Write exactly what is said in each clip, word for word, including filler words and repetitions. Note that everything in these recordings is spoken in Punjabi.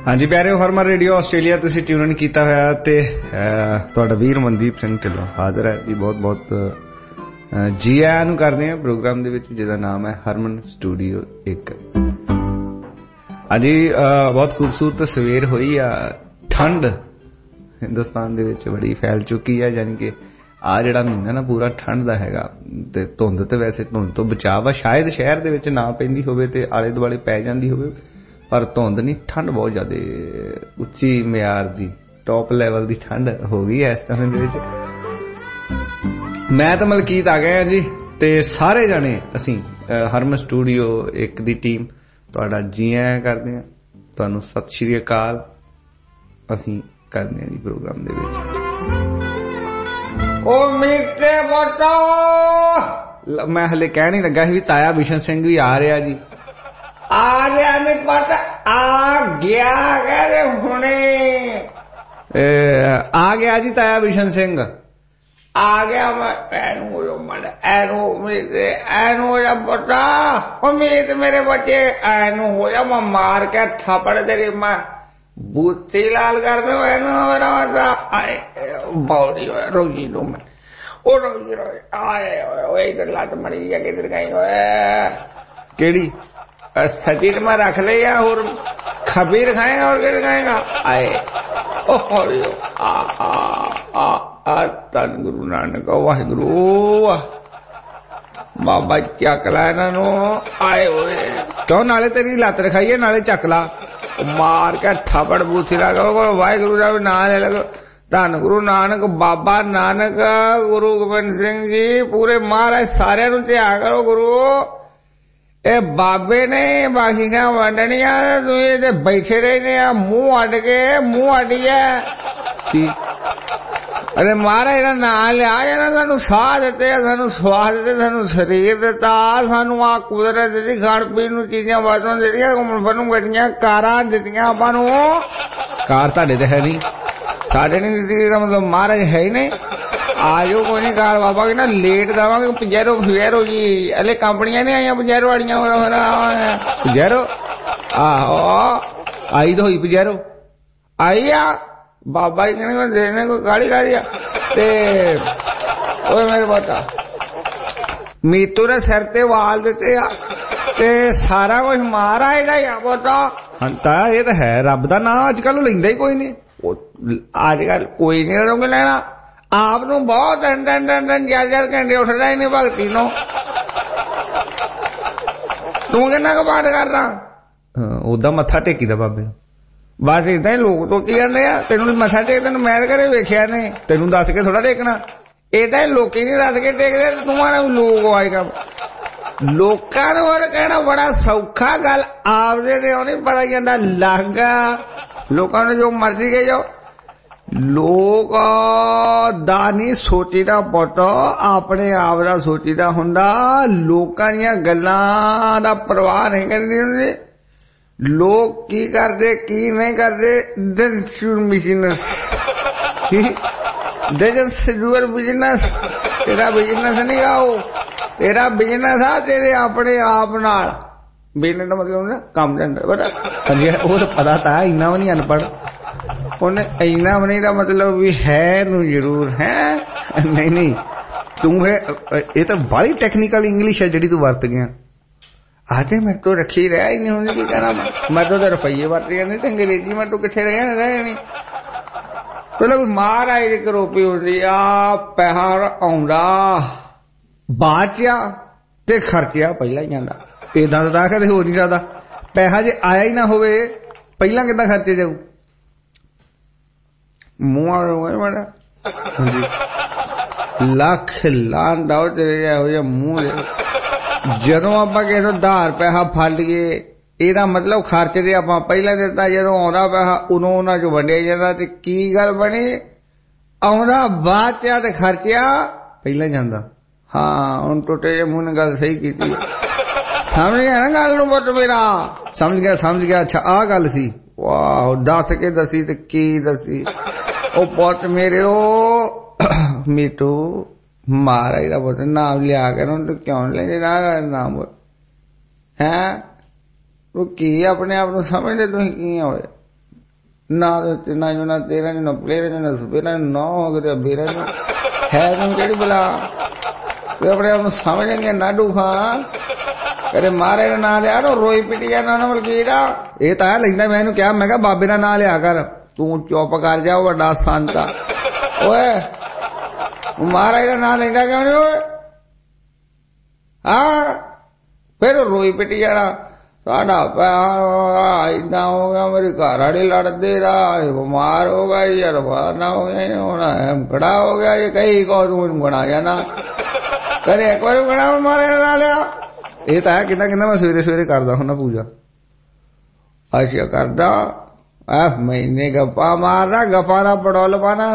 हाँ जी प्यारे हरमन रेडियो आस्ट्रेलिया तुसीं ट्यून इन कीता होया ते तुहाडा वीर मनदीप सिंह ढिल्लों हाजिर है जी। बहुत बहुत जी आयां नूं करदे हैं प्रोग्राम दे विच जिहदा नाम है हरमन स्टूडियो एक। हाँ जी बहुत खूबसूरत सवेर होई आ। ठंड हिंदुस्तान दे विच बड़ी फैल चुकी है, यानी कि आ जिहड़ा महीना ना पूरा ठंड दा हैगा ते धुंध ते वैसे धुंध तो बचाव आ। शायद शहर दे विच ना पैंदी होवे ते आले दुआले पै जांदी होवे, पर धुंध नहीं, ठंड बहुत ज्यादा उच्ची मियार दी टॉप लैवल दी ठंड हो गई है इस टाइम दे विच। मैं तो मलकीत आ गया जी ते सारे जाने असी हरमन स्टूडियो एक दी टीम तुहाडा जी आयां करदे हां, तुहानू सत श्री अकाल असी करदे हां जी प्रोग्राम दे विच। ओ मीठे बटो मैं हले कह नहीं लगा भी ताया बिशन सिंह भी आ रहा जी। आ गया नहीं पता, आ गया कह रहे हुने आ गया जी ताया बिशन सिंह आ गया। मैं एनू हो जाओ मर एनू मेरे एनू हो जा बता उम्मीद मेरे बच्चे एनू हो जा। मैं मार के थप्पड़ तेरी मैं बूथी लाल कर दे एनू मेरा मजा आए बॉडी रोजी लो मैं ओ रोजी रोजी आए इधर लात मरी है किधर गई केड़ी सचिन में रख ले या और खबीर खाएगा और क्या खाएगा आए ओ आ आ आ आ तन गुरु नानक वाहिगुरु बाबा चकला इन्हों आए हुए क्यों नाले तेरी लत रखाइए नाले चकला मार के थप्पड़ बूथी लगा वाहिगुरु का भी ना ले लगो। धन गुरु नानक बाबा नानक गुरु गोबिंद सिंह जी पूरे महाराज सारे त्याग करो गुरु। ए बाबे ने बाकियां वंडनिया तुझे बैठे रहने मुंह अड के मुंह अडिया अरे महाराज ना नाम लिया जाना सानू साह दिते सानू स्वाद दिते सानू शरीर दिता सानू आ कुदरत दी खाण पीण नूं चीजां वास्तों दित्तियां घुम्मण फिरन गड्डियां कारां दित्तियां आपां नूं। कार तुहाडे ते है नहीं साडे नहीं दित्ती दा मतलब महाराज है ही नहीं। आजो कोई नहीं कार बाबा की ना लेट देवांगे पजेरो फिरो जी अले कंपनियां नहीं आईयां पजेरो वालियां पजेरो आहो आई तो हुई पजेरो आई आ बाबा जी कहने देने को गाड़ी गा दिया ते ओए मेरे बेटा मीतू ने सिर ते वाल दिते आ ते सारा कुछ मारा इहदा ही आ बेटा। हंता ये तो है रब दा नाम अजकल लैंदा ही कोई नहीं अजकल कोई नहीं रोक लेना आप नूं बहुत दिन दिन दिन दिन चार चार घंटे उठदा ही नहीं भगती नो तू किन्ना क पाठ कर रहा उदा मत्था टेकी दा बाबे बस इदा ही लोग टोकी जाते आ। तेन मत्था टेक तेन मैं घरे वेख्या नहीं तेन दस के थोड़ा टेकना इदा ही लोग नहीं दस के टेकते तुम्हारा लोग आएगा लोकां नूं कहना बड़ा सौखा गल आपदे ते नहीं पता जांदा लागा लोकां नूं जो मर्जी कही जाओ लोग दा नहीं सोचीदा पुट अपने आप दा सोचीदा हुंदा लोकां दीयां गल्लां दा परवाह नहीं करनी हुंदी। लोग की करदे की नहीं करदे बिजनेस बिजनेस तेरा बिजनेस नहीं आओ तेरा बिजनेस आ तेरे अपने आप नाल बिजनेस का मतलब ना काम धंधा पता वो तो पता था इन्ना भी नहीं अनपढ़ उन्हें इना नहीं का मतलब भी है नू जरूर है नहीं नहीं तू है ये तो बड़ी टेक्निकल इंग्लिश है जी तू वरत गया आते मैं तो रखी रहा ही नहीं होने की कहना मैं तो रुपये वरत जाने तो अंग्रेजी में तो किथे रह नहीं मतलब मार आई करोपी होती आ पैसा आउंदा बाद च ते खर्चिया पहला ही जांदा इदां दा कदे हो नहीं सकदा। पैसा जे आया ही ना होवे पहला किदां खर्चे जाऊ मुंह लख लान दाओ तेरे हो मुंह जदों आपां किसे उधार पैसा फड़ लईए ਇਹਦਾ मतलब खर्च ते आपां पहला दिता जदों आउंदा पैसा उदों उन्हां चों वंडिया जांदा ते की गल बनी आउंदा बाद च ते खर्चिया पहला जांदा। हाँ हुण टुटे जे मुंह ने गल सही कीती समझ गया ना गल नूं पुत्त मेरा समझ गया समझ गया अच्छा आ गल सी वाह दस के दसी ते की दसी ओ पुत्त मेरे ओ मीटू महाराज दा पुत्त नाम लिया कर क्यों लेंदे नाम है वो की अपने आप को समझते तुम की होए ना तिना जो ना तेरा जो ना प्लेरा जो ना सपेरा नौ हो गए बेरा जो है तुम केड़ी बुला वे अपने आप समझेंगे नाडू खां करे मारे ना लिया रो रोई पिटी जाना ना बल्कीड़ा ये ताया लगता मैंने क्या मैं कहा बाबे ना ना लिया कर तू चुप कर जा वड्डा सांता ओए मारा ना लेंदा क्यों नहीं ओए हाँ फिर रोई पिटी जाना साडा इदा हो गया मेरी घर आड़ी लड़ दे रहा बीमार हो गया यार ना हो गया होना है खड़ा हो गया ये कहीं को तुम बना जाना करे एक बार बना मारे ना लिया ये तो है कि मैं सवेरे सवेरे करदा हूं ना पूजा अच्छा करदा आ महीने गप्पा मारना गप्पा ना पड़ोल पाना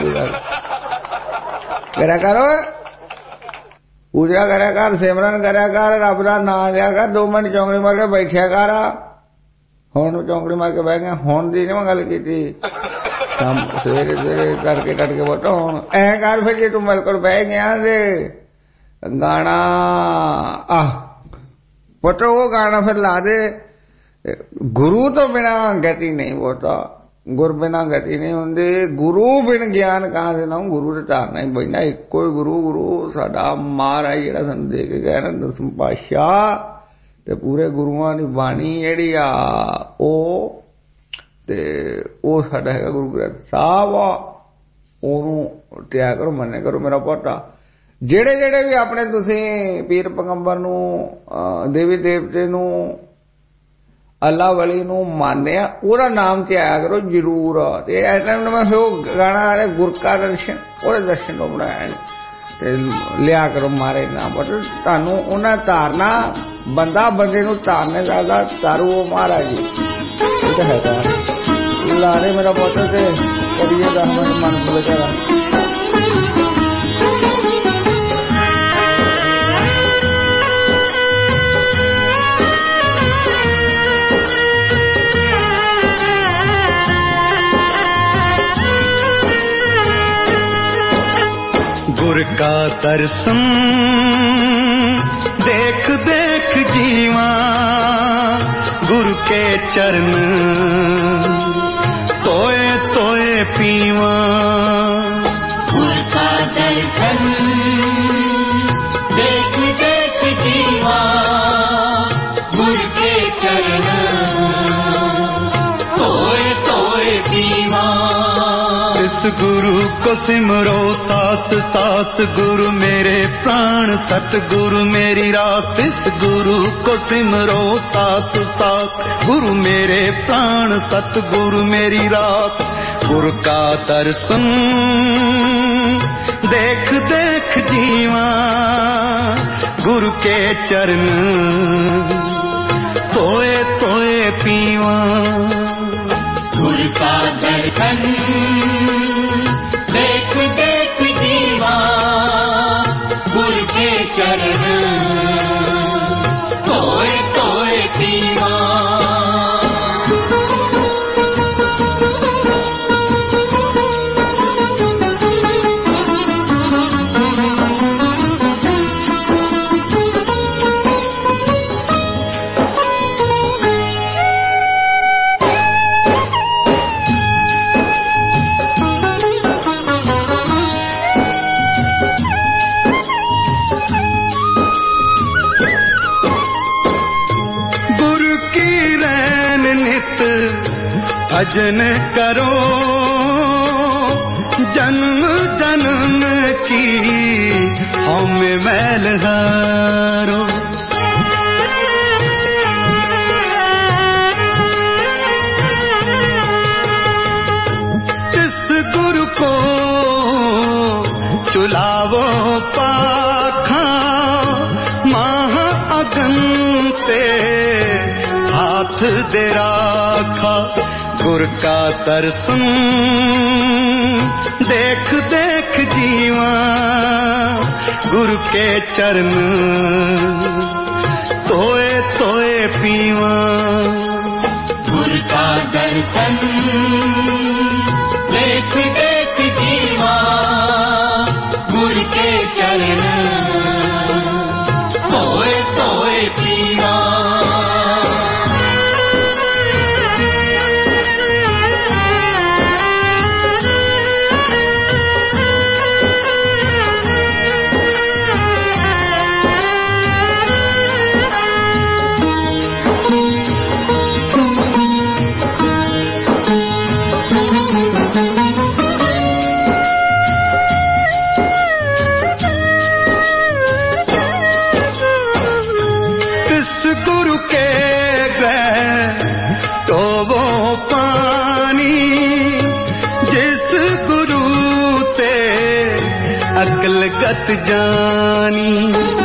करा करो पूजा करा कर सिमरन करा कर रब दा नाम लिया कर दो मिनट चौंकड़ी मार के बैठा कर हुण चौंकड़ी मार के बह गया हुण दी नहीं मैं गल कीती सवेरे सवेरे करके टटके बोटो हुण ऐ कर फिर जे तू मिलकर बह गया दे गाना आह पुत्र वो गाना फिर ला दे गुरु तो बिना गति नहीं बोता गुरु बिना गति नहीं होंदी गुरु बिन ज्ञान कहां से लाऊं गुरु ते तारना ही पैंदा इक्को ही गुरु गुरु साडा महाराज जिहड़ा सानू दे के गया ना दसम पातशाह ते पूरे गुरुआं दी बाणी जिहड़ी आ ओ ते ओ साडा है गुरु ग्रंथ साहब ओनू त्याग करो मन्ने करो मेरा पोता जेड़े जेड़े भी अपने तुसी पीर पैगंबर नू देवी देवते नू अल्लाह वली नू मानिया ओदा नाम ते आया करो जरूर ते इस टाइम मैं फिर गाना आ रहा गुर का दर्शन ओदे दर्शन तो बनाया ते लिया करो मारे नाम पर तानू उन्हें तारना बंदा बंदे नू तारने ज्यादा तारू वो महाराज जी तो है लारे मेरा पोता से करिए रहमत मन बोले गुर का दर्शन देख देख जीवा गुरु के चरण तोए तोए पीवा गुर का दर्शन देख देख जीवा गुरु के चरण तोए तोए पीवा इस गुरु को सिमरो सास सास गुरु मेरे प्राण सतगुरु मेरी रात इस गुरु को सिमरो सास सास गुरु मेरे प्राण सतगुरु मेरी रात गुरु का दर्शन देख देख जीवा गुरु के चरण तोए तोए पीवा गुरु का दर्शन देख देख जीवा गुरु के चरण तोए तोए पीवा भजन करो जन्म जन्म की हम मैल हारो जिस गुरु को चुलावो पाखा महा अगन से हाथ दे राखा गुर का दर्शन देख देख जीवा गुरु के चरण तोए तोए पीवा गुर का दर्शन देख देख जीवा गुरु के चरण तोए तोए पीवा अकल गत जानी।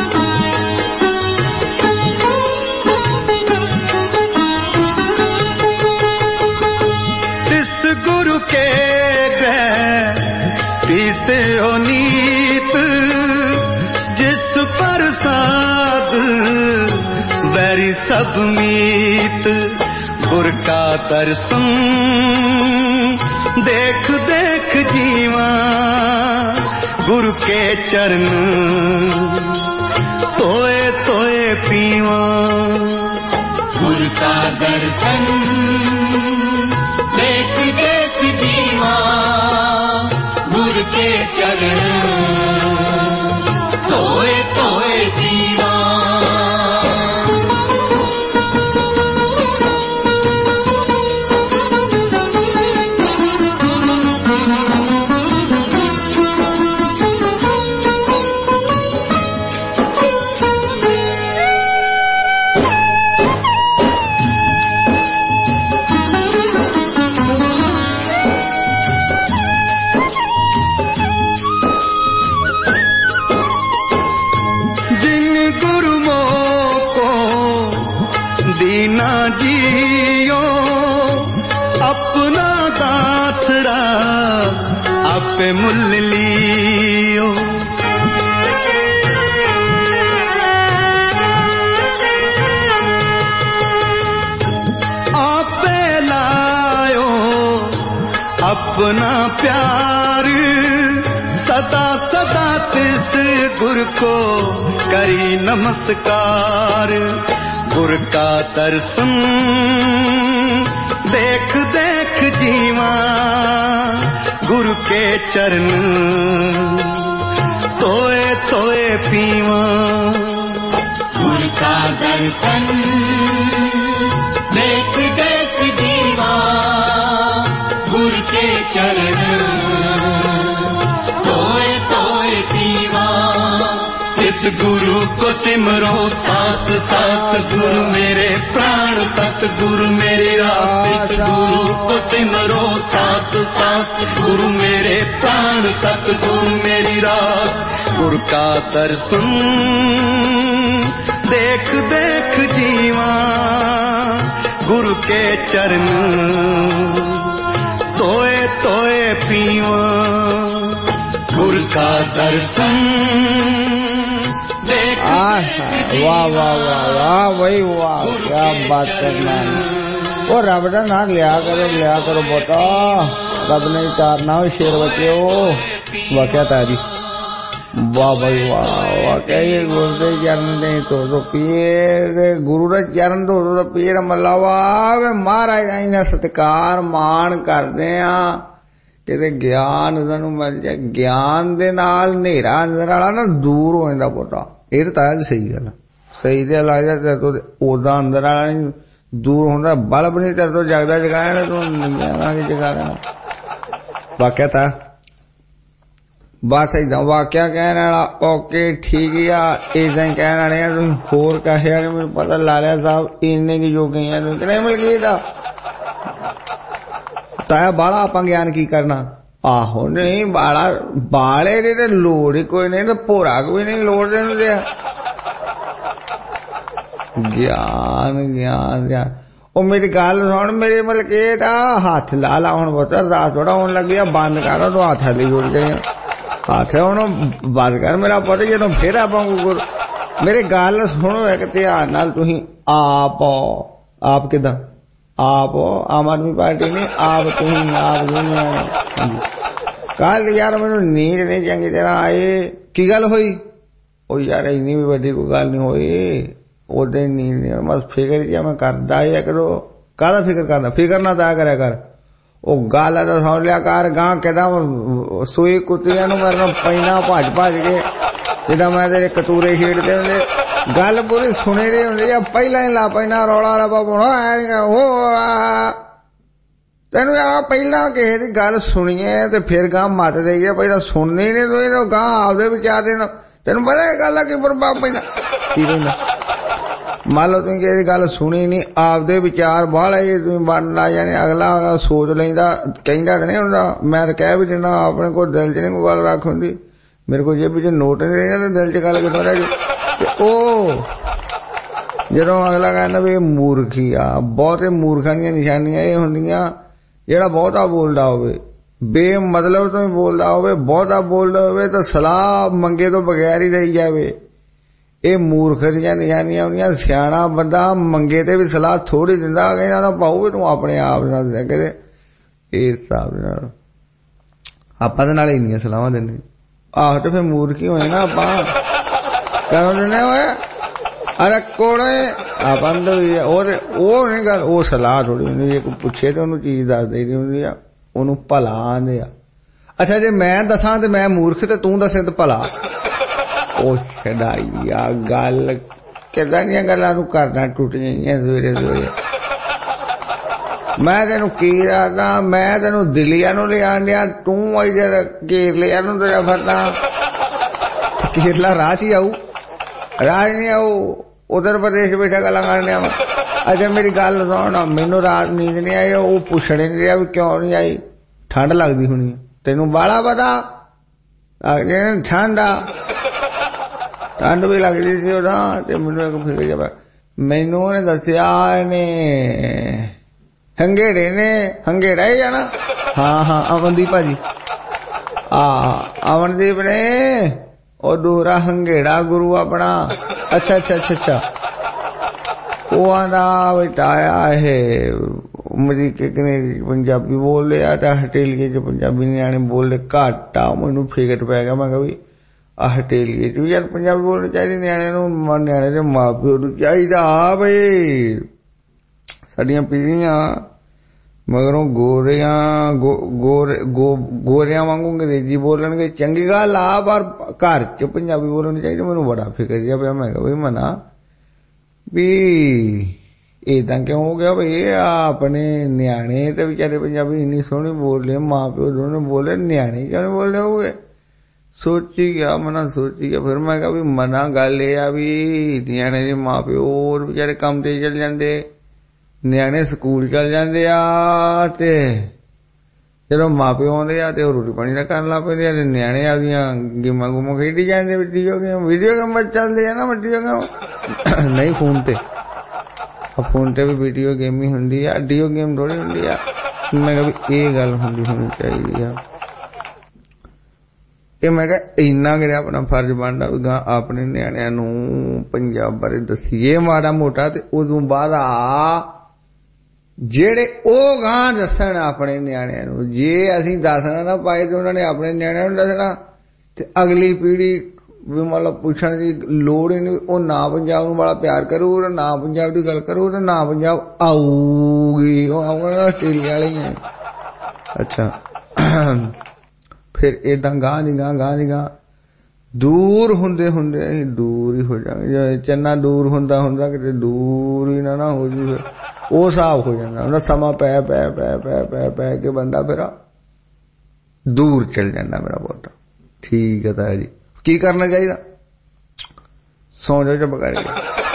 तिस गुरु के ग्रह तीसे ओ नीत, जिस पर साध बैरी सब मीत। गुर का दर्शन देख देख जीवा, गुरु के चरण तोए तोए पीवा। गुरु का दर्शन देख देख जीवा, गुरु के चरण तोए तोए जीवा। दीना जियो अपना दाथड़ा आपे मुल लियो। आपे लायो अपना प्यार, सदा सदा तिस गुर को करी नमस्कार। गुर का दर्शन देख देख जीवा, गुरु के चरण तोए तोए पीवा। गुरु का दर्शन देख देख जीवा, गुरु के चरण तोए तोए पीवा। इस गुरु को सिमरो सास सास, गुरु मेरे प्राण सतगुरु मेरी रास। इस गुरु को सिमरो सास सास, गुरु मेरे प्राण सतगुरु मेरी रास। गुरु का दर्शन देख देख जीवा, गुरु के चरण तोए तोए पीवा। गुरु का दर्शन वाह वाह वाह वाह वही वाह, क्या बात करना है। वो रब का ना लिया करो लिया करो बेटा, रब ने तारना हो शेर बचे हो। वाह तारी वाह भाई वाह वाह, क्या ये गुरु के चरण नहीं तो तो पिए, गुरु के चरण तो तो पीर मलावा वे महाराज इन्हें सत्कार मान करते हैं कि ज्ञान तैनूं मिल जाए। ज्ञान दे नाल नेरा अंदर वाला ना दूर हो जाता बेटा। ये तो ताया सही गल, सही तो लग जाए तेरे तो ओदा अंदर वाला नहीं दूर होता। बल्ब नहीं तेरे तो जगदा जगाया ना तू नहीं जगा रहा। वाक्या था बस इदा वाक्या कहने वाला ओके ठीक है, इदा ही कहने वाले हैं। तुम होर कहे वाले मैंने पता ला लिया साहब इन्ने की जो गई है नहीं मिल गई था ताया बाला आप ज्ञान की करना। आहो नहीं बाला बाले दी ते लोड़ ही कोई नहीं, तो भोरा कोई नहीं लोड़ देने दिया। ज्ञान ज्ञान ज्ञान ओ मेरी गल सुन, मेरे मतलब के हाथ ला ला हुण बता रात थोड़ा होने लग गया, बंद कर तो हाथ हली जुड़ गए हाथ हुण बंद कर। मेरा पता जो फिर आप मेरी गल सुनो एक ध्यान नाल, तुसीं आप आप किदां आप आम आदमी पार्टी नहीं आप तुम आप कल यार मैनू नींद नहीं चंगी तरह आई। की गल होई? ओ यार इन्नी भी बड़ी कोई गल नहीं होई, ओदे नींद नहीं बस फिक्र जिहा मैं करदा ही करो। काहदा फिक्र करना? फिक्र ना दा करया कर। ओ गल तो सुन लिया कर, गां कहदा सूई कुत्तियां नूं मरना पैना भज भज के जिदा मैं तेरे कतूरे छेड़ते होंगे। गल पूरी सुनी दी होंदी है, पहला ही ला पैना रौला रबा पाउणा हो तेन आ पहला किसी की गल सुनीए ते फिर गां मत देइए, पहला सुननी नहीं तुसीं गां आपदे विचार देना। तेन पता है गल की प्रभाव पैंदा की पैंदा। मान लो तुसीं किसी की गल सुनी नहीं, आपदे विचार बाहला ही तुसीं बनना जाने अगला सोच लैंदा, कहंदा ते नहीं हुंदा। मैं तो कह भी दिंदा अपने को दिल च नहीं कोई गल रख हुंदी, मेरे को जेब च नोट नहीं रहे दिल च गल कितों रह गई। ओ जदों अगला कहना भी मूर्खी आ, बहुते मूर्खां दी निशानियां ये हुंदियां जेड़ा बहुता बोलदा होवे, बेमतलब तो ही बोलदा होवे, बहुता बोलदा होवे तो सलाह मंगे तो बगैर ही रही जावे। ये मूर्ख दियां निशानियां हुंदियां। सियाणा बंदा मंगे ते भी सलाह थोड़ी दिंदा, कहंदा ना पाऊ भी तूं अपने आप नाल दे के इस हिसाब नाल आपां दे नाल इन्नियां सलाहां दिंदे। आहो ते फिर मूर्ख ही होए ना आपां कदों दिंदे होए। अरे कोड़े बंद हुई है वो नहीं गल, वो सलाह थोड़ी होंदी जे कोई पुछे तो उन्होंने चीज दस देनी होंदी आ, ओनू भला आंदे आ। अच्छा जे मैं दसां ते मैं मूर्ख ते तू दसे ते भला। ओ छड़ाई आ गल किदां दियां गल्लां नू करना टुट जाइयां सवेरे सवेरे। मैं तेनू की दसदा, मैं तेनू दिल्लिया नू ले आन दिया, तू इधर केरलिया नू तुरया फिरदा। केरला राह च ही आऊ, राज नहीं आऊ, उधर प्रदेश बैठा गल्लां करने। अच्छा मेरी गल सुन, मैनू रात नींद नहीं आई, वो पुछने नहीं रहा भी क्यों नहीं आई। ठंड लगदी होनी तेनू बाला पता ठंड आ, ठंड भी लगदी सी उदा ते मैनू एक फिर जब मैनू उहने दस्सिया इहने हंगेड़े ने, हंगेड़ा ही है ना। हाँ हाँ अमनदीप भाजी, आ अमनदीप ने और दूसरा हंगेड़ा गुरु अपना। अच्छा अच्छा अच्छा अच्छा वो आंदा बेटाया है अमरीके कने पंजाबी बोल लिया तो हटेलिए च पंजाबी न्याणे बोलते घट आ। मैनू फिकर पै गया, मैं भी आ हटेलिए च यार पंजाबी बोलनी चाहिए न्याणे नूं, न्याणे दे मां प्यो नूं चाहिदा बई। साडियां पीढ़ियां मगरों गोरियां गो, गोरे गो, गोरियां वांगू अंग्रेजी बोलणगे, चंगी गल आ, पर घर च पंजाबी बोलनी चाहिए। मैनू बड़ा फिकर जिहा पिया, मैं कहा मना भी इदां क्यों हो गया भाई। अपने न्याणे ते बेचारे पंजाबी इन्नी सोहनी बोलदे, मां प्यो दोनों बोले, न्याणे क्यों नहीं बोलदे होगे। सोची गया मना, सोची गया। फिर मैं कहा भी मना गल एह आ भी न्याणे दे मां प्यो होर बेचारे कम ते चल जांदे, न्याणे स्कूल चल जांदे आ, ते जदों मां प्यो आउंदे आ ते रोटी पानी दा करन लग पैंदे आ, ते न्याणे आपदियां गेमां गूमां खेडी जांदे। वीडियो गेम वीडियो गेम चलदे आ ना, वीडियो गेम नहीं फोन ते, फोन ते भी वीडियो गेम ही हुंदी आ, ऑडियो गेम थोड़ी हुंदी आ। मैं कहा भी एह गल हुंदी होनी चाहिदी आ। ਇਹ मैं कहा इन्ना कि अपना फर्ज बनता भी गां अपने न्याणियां नूं पंजाब बारे दसीए माड़ा मोटा, ते उदों बाद आ जेड़े ओ गां दसन अपने न्याणियां नूं। जे असीं दसना ना पाए ते उन्हां ने अपने न्याणियां नूं दसना, ते अगली पीढ़ी भी मतलब पुछण दी लोड़ ही नहीं। ओ ना पंजाब नूं बड़ा प्यार करू, ना पंजाब दी गल करू, ते ना पंजाब आऊगी। ओ आउणा आस्ट्रेलिया वाले ही है। अच्छा फिर इदां गां दी गां गां दी गां दूर हुंदे हुंदे असीं दूर ही हो जांगे। चन्ना दूर हुंदा हुंदा किते दूर ही ना ना हो जी, फिर ਉਹ ਹਿਸਾਬ ਹੋ ਜਾਂਦਾ। ਉਹਦਾ ਸਮਾਂ ਪੈ ਪੈ ਪੈ ਪੈ ਪੈ ਪੈ ਕੇ ਬੰਦਾ ਫਿਰ ਦੂਰ ਚਲ ਜਾਂਦਾ ਮੇਰਾ ਪੁੱਤ। ਠੀਕ ਹੈ ਤਾਂ ਜੀ ਕੀ ਕਰਨਾ ਚਾਹੀਦਾ? ਸੌਂ ਜਾਓ ਚੁੱਪ ਕਰਕੇ।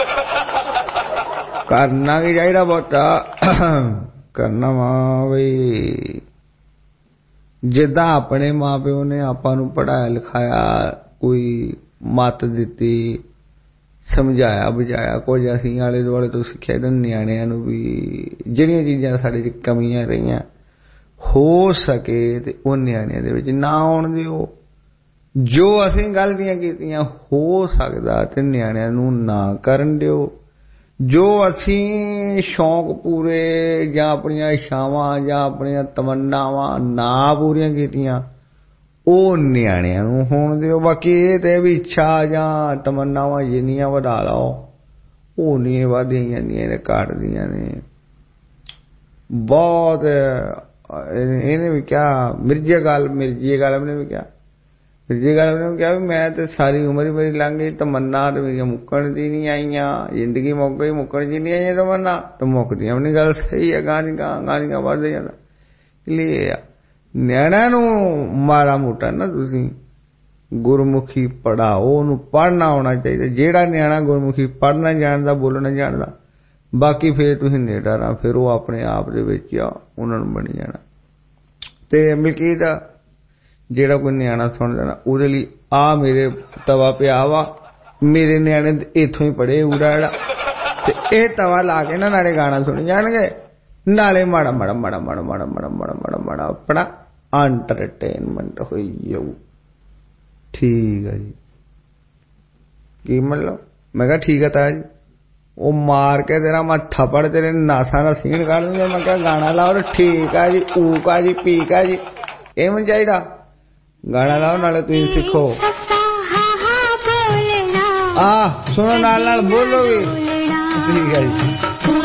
ਕਰਨਾ ਕੀ ਚਾਹੀਦਾ ਪੁੱਤ? ਕਰਨਾ ਵਾ ਬਈ ਜਿੱਦਾਂ ਆਪਣੇ ਮਾਂ ਪਿਓ ਨੇ ਆਪਾਂ ਨੂੰ ਪੜ੍ਹਾਇਆ ਲਿਖਾਇਆ, ਕੋਈ ਮੱਤ ਦਿੱਤੀ, ਸਮਝਾਇਆ ਬੁਝਾਇਆ, ਕੁਝ ਅਸੀਂ ਆਲੇ ਦੁਆਲੇ ਤੋਂ ਸਿੱਖਿਆ। ਇਹਨਾਂ ਨਿਆਣਿਆਂ ਨੂੰ ਵੀ ਜਿਹੜੀਆਂ ਚੀਜ਼ਾਂ ਸਾਡੇ 'ਚ ਕਮੀਆਂ ਰਹੀਆਂ ਹੋ ਸਕੇ ਤੇ ਉਹ ਨਿਆਣਿਆਂ ਦੇ ਵਿੱਚ ਨਾ ਆਉਣ ਦਿਓ। ਜੋ ਅਸੀਂ ਗਲਤੀਆਂ ਕੀਤੀਆਂ ਹੋ ਸਕਦਾ ਤੇ ਨਿਆਣਿਆਂ ਨੂੰ ਨਾ ਕਰਨ ਦਿਓ। ਜੋ ਅਸੀਂ ਸ਼ੌਂਕ ਪੂਰੇ ਜਾਂ ਆਪਣੀਆਂ ਇੱਛਾਵਾਂ ਜਾਂ ਆਪਣੀਆਂ ਤਮੰਨਾਵਾਂ ਨਾ ਪੂਰੀਆਂ ਕੀਤੀਆਂ ਉਹ ਨਿਆਣਿਆਂ ਨੂੰ ਹੋਣ ਦਿਓ। ਬਾਕੀ ਇਹ ਤੇ ਵੀ ਇੱਛਾ ਜਾਂ ਤਮੰਨਾਵਾਂ ਜਿੰਨੀਆਂ ਵਧਾ ਲਾਓ ਉਹ ਨਹੀਂ ਵਧਦੀਆਂ ਜਾਂਦੀਆਂ ਨੇ, ਘਟਦੀਆਂ ਨੇ ਬਹੁਤ। ਇਹਨੇ ਵੀ ਕਿਹਾ ਮਿਰਜ਼ੇ ਗੱਲ ਮਿਰਜ਼ੀ ਗੱਲ ਨੇ ਵੀ ਕਿਹਾ ਮਿਰਜ਼ੀ ਗੱਲ ਨੇ ਵੀ ਕਿਹਾ ਵੀ ਮੈਂ ਤੇ ਸਾਰੀ ਉਮਰ ਹੀ ਮੇਰੀ ਲੰਘ ਗਈ, ਤਮੰਨਾ ਤੇ ਮੇਰੀਆਂ ਮੁੱਕਣ ਦੀ ਨਹੀਂ ਆਈਆਂ। ਜ਼ਿੰਦਗੀ ਮੁੱਕ ਗਈ, ਮੁੱਕਣ ਦੀ ਨਹੀਂ ਆਈਆਂ ਤਮੰਨਾ, ਤੇ ਮੁੱਕਦੀਆਂ ਵੀ ਨਹੀਂ। ਗੱਲ ਸਹੀ ਹੈ, ਗਾਂ ਦੀ ਗਾਂ ਗਾਂ ਦੀ ਗਾਂ ਵੱਧਦੇ ਜਾਂਦਾ। ਲਈ ਨਿਆਣਿਆਂ ਨੂੰ ਮਾੜਾ ਮੋਟਾ ਨਾ ਤੁਸੀਂ ਗੁਰਮੁਖੀ ਪੜ੍ਹਾਓ, ਉਹਨੂੰ ਪੜ੍ਹਨਾ ਆਉਣਾ ਚਾਹੀਦਾ। ਜਿਹੜਾ ਨਿਆਣਾ ਗੁਰਮੁਖੀ ਪੜ੍ਹਨਾ ਜਾਣਦਾ, ਬੋਲਣਾ ਜਾਣਦਾ, ਬਾਕੀ ਫੇਰ ਤੁਸੀਂ ਨਿਡਰ ਆ, ਫਿਰ ਉਹ ਆਪਣੇ ਆਪ ਦੇ ਵਿੱਚ ਆ ਉਹਨਾਂ ਨੂੰ ਬਣੀ ਜਾਣਾ। ਤੇ ਮਲਕੀਤ जेड़ा कोई न्याणा सुन लेना उहदे लई आ मेरे तवा पिया वा, मेरे न्याणे इत्थों ही पढ़े उड़ा ते ए तवा ला के ना नाले गाना सुनी जाणगे, नाले माड़ा माड़ा माड़ा माड़ा माड़ा माड़ा माड़ा माड़ा माड़ा अपना एंटरटेनमेंट होई जाऊ। ठीक है जी, की मतलब मैं कहा ठीक है ताया जी, वो मार के तेरा मैं थप्पड़ तेरे नासा का सीन काट दूंगा। मैं क्या गाना लाओ, ठीक है जी, ऊ का जी, पी का जी, ये मन चाहिए गाना लाओ नाले तुम सीखो। आ सुनो नाल नाल बोलोगे, ठीक है जी।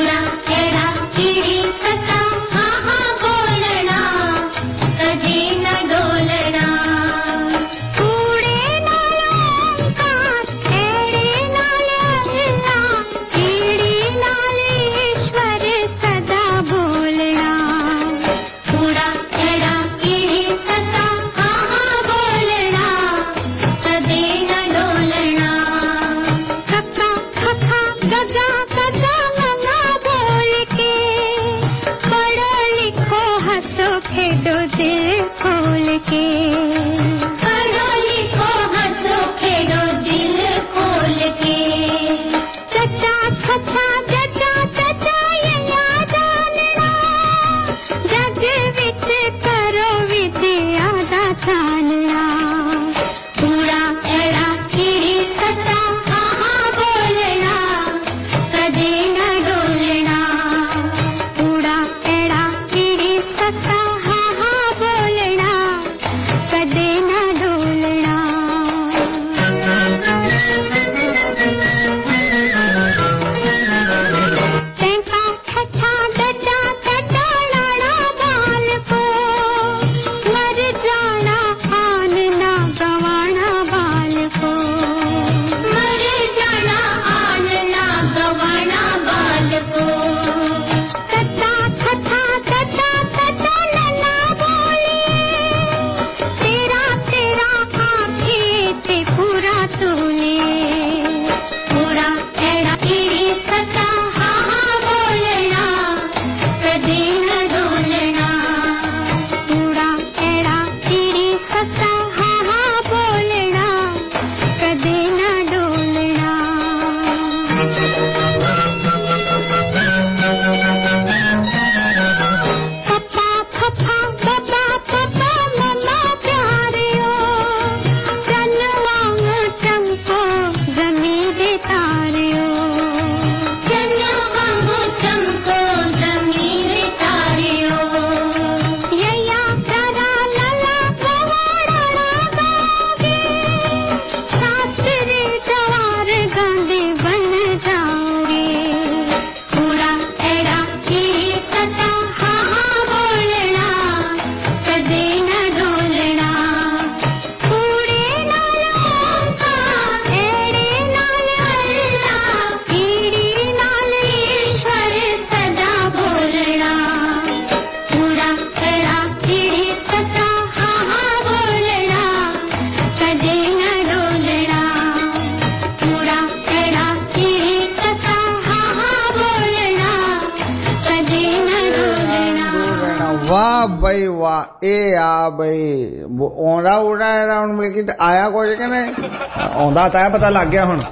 वाह भाई वाह, ए आ भाई ओंदा उड़ा हुण मिल आया कुछ कि नहीं आंदा ताया पता लग गया, हुण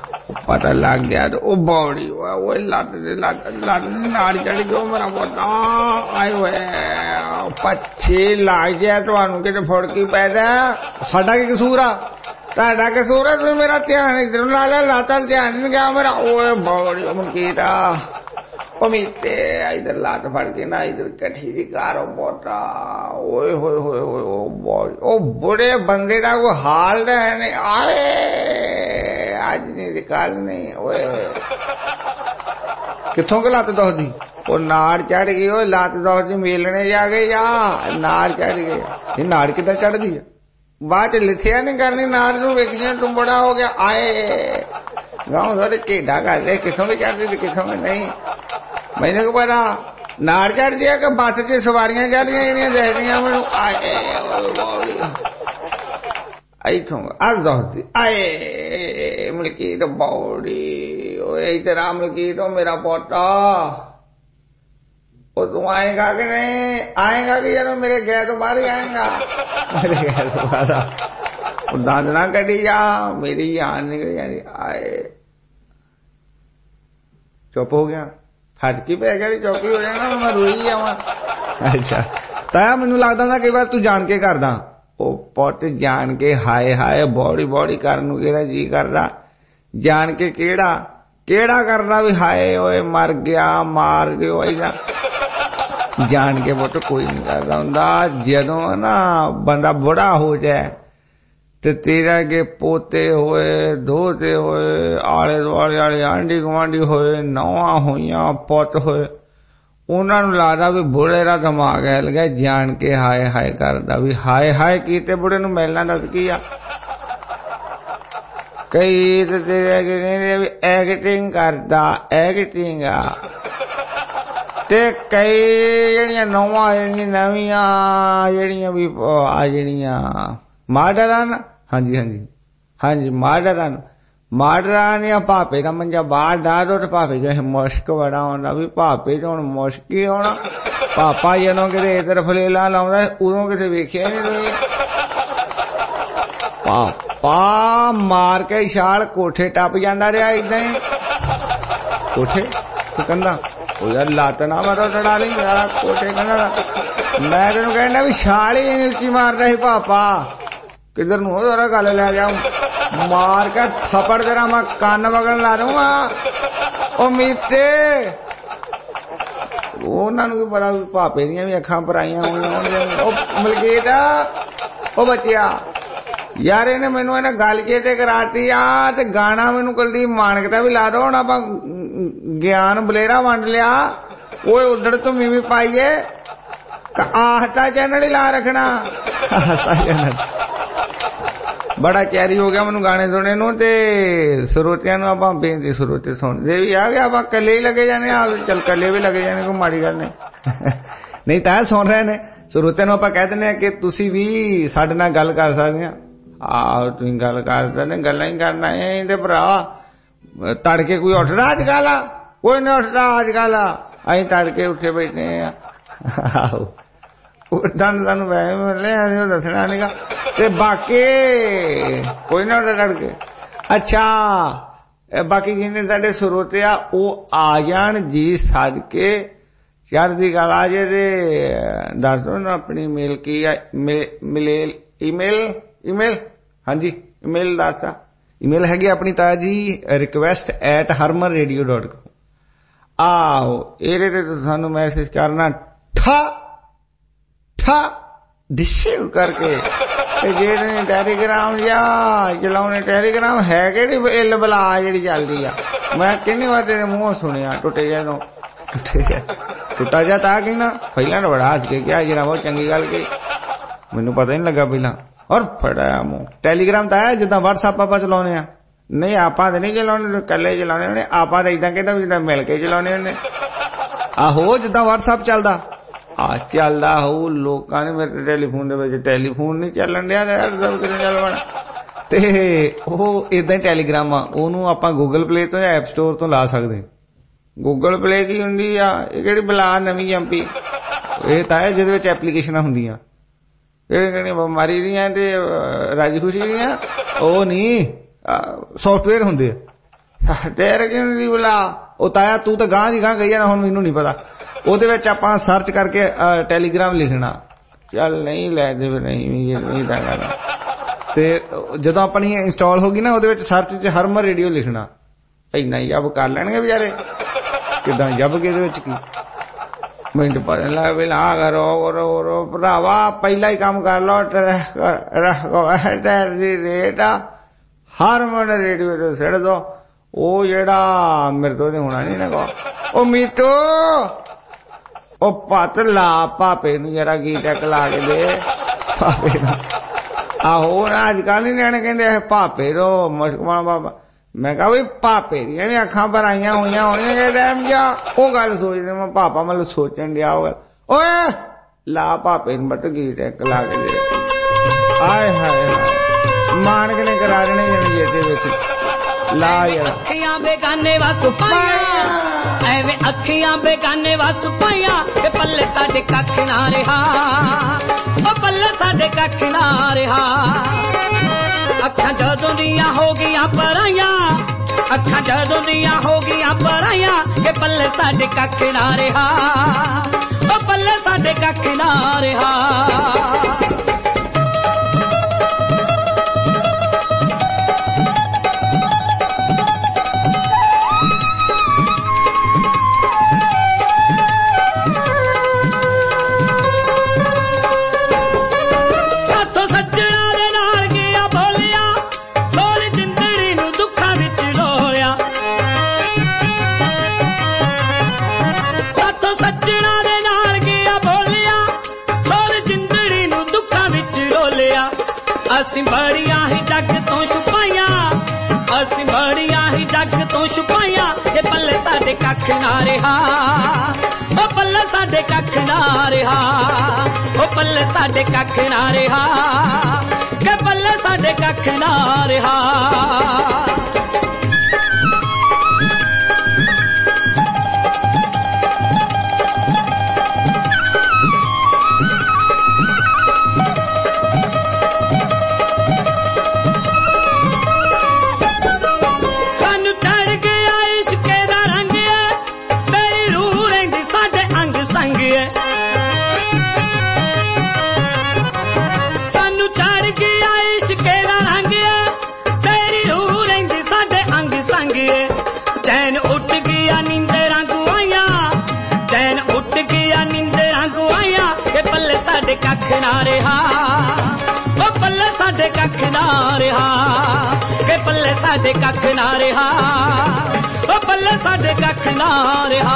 पता लग गया तो ओ बौड़ी वो लत लत लत नाड़ चढ़ गयो मेरा पोता आए हुए पच्छी लग गया तुहानू किते फुड़की पै जाए साडा की कसूर आ ताड़ा कसूर है तुम मेरा ध्यान इधर ला ला लाता ध्यान नहीं गया मेरा ओए बौड़ी मुकीता पमीते इधर लात फड़ के ना इधर कठी भी कारो पोता ओए होए होए होए ओ बौड़ी ओ बुढ़े बंदे का वो हाल है नहीं आए आज नहीं निकाल नहीं ओए किथों के लात दोहदी वो नाड़ चढ़ गई ओ लात दोहदी मिलने जा गई या नाड़ चढ़ गई ये नाड़ किधर चढ़ दी बात लिथिया नहीं करनी नाड़ नू वेखिया तुम बड़ा हो गया आए गाँव थोड़े चेडा कर रहे किथों के चढ़ दी किथों के नहीं मैंने को पता नाड़ चढ़ दिया कि बस च सवारियां चढ़ गई देखदिया मैनू आए इथों अज दोहती आए मलकीत बौड़ी इधर आ मलकीत मेरा पोता ਉਹ ਤੂੰ ਆਏਗਾ ਕਿ ਨਹੀਂ ਆਏਗਾ ਕਿ ਜਦੋਂ ਮੇਰੇ ਗਏ ਤੋਂ ਬਾਹਰ ਹੀ ਆਏਗਾ ਮੇਰੇ ਗਏ ਤੋਂ ਬਾਹਰ ਉਹ ਦੰਦ ਨਾ ਕੱਢੀ ਜਾ ਮੇਰੀ ਜਾਨ ਨਿਕਲ ਜਾਣੀ ਆਏ ਚੁੱਪ ਹੋ ਗਿਆ ਫਟਕੀ ਪੈ ਗਿਆ ਚੁੱਪ ਹੋ ਜਾਣਾ ਮੈਂ ਰੋਈ ਜਾਵਾਂ ਅੱਛਾ ਤਾਂ ਮੈਨੂੰ ਲੱਗਦਾ ਨਾ ਕਈ ਵਾਰ ਤੂੰ ਜਾਣ ਕੇ ਕਰਦਾ ਉਹ ਪੁੱਤ ਜਾਣ ਕੇ ਹਾਏ ਹਾਏ ਬੋੜੀ ਬੋੜੀ ਕਰਨ ਨੂੰ ਕਿਹੜਾ ਜੀ ਕਰਦਾ ਜਾਣ ਕੇ ਕਿਹੜਾ ਕਿਹੜਾ ਕਰਦਾ ਵੀ ਹਾਏ ਓਏ ਮਰ ਗਿਆ ਮਾਰ ਦਿਓ ਐਸਾ ਜਾਣ ਕੇ ਪੁੱਤ ਕੋਈ ਨਹੀਂ ਕਰਦਾ ਹੁੰਦਾ ਜਦੋਂ ਨਾ ਬੰਦਾ ਬੁੜਾ ਹੋ ਜਾਏ ਤੇ ਤੇਰੇ ਅੱਗੇ ਪੋਤੇ ਹੋਏ ਦੋਤੇ ਹੋਏ ਆਲੇ ਦੁਆਲੇ ਵਾਲੇ ਆਂਢੀ ਗੁਆਂਢੀ ਹੋਏ ਨੌਆਂ ਹੋਈਆਂ ਪੁੱਤ ਹੋਏ ਉਹਨਾਂ ਨੂੰ ਲੱਗਦਾ ਵੀ ਬੁੜੇ ਦਾ ਦਿਮਾਗ ਹੈ ਲਗਾ ਜਾਣ ਕੇ ਹਾਏ ਹਾਏ ਕਰਦਾ ਵੀ ਹਾਏ ਹਾਏ ਕੀਤੇ ਬੁੜੇ ਨੂੰ ਮਿਲਣਾ ਦੱਸ ਕੀ ਆ ਕਈ ਤੇ ਤੇਰੇ ਅੱਗੇ ਕਹਿੰਦੇ ਵੀ ਐਕਟਿੰਗ ਕਰਦਾ ਐਕਟਿੰਗ ਆ ਤੇ ਕਈ ਜਿਹੜੀਆਂ ਨੌਵਾਂ ਜਿਹੜੀਆਂ ਨਵੀਆਂ ਜਿਹੜੀਆਂ ਵੀ ਆ ਜਿਹੜੀਆਂ ਮਾਡਰਨ ਹਾਂਜੀ ਹਾਂਜੀ ਹਾਂਜੀ ਮਾਡਰਨ ਮਾਡਰਨ ਜਾਂ ਭਾਪੇ ਦਾ ਮੰਜਾ ਬਾਹਰ ਡਾਹ ਤੇ ਭਾਪੇ ਜੋ ਮੁਸ਼ਕ ਬੜਾ ਆਉਂਦਾ ਵੀ ਭਾਪੇ ਚ ਹੁਣ ਮੁਸ਼ਕ ਹੀ ਆਉਣਾ ਪਾਪਾ ਜਦੋਂ ਕਿਤੇ ਇਹ ਤਰਫ ਫਲੇਲਾ ਲਾਉਂਦਾ ਉਦੋਂ ਕਿਤੇ ਵੇਖਿਆ ਨਹੀਂ ਪਾਪਾ ਮਾਰ ਕੇ ਛਾਲ ਕੋਠੇ ਟੱਪ ਜਾਂਦਾ ਰਿਹਾ ਏਦਾਂ ਹੀ ਕੋਠੇ ਤੂੰ ਕਹਿੰਦਾ ਉਹ ਯਾਰ ਲੱਤ ਨਾ ਮਾਰੋ ਚੜਾ ਲਈ ਯਾਰ ਕੋਠੇ ਕਹਿੰਦਾ ਮੈਂ ਤੈਨੂੰ ਕਹਿੰਦਾ ਵੀ ਛਾਲ ਹੀ ਉੱਚੀ ਮਾਰਦਾ ਸੀ ਪਾਪਾ ਕਿੱਧਰ ਨੂੰ ਉਹਦਾ ਗੱਲ ਲੈ ਜਾ ਮਾਰ ਕੇ ਥੱਪੜ ਤੇਰਾ ਮੈਂ ਕੰਨ ਵਗਣ ਲਾ ਦੂੰਗਾ ਉਹ ਮੀਤੇ ਉਹਨਾਂ ਨੂੰ ਕੀ ਪਤਾ ਵੀ ਭਾਪੇ ਦੀਆਂ ਵੀ ਅੱਖਾਂ ਭਰਾਈਆਂ ਹੋਈਆਂ ਉਹ ਮਲਕੀਤ ਉਹ ਬੱਚਿਆ ਯਾਰ ਇਹਨੇ ਮੈਨੂੰ ਇਹਨੇ ਗੱਲ ਚੇਤੇ ਕਰਾਤੀ ਆ ਤੇ ਗਾਣਾ ਮੈਨੂੰ ਕੁਲਦੀਪ ਮਾਨਕ ਦਾ ਵੀ ਲਾ ਦੋ ਹੁਣ ਆਪਾਂ ਗਿਆਨ ਬਲੇਰਾ ਵੰਡ ਲਿਆ ਓਏ ਉੱਧੜ ਤੋਂ ਵੀ ਪਾਈਏ ਆਹਤਾ ਚੈਨਲ ਹੀ ਲਾ ਰੱਖਣਾ ਆਹਤਾ ਚੈਨਲ ਬੜਾ ਕੈਰੀ ਹੋ ਗਿਆ ਮੈਨੂੰ ਗਾਣੇ ਸੁਣੇ ਨੂੰ ਤੇ ਸਰੋਤਿਆਂ ਨੂੰ ਆਪਾਂ ਬੇਨਤੀ ਸਰੋਤੇ ਸੁਣਦੇ ਵੀ ਆ ਗਿਆ ਆਪਾਂ ਕੱਲੇ ਹੀ ਲੱਗੇ ਜਾਣੇ ਆ ਚੱਲ ਕੱਲੇ ਵੀ ਲੱਗੇ ਜਾਣੇ ਕੋਈ ਮਾੜੀ ਗੱਲ ਨਹੀਂ ਨਹੀਂ ਤਾਂ ਸੁਣ ਰਹੇ ਨੇ ਸਰੋਤਿਆਂ ਨੂੰ ਆਪਾਂ ਕਹਿ ਦਿੰਦੇ ਆ ਕਿ ਤੁਸੀਂ ਵੀ ਸਾਡੇ ਨਾਲ ਗੱਲ ਕਰ ਸਕਦੇ ਆ ਆਹ ਤੁਸੀਂ ਗੱਲ ਕਰਦੇ ਨੇ ਗੱਲਾਂ ਹੀ ਕਰਨਾ ਇਹ ਤੇ ਭਰਾ ਤੜਕੇ ਕੋਈ ਉੱਠਦਾ ਅੱਜ ਕੱਲ ਕੋਈ ਨਹੀਂ ਉੱਠਦਾ ਅੱਜ ਕੱਲ ਅਸੀਂ ਤੜਕੇ ਉੱਠੇ ਬੈਠੇ ਆ ਆਹੋ ਉੱਠਦਾ ਤੁਹਾਨੂੰ ਵੈਸੇ ਮਿਲਿਆ ਦੱਸਣਾ ਨੀਗਾ ਤੇ ਬਾਕੀ ਕੋਈ ਨਾ ਉੱਠਦਾ ਤੜਕੇ ਅੱਛਾ ਬਾਕੀ ਕਹਿੰਦੇ ਸਾਡੇ ਸਰੋਤੇ ਆ ਉਹ ਆ ਜਾਣ ਜੀ ਸੱਜ ਕੇ ਚੜ੍ਹਦੀ ਕਲਾ ਜੇ ਤੇ ਦੱਸ ਦੋ ਨਾ ਆਪਣੀ ਮੇਲ ਕੀ ਆ ਮਿਲੇਲ ਈਮੇਲ ਈਮੇਲ ਹਾਂਜੀ ਈਮੇਲ ਦੱਸ ਈਮੇਲ ਹੈਗੀ ਆਪਣੀ ਤਾਇਆ ਜੀ request at Harman radio dot com ਆਓ ਇਹਦੇ ਤੇ ਸਾਨੂੰ ਮੈਸੇਜ ਕਰਨਾ ਠਾ ਠਾ ਡਿਸ਼ਿਵ ਕਰਕੇ ਤੇ ਜਿਹੜੇ ਟੈਲੀਗ੍ਰਾਮ ਜਾਂ ਚਲਾਉਣੇ ਟੈਲੀਗ੍ਰਾਮ ਹੈ ਕਿਹੜੀ ਇੱਲ ਬਲਾ ਜਿਹੜੀ ਚੱਲਦੀ ਆ ਮੈਂ ਕਿੰਨੀ ਵਾਰ ਤੇਰੇ ਮੂੰਹੋਂ ਸੁਣਿਆ ਟੁੱਟੇ ਜਾ ਨੂੰ ਟੁੱਟੇ ਜਾ ਟੁੱਟਾ ਜਾ ਤਾਂ ਕਹਿੰਦਾ ਪਹਿਲਾਂ ਬੜਾ ਹੱਸ ਕੇ ਕਿਹਾ ਜਿਹੜਾ ਬਹੁਤ ਚੰਗੀ ਗੱਲ ਕਹੀ ਮੈਨੂੰ ਪਤਾ ਹੀ ਨਹੀਂ ਲੱਗਾ ਪਹਿਲਾਂ ਔਰ ਫੜਿਆ ਮੂੰਹ ਟੈਲੀਗ੍ਰਾਮ ਤਾਂ ਹੈ ਜਿੱਦਾਂ ਵਟਸਐਪ ਆਪਾਂ ਚਲਾਉਣੇ ਆ ਨਹੀਂ ਆਪਾਂ ਤਾਂ ਨਹੀਂ ਚਲਾਉਣੇ ਇਕੱਲੇ ਚਲਾਉਣੇ ਹੁੰਦੇ ਆਪਾਂ ਤਾਂ ਏਦਾਂ ਕਹਿੰਦਾ ਜਿੱਦਾਂ ਮਿਲ ਕੇ ਚਲਾਉਣੇ ਹੁੰਦੇ ਆਹੋ ਜਿੱਦਾਂ ਵਟਸਐਪ ਚੱਲਦਾ ਆ ਚੱਲਦਾ ਹੋ ਲੋਕਾਂ ਨੇ ਮੇਰੇ ਟੈਲੀਫੋਨ ਦੇ ਵਿੱਚ ਟੈਲੀਫੋਨ ਨਹੀਂ ਚੱਲਣ ਡਿਆ ਸਭ ਕਿਤੇ ਚੱਲਣਾ ਤੇ ਉਹ ਏਦਾਂ ਹੀ ਟੈਲੀਗ੍ਰਾਮ ਆ ਉਹਨੂੰ ਆਪਾਂ ਗੂਗਲ ਪਲੇ ਤੋਂ ਜਾਂ ਐਪ ਸਟੋਰ ਤੋਂ ਲਾ ਸਕਦੇ ਗੂਗਲ ਪਲੇ ਕੀ ਹੁੰਦੀ ਆ ਇਹ ਕਿਹੜੀ ਬਲਾ ਨਵੀਂ ਐਮਪੀ ਇਹ ਤਾਂ ਹੈ ਜਿਹਦੇ ਵਿੱਚ ਐਪਲੀਕੇਸ਼ਨਾਂ ਹੁੰਦੀਆਂ ਕਿਹੜੀ ਕਿਹੜੀ ਬਿਮਾਰੀ ਦੀਆਂ ਤੇ ਰਾਜੀ ਖੁਸ਼ੀ ਦੀਆਂ ਉਹ ਨਹੀਂ ਸੌਫਟਵੇਅਰ ਹੁੰਦੇ ਟੈਰ ਕਿਹੜੀ ਬਲਾ ਉਹ ਤਾਇਆ ਤੂੰ ਤਾਂ ਗਾਂ ਦੀ ਗਾਂ ਗਈ ਨਾ ਹੁਣ ਮੈਨੂੰ ਨਹੀਂ ਪਤਾ ਉਹਦੇ ਵਿੱਚ ਆਪਾਂ ਸਰਚ ਕਰਕੇ ਟੈਲੀਗ੍ਰਾਮ ਲਿਖਣਾ ਚੱਲ ਨਹੀਂ ਲੈ ਦੇ ਨਹੀਂ ਨਹੀਂ ਤਾਂ ਕਰਨਾ ਤੇ ਜਦੋਂ ਆਪਣੀ ਇੰਸਟਾਲ ਹੋ ਗਈ ਨਾ ਉਹਦੇ ਵਿੱਚ ਸਰਚ ਚ ਹਰਮਨ ਰੇਡੀਓ ਲਿਖਣਾ ਇੰਨਾ ਯੱਬ ਕਰ ਲੈਣਗੇ ਵਿਚਾਰੇ ਕਿੱਦਾਂ ਯੱਬ ਕੇ ਇਹਦੇ ਵਿੱਚ ਕੀ ਮਿੰਟ ਪੜਨ ਲੱਗ ਪਏ ਲਾ ਕਰੋ ਕਰੋ ਕਰੋ ਭਰਾਵਾ ਪਹਿਲਾਂ ਹੀ ਕੰਮ ਕਰ ਲਓ ਦੀ ਰੇਟ ਆ ਹਰਮਨ ਰੇਡੀਓ ਤੇ ਛੱਡ ਦੋ ਉਹ ਜਿਹੜਾ ਮੇਰੇ ਤੋਂ ਹੋਣਾ ਨਹੀਂ ਨਾ ਕੋ ਉਹ ਮੀਟੋ ਉਹ ਪੱਤ ਲਾ ਭਾਪੇ ਨੂੰ ਜਰਾ ਗੀਟਕ ਲਾ ਕੇ ਦੇ ਭਾਪੇ ਨੂੰ ਆਹੋ ਨਾ ਅੱਜ ਕੱਲ ਹੀ ਨਿਆਣੇ ਕਹਿੰਦੇ ਭਾਪੇ ਰੋ ਮੁਸ਼ਕਲਾਂ ਬਾਬਾ ਮੈਂ ਕਿਹਾ ਵੀ ਭਾਪੇ ਦੀਆਂ ਵੀ ਅੱਖਾਂ ਭਰਾਈਆਂ ਹੋਈਆਂ ਹੋਣੀਆਂ ਕਿ ਟਾਈਮ ਜਾ ਉਹ ਗੱਲ ਸੋਚਦੇ ਮੈਂ ਪਾਪਾ ਮਤਲਬ ਸੋਚਣ ਡਿਆ ਉਹ ਗੱਲ ਓਏ ਲਾ ਭਾਪੇ ਨੂੰ ਬੱਟ ਗੀਟਕ ਲਾ ਕੇ ਦੇ ਆਏ ਹਾਏ ਮਾਨਕ ਨੇ ਕਰਾ ਦੇਣੇ ਜਣੇ ਜੇ ਵਿੱਚ ਲਾ ਯਾਰ ਅੱਖੀਆਂ ਬੇਗਾਨੇ ਵਸ ਪਾਈਆਂ ਐਵੇਂ ਅੱਖੀਆਂ ਬੇਗਾਨੇ ਵਸ ਪਾਈਆਂ ਤੇ ਪੱਲੇ ਸਾਡੇ ਕੱਖ ਨਾ ਰਿਹਾ ਉਹ ਪੱਲੇ ਸਾਡੇ ਕੱਖ ਨਾ ਰਿਹਾ ਅੱਖਾਂ ਜਦੋਂ ਦੀਆਂ ਹੋ ਗਈਆਂ ਪਰਾਈਆਂ ਅੱਖਾਂ ਜਦੋਂ ਦੀਆਂ ਹੋ ਗਈਆਂ ਪਰਾਈਆਂ ਕਿ ਪੱਲੇ ਸਾਡੇ ਕੱਖ ਨਾ ਰਿਹਾ ਉਹ ਪੱਲੇ ਸਾਡੇ ਕੱਖ ਨਾ ਰਿਹਾ ਅਸੀਂ ਬੜੀਆਂ ਹੀ ਜੱਗ ਤੋਂ ਛੁਪਾਈਆਂ ਅਸੀਂ ਬੜੀਆਂ ਹੀ ਜੱਗ ਤੋਂ ਛੁਪਾਈਆਂ ਇਹ ਪੱਲੇ ਸਾਡੇ ਕੱਖ ਨਾ ਰਿਹਾ ਉਹ ਪੱਲੇ ਸਾਡੇ ਕੱਖ ਨਾ ਰਿਹਾ ਉਹ ਪੱਲੇ ਸਾਡੇ ਕੱਖ ਨਾ ਰਿਹਾ ਕਿ ਪੱਲੇ ਸਾਡੇ ਕੱਖ ਨਾ ਰਿਹਾ चैन उठ गया नींदरां गुआइया चैन उठ गया नींदरां गुआइया के पल्ले साडे कख ना रहा ओ पल्ले साडे कख ना रहा के पल्ले साडे कख ना रहा ओ पल्ले साडे कख ना रहा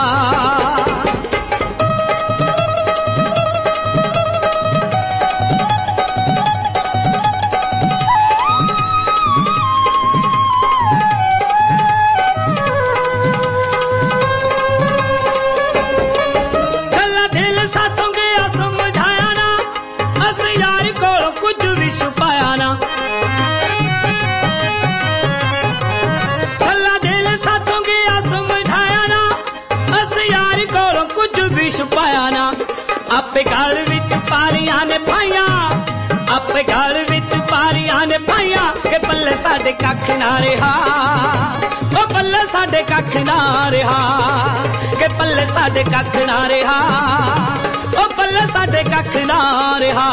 अपे गल विच पारियां ने पाइया अपे गल विच पारियां ने पाइया के पल्ले साडे कख ना रहा ओ पल्ले साडे कख ना रहा के पल्ले साडे कख ना रहा ओ पल्ले साडे कख ना रहा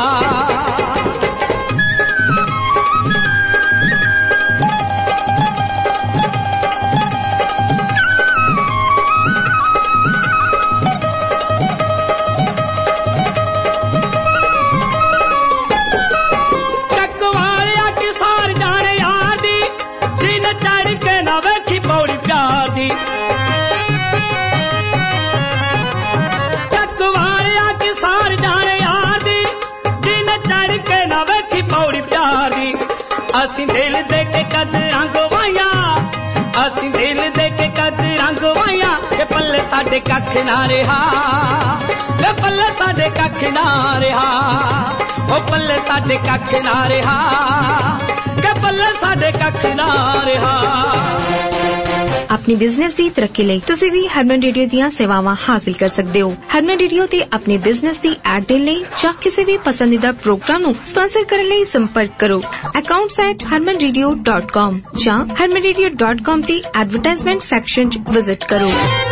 ਅਸੀਂ ਦਿਲ ਦੇ ਕੇ ਕਦਰਾਂ ਗਵਾਈਆਂ ਅਸੀਂ ਦਿਲ ਦੇ ਕੇ ਕਦਰਾਂ ਗਵਾਈਆਂ ਕਿ ਪੱਲੇ ਸਾਡੇ ਕੱਖ ਨਾ ਰਿਹਾ ਤੇ ਪੱਲੇ ਸਾਡੇ ਕੱਖ ਨਾ ਰਿਹਾ ਉਹ ਪੱਲੇ ਸਾਡੇ ਕੱਖ ਨਾ ਰਿਹਾ ਕਿ ਪੱਲੇ ਸਾਡੇ ਕੱਖ ਨਾ ਰਿਹਾ अपनी बिजनेस की तरक्की ਲਈ ਤੁਸੀਂ ਵੀ ਹਰਮਨ ਰੇਡੀਓ ਦੀਆਂ ਸੇਵਾਵਾਂ ਹਾਸਲ ਕਰ ਸਕਦੇ ਹੋ। ਹਰਮਨ ਰੇਡੀਓ ਤੇ ਆਪਣੇ ਬਿਜ਼ਨਸ ਦੀ ਐਡ ਦੇਣ ਲਈ ਜਾਂ ਕਿਸੇ ਵੀ ਪਸੰਦੀਦਾ ਪ੍ਰੋਗਰਾਮ ਨੂੰ ਸਪਾਂਸਰ ਕਰਨ ਲਈ ਸੰਪਰਕ ਕਰੋ accounts at harman radio dot com ਜਾਂ harman radio dot com ਤੇ ਐਡਵਰਟਾਈਜ਼ਮੈਂਟ ਸੈਕਸ਼ਨ 'ਚ ਵਿਜ਼ਿਟ ਕਰੋ।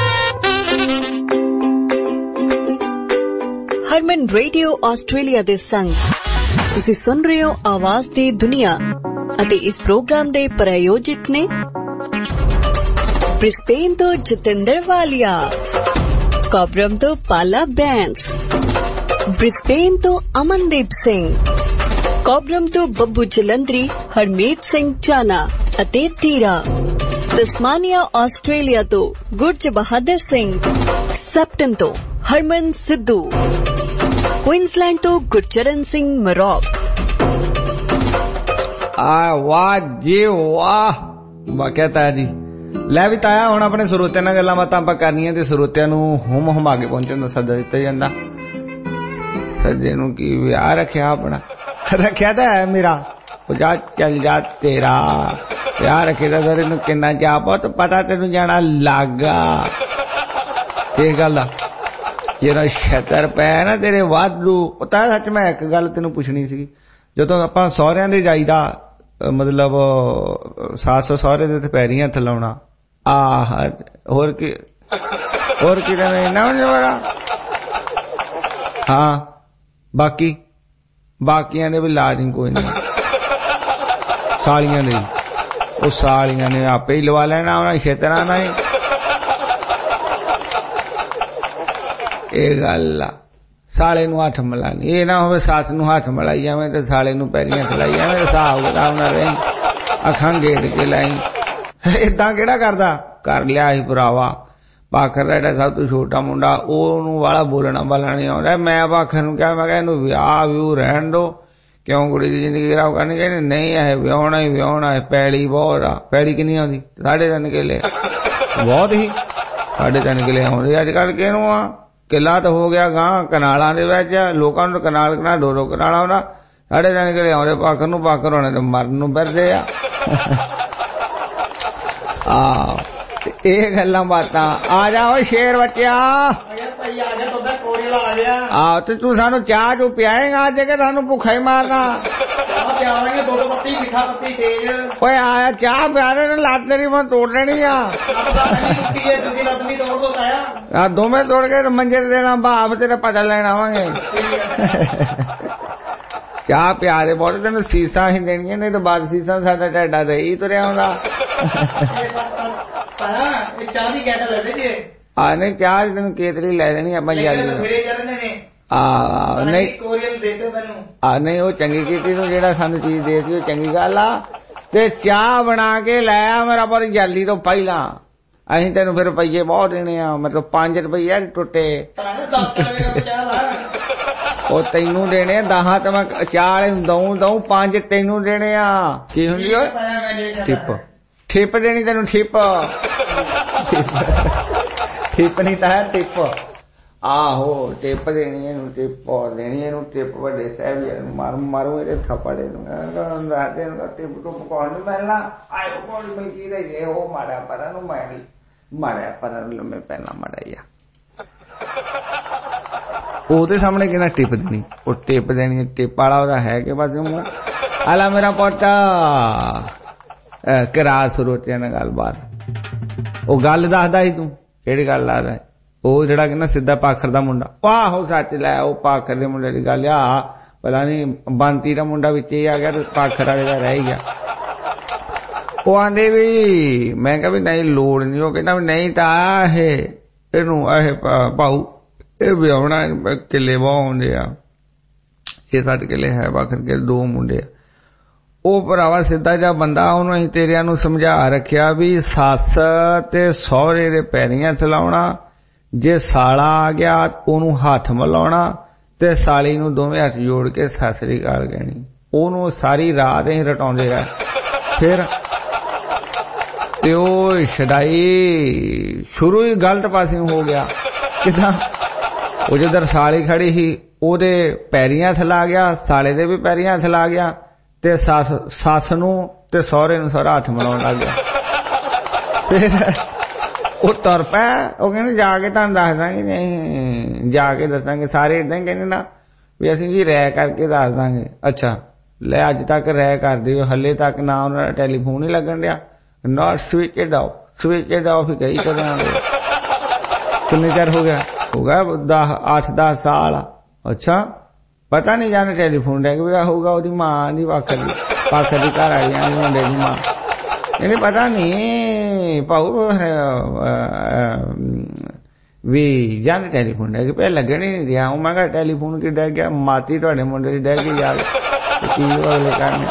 ਹਰਮਨ ਰੇਡੀਓ ਆਸਟ੍ਰੇਲੀਆ ਦੇ ਸੰਗ ਤੁਸੀਂ ਸੁਣ ਰਹੇ ਹੋ ਆਵਾਜ਼ ਦੀ ਦੁਨੀਆ ਅਤੇ ਇਸ ਪ੍ਰੋਗਰਾਮ ਦੇ ਪ੍ਰਾਯੋਜਕ ਨੇ ब्रिस्बेन तो जितेंद्र वालिया, कॉबरम तो पाला बैंस, ब्रिस्बेन तो अमनदीप सिंह, कॉबरम तो बब्बू जलंधरी हरमीत सिंह चाना अते तीरा, तस्मानिया ऑस्ट्रेलिया तो गुरज बहादुर सिंह, सेप्टन तो हरमन सिद्धू, क्वींसलैंड तो गुरचरण सिंह मरॉक। आ वाह जी वाह, वाह कहता है जी। ਲੈ ਵੀ ਤਾਇਆ ਹੁਣ ਆਪਣੇ ਸਰੋਤਿਆਂ ਨਾਲ ਗੱਲਾਂ ਬਾਤਾਂ ਆਪਾਂ ਕਰਨੀਆਂ ਤੇ ਸਰੋਤਿਆਂ ਨੂੰ ਹੁਮ ਹੁਮਾ ਕੇ ਪਹੁੰਚਣ ਦਾ ਸੱਦਾ ਦਿੱਤਾ ਜਾਂਦਾ। ਸੱਜੇ ਨੂੰ ਕੀ ਵਿਆਹ ਰੱਖਿਆ ਆਪਣਾ ਰੱਖਿਆ ਤਾਂ ਹੈ ਮੇਰਾ ਜਾ ਚੱਲ ਜਾ ਤੇਰਾ प्यार रखेगा तेरे नूं किन्ना चाह पुत पता तेनू जाना लागा किस गल दा ਜਿਹੜਾ ਛਿੱਤਰ ਪਿਆ ਨਾ ਤੇਰੇ ਵਾਧੂ ਪਤਾ ਸੱਚ ਮੈਂ ਇੱਕ ਗੱਲ ਤੈਨੂੰ ਪੁੱਛਣੀ ਸੀ ਜਦੋਂ ਆਪਾਂ ਸਹੁਰਿਆਂ ਦੇ ਜਾਈਦਾ ਮਤਲਬ ਸੱਸ ਸਹੁਰੇ ਦੇ ਤੇ ਪੈਰੀਂ ਹੱਥ ਲਾਉਣਾ ਆਹ ਹੋਰ ਕੀ ਹੋਰ ਕੀ ਨਾ ਨਹੀਂ ਪਤਾ ਹਾਂ ਬਾਕੀ ਬਾਕੀਆਂ ਦੇ ਵੀ ਲਾਜ ਨਹੀਂ ਕੋਈ ਨਹੀਂ ਸਾਲੀਆਂ ਦੇ ਉਹ ਸਾਲੀਆਂ ਨੇ ਆਪੇ ਹੀ ਲਵਾ ਲੈਣਾ ਉਹਨਾਂ ਛਿੱਤਰਾਂ ਨਾਲ ਹੀ ਇਹ ਗੱਲ ਆ ਸਾਲੇ ਨੂੰ ਹੱਥ ਮਿਲਾਣੀ ਇਹ ਨਾ ਹੋਵੇ ਸੱਸ ਨੂੰ ਹੱਥ ਮਿਲਾਈ ਜਾਵੇਂ ਤੇ ਸਾਲੇ ਨੂੰ ਪੈਰੀਂ ਹੱਥ ਲਾਈ ਜਾਵੇਂ ਹਿਸਾਬ ਕਿਤਾਬ ਨਾ ਰਹੀ ਅੱਖਾਂ ਗੇੜ ਕੇ ਲਾਈ ਏਦਾਂ ਕਿਹੜਾ ਕਰਦਾ ਕਰ ਲਿਆ ਸੀ ਭਰਾਵਾ ਪਾਖਰ ਦਾ ਜਿਹੜਾ ਸਭ ਤੋਂ ਛੋਟਾ ਮੁੰਡਾ ਉਹਨੂੰ ਵਾਲਾ ਬੋਲਣਾ ਬਾਲਣਾ ਨਹੀਂ ਆਉਂਦਾ ਮੈਂ ਪਾਖਰ ਨੂੰ ਕਿਹਾ ਮੈਂ ਕਿਹਾ ਇਹਨੂੰ ਵਿਆਹ ਵਿਊ ਰਹਿਣ ਦੋ ਕਿਉਂ ਕੁੜੀ ਦੀ ਜ਼ਿੰਦਗੀ ਖਰਾਬ ਕਰਨੀ ਕਹਿੰਦੇ ਨਹੀਂ ਇਹ ਵਿਆਹੁਣਾ ਹੀ ਵਿਆਹੁਣਾ ਹੈ ਪੈਲੀ ਬਹੁਤ ਆ ਪੈਲੀ ਕਿੰਨੀ ਆਉਂਦੀ ਸਾਢੇ ਤਿੰਨ ਕਿੱਲੇ ਬਹੁਤ ਹੀ ਸਾਢੇ ਤਿੰਨ ਕਿੱਲੇ ਆਉਂਦੇ ਅੱਜ ਕੱਲ੍ਹ ਕਿਹਨੂੰ ਆ ਕਿੱਲਾ ਤਾਂ ਹੋ ਗਿਆ ਗਾਂ ਕਨਾਲਾਂ ਦੇ ਵਿੱਚ ਲੋਕਾਂ ਨੂੰ ਕਨਾਲ ਕਨਾ ਦੋ ਦੋ ਕਨਾਲਾਂ ਆਉਂਦਾ ਸਾਢੇ ਤਿੰਨ ਕਿੱਲੇ ਆਉਂਦੇ ਪਾਖਰ ਨੂੰ ਪਾਖਰ ਹੋਣੇ ਤੇ ਮਰਨ ਨੂੰ ਫਿਰਦੇ ਆ ਆਹ ਇਹ ਗੱਲਾਂ ਬਾਤਾਂ ਆ ਜਾਓ ਸ਼ੇਰ ਬੱਚਿਆ ਆਹ ਤੇ ਤੂੰ ਸਾਨੂੰ ਚਾਹ ਚੂ ਪਿਆਏਗਾ ਅੱਜ ਕੇ ਸਾਨੂੰ ਭੁੱਖਾ ਹੀ ਮਾਰਨਾ ਓਏ ਆਇਆ ਚਾਹ ਪਿਆਰੇ ਨੇ ਲੱਤ ਤੇਰੀ ਮੈਂ ਤੋੜ ਲੈਣੀ ਆ ਆ ਦੋਵੇਂ ਤੋੜ ਕੇ ਮੰਜੇ ਤੇ ਦੇਣਾ ਭਾਵ ਤੇਰਾ ਪਤਾ ਲੈਣ ਆਵਾਂਗੇ ਚਾਹ ਪਿਆਰੇ ਬਹੁਤ ਤੈਨੂੰ ਸੀਸਾਂ ਹੀ ਦੇਣੀਆਂ ਨਹੀਂ ਤਾਂ ਬਾਅਦ ਸੀਸਾਂ ਸਾਡਾ ਢਾਡਾ ਦਹੀਂ ਤੁਰਿਆ ਹੁੰਦਾ ਆ ਨਹੀਂ ਚਾਹ ਤੈਨੂੰ ਕੇਤਲੀ ਲੈ ਦੇਣੀ ਆਪਾਂ ਜਾਲੀ ਆ ਨਹੀਂ ਆ ਨਹੀਂ ਉਹ ਚੰਗੀ ਕੀਤੀ ਤੂੰ ਜਿਹੜਾ ਸਾਨੂੰ ਚੀਜ਼ ਦੇਤੀ ਉਹ ਚੰਗੀ ਗੱਲ ਆ ਤੇ ਚਾਹ ਬਣਾ ਕੇ ਲੈ ਆ ਮੇਰਾ ਪਰ ਜਾਲੀ ਤੋਂ ਪਹਿਲਾਂ ਅਸੀਂ ਤੈਨੂੰ ਫਿਰ ਰੁਪਈਏ ਬਹੁਤ ਦੇਣੇ ਆ ਮਤਲਬ ਪੰਜ ਰੁਪਈਏ ਟੁੱਟੇ ਉਹ ਤੈਨੂੰ ਦੇਣੇ ਆ ਦਹਾਂ ਤੇ ਮੈਂ ਚਾਹ ਵਾਲੇ ਨੂੰ ਦਊਂ ਦਊਂ ਪੰਜ ਤੈਨੂੰ ਦੇਣੇ ਆ ਕੀ ਹੁੰਦੀ ਓਏ ਠਿੱਪ ਠਿੱਪ ਦੇਣੀ ਤੈਨੂੰ ਠਿੱਪ ਠਿੱਪ ਨਹੀਂ ਤਾਂ ਟਿੱਪ ਆਹੋ ਟਿੱਪ ਦੇਣੀ ਇਹਨੂੰ ਟਿੱਪ ਦੇਣੀ ਇਹਨੂੰ ਟਿੱਪ ਵੱਡੇ ਸਾਹਿਬ ਨੂੰ ਮਾਰ ਮਾਰੂ ਇਹਦੇ ਥੱਪੜੇ ਨੂੰ ਰਾਤੇ ਨੂੰ ਟਿੱਪ ਤੋਂ ਪਕਾਉਣ ਨੂੰ ਮਿਲਣਾ ਆਇਓ ਕੋਲ ਮਿਲਦੀ ਰਹੀ ਉਹ ਮਾੜਾ ਪਰਾਂ ਨੂੰ ਮੈਂ ਮਾੜਾ ਪਰਾਂ ਨੂੰ ਲੰਮੇ ਪੈਣਾ ਮਾੜਾ ਆ ਉਹਦੇ ਸਾਹਮਣੇ ਕਿਹਨਾਂ ਟਿੱਪ ਦੇਣੀ ਉਹ ਟਿੱਪ ਦੇਣੀ ਟਿੱਪ ਵਾਲਾ ਉਹਦਾ ਹੈ ਕਿ ਬਸ ਆਲਾ ਮੇਰਾ ਪੋਤਾ ਕਰਾ ਸਰੋਤਿਆਂ ਨਾਲ ਗੱਲਬਾਤ ਉਹ ਗੱਲ ਦੱਸਦਾ ਸੀ ਤੂੰ ਕਿਹੜੀ ਗੱਲ ਦੱਸਦਾ ਉਹ ਜਿਹੜਾ ਕਹਿੰਦਾ ਸਿੱਧਾ ਪਾਖਰ ਦਾ ਮੁੰਡਾ ਆਹੋ ਸੱਚ ਲੈ ਉਹ ਪਾਖਰ ਦੇ ਮੁੰਡੇ ਦੀ ਗੱਲ ਆ ਪਤਾ ਨੀ ਬੰਤੀ ਦਾ ਮੁੰਡਾ ਵਿੱਚ ਹੀ ਆ ਗਿਆ ਤੇ ਪਾਖਰ ਵਾਲੇ ਦਾ ਰਹਿ ਗਿਆ ਉਹ ਆਂਦੇ ਵੀ ਮੈਂ ਕਿਹਾ ਵੀ ਨਹੀਂ ਲੋੜ ਨਹੀਂ ਉਹ ਕਹਿੰਦਾ ਵੀ ਨਹੀਂ ਤਾਂ ਇਹ ਇਹਨੂੰ ਇਹ ਭਾਊ ਇਹ ਵਿਆਹੁਣਾ ਕਿੱਲੇ ਬਹੁਤ ਹੁੰਦੇ ਆ ਛੇ ਸੱਤ ਕਿੱਲੇ ਹੈ ਪਾਖਰ ਕੇ ਦੋ ਮੁੰਡੇ ਆ ਉਹ ਭਰਾਵਾ ਸਿੱਧਾ ਜਿਹਾ ਬੰਦਾ ਉਹਨੂੰ ਅਸੀਂ ਤੇਰਿਆਂ ਨੂੰ ਸਮਝਾ ਰੱਖਿਆ ਵੀ ਸੱਸ ਤੇ ਸਹੁਰੇ ਦੇ ਪੈਰੀਂ ਹੱਥ ਲਾਉਣਾ ਜੇ ਸਾਲਾ ਆ ਗਿਆ ਉਹਨੂੰ ਹੱਥ ਮਿਲਾਉਣਾ ਤੇ ਸਾਲੀ ਨੂੰ ਦੋਵੇਂ ਹੱਥ ਜੋੜ ਕੇ ਸਤਿ ਸ੍ਰੀ ਅਕਾਲ ਕਹਿਣੀ ਉਹਨੂੰ ਸਾਰੀ ਰਾਤ ਅਸੀਂ ਰਟਾਉਂਦੇ ਆ ਫਿਰ ਤੇ ਉਹ ਛਡਾਈ ਸ਼ੁਰੂ ਹੀ ਗਲਤ ਪਾਸੇ ਹੋ ਗਿਆ ਕਿਦਾਂ ਉਹ ਜਿੱਧਰ ਸਾਲੀ ਖੜੀ ਸੀ ਉਹਦੇ ਪੈਰੀਂ ਹੱਥ ਲਾ ਗਿਆ ਸਾਲੇ ਦੇ ਵੀ ਪੈਰੀਂ ਹੱਥ ਲਾ ਗਿਆ ਤੇ ਸੱਸ ਸੱਸ ਨੂੰ ਤੇ ਸਹੁਰੇ ਨੂੰ ਸਾਰਾ ਹੱਥ ਮਿਲਾਉਣ ਲੱਗ ਗਿਆ ਫਿਰ ਉਹ ਤੁਰ ਪਿਆ ਉਹ ਕਹਿੰਦੇ ਜਾ ਕੇ ਤੁਹਾਨੂੰ ਦੱਸ ਦਾਂਗੇ ਨਹੀਂ ਜਾ ਕੇ ਦੱਸਾਂਗੇ ਸਾਰੇ ਏਦਾਂ ਹੀ ਕਹਿੰਦੇ ਨਾ ਵੀ ਅਸੀਂ ਜੀ ਰਹਿ ਕਰਕੇ ਦੱਸ ਦਾਂਗੇ ਅੱਛਾ ਲੈ ਅੱਜ ਤੱਕ ਰਹਿ ਕਰਦੇ ਹੋ ਹੱਲੇ ਤੱਕ ਨਾ ਉਹਨਾਂ ਦਾ ਟੈਲੀਫੋਨ ਹੀ ਲੱਗਣ ਡਿਆ not switched off switched off ਹੀ ਗਈ ਕਦੋਂ ਕਿੰਨੇ ਚਿਰ ਹੋ ਗਿਆ ਹੋ ਗਿਆ ਦਸ ਅੱਠ ਦਸ ਸਾਲ ਅੱਛਾ ਪਤਾ ਨਹੀਂ ਜਾਣੇ ਟੈਲੀਫੋਨ ਡੈਗ ਪਿਆ ਹੋਊਗਾ ਉਹਦੀ ਮਾਂ ਦੀ ਪਾਖਰ ਦੀ ਪਾਖਰ ਦੀ ਘਰ ਵਾਲੀਆਂ ਦੀ ਮੁੰਡੇ ਦੀ ਮਾਂ ਇਹਨੇ ਪਤਾ ਨਹੀਂ ਭਾਊ ਵੀ ਜਾਣੇ ਟੈਲੀਫੋਨ ਡੈਗ ਪਿਆ ਲੱਗਣ ਹੀ ਨਹੀਂ ਰਿਹਾ ਉਹ ਮੈਂ ਕਿਹਾ ਟੈਲੀਫੋਨ ਕੀ ਡੈਗ ਗਿਆ ਮਾਤੀ ਤੁਹਾਡੇ ਮੁੰਡੇ ਦੀ ਡੈਗ ਗਈ ਯਾਰ ਕੀ ਅਗਲੇ ਕਰਨੇ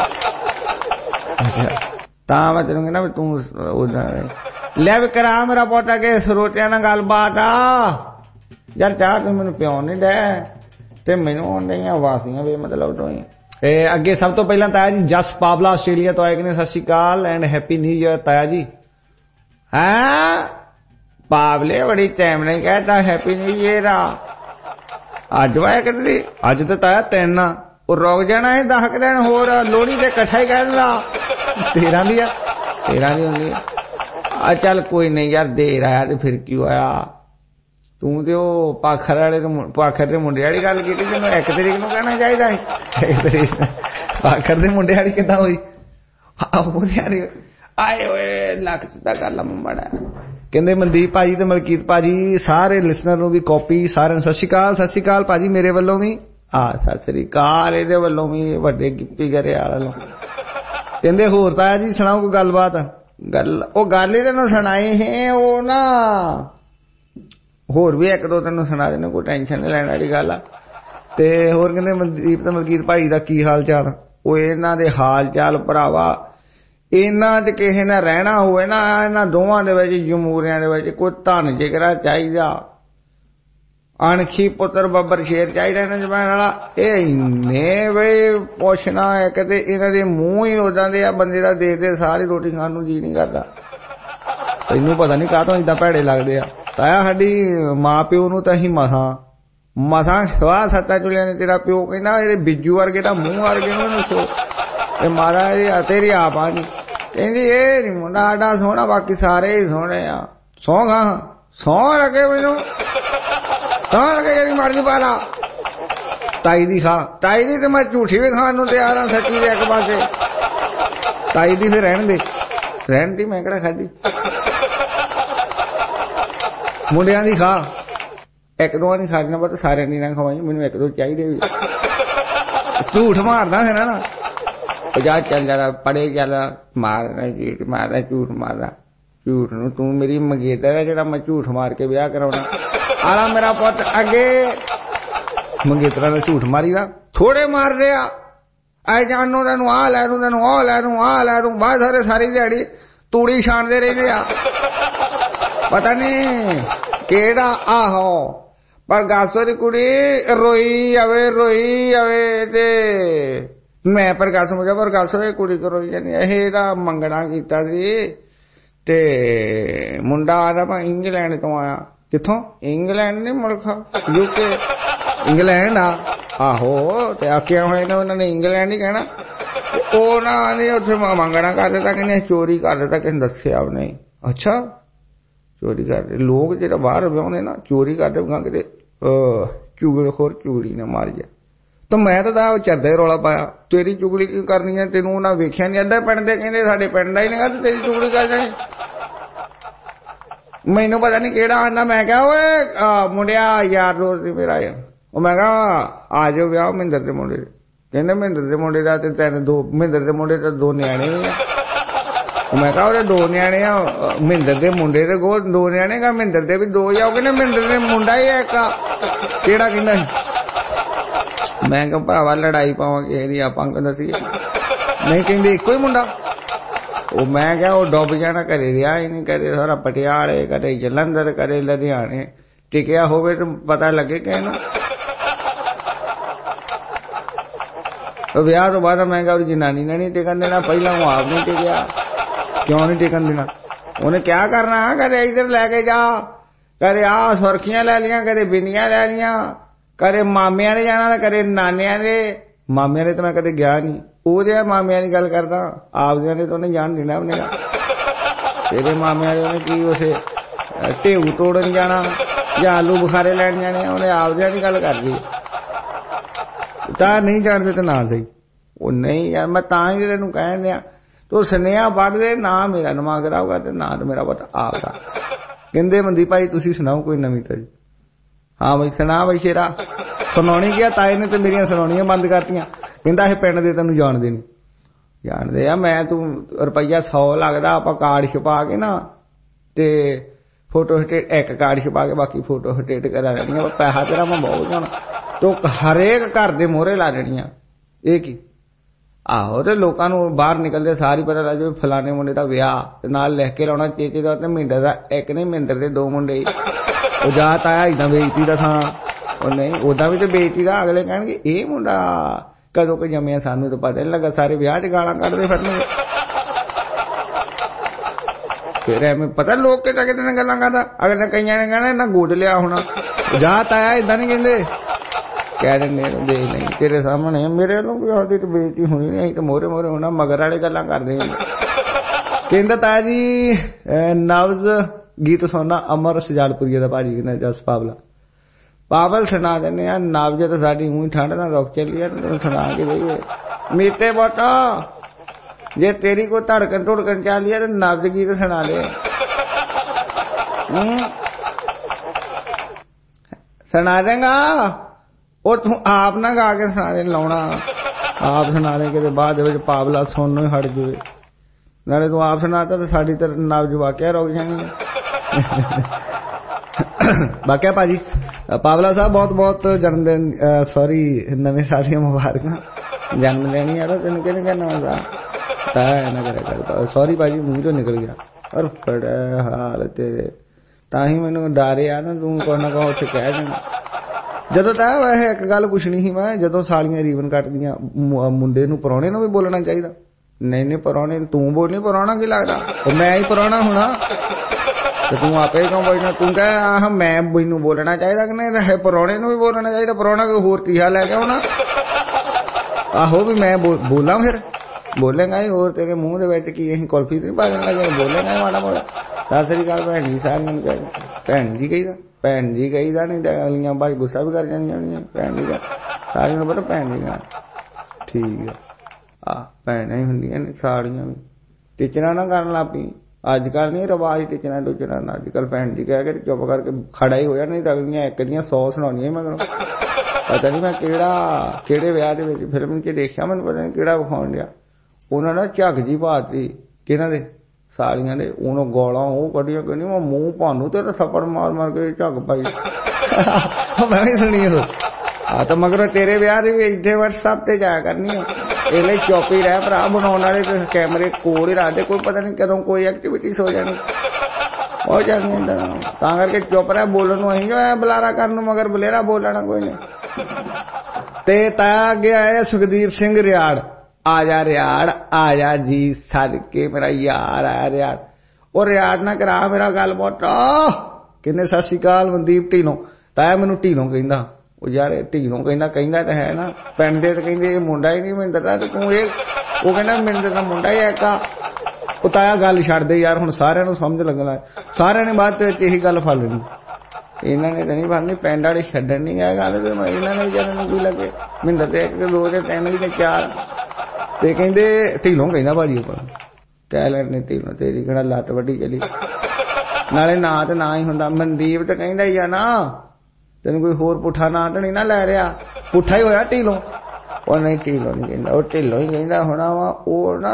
ਤਾਂ ਮੈਂ ਤੈਨੂੰ ਕਹਿੰਦਾ ਵੀ ਤੂੰ ਉਹਦਾ ਲੈ ਵੀ ਕਰਾ ਮੇਰਾ ਪੋਤਾ ਕੇ ਸਰੋਤਿਆਂ ਨਾਲ ਗੱਲਬਾਤ ਆ ਯਾਰ ਚਾਹ ਤੂੰ ਮੈਨੂੰ ਪਿਉਣ ਨਹੀਂ ਡੈ ਤੇ ਮੈਨੂੰ ਆਉਂਦੀਆਂ ਵਾਸੀਆਂ ਵੀ ਮਤਲਬ ਤੋਂ ਹੀ ਇਹ ਅੱਗੇ ਸਭ ਤੋਂ ਪਹਿਲਾਂ ਤਾਇਆ ਜੀ ਜਸ ਪਾਵਲਾ ਆਸਟ੍ਰੇਲੀਆ ਤੋਂ ਆਏ ਕਿ ਨੇ ਸਤਿ ਸ਼੍ਰੀ ਅਕਾਲ ਐਂਡ ਹੈਪੀ ਨਿਊ ਈਅਰ ਤਾਇਆ ਜੀ ਹੈਂ ਪਾਵਲੇ ਬੜੀ ਟਾਈਮ ਨਹੀਂ ਕਹਿਤਾ ਹੈਪੀ ਨਿਊ ਈਅਰ ਆ ਅੱਜ ਵਾਇਆ ਕਿਤੇ ਅੱਜ ਤਾਂ ਤਾਇਆ ਤਿੰਨ ਉਹ ਰੁਕ ਜਾਣਾ ਇਹ ਦਸ ਕੁ ਦਿਨ ਹੋਰ ਲੋਹੜੀ ਤੇ ਇਕੱਠਾ ਹੀ ਕਹਿ ਦਿੰਦਾ ਤੇਰਾਂ ਦੀ ਆ तेरह दी होंदी आ चल कोई नहीं यार देर आया ते फिर की होया तू ते ओ पाखर वाले पाखर दे मुंडे वाली गल कीती तैनूं एक तरीक नूं कहना चाहिदा एक तरीक पाखर दे मुंडे वाली किदां होई आहो यार आए ओए लख दा गल मड़ा कहंदे मनदीप भाजी ते मलकीत भाजी सारे लिसनर नूं भी कॉपी सारे सत श्री अकाल सत श्री अकाल भाजी मेरे वल्लों भी आ सत श्री अकाल इहदे वल्लों भी वड्डे गिप्पी गरेवाल वालों कहंदे होर ताया जी सुणाओ कोई गलबात गल ओ गल ही तैनूं सुणाई है ओ ना होर भी एक दो तैनूं सुणा देने कोई टेंशन नहीं लैण वाली गल आ ते होर कहंदे मनदीप ते मलकीत भाई दा की हाल चाल ओ इन्हां दे हाल चाल भरावा इन्हां च किसे ने रहना होवे ना इन्हां दोवां दे विच जमूरियां दे विच कोई धन जिगरा चाहिदा अणखी पुत्र बब्बर शेर चाहिदा इन्हां च पैण वाला ए इन्ने वे पुछना इक ते इन्हां दे मूंह ही उदां दे आ बंदे दा देख दे सारी रोटी खाण नूं जी नहीं करदा तैनूं पता नहीं काहतों इदां भैड़े लगदे आ ताया साडी मां प्यो नूं तां असीं मसां मसां सवाह सत्ता चुलिया ने तेरा प्यो कहंदा इहदे बिज्जू वर्गे दा मूंह वर्गे नूं सो ए महाराज तेरी आप आ जी कहंदी ए नहीं मुंडा आडा सोहना बाकी सारे ही सोहणे आ सौ खां सौ लगे मैनूं सौ लगे जेहड़ी मर्जी पा ला ताई दी खा ताई दी ते मैं झूठी भी खाण नूं तैयार हां सच्ची दे इक पासे ताई दी फिर रहण दे रहण दी मैं किहड़ा खाधी मुंडियां दी खा एक दो नहीं खाना पर सारे नहीं ना खवाई मैनूं एक दो चाहिए भी झूठ मारदा है ना जा चल जरा पड़े चल मारना झूठ मारना झूठ मारना झूठ नूं तू मेरी मंगेतर है जेड़ा मैं झूठ मार के ब्याह कराउणा आला मेरा पुत अगे मंगेतरा ने झूठ मारी दा थोड़े मार रहा आई जानू तैनूं आ लै दूं तैनूं आ लै दूं आ लै दूं बाद सारे सारी दिहाड़ी तूड़ी छाणदे रहिंदे आ पता नहीं केड़ा आहो पर गासो दी कुड़ी रोई आवे रोई आवे ते मैं प्रकाश मुझे प्रकाशो ये कुड़ी को रोई जानी एदा मंगना कीता सी ते मुंडा आदा मैं इंग्लैंड तो आया किथों इंग्लैंड नहीं मुल्क यूके इंग्लैंड आ आहो ते आखिया होए ने उन्होंने इंग्लैंड ही कहना ओ ना नहीं उत्थे मंगना कर दिता कि चोरी कर दिता कि दस्सिया नहीं अच्छा चोरी करते लोग जो बाहर ब्याहते ना चोरी करते कि चुगलखोर चुगली ने मारी है तो मैं तो चरदा रौला पाया तेरी चुगली क्यों करनी है तेनू उन्हें वेख्या नहीं अद्धा पिंड दे कहंदे साडे पिंड दा ही नहीं तो तेरी चुगली कर जानी मैनू पता नहीं केड़ा आंदा मैं कहा ओए मुंडिया यार दोस्त सी मेरा ओ मैं कहा आ जाओ ब्याह महिंदर दे मुंडे कहंदे महिंदर दे मुंडे दा ते तैन दो महिंदर दे मुंडे ते दो न्याणे ही आ मैं कहा ओरे दो न्याणे आ महिंदर दे मुंडे ते गो दो न्याणे का महिंदर दे भी दो ही आ कहंदे महिंदर दे मुंडा ही है एक केड़ा कहंदा मैं कहा भरावा लड़ाई पावांगे दी आपां को दसीए नहीं कहंदे इको ही मुंडा ओ मैं क्या वो डुब जाना घरे रिहा ही नहीं कदे सारा पटियाले कदे जलंधर कदे लुधियाने टिकिया होवे तो पता लगे कि तो ब्याह तो बाद मैं कहा जनानी ने नहीं टिकन देना पहला वो आप नहीं टिकया क्यों नहीं टिकन देना उन्हें क्या करना कदे इधर लैके जा कदे आ सुर्खियां लै लिया कदे बिंदियां लै लिया कदे मामिया ने जाना कदे नानिया ने मामिया ने तो मैं कदे गया नहीं ओदे मामिया की गल करदा आपदियां ने तो उन्हें जान देना अपने तेरे मामिया ने उन्हें की उसे ढेऊ तोड़न जाना या आलू बुखारे लैन जाने उन्हें आपदियां की गल कर दी तां नहीं जानते तो ना सही वो नहीं यार मैं तां ही तेनू कहन दिया तो सुनेहा पढ़ दे ना मेरा दिमाग खराब कर दे ना तो मेरा पता आपदा कहंदे मनदीप भाई तुसीं सुनाओ कोई नवीं ताजी हाँ भाई सुना भाई शेरा सुनाउणी गया ताए ने तो मेरियां सुनाउणियां बंद करतियां कहंदा असीं पिंड दे तैनूं जाणदे नहीं जाणदे आ मैं तू रुपया सौ लगदा आपां कार्ड छपा के ना ते फोटो स्टेट एक कार्ड छपा के बाकी फोटो स्टेट करा लैणियां पैसा तेरा मैं बहुत जाना तो हरेक घर दे मोहरे ला देनियां ਇਹ ਕੀ ਆਹੋ ਤੇ ਲੋਕਾਂ ਨੂੰ ਬਾਹਰ ਨਿਕਲਦੇ ਸਾਰੀ ਪਤਾ ਲੱਗ ਜਾਵੇ ਫਲਾਣੇ ਮੁੰਡੇ ਦਾ ਵਿਆਹ ਤੇ ਨਾਲ ਲਿਖ ਕੇ ਲਾਉਣਾ ਚੇਚੇ ਦਾ ਤੇ ਮਹਿੰਦਰ ਦਾ ਇੱਕ ਨਹੀਂ ਮਹਿੰਦਰ ਦੇ ਦੋ ਮੁੰਡੇ ਉਹ ਜਾਤ ਆਇਆ ਇਦਾਂ ਬੇਇੱਜ਼ਤੀ ਦਾ ਥਾਂ ਉਹ ਨਹੀਂ ਉਹਦਾ ਵੀ ਤੇ ਬੇਇੱਜ਼ਤੀ ਦਾ ਅਗਲੇ ਕਹਿਣਗੇ ਇਹ ਮੁੰਡਾ ਕਦੋਂ ਕਿ ਜੰਮਿਆ ਸਾਨੂੰ ਤਾਂ ਪਤਾ ਨਹੀਂ ਲੱਗਾ ਸਾਰੇ ਵਿਆਹ 'ਚ ਗਾਲਾਂ ਕੱਢਦੇ ਫਿਰਨਗੇ ਫਿਰ ਐਵੇਂ ਪਤਾ ਲੋਕ ਕਿਤੇ ਕਿਤੇ ਨੇ ਗੱਲਾਂ ਕਰਦਾ ਅਗਲੇ ਕਈਆਂ ਨੇ ਕਹਿਣਾ ਇਹਨਾਂ ਗੋਦ ਲਿਆ ਹੋਣਾ ਜਾਤ ਆਇਆ ਇਦਾਂ ਨਹੀਂ ਕਹਿੰਦੇ कह देंगे दे नहीं तेरे सामने मेरे वालों की साडी तो बेइज्जती होनी नहीं तो मोहरे मोहरे होना मगर वाले गल्लां कर रहे कहता ताया जी नब्ज गीत सुनना अमर सजालपुरी का भाजी कहना जस पावला पावल सुना देने यार नब्ज तो साडी ऊँ ठंड ना रुक चली है तुम सुना के जाइए मीते बोटा जे तेरी को धड़कन धुड़कन चली है तो नब्ज गीत सुना दे सुना देगा वो तू आप ना गा के सुना दे लाउना आप सुना दे के बाद पावला सुननो ही हट जाए नाले तू आप सुनाता तो साड़ी तो नब्ज वाकिया रुक जानी वाकिया भाजी पावला साहब बहुत बहुत जन्मदिन सॉरी नवे साल दी मुबारक जन्म लेनी यार तेन कहने कहना ना करे सॉरी भाजी मुंह तो निकल गया और बड़ा हाल तेरे ताही मैनू डर आ ना तू कोई ना कोई उत्थे कह देना जदों तां वैसे एक गल पुछनी ही मैं जदों सालियां रीवन कटदियां मुंडे नू परौणे नू भी बोलना चाहिए नहीं नहीं परौणे तू बोलनी परौणा की लगदा मैं ही परौणा होना तो तू आपे क्यों बोलना तू कह आह मैं मैनू बोलना चाहिए कि नहीं रहे परौणे नू भी बोलना चाहिए परौणा कोई होर तीहा लैके आउणा आहो भी मैं बो, बोला फिर बोलेगा ही और तेरे मुंह दे विच की असीं कुल्फी नहीं पा देना जे बोलेगा ही माड़ा मोड़ा सत श्री अकाल भैन जी सारियां नूं कह भैन जी कहीदा भैन जी कहीदा नहीं तो अगलियां भाई गुस्सा भी कर जांदियां भैन जी सारियां नूं पता भैन जी ठीक है आ भैन ही हुंदियां ने साड़ियां भी टिचना ना करन लग पई अजकल नहीं रवाज टिचना टुचना ना अजकल भैन जी कह के चुप करके खड़ा ही होया नहीं तो अगलियां एक दियां सौ सुणाउणियां मगरों पता नहीं मैं केड़ा केड़े विआह दे विच फिल्म च देखिया मैनूं पता नहीं केड़ा विखाउण दिया उन्होंने ना झक जी पाती किहनां दे सालियां दे उन्हों गौलां वो कड्डियां कहनी मैं मूंह भानू तेरा थप्पड़ मार मार के झक पाई मैं भी सुनी हो हाँ तो मगर तेरे ब्याह दी इतने व्हाट्सएप ते जाया करनी है इसलिए चुप ही रह भरा बनाने वाले तो कैमरे कोल ही रखते कोई पता नहीं कदों कोई एक्टिविटीज हो जानी हो जानी तां करके चुप रह बोलन अं जो है बुलारा करन मगर बलेरा बोलना कोई नहीं ते ताया गया है सुखदीप सिंह रियाड़ आजा रियाड़ आजा जी सद के मेरा यार आया रियाड़ और रियाड़ ना करा मेरा गल मोटा किन्ने सत श्री अकाल मनदीप ढीलों ताया मैनू ढीलों कहंदा ਉਹ यार ढीलों कहंदा कहंदा तो है ना पिंड दे ते कहंदे ये मुंडा ही नहीं मिंदा ते तू ये वो कहंदा मिंदा दा मुंडा ही है का ਉਹ ਤਾਇਆ ਗੱਲ ਛੱਡ ਦੇ ਯਾਰ ਹੁਣ ਸਾਰਿਆਂ ਨੂੰ ਸਮਝ ਲੱਗਣਾ ਸਾਰਿਆਂ ਨੇ ਬਾਅਦ ਵਿੱਚ ਇਹੀ ਗੱਲ ਫੜ ਲੈਣੀ ਇਹਨਾਂ ਨੇ ਤਾਂ ਨਹੀਂ ਫੜਨੀ ਪਿੰਡ ਵਾਲੇ ਛੱਡਣ ਨਹੀਂ ਆ ਗੱਲ ਤੇ ਇਹਨਾਂ ਨੇ ਵਿਚਾਰਿਆਂ ਨੂੰ ਕੀ ਲੱਗੇ ਮਿੰਦਰ ਤੇ ਇੱਕ ਤੇ ਦੋ ਤੇ ਤਿੰਨ ਵੀ ਤੇ ਚਾਰ ਤੇ ਕਹਿੰਦੇ ਢੀਲੋਂ ਕਹਿੰਦਾ ਭਾਜੀ ਉੱਪਰ ਕਹਿ ਲੈਣੇ ਢੀਲੋਂ ਤੇਰੀ ਕਿਹੜਾ ਲੱਤ ਵੱਡੀ ਚਲੀ ਨਾਲੇ ਨਾਂ ਤੇ ਨਾ ਹੀ ਹੁੰਦਾ ਮਨਦੀਪ ਤੇ ਕਹਿੰਦਾ ਹੀ ਆ ਨਾ ਤੈਨੂੰ ਕੋਈ ਹੋਰ ਪੁੱਠਾ ਨਾਂ ਤਾਂ ਨਹੀਂ ਨਾ ਲੈ ਰਿਹਾ ਪੁੱਠਾ ਹੀ ਹੋਇਆ ਢੀਲੋਂ ਉਹ ਨਹੀਂ ਢੀਲੋਂ ਨਹੀਂ ਕਹਿੰਦਾ ਉਹ ਢੀਲੋਂ ਹੀ ਕਹਿੰਦਾ ਹੋਣਾ ਵਾ ਉਹ ਨਾ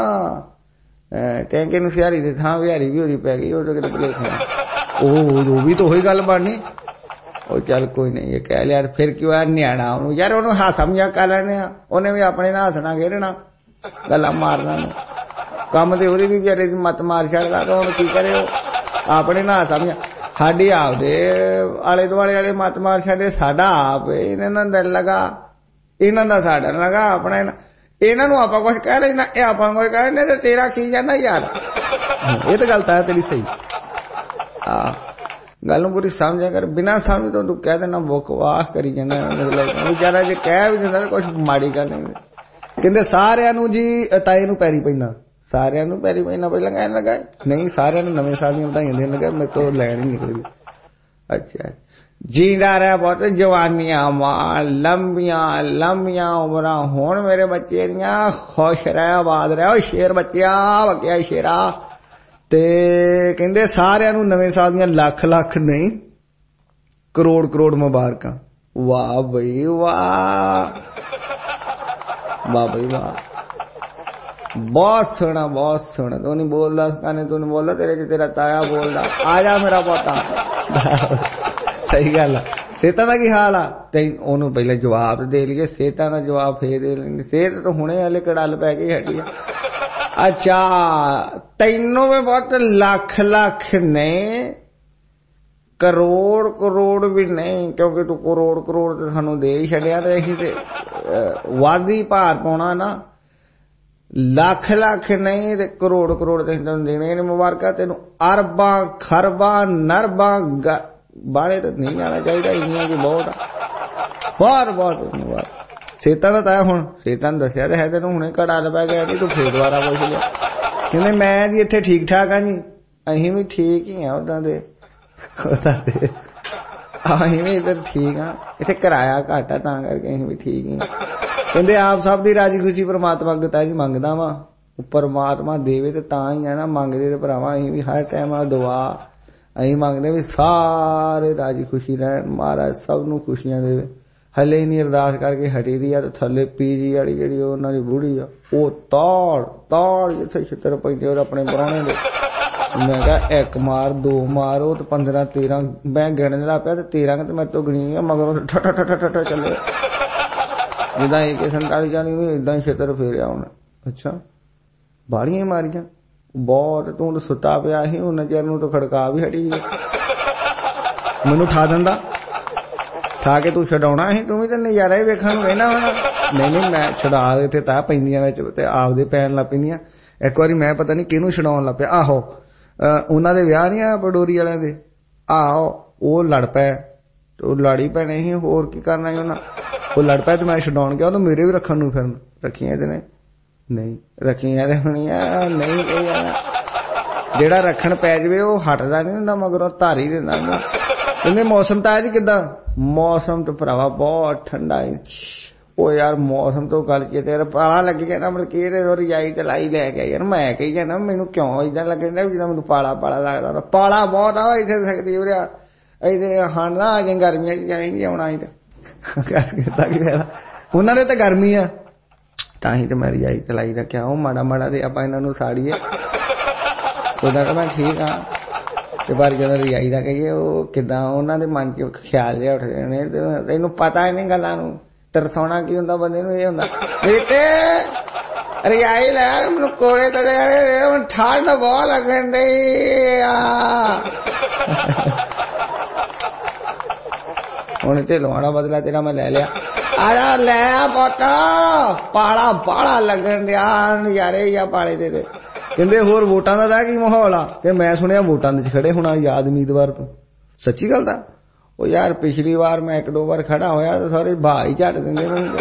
टैंके नूं सिहारी दे थां विहारी भी होरी पै गई वो किते भुलेखे वो भी तो वही गल बननी ਉਹ ਚੱਲ ਕੋਈ नहीं ये कह लिया फिर क्यों यार न्याणा ਉਹਨੂੰ यार ਉਹਨੂੰ ਹਾਸਾ ਮਜ਼ਾਕ ਕਰ ਲੈਣੇ ਆ ਉਹਨੇ ਵੀ ਆਪਣੇ ਨਾਲ ਹੱਸਣਾ ਖੇਡਣਾ ਗੱਲਾਂ ਮਾਰਨਾ ਨੂੰ ਕੰਮ ਤੇ ਉਹਦੀ ਵੀ ਵਿਚਾਰੇ ਦੀ ਮੱਤ ਮਾਰ ਛੱਡਦਾ ਤਾਂ ਹੁਣ ਕੀ ਕਰੇ ਉਹ ਆਪਣੇ ਨਾਲ ਹੱਸਾ ਮਜ਼ਾਕ ਸਾਡੀ ਆਪਦੇ ਆਲੇ ਦੁਆਲੇ ਵਾਲੇ ਮੱਤ ਮਾਰ ਛੱਡੇ ਸਾਡਾ ਆਪ ਇਹਨਾਂ ਦਾ ਦਿਲ ਲਗਾ ਇਹਨਾਂ ਦਾ ਸਾਡਾ ਲਗਾ ਆਪਣਾ ਇਹਨਾਂ ਨੂੰ ਆਪਾਂ ਕੁਝ ਕਹਿ ਲੈਣਾ ਇਹ ਆਪਾਂ ਕੋਈ ਕਹਿ ਲੈਂਦੇ ਤੇ ਤੇਰਾ ਕੀ ਜਾਂਦਾ ਯਾਰ ਇਹ ਤਾਂ ਗੱਲ ਤਾਂ ਤੇਰੀ ਸਹੀ ਆ ਗੱਲ ਨੂੰ ਪੂਰੀ ਸਮਝਿਆ ਕਰ ਬਿਨਾਂ ਸਮਝ ਤੋਂ ਤੂੰ ਕਹਿ ਦੇਣਾ ਬਕਵਾਸ ਕਰੀ ਜਾਂਦਾ ਮਤਲਬ ਵਿਚਾਰਾ ਜੇ ਕਹਿ ਵੀ ਦਿੰਦਾ ਕੁਝ ਮਾੜੀ ਗੱਲ ਨਹੀਂ ਕਹਿੰਦੇ ਸਾਰਿਆਂ ਨੂੰ ਜੀ ਤਾਏ ਨੂੰ ਪੈਰੀ ਪੈਣਾ ਸਾਰਿਆਂ ਨੂੰ ਪੈਰੀ ਪੈਣਾ ਪਹਿਲਾਂ ਕਹਿਣ ਲੱਗਾ ਨਹੀਂ ਸਾਰਿਆਂ ਨੂੰ ਨਵੇਂ ਸਾਲ ਦੀਆਂ ਵਧਾਈਆਂ ਦੇਣ ਲੱਗਾ ਮੇਰੇ ਤੋਂ ਲੈਣ ਹੀ ਨਿਕਲ ਗਈ ਅੱਛਾ जींदा रह बहुत जवानियां मां लंबियां लंबियां उमर होण मेरे बच्चे दियां खुश रह आबाद रह शेर बच्चिया वक्या शेरा ते कहंदे सारियां नूं नवें साल दियां लख लख नहीं करोड़ करोड़ मुबारकां वाह बई वाह वाह बई वाह बहुत सोहना बहुत सोहना तू नहीं बोलदा काने तू नहीं बोलदा तेरे च तेरा ताया बोलदा आजा मेरा पोता सही गल सेहतां दा की हाल आ ते ओनू पहले जवाब दे लईए सेहतां दा जवाब फेर दे लैंदे सेहत तो हुणे हले कड़ल पै गई हड्डी अच्छा तैनू भी बहुत लख लख ने करोड़ करोड़ भी नहीं क्योंकि तू करोड़ करोड़ ते सानू दे ही छड्या ते असीं ते वादी भार पाउणा ना लख लख नहीं ते करोड़ करोड़ ते तैनूं देणे ने मुबारकां तैनूं अरबां खरबां नरबां बाले तो नहीं जाना चाहिए इन्नियां की बहुत बहुत बहुत धन्यवाद सेहतां दा ताया हुण सेहतां दस्सिया ते है तैनूं हुणे घड़ा पै गया तू फिर दोबारा पुछ लिया ਕਹਿੰਦੇ ਮੈਂ ਜੀ ਇੱਥੇ ਠੀਕ ਠਾਕ ਆ ਜੀ। ਅਸੀਂ ਵੀ ਠੀਕ ਹੀ ਆ ਉਦਾਂ ਦੇ ਦੇ ਅਸੀਂ ਵੀ ਇੱਧਰ ਠੀਕ ਆ, ਇੱਥੇ ਕਿਰਾਇਆ ਘੱਟ ਆ ਤਾਂ ਕਰਕੇ ਅਸੀਂ ਵੀ ਠੀਕ ਹੀ ਆ। ਕਹਿੰਦੇ ਆਪ ਸਭ ਦੀ ਰਾਜੀ ਖੁਸ਼ੀ ਪ੍ਰਮਾਤਮਾ ਅੱਗੇ ਜੀ ਮੰਗਦਾ ਵਾ, ਪਰਮਾਤਮਾ ਦੇਵੇ ਤੇ ਤਾਂ ਹੀ ਆ ਨਾ, ਮੰਗਦੇ ਤੇ ਭਰਾਵਾ ਅਸੀਂ ਵੀ ਹਰ ਟਾਈਮ ਆ ਦੁਆ ਅਸੀਂ ਮੰਗਦੇ ਵੀ ਸਾਰੇ ਰਾਜੀ ਖੁਸ਼ੀ ਰਹਿਣ, ਮਹਾਰਾਜ ਸਭ ਨੂੰ ਖੁਸ਼ੀਆਂ ਦੇਵੇ। ਹਲੇ ਨਹੀਂ ਅਰਦਾਸ ਕਰਕੇ ਹਟੀ ਦੀ ਆ ਤੇ ਥੱਲੇ ਪੀਜੀ ਵਾਲੀ ਜਿਹੜੀ ਉਹਨਾਂ ਦੀ ਬੁੜੀ ਆ ਉਹ ਤਾੜ ਤਾੜ ਜਿੱਥੇ ਛਿੱਤਰ ਪੈਂਦੇ ਉਹ ਆਪਣੇ ਪ੍ਰਾਹੁਣੇ ਦੇ। ਮੈਂ ਕਿਹਾ ਇੱਕ ਮਾਰ ਦੋ ਮਾਰ, ਉਹ ਤੇ ਪੰਦਰਾਂ ਤੇਰਾਂ ਮੈਂ ਗਿਣਨ ਲੱਗ ਪਿਆ ਤੇ ਤੇਰਾਂ ਤੇ ਮੇਰੇ ਤੋਂ ਗਣੀ ਆ ਮਗਰੋਂ ਠੱਠਾ ਠੱਠਾ ਠੱਠਾ ਚੱਲੇ ਜਿੱਦਾਂ ਇੱਕ ਸੰਤਾਲੀ ਚਾਲੀ ਵੀ ਏਦਾਂ ਛਿੱਤਰ ਫੇਰਿਆ ਉਹਨੇ। ਅੱਛਾ ਬਾਹਲੀਆਂ ਮਾਰੀਆਂ ਬਹੁਤ, ਤੂੰ ਸੁੱਤਾ ਪਿਆ ਸੀ ਉਹਨਾਂ ਚਿਰ ਨੂੰ ਤਾਂ ਖੜਕਾ ਵੀ ਹਟੀ ਮੈਨੂੰ ਠਾ ਦਿੰਦਾ, ਠਾ ਕੇ ਤੂੰ ਛਡਾਉਣਾ ਸੀ, ਤੂੰ ਵੀ ਤਾਂ ਨਜ਼ਾਰਾ ਹੀ ਵੇਖਣ ਨੂੰ ਕਹਿਣਾ ਹੋਣਾ। ਨਹੀਂ ਨਹੀਂ ਮੈਂ ਛਡਾ ਇੱਥੇ ਤਾਂ ਪੈਂਦੀਆਂ ਵਿੱਚ ਤੇ ਆਪਦੇ ਪੈਣ ਲੱਗ ਪੈਂਦੀਆਂ। ਇੱਕ ਵਾਰੀ ਮੈਂ ਪਤਾ ਨੀ ਕਿਹਨੂੰ ਛਡਾਉਣ ਲੱਗ ਪਿਆ, ਆਹੋ ਉਹਨਾਂ ਦੇ ਵਿਆਹ ਨੀ ਆ ਪਡੋਰੀ ਵਾਲਿਆਂ ਦੇ, ਆਹੋ ਉਹ ਲੜ ਪਏ, ਉਹ ਲਾੜੀ ਪੈਣੇ ਸੀ, ਹੋਰ ਕੀ ਕਰਨਾ ਸੀ ਉਹਨਾਂ। ਉਹ ਲੜ ਪਏ ਤੇ ਮੈਂ ਛਡਾਉਣ ਗਿਆ, ਉਹਨੂੰ ਮੇਰੇ ਵੀ ਰੱਖਣ ਨੂੰ ਫਿਰਨ ਰੱਖੀਆਂ ਇਹਦੇ ਨੇ ਨਹੀਂ ਰੱਖੀਆਂ ਤੇ ਹੋਣੀਆਂ ਨਹੀਂ। ਇਹ ਜਿਹੜਾ ਰੱਖਣ ਪੈ ਜਾਵੇ ਉਹ ਹਟਦਾ ਨੀ ਹੁੰਦਾ, ਮਗਰੋਂ ਧਾਰ ਹੀ ਦਿੰਦਾ ਹੁੰਦਾ। ਕਹਿੰਦੇ ਮੌਸਮ ਤਾਂ ਜੀ ਕਿੱਦਾਂ? ਮੌਸਮ ਤਾਂ ਭਰਾਵਾ ਬਹੁਤ ਠੰਡਾ ਹੈ। ਉਹ ਯਾਰ ਮੌਸਮ ਤੋਂ ਗੱਲ ਕੀ ਤੇਰਾ ਪਾਲਾ ਲੱਗ ਗਿਆ ਨਾ, ਮਤਲਬ ਕਿ ਰਜਾਈ ਤੇ ਲਾਈ ਲੈ ਕੇ ਯਾਰ ਮੈਂ ਕਹੀ ਜਾਣਾ ਮੈਨੂੰ ਕਿਉਂ ਏਦਾਂ ਲੱਗਦਾ ਜਿੱਦਾਂ ਮੈਨੂੰ ਪਾਲਾ ਪਾਲਾ ਲੱਗਦਾ। ਪਾਲਾ ਬਹੁਤ ਆ ਇੱਥੇ ਸਕਦੀ ਵੀਰਿਆ, ਇਹਦੇ ਹਾਂ ਨਾ ਆ ਜੇ ਗਰਮੀਆਂ ਚ ਜਾਈ ਆਉਣਾ ਹੀ ਤਾਂ ਉਹਨਾਂ ਨੇ ਤਾਂ ਗਰਮੀ ਆ ਤਾਂ ਹੀ ਤੇ ਮੈਂ ਰਜਾਈ ਤੇ ਲਾਈ ਰੱਖਿਆ। ਉਹ ਮਾੜਾ ਮਾੜਾ ਤੇ ਆਪਾਂ ਇਹਨਾਂ ਨੂੰ ਸਾੜੀਏ ਉਹਦਾ ਤਾਂ ਮੈਂ ਠੀਕ ਆ ਤੇ ਪਰ ਜਦੋਂ ਰਜਾਈ ਦਾ ਕਹੀਏ ਉਹ ਕਿੱਦਾਂ ਉਹਨਾਂ ਦੇ ਮਨ ਚ ਖਿਆਲ ਜਿਹਾ ਉੱਠਦੇ ਨੇ। ਤੈਨੂੰ ਪਤਾ ਹੀ ਨਹੀਂ ਗੱਲਾਂ ਨੂੰ, ਤਰਸਾਉਣਾ ਕੀ ਹੁੰਦਾ ਬੰਦੇ ਨੂੰ। ਇਹ ਹੁੰਦਾ ਬੇਟੇ ਰਜਾਈ ਲੈ ਮੈਨੂੰ ਕੋਲੇ ਤਾਂ ਹੁਣ ਠੰਡ ਬਹੁਤ ਲੱਗਣ ਡਈ ਆ। ਹੁਣ ਤੇ ਲਵਾਉਣਾ ਬਦਲਾ ਤੇਰਾ ਮੈਂ ਲੈ ਲਿਆ, ਆਜਾ ਲੈ ਪੋਤਾ ਪਾਲਾ ਬਾਲਾ ਲੱਗਣ ਡਿਆ ਨਜ਼ਾਰੇ ਆ ਪਾਲੇ ਦੇ। ਕਹਿੰਦੇ ਹੋਰ ਵੋਟਾਂ ਦਾ ਕੀ ਮਾਹੌਲ ਆ? ਕਿ ਮੈਂ ਸੁਣਿਆ ਵੋਟਾਂ ਦੇ ਚ ਖੜੇ ਹੋਣਾ ਯਾਦ ਉਮੀਦਵਾਰ ਤੋਂ, ਸੱਚੀ ਗੱਲ ਦਾ? ਉਹ ਯਾਰ ਪਿਛਲੀ ਵਾਰ ਮੈਂ ਇੱਕ ਦੋ ਵਾਰ ਖੜਾ ਹੋਇਆ ਤੇ ਸਾਰੇ ਭਾਅ ਹੀ ਝੱਟ ਦਿੰਦੇ ਮੈਨੂੰ।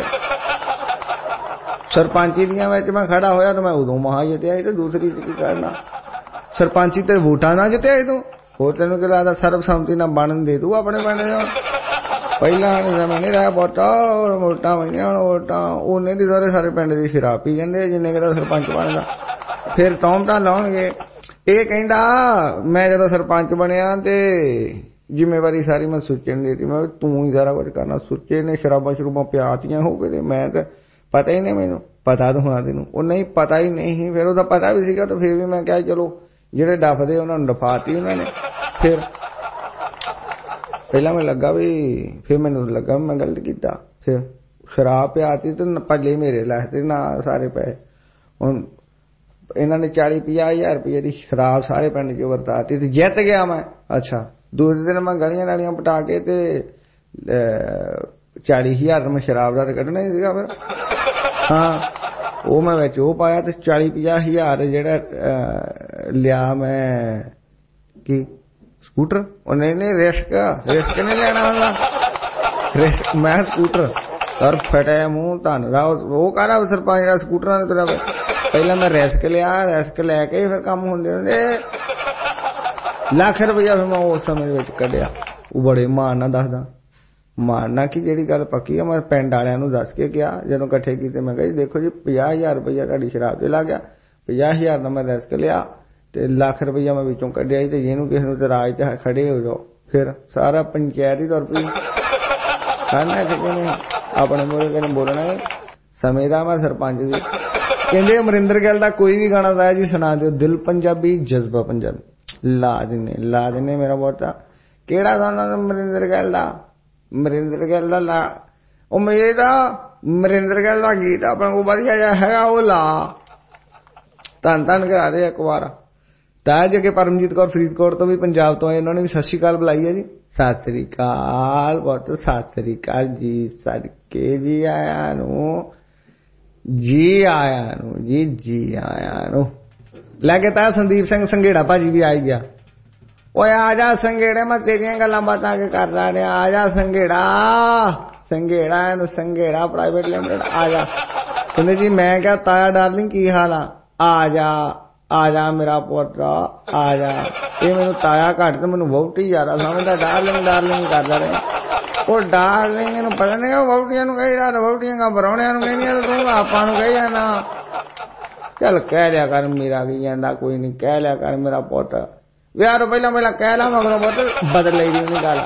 ਸਰਪੰਚੀ ਦੀਆਂ ਵਿੱਚ ਮੈਂ ਖੜਾ ਹੋਇਆ ਤੇ ਮੈਂ ਉਦੋਂ ਮਹਾ ਜਿੱਤਿਆ ਸੀ ਤੇ ਦੂਸਰੀ ਚ ਕੀ ਕਰਨਾ। ਸਰਪੰਚੀ ਤੇ ਵੋਟਾਂ ਨਾਲ ਜਿੱਤਿਆ ਸੀ ਤੂੰ, ਹੋਰ ਤੈਨੂੰ ਕੀ ਲੱਗਦਾ ਸਰਬਸੰਮਤੀ ਨਾਲ ਬਣਨ ਦੇ ਤੂੰ ਆਪਣੇ ਪਿੰਡ ਦੇ? ਪਹਿਲਾਂ ਮੈਂ ਨਹੀਂ ਰਿਹਾ ਬਹੁਤਾ ਵੋਟਾਂ ਪਈਆਂ, ਹੁਣ ਵੋਟਾਂ ਉਹਨੇ ਦੀ ਸਾਰੇ ਸਾਰੇ ਪਿੰਡ ਦੀ ਸ਼ਰਾਬ ਪੀ ਜਾਂਦੇ ਜਿੰਨੇ ਕਿ ਸਰਪੰਚ ਬਣਦਾ। ਫਿਰ ਤੌਮਤਾਂ ਲਾਉਣਗੇ। ਇਹ ਕਹਿੰਦਾ ਮੈਂ ਜਦੋਂ ਸਰਪੰਚ ਬਣਿਆ ਤੇ ਜ਼ਿੰਮੇਵਾਰੀ ਸਾਰੀ ਮੈਂ ਸੁੱਚੇ ਨੂੰ ਦੇਤੀ, ਮੈਂ ਤੂੰ ਹੀ ਸਾਰਾ ਕੁਝ ਕਰਨਾ। ਸੁੱਚੇ ਨੇ ਸ਼ਰਾਬਾਂ ਸ਼ਰੂਬਾਂ ਪਿਆਤੀਆਂ ਹੋ ਕੇ, ਮੈਂ ਤਾਂ ਪਤਾ ਹੀ ਨਹੀਂ, ਮੈਨੂੰ ਪਤਾ ਤਾਂ ਹੋਣਾ ਤੈਨੂੰ। ਉਹ ਨਹੀਂ ਪਤਾ ਹੀ ਨਹੀਂ, ਫਿਰ ਉਹਦਾ ਪਤਾ ਵੀ ਸੀਗਾ ਤੇ ਫਿਰ ਵੀ ਮੈਂ ਕਿਹਾ ਚਲੋ ਜਿਹੜੇ ਡੱਫਦੇ ਉਹਨਾਂ ਨੂੰ ਡਫਾਤੀ ਉਹਨਾਂ ਨੇ। ਫਿਰ ਪਹਿਲਾਂ ਮੈਨੂੰ ਲੱਗਾ ਵੀ ਫਿਰ ਮੈਨੂੰ ਲੱਗਾ ਮੈਂ ਗਲਤ ਕੀਤਾ, ਫਿਰ ਸ਼ਰਾਬ ਪਿਆਤੀ ਤੇ ਪੱਲੇ ਮੇਰੇ ਲੈਤੇ ਨਾ ਸਾਰੇ ਪੈਸੇ। ਹੁਣ ਇਹਨਾਂ ਨੇ ਚਾਲੀ ਪੰਜਾਹ ਹਜ਼ਾਰ ਰੁਪਏ ਦੀ ਸ਼ਰਾਬ ਸਾਰੇ ਪਿੰਡ ਚ ਵਰਤਾਤੀ ਤੇ ਜਿੱਤ ਗਿਆ ਮੈਂ। ਅੱਛਾ ਦੂਜੇ ਦਿਨ ਮੈਂ ਗਲੀਆਂ ਨਾਲੀਆਂ ਪਟਾ ਕੇ ਤੇ ਚਾਲੀ ਹਜ਼ਾਰ ਮੈਂ ਸ਼ਰਾਬ ਦਾ ਤੇ ਕੱਢਣਾ ਹੀ ਸੀਗਾ। ਫਿਰ ਹਾਂ ਉਹ ਮੈਂ ਵਿੱਚ ਉਹ ਪਾਇਆ ਤੇ ਚਾਲੀ ਪੰਜਾਹ ਹਜ਼ਾਰ ਜਿਹੜਾ ਲਿਆ ਮੈਂ ਕੀ ਸਕੂਟਰ। ਉਹ ਨਹੀਂ ਨਹੀਂ ਰਿਸਕ ਰਿਸਕ ਨਹੀਂ ਲੈਣਾ ਹੁੰਦਾ, ਰਿਸਕ ਮੈਂ ਸਕੂਟਰ ਔਰ ਫਟਿਆ ਮੂੰਹ ਧੰਨ ਦਾ ਉਹ ਕਾਹਦਾ ਸਰਪੰਚ ਜਿਹੜਾ ਸਕੂਟਰਾਂ ਨੇ ਤੁਰਿਆ। ਪਹਿਲਾਂ ਮੈਂ ਰਿਸਕ ਲਿਆ, ਰਿਸਕ ਲੈ ਕੇ ਫਿਰ ਕੰਮ ਹੁੰਦੇ ਹੁੰਦੇ ਲੱਖ ਰੁਪਇਆ ਫਿਰ ਮੈਂ ਉਸ ਸਮੇਂ ਵਿੱਚ ਕੱਢਿਆ। ਉਹ ਬੜੇ ਮਾਣ ਨਾਲ ਦੱਸਦਾ, ਮਾਰਨਾ ਕਿ ਜਿਹੜੀ ਗੱਲ ਪੱਕੀ ਆ ਮੈਂ ਪਿੰਡ ਵਾਲਿਆਂ ਨੂੰ ਦੱਸ ਕੇ ਗਿਆ ਜਦੋਂ ਇਕੱਠੇ ਕੀਤੇ। ਮੈਂ ਕਿਹਾ ਜੀ ਦੇਖੋ ਜੀ ਪੰਜਾਹ ਹਜ਼ਾਰ ਰੁਪਇਆ ਤੁਹਾਡੀ ਸ਼ਰਾਬ ਤੇ ਲੱਗ ਗਿਆ, ਪੰਜਾਹ ਹਜ਼ਾਰ ਦਾ ਮੈਂ ਰਿਸਕ ਲਿਆ ਤੇ ਲੱਖ ਰੁਪਇਆ ਮੈਂ ਵਿੱਚੋਂ ਕੱਢਿਆ ਸੀ ਤੇ ਜਿਹਨੂੰ ਕਿਸੇ ਨੂੰ ਤੇ ਰਾਜ ਚ ਖੜੇ ਹੋ ਜਾਓ। ਫਿਰ ਸਾਰਾ ਪੰਚਾਇਤ ਹੀ ਤੁਰ ਪਈ ਖਾਣਾ ਠੀਕ ਨੇ ਆਪਣੇ ਮੋਰੇ ਕਹਿੰਦੇ ਬੋਲਣਾ ਨਹੀਂ ਸਮੇਂ ਦਾ ਮੈਂ ਸਰਪੰਚ ਦੀ। ਕਹਿੰਦੇ ਅਮਰਿੰਦਰ ਗਿੱਲ ਦਾ ਕੋਈ ਵੀ ਗਾਣਾ ਦਾ ਜੀ ਸੁਣਾ ਦਿਓ, ਦਿਲ ਪੰਜਾਬੀ ਜਜ਼ਬਾ ਪੰਜਾਬੀ। ਲਾ ਦਿੰਨੇ ਲਾ ਦਿੰਨੇ ਮੇਰਾ ਬਹੁਤਾ ਕਿਹੜਾ ਗਾਣਾ ਅਮਰਿੰਦਰ ਗਿੱਲ ਦਾ? ਅਮਰਿੰਦਰ ਗਿੱਲ ਦਾ ਲਾ ਉਹ ਮੇਰੇ ਦਾ ਅਮਰਿੰਦਰ ਗਿੱਲ ਦਾ ਗੀਤ ਆਪਣਾ ਕੋਲ ਵਧੀਆ ਜਿਹਾ ਹੈਗਾ ਉਹ ਲਾ ਧੰਨ ਧੰਨ ਕਰਾ ਦੇ ਇੱਕ ਵਾਰ। ਤਾਂ ਜੇ ਕਿ ਪਰਮਜੀਤ ਕੌਰ ਫਰੀਦਕੋਟ ਤੋਂ ਵੀ ਪੰਜਾਬ ਤੋਂ ਆਏ, ਉਹਨਾਂ ਨੇ ਵੀ ਸਤਿ ਸ਼੍ਰੀ ਅਕਾਲ ਬੁਲਾਈ ਹੈ ਜੀ। ਸਤਿ ਸ੍ਰੀ ਅਕਾਲ ਬਹੁਤ ਸਤਿ ਸ੍ਰੀ ਅਕਾਲ ਜੀ ਸਦਕੇ ਜੀ ਆਇਆ ਨੂੰ ਜੀ ਆਇਆ ਨੂੰ ਜੀ ਜੀ ਆਇਆ ਨੂੰ। ਲੈ ਕੇ ਤਾਂ ਸੰਦੀਪ ਸਿੰਘ ਸੰਘੇੜਾ ਭਾਜੀ ਵੀ ਆਈ ਗਿਆ। ਓਏ ਆ ਜਾ ਸੰਘੇੜੇ ਮੈਂ ਤੇਰੀਆਂ ਗੱਲਾਂ ਬਾਤਾਂ ਕੇ ਕਰ ਰਹਾ ਰਿਹਾ, ਆ ਜਾ ਸੰਘੇੜਾ ਸੰਘੇੜਾ ਇਹਨੂੰ ਸੰਘੇੜਾ ਪ੍ਰਾਈਵੇਟ ਲਿਮਟਿਡ ਆ ਜਾ। ਕਹਿੰਦੇ ਜੀ ਮੈਂ ਕਿਹਾ ਤਾਇਆ ਡਾਰਲਿੰਗ ਕੀ ਹਾਲ ਆ? ਆ ਜਾ आ जा मेरा पुत्र आ जा। ये मैनू ताया घट ते मैनू वहुटी ज्यादा समझदा, डार्लिंग डार्लिंग करदा रहे। वो डार्लिंग नूं पता नहीं वहुटियां नूं कही जाता, वहुटियां का परौणियां नूं कहंदियां ते तूं आपां नूं कही जाना। चल कह लिया कर मेरा की जांदा, कोई नहीं कह लिया कर मेरा पुत्र। विआह तो पहला पहला कह ला मगरों पुत्र बदल लई दी उहदी गल।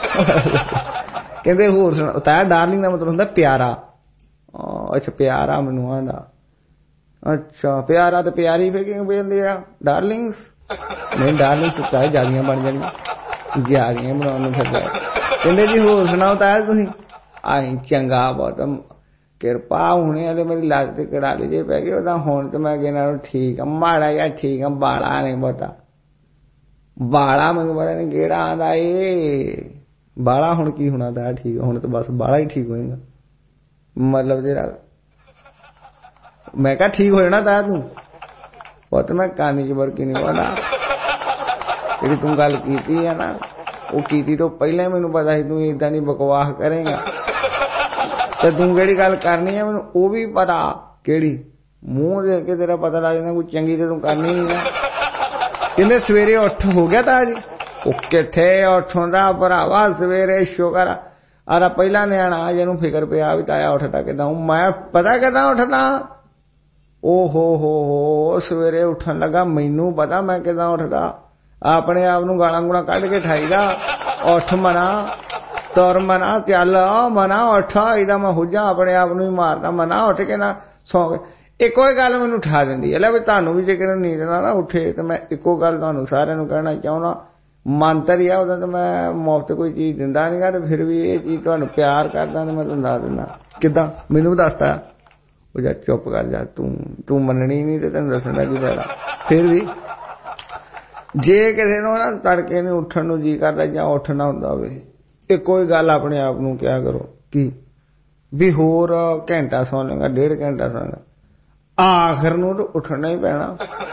कहंदे होर सुण। ताया डार्लिंग दा मतलब हुंदा प्यारा। अच्छा प्यारा मैनू आंदा। अच्छा प्यारा तो प्यारी फिर क्यों बोलदे आ डार्लिंग्स? नहीं डार्लिंग्स ताया ज्यादियां बन जाणियां, ज्यादियां बनाउण नूं फिरदा। कहंदे जी होर सुणाओ ताया तुसीं? आई चंगा बहुत किरपा होने वाले मेरी लत्त ते कड़ाले जे पै गए ओदा हुण ते मैं कहना ठीक आ, माड़ा या ठीक आ, बाला नहीं बोता बाला मैनूं पता नहीं केड़ा आंदा ए बाला। हुण की होना ताया ठीक हुण ते बस बाला ही ठीक होएगा मतलब जेड़ा मैं कहा ठीक हो जाना ताया तू पुत मैं कानी च बरकी नहीं पाना। जेड़ी तू गल कीती है ना वो कीती तो पहले मैनूं पता सी तू इदां दी बकवास करेगा ते तू केड़ी गल करनी है मैनूं वो भी पता केड़ी मूंह देख के तेरा पता लग जांदा कोई चंगी ते तू करनी नहीं ना। कहंदे सवेरे उठ हो गया ताया जी? ओ किथे उठ हुंदा भरावा सवेरे शुकर आरा पहला न्याणा जिन्हों फिकर पिया भी ताया उठदा किदां। मैं पता किदां उठदा ओ हो हो हो सवेरे उठन लगा मैनू पता मैं किदां उठदा। अपने आप नूं गालां गुलां कढ के ठाईदा उठ मना तुर मना चल मना उठ इहदा मैं हुज्जा अपने आप नूं ही मारदा मना उठ के ना सौ के। इको ही गल मैनूं उठा दिंदी है। लै भी तुहानूं भी जेकर नींद ना ना उठे तो मैं इको गल तुहानूं सारिआं नूं कहना चाहुंदा मंत्र ही आ उहदा ते मैं मुफ्त कोई चीज दिंदा नहीं गा ते फिर भी ये चीज तुहानूं प्यार करदा ते मैं तुहानूं दस दिंदा किदां मैनूं दसदा। वो जा चुप कर जा तू तू मननी नहीं तो तेन दसन का की फायदा। फिर भी जे किसी नूं ना तड़के नहीं उठन नूं जी करदा जां उठना हुंदा होवे इको ही गल अपने आप नूं क्या करो कि भी होर घंटा सौ लेगा डेढ़ घंटा सौ लेगा आखिर नूं तो उठना ही पैना।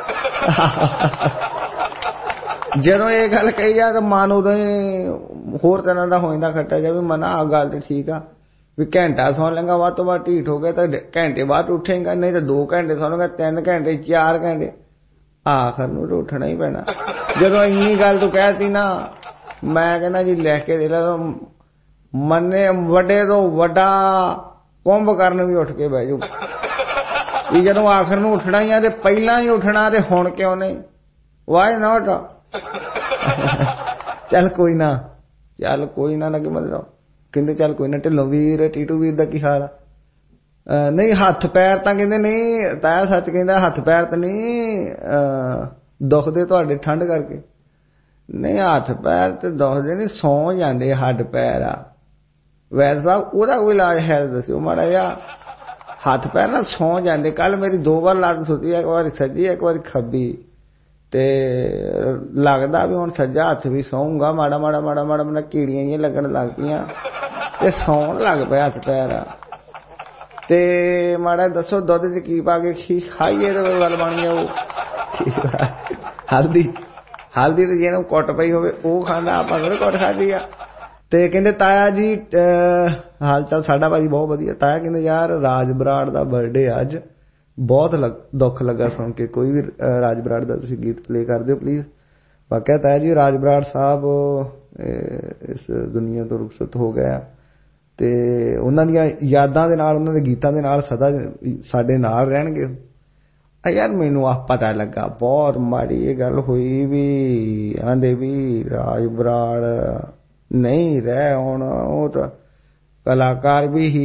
जदों ये गल कही जाए तो मन उदों ही होर तरह दा हो जांदा खट्टा जा भी मना आ गल ते ठीक आ भी घंटा सौ लेगा वध तो वध ढीठ हो गया तो घंटे बाद उठेगा नहीं तो दो घंटे सौ लेगा तीन घंटे चार घंटे आखिर नूं तो उठना ही पैना। जदों इन्नी गल तू कहती ना मैं कहना जी लिख के दे ला मन्ने वड्डे तो वड्डा कुंभकर्ण भी उठ के बह जाऊ भी जदों आखिर नूं उठना ही आ ते पहला ही उठना ते हुण क्यों नहीं वाई नॉट। चल कोई ना चल कोई ना लगे मतलब कहते चल कोई ना ढिलों वीर टीटू वीर दा की हाल आ नहीं हथ पैर तां कहंदे नहीं ताया सच कहंदा हथ पैर तां नहीं दुखदे तुहाडे ठंड करके नहीं हथ पैर ते दुखदे नहीं सौ जांदे हड्ड पैर आ। वैद्य साहब ओहदा कोई इलाज है दस्सिओ माड़ा जिहा हथ पैर ना सौ जांदे। कल मेरी दो बार लत्त सुती एक बार सज्जी एक बार खब्बी ते लगदा भी हुण सज्जा हथ भी सौंगा माड़ा माड़ा माड़ा माड़ा माड़ा कीड़ियां जिहियां लगण लग पियां ते सौण लग पिया हथ पैर ते माड़ा दसो दुध च की पा के खी खाइए तो गल बन जाओ हल्दी हल्दी ते जिहनूं कुट पई होवे ओह खांदा आपां थोड़े कुट खाधी आ। ते कहंदे ताया जी हाल चाल साडा भाजी बहुत वधिया। ताया कहंदे यार राज बराड़ दा बर्थडे अज बहुत लग, दुख लगा सुन के कोई भी राज बराड़ दा तुसीं गीत प्ले कर दिओ प्लीज। वाकई ताया जी राज बराड़ साहब इस दुनिया तो रुखसत हो गया ते उन्हां दीयां यादां दे नाल उन्हां दे गीतां दे नाल सदा साडे नाल रहणगे। यार मैनूं आ पता लगा बहुत माड़ी ये गल होई भी आंदे भी राज बराड़ नहीं रह हुण ओह तां कलाकार भी ही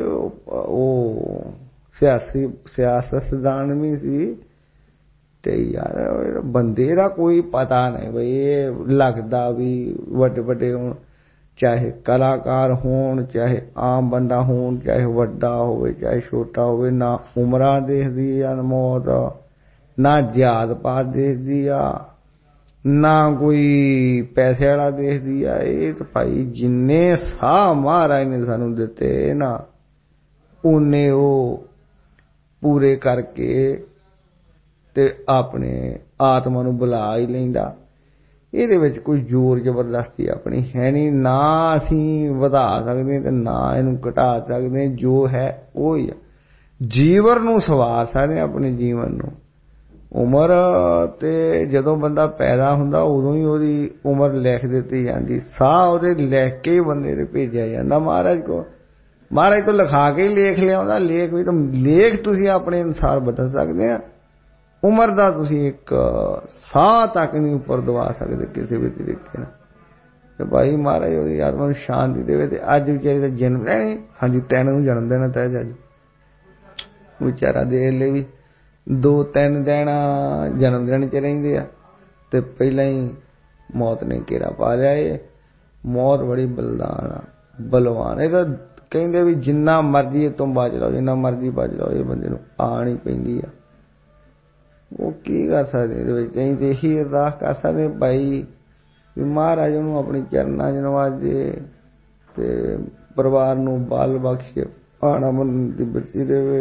ओ सियासी सियासतदान भी सी ते यार बंदे दा कोई पता नहीं बई ये लगदा भी वड्डे वड्डे होण चाहे कलाकार होण चाहे आम बंदा होण चाहे वड्डा होवे चाहे छोटा होवे ना उमरां देखदी आ मौत ना जात पात देखदी आ ना कोई पैसे वाला देखदी आ। ये तो भाई जिन्ने साह महाराज ने सानू दिते ना उन्ने ओ पूरे करके ते अपने आत्मा नूं बुला ही लैंदा। ਇਹਦੇ ਵਿੱਚ ਕੋਈ ਜ਼ੋਰ ਜ਼ਬਰਦਸਤੀ ਆਪਣੀ ਹੈ ਨਹੀਂ ਨਾ ਅਸੀਂ ਵਧਾ ਸਕਦੇ ਤੇ ਨਾ ਇਹਨੂੰ ਘਟਾ ਸਕਦੇ। ਜੋ ਹੈ ਉਹ ਹੀ ਆ ਜੀਵਨ ਨੂੰ ਸਵਾਰ ਸਕਦੇ ਆਪਣੇ ਜੀਵਨ ਨੂੰ ਉਮਰ ਤੇ ਜਦੋਂ ਬੰਦਾ ਪੈਦਾ ਹੁੰਦਾ ਉਦੋਂ ਹੀ ਉਹਦੀ ਉਮਰ ਲਿਖ ਦਿੱਤੀ ਜਾਂਦੀ, ਸਾਹ ਉਹਦੇ ਲਿਖ ਕੇ ਹੀ ਬੰਦੇ ਦੇ ਭੇਜਿਆ ਜਾਂਦਾ ਮਹਾਰਾਜ ਕੋ। ਮਹਾਰਾਜ ਤੋਂ ਲਿਖਾ ਕੇ ਹੀ ਲੇਖ ਲਿਆਉਂਦਾ। ਲੇਖ ਵੀ ਤਾਂ ਲੇਖ ਤੁਸੀਂ ਆਪਣੇ ਅਨੁਸਾਰ ਬਦਲ ਸਕਦੇ ਆ, ਉਮਰ ਦਾ ਤੁਸੀਂ ਇੱਕ ਸਾਹ ਤੱਕ ਨਹੀਂ ਉੱਪਰ ਦਵਾ ਸਕਦੇ ਕਿਸੇ ਵੀ ਤਰੀਕੇ ਨਾਲ। ਤੇ ਭਾਈ ਮਹਾਰਾਜ ਉਹਦੀ ਆਤਮਾ ਨੂੰ ਸ਼ਾਂਤੀ ਦੇਵੇ। ਤੇ ਅੱਜ ਵਿਚਾਰੇ ਦਾ ਜਨਮ ਦਿਨ, ਹਾਂਜੀ ਤਿੰਨ ਨੂੰ ਜਨਮ ਦਿਨ ਤਾਂ ਅੱਜ ਵਿਚਾਰਾ ਦੇ ਲਈ ਵੀ ਦੋ ਤਿੰਨ ਦਿਨ ਜਨਮ ਦਿਨ ਚ ਰਹਿੰਦੇ ਆ ਤੇ ਪਹਿਲਾਂ ਹੀ ਮੌਤ ਨੇ ਘੇਰਾ ਪਾ ਲਿਆ। ਇਹ ਮੌਤ ਬੜੀ ਬਲਦਾਨ ਆ, ਬਲਵਾਨ। ਇਹ ਤਾਂ ਕਹਿੰਦੇ ਵੀ ਜਿੰਨਾ ਮਰਜ਼ੀ ਇਹ ਤੋਂ ਬਚ ਲਓ, ਜਿੰਨਾ ਮਰਜ਼ੀ ਬਚ ਲਓ, ਇਹ ਬੰਦੇ ਨੂੰ ਆਣੀ ਪੈਂਦੀ ਆ। ਉਹ ਕੀ ਕਰ ਸਕਦੇ ਇਹਦੇ ਵਿੱਚ? ਅਸੀਂ ਤੇ ਇਹੀ ਅਰਦਾਸ ਕਰ ਸਕਦੇ ਭਾਈ ਵੀ ਮਹਾਰਾਜ ਉਹਨੂੰ ਆਪਣੀ ਚਰਨਾਂ ਚ ਨਵਾਜੇ ਤੇ ਪਰਿਵਾਰ ਨੂੰ ਬਲ ਬਖਸ਼ੇ, ਆਣਾ ਮੰਨਣ ਦੀ ਬੱਚੀ ਦੇਵੇ।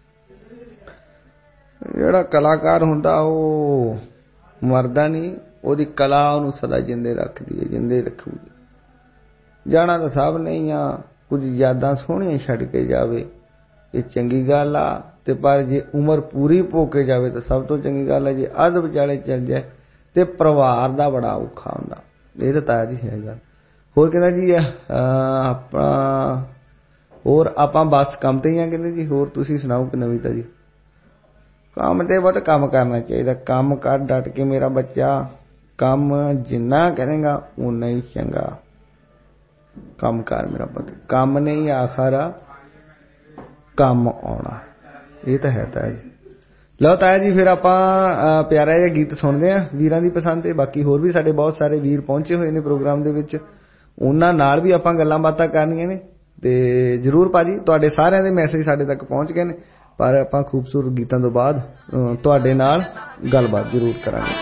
ਜਿਹੜਾ ਕਲਾਕਾਰ ਹੁੰਦਾ ਉਹ ਮਰਦਾ ਨਹੀਂ, ਉਹਦੀ ਕਲਾ ਉਹਨੂੰ ਸਦਾ ਜਿੰਦੇ ਰੱਖਦੀ ਹੈ, ਜਿੰਦੇ ਰੱਖੂਗੀ। ਜਾਣਾ ਤਾਂ ਸਭ ਨਹੀਂ ਆ, ਕੁਝ ਯਾਦਾਂ ਸੋਹਣੀਆਂ ਛੱਡ ਕੇ ਜਾਵੇ, ਇਹ ਚੰਗੀ ਗੱਲ ਆ। ਤੇ ਪਰ ਜੇ ਉਮਰ ਪੂਰੀ ਭੋਗ ਕੇ ਜਾਵੇ ਤਾਂ ਸਭ ਤੋਂ ਚੰਗੀ ਗੱਲ ਹੈ। ਜੇ ਅੱਧ ਵਿਚਾਲੇ ਚੱਲ ਜਾਏ ਤੇ ਪਰਿਵਾਰ ਦਾ ਬੜਾ ਔਖਾ ਹੁੰਦਾ। ਇਹ ਤਾਂ ਤਾਇਆ ਜੀ ਹੈ ਗੱਲ। ਹੋਰ ਕਹਿੰਦਾ ਜੀ ਆਪਣਾ ਹੋਰ ਆਪਾਂ ਬਸ ਕੰਮ ਤੇ ਹੀ ਆ। ਕਹਿੰਦੇ ਜੀ ਹੋਰ ਤੁਸੀਂ ਸੁਣਾਓ ਕਿ ਨਵੀਂ ਤਾਜੀ? ਕੰਮ ਤੇ ਬਹੁਤ ਕੰਮ ਕਰਨਾ ਚਾਹੀਦਾ। ਕੰਮ ਕਰ ਡਟ ਕੇ ਮੇਰਾ ਬੱਚਾ, ਕੰਮ ਜਿੰਨਾ ਕਰੇਗਾ ਉਨਾ ਹੀ ਚੰਗਾ। ਕੰਮ ਕਰ ਮੇਰਾ ਪੁੱਤ, ਕੰਮ ਨਹੀਂ ਆਖਰਾ ਕੰਮ ਆਉਣਾ। ਇਹ ਤਾਂ ਹੈ ਤਾਇਆ ਜੀ। ਲਓ ਤਾਇਆ ਜੀ ਫਿਰ ਆਪਾਂ ਪਿਆਰਾ ਜਿਹਾ ਗੀਤ ਸੁਣਦੇ ਹਾਂ ਵੀਰਾਂ ਦੀ ਪਸੰਦ ਤੇ। ਬਾਕੀ ਹੋਰ ਵੀ ਸਾਡੇ ਬਹੁਤ ਸਾਰੇ ਵੀਰ ਪਹੁੰਚੇ ਹੋਏ ਨੇ ਪ੍ਰੋਗਰਾਮ ਦੇ ਵਿੱਚ, ਉਹਨਾਂ ਨਾਲ ਵੀ ਆਪਾਂ ਗੱਲਾਂ ਬਾਤਾਂ ਕਰਨੀਆਂ ਨੇ। ਤੇ ਜ਼ਰੂਰ ਭਾਜੀ ਤੁਹਾਡੇ ਸਾਰਿਆਂ ਦੇ ਮੈਸੇਜ ਸਾਡੇ ਤੱਕ ਪਹੁੰਚ ਗਏ ਨੇ, ਪਰ ਆਪਾਂ ਖੂਬਸੂਰਤ ਗੀਤਾਂ ਤੋਂ ਬਾਅਦ ਤੁਹਾਡੇ ਨਾਲ ਗੱਲਬਾਤ ਜ਼ਰੂਰ ਕਰਾਂਗੇ।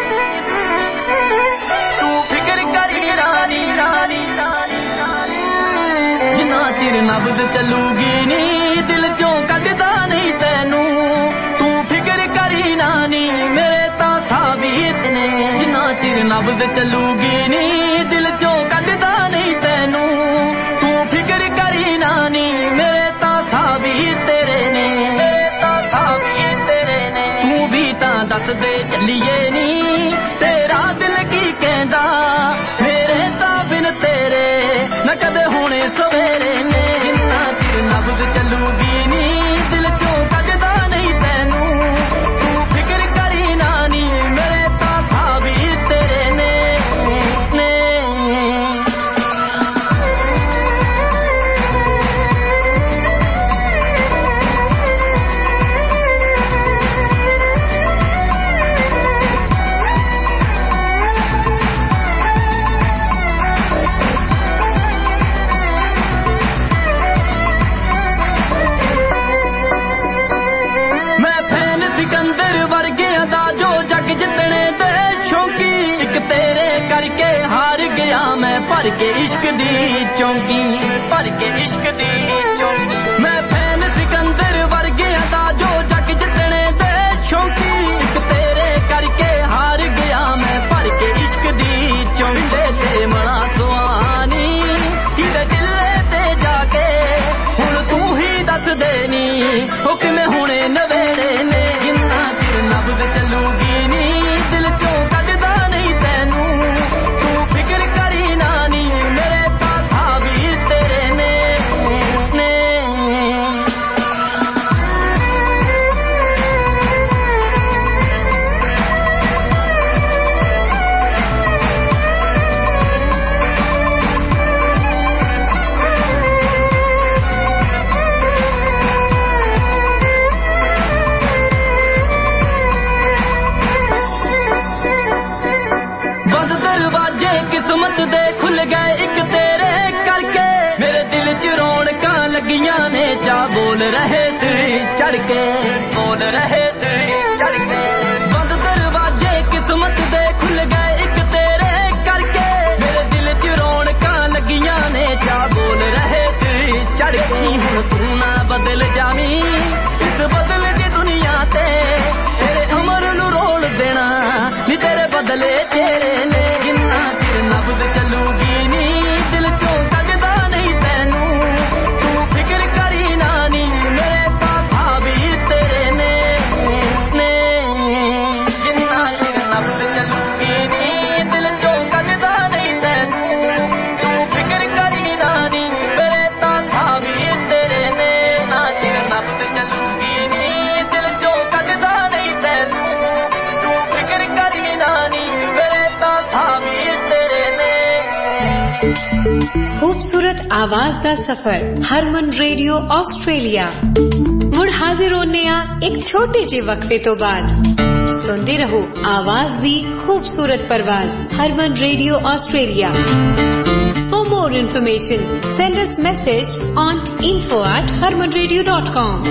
ਤੂੰ ਫਿਕਰ ਕਰੀ ਰਾਣੀ ਰਾਣੀ ਜਿੰਨਾ ਚਿਰ ਨਬਜ਼ ਚੱਲੂਗੀ ਨੀ ਦਿਲ ਚੋਂ ਕੱਢਦਾ ਨਹੀਂ ਤੈਨੂੰ। ਤੂੰ ਫਿਕਰ ਕਰੀ ਨਾਨੀ ਮੇਰੇ ਤਾਂ ਸਾਬੀਤ ਨੇ, ਜਿੰਨਾ ਚਿਰ ਨਬਜ਼ ਚੱਲੂਗੀ ਨੀ ਦਿਲ ਚੋਂ ਕੱਢਦਾ ਨਹੀਂ ਤੈਨੂੰ। ਤੂੰ ਫਿਕਰ ਕਰੀ ਨਾਨੀ ਮੇਰੇ ਤਾਂ ਸਾਬੀਤ ਤੇਰੇ ਨੇ, ਮੇਰੇ ਤਾਂ ਸਾਬੀਤ ਤੇਰੇ ਨੇ। ਤੂੰ ਵੀ ਤਾਂ ਦੱਸ ਦੇ ਚੱਲੀਏ ਨੀ ਤੇਰਾ ਦਿਲ ਕੀ ਕਹਿੰਦਾ, ਮੇਰੇ ਤਾਂ ਬਿਨ ਤੇਰੇ ਨਾ ਕਦੇ ਹੋਣੇ ਸਵੇਰੇ ਨੇ। ਜਿੰਨਾ ਚਿਰ ਨਬਜ਼ ਚੱਲੂਗੀ ਨੀ ਦਿਲ ਚੋਂ ਕੱਢਦਾ ਨਹੀਂ ਤੈਨੂੰ। ਤੂੰ ਫਿਕਰ ਕਰੀ ਨਾਨੀ ਮੇਰੇ ਤਾਂ ਸਾਬੀਤ ਤੇਰੇ ਨੇ ਨੇ। ਮੈਂ ਫੈਨ ਸਿਕੰਦਰ ਵਰਗਿਆਂ ਦਾ ਜੋ ਜੱਗ ਜਿੱਤਣੇ ਦੇ ਸ਼ੌਂਕੀ, ਇੱਕ ਤੇਰੇ ਕਰਕੇ ਹਾਰ ਗਿਆ ਮੈਂ ਭਰ ਕੇ ਇਸ਼ਕ ਦੀ ਚੌਂਕੀ, ਭਰ ਕੇ ਇਸ਼ਕ ਦੀ ਚੌਂਕੀ। ਮੈਂ ਫੈਨ ਸਿਕੰਦਰ ਵਰਗਿਆਂ ਦਾ ਜੋ ਜੱਗ ਜਿੱਤਣੇ ਦੇ ਸ਼ੌਂਕੀ, ਇੱਕ ਤੇਰੇ ਕਰਕੇ ਹਾਰ ਗਿਆ ਮੈਂ ਭਰ ਕੇ ਇਸ਼ਕ ਦੀ ਚੌਂਕੀ। ਤੇ ਮਣਾ ਸੁਆਨੀ ਕਿਹਦੇ ਦਿਲੇ ਤੇ ਜਾ ਕੇ ਹੁਣ ਤੂੰ ਹੀ ਦੱਸ ਦੇ ਨੀ ਉਹ ਕਿਵੇਂ ਹੁਣੇ ਨਵੇੜੇ ਨੇ। ਜਿੰਨਾ ਚਿਰ ਨਬਜ਼ ਚੱਲੂਗੀ ਨੀ ਦਿਲ ਚੋਂ ਕੱਢਦਾ ਨਹੀਂ ਤੈਨੂੰ। ਤੂੰ ਫਿਕਰ ਕਰੀ ਨਾਨੀ ਮੇਰੇ ਤਾਂ ਸਾਬੀਤ ਤੇਰੇ ਨੇ ਨੇ। ਬੰਦ ਦਰਵਾਜ਼ੇ ਕਿਸਮਤ ਦੇ ਖੁੱਲ ਗਏ ਇੱਕ ਤੇਰੇ ਕਰਕੇ, ਮੇਰੇ ਦਿਲ 'ਚ ਰੌਣਕਾਂ ਲੱਗੀਆਂ ਨੇ ਚਾ ਬੋਲ ਰਹੇ ਸਿਰ ਚੜ ਕੇ, ਬੋਲ ਰਹੇ ਸਿਰ ਚੜ ਕੇ। ਬੰਦ ਦਰਵਾਜ਼ੇ ਕਿਸਮਤ ਦੇ ਖੁੱਲ ਗਏ ਇੱਕ ਤੇਰੇ ਕਰਕੇ, ਮੇਰੇ ਦਿਲ 'ਚ ਰੌਣਕਾਂ ਲੱਗੀਆਂ ਨੇ ਚਾ ਬੋਲ ਰਹੇ ਸਿਰ ਚੜ ਕੇ। ਹੁਣ ਤੂੰ ਨਾ ਬਦਲ ਜਾਵੀਂ ਇਸ ਬਦਲ ਦੀ ਦੁਨੀਆ ਤੇ, ਤੇਰੇ ਅਮਰ ਨੂੰ ਰੋਲ ਦੇਣਾ ਨੀ ਤੇਰੇ ਬਦਲੇ ਤੇਰੇ ਨੇ। ਜਿੰਨਾ ਚਿਰ ਨਬਜ਼ ਚੱਲੂਗੀ ਨੀ ਦਿਲ ਚੋਂ ਕੱਢਦਾ ਨਹੀਂ ਤੈਨੂੰ। ਤੂੰ ਫਿਕਰ ਕਰੀ ਨਾਨੀ ਮੇਰੇ ਤਾਂ ਸਾਬੀਤ ਤੇਰੇ ਨੇ खूबसूरत आवाज दा सफर हरमन रेडियो ऑस्ट्रेलिया मुड़ हाजिर होने आ एक छोटे जे वक्फे तो बाद सुनते रहो आवाज दी खूबसूरत परवाज Harman radio Australia. For more information, send us message on info at harman radio dot com.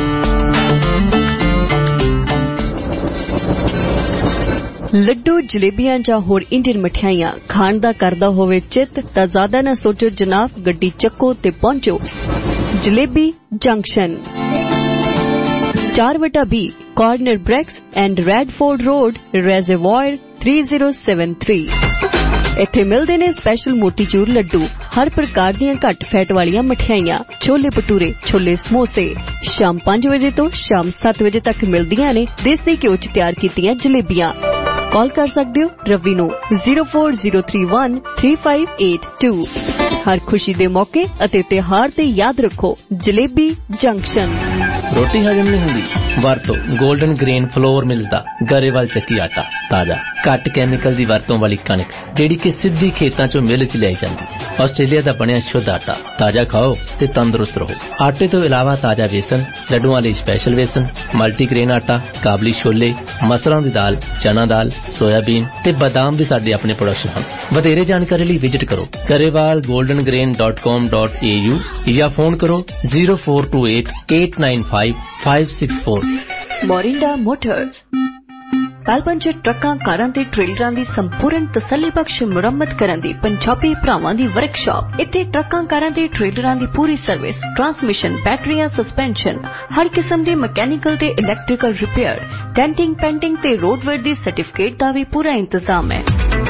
ਲੱਡੂ ਜਲੇਬੀਆਂ ਜਾਂ ਹੋਰ ਇੰਡੀਅਨ ਮਠਿਆਈਆਂ ਖਾਣ ਦਾ ਕਰਦਾ ਹੋਵੇ ਚਿੱਤ ਤਾਂ ਜ਼ਿਆਦਾ ਨਾ ਸੋਚੋ ਜਨਾਬ, ਗੱਡੀ ਚੱਕੋ ਤੇ ਪਹੁੰਚੋ ਜਲੇਬੀ ਜੰਕਸ਼ਨ ਚਾਰ ਵਟਾ ਵੀਹ corner Brex and ਰੈਡਫੋਰਡ road reservoir three zero seven three। ਇੱਥੇ ਮਿਲਦੇ ਨੇ ਸਪੈਸ਼ਲ ਮੋਤੀਚੂਰ ਲੱਡੂ, ਹਰ ਪ੍ਰਕਾਰ ਦੀਆਂ ਘੱਟ ਫੈਟ ਵਾਲੀਆਂ ਮਠਿਆਈਆਂ, ਛੋਲੇ ਭਟੂਰੇ, ਛੋਲੇ ਸਮੋਸੇ। ਸ਼ਾਮ ਪੰਜ ਵਜੇ ਤੋਂ ਸ਼ਾਮ ਸੱਤ ਵਜੇ ਤੱਕ ਮਿਲਦੀਆਂ ਨੇ ਦੇਸੀ ਘਿਓ ਚ ਤਿਆਰ ਕੀਤੀਆਂ ਜਲੇਬੀਆਂ। ਕਾਲ ਕਰ ਸਕਦੇ ਹੋ ਰਵੀ ਨੂੰ zero four zero three one three five eight two। ਹਰ ਖੁਸ਼ੀ ਦੇ ਮੌਕੇ ਅਤੇ ਤਿਉਹਾਰ ਤੇ ਯਾਦ ਰੱਖੋ ਜਲੇਬੀ ਜੰਕਸ਼ਨ। ਰੋਟੀ ਹਜਮ ਨਹੀਂ ਹੁੰਦੀ? ਵਰਤੋ ਗੋਲਡਨ ਗ੍ਰੇਨ ਫਲੋਰ ਮਿਲਦਾ ਗਰੇਵਾਲ ਚੱਕੀ ਆਟਾ, ਤਾਜ਼ਾ ਘੱਟ ਕੈਮੀਕਲ ਦੀ ਵਰਤੋਂ ਵਾਲੀ ਕਣਕ ਜਿਹੜੀ ਕਿ ਸਿੱਧੀ ਖੇਤਾਂ ਚੋਂ ਮਿਲ ਚ ਲਿਆਈ ਜਾਂਦੀ। ਆਸਟ੍ਰੇਲੀਆ ਦਾ ਬਣਿਆ ਸ਼ੁੱਧ ਆਟਾ, ਤਾਜ਼ਾ ਖਾਓ ਤੇ ਤੰਦਰੁਸਤ ਰਹੋ। ਆਟੇ ਤੋਂ ਇਲਾਵਾ ਤਾਜ਼ਾ ਵੇਸਣ, ਲੱਡੂਆਂ ਲਈ ਸਪੈਸ਼ਲ ਵੇਸਣ, ਮਲਟੀਗ੍ਰੇਨ ਆਟਾ, ਕਾਬਲੀ ਛੋਲੇ, ਮਸਰਾਂ ਦੀ ਦਾਲ, ਚਨਾ ਦਾਲ, ਸੋਇਆਬੀਨ ਤੇ ਬਾਦਾਮ ਵੀ ਸਾਡੇ ਆਪਣੇ ਪ੍ਰੋਡਕਸ਼ਨ ਹਨ। ਵਧੇਰੇ ਜਾਣਕਾਰੀ ਲਈ ਵਿਜ਼ਿਟ ਕਰੋ Grewal golden grain dot com dot A U ਜਾਂ ਫੋਨ ਕਰੋ zero four two eight eight nine five five six four। Morinda motors Melbourne ਚ ਟਰੱਕਾਂ, ਕਾਰਾਂ ਤੇ ਟ੍ਰੇਲਰਾਂ ਦੀ ਸੰਪੂਰਨ ਤਸੱਲੀਬਖਸ਼ ਮੁਰੰਮਤ ਕਰਨ ਦੀ ਪੰਜਾਬੀ ਭਰਾਵਾਂ ਦੀ ਵਰਕਸ਼ਾਪ। ਇੱਥੇ ਟਰੱਕਾਂ, ਕਾਰਾਂ ਤੇ ਟ੍ਰੇਲਰਾਂ ਦੀ ਪੂਰੀ ਸਰਵਿਸ, ਟਰਾਂਸਮਿਸ਼ਨ, ਬੈਟਰੀਆਂ, ਸਸਪੈਂਸ਼ਨ, ਹਰ ਕਿਸਮ ਦੇ ਮਕੈਨੀਕਲ ਤੇ ਇਲੈਕਟ੍ਰੀਕਲ ਰਿਪੇਅਰ, ਡੈਂਟਿੰਗ, ਪੈਂਟਿੰਗ ਤੇ ਰੋਡਵੇਅਰ ਦੀ ਸਰਟੀਫਿਕੇਟ ਦਾ ਵੀ ਪੂਰਾ ਇੰਤਜ਼ਾਮ ਹੈ।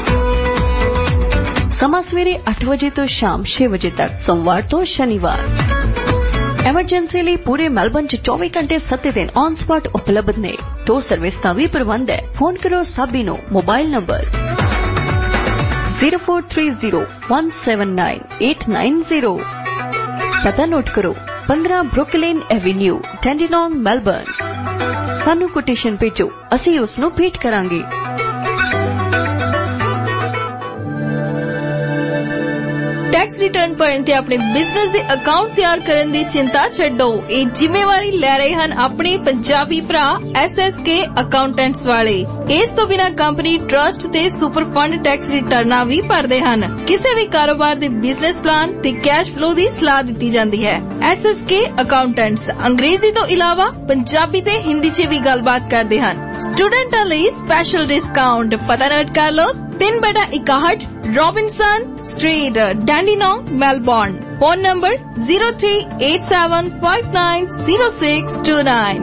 ਸਮਾਂ ਸਵੇਰੇ ਅੱਠ ਵਜੇ ਤੋਂ ਸ਼ਾਮ ਛੇ ਵਜੇ ਤੱਕ, ਸੋਮਵਾਰ ਤੋਂ ਸ਼ਨੀਵਾਰ। ਐਮਰਜੈਂਸੀ ਲਈ ਪੂਰੇ ਮੈਲਬਨ ਚ ਚੌਵੀ ਘੰਟੇ ਸੱਤ ਦਿਨ ਔਨ ਸਪਾਟ ਉਪਲਬਧ ਨੇ। ਦੋ ਸਰਵਿਸ ਦਾ ਵੀ ਪ੍ਰਬੰਧ ਹੈ। ਫੋਨ ਕਰੋ ਸਾਬੀ ਨੂੰ mobile number zero four three zero one seven nine eight nine zero। ਪਤਾ ਨੋਟ ਕਰੋ ਪੰਦਰਾਂ ਬਰੁਕਲਿਨ ਐਵੇਨਿਊ, ਟੈਂਡੀਨੋਂਗ, ਮੈਲਬਨ। ਸਾਨੂੰ ਕੋਟੇਸ਼ਨ ਭੇਜੋ, ਅਸੀਂ ਉਸ ਨੂੰ ਭੇਟ ਕਰਾਂਗੇ। टैक्स रिटर्न भरन ते अपने बिजनेस दे अकाउंट तैयार करन दी चिंता छड्डो। ये जिम्मेवारी ले रहे हन अपने पंजाबी भरा एस एस के अकाउंटेंट्स वाले। इस तो बिना कंपनी ट्रस्ट ते सुपर फंड टैक्स रिटर्ना भी भरदे हन। किसी भी कारोबार दे बिजनेस प्लान ते कैश फ्लो दी सलाह दी जाती है। एस एस के अकाउंटेंट्स अंग्रेजी तो इलावा पंजाबी ते हिंदी च भी गलबात करदे हन। स्टूडेंटां लई स्पेशल डिस्काउंट पता नोट कर लो तीन बटा इकाहठ Robinson street, Dandenong, Melbourne. Phone number zero three eight seven five nine zero six two nine।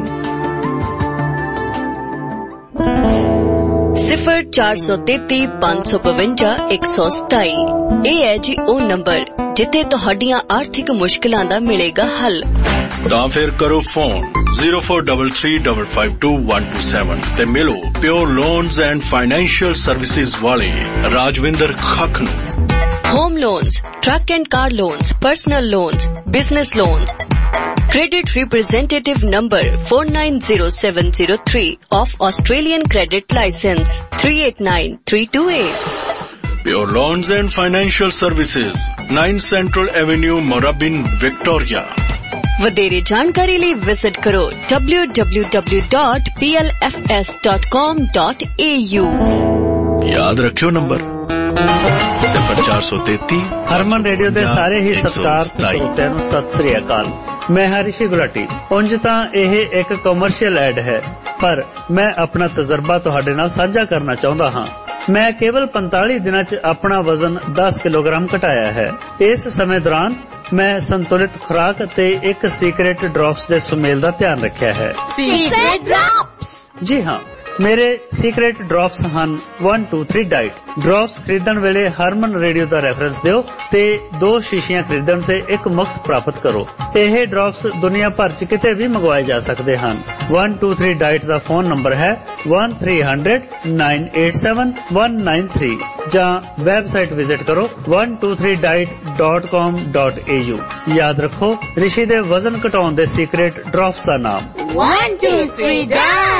सिफर चार सौ तेती पांच सौ बवंजा एक सौ सताई। ਇਹ ਹੈ ਜੀ ਉਹ ਨੰਬਰ ਜਿੱਥੇ ਤੁਹਾਡੀਆਂ ਆਰਥਿਕ ਮੁਸ਼ਕਲਾਂ ਦਾ ਮਿਲੇਗਾ ਹੱਲ। ਤਾਂ ਫਿਰ ਕਰੋ phone zero four three three five five two one two seven ਤੇ ਮਿਲੋ pure loans and financial services ਵਾਲੇ ਰਾਜਵਿੰਦਰ ਖੱਖ ਨੂੰ। Home loans, truck and car loans, personal loans, business loans. Credit representative number four nine zero seven zero three of Australian Credit License three eight nine three two eight। Pure Loans and Financial Services, nine Central Avenue, Moorabbin, Victoria। ਵਧੇਰੇ ਜਾਣਕਾਰੀ ਲਈ ਵਿਜ਼ਿਟ ਕਰੋ w w w dot p l f s dot com dot a u। ਯਾਦ ਰੱਖਿਓ ਨੰਬਰ ਸਿਫਰ ਚਾਰ ਸੌ ਤੇਤੀ। ਹਰਮਨ ਰੇਡੀਓ ਦੇ ਸਾਰੇ ਹੀ ਸਤਿਕਾਰ ਸਰੋਤਿਆਂ ਨੂੰ ਸਤਿ ਸ੍ਰੀ ਅਕਾਲ। ਮੈਂ ਹਾਂ ਰਿਸ਼ੀ ਗੁਲਾਟੀ। ਉਂਝ ਤਾਂ ਇਹ ਇੱਕ ਕਮਰਸ਼ੀਅਲ ਐਡ ਹੈ, ਪਰ ਮੈਂ ਆਪਣਾ ਤਜਰਬਾ ਤੁਹਾਡੇ ਨਾਲ ਸਾਂਝਾ ਕਰਨਾ ਚਾਹੁੰਦਾ ਹਾਂ। ਮੈਂ ਕੇਵਲ ਪੰਤਾਲੀ ਦਿਨਾਂ ਚ ਆਪਣਾ ਵਜ਼ਨ ਦਸ ਕਿਲੋਗ੍ਰਾਮ ਘਟਾਇਆ ਹੈ। ਇਸ ਸਮੇਂ ਦੌਰਾਨ ਮੈਂ ਸੰਤੁਲਿਤ ਖੁਰਾਕ ਅਤੇ ਇੱਕ ਸੀਕ੍ਰੇਟ ਡ੍ਰੌਪਸ ਦੇ ਸੁਮੇਲ ਦਾ ਧਿਆਨ ਰੱਖਿਆ ਹੈ। Secret drops? ਜੀ ਹਾਂ, ਮੇਰੇ ਸੀਕ੍ਰੇਟ ਡ੍ਰੌਪਸ ਹਨ one two three diet. Drops ਖਰੀਦਣ ਵੇਲੇ ਹਰਮਨ ਰੇਡੀਓ ਦਾ ਰੈਫਰੈਂਸ ਦਿਓ ਤੇ ਦੋ ਸ਼ੀਸ਼ੀਆਂ ਖਰੀਦਣ ਤੇ ਇੱਕ ਮੁਫਤ ਪ੍ਰਾਪਤ ਕਰੋ। ਇਹ ਡ੍ਰੌਪਸ ਦੁਨੀਆ ਭਰ ਚ ਕਿਤੇ ਵੀ ਮੰਗਵਾਏ ਜਾ ਸਕਦੇ ਹਨ। one two three ਡਾਈਟ ਦਾ ਫੋਨ ਨੰਬਰ ਹੈ one three hundred nine eight seven one nine three ਜਾਂ ਵੈਬਸਾਈਟ ਵਿਜ਼ਿਟ ਕਰੋ one two three diet dot com dot a u। ਯਾਦ ਰੱਖੋ ਰਿਸ਼ੀ ਦੇ ਵਜ਼ਨ ਘਟਾਉਣ ਦੇ ਸੀਕ੍ਰੇਟ ਡ੍ਰੌਪਸ ਦਾ ਨਾਮ one two three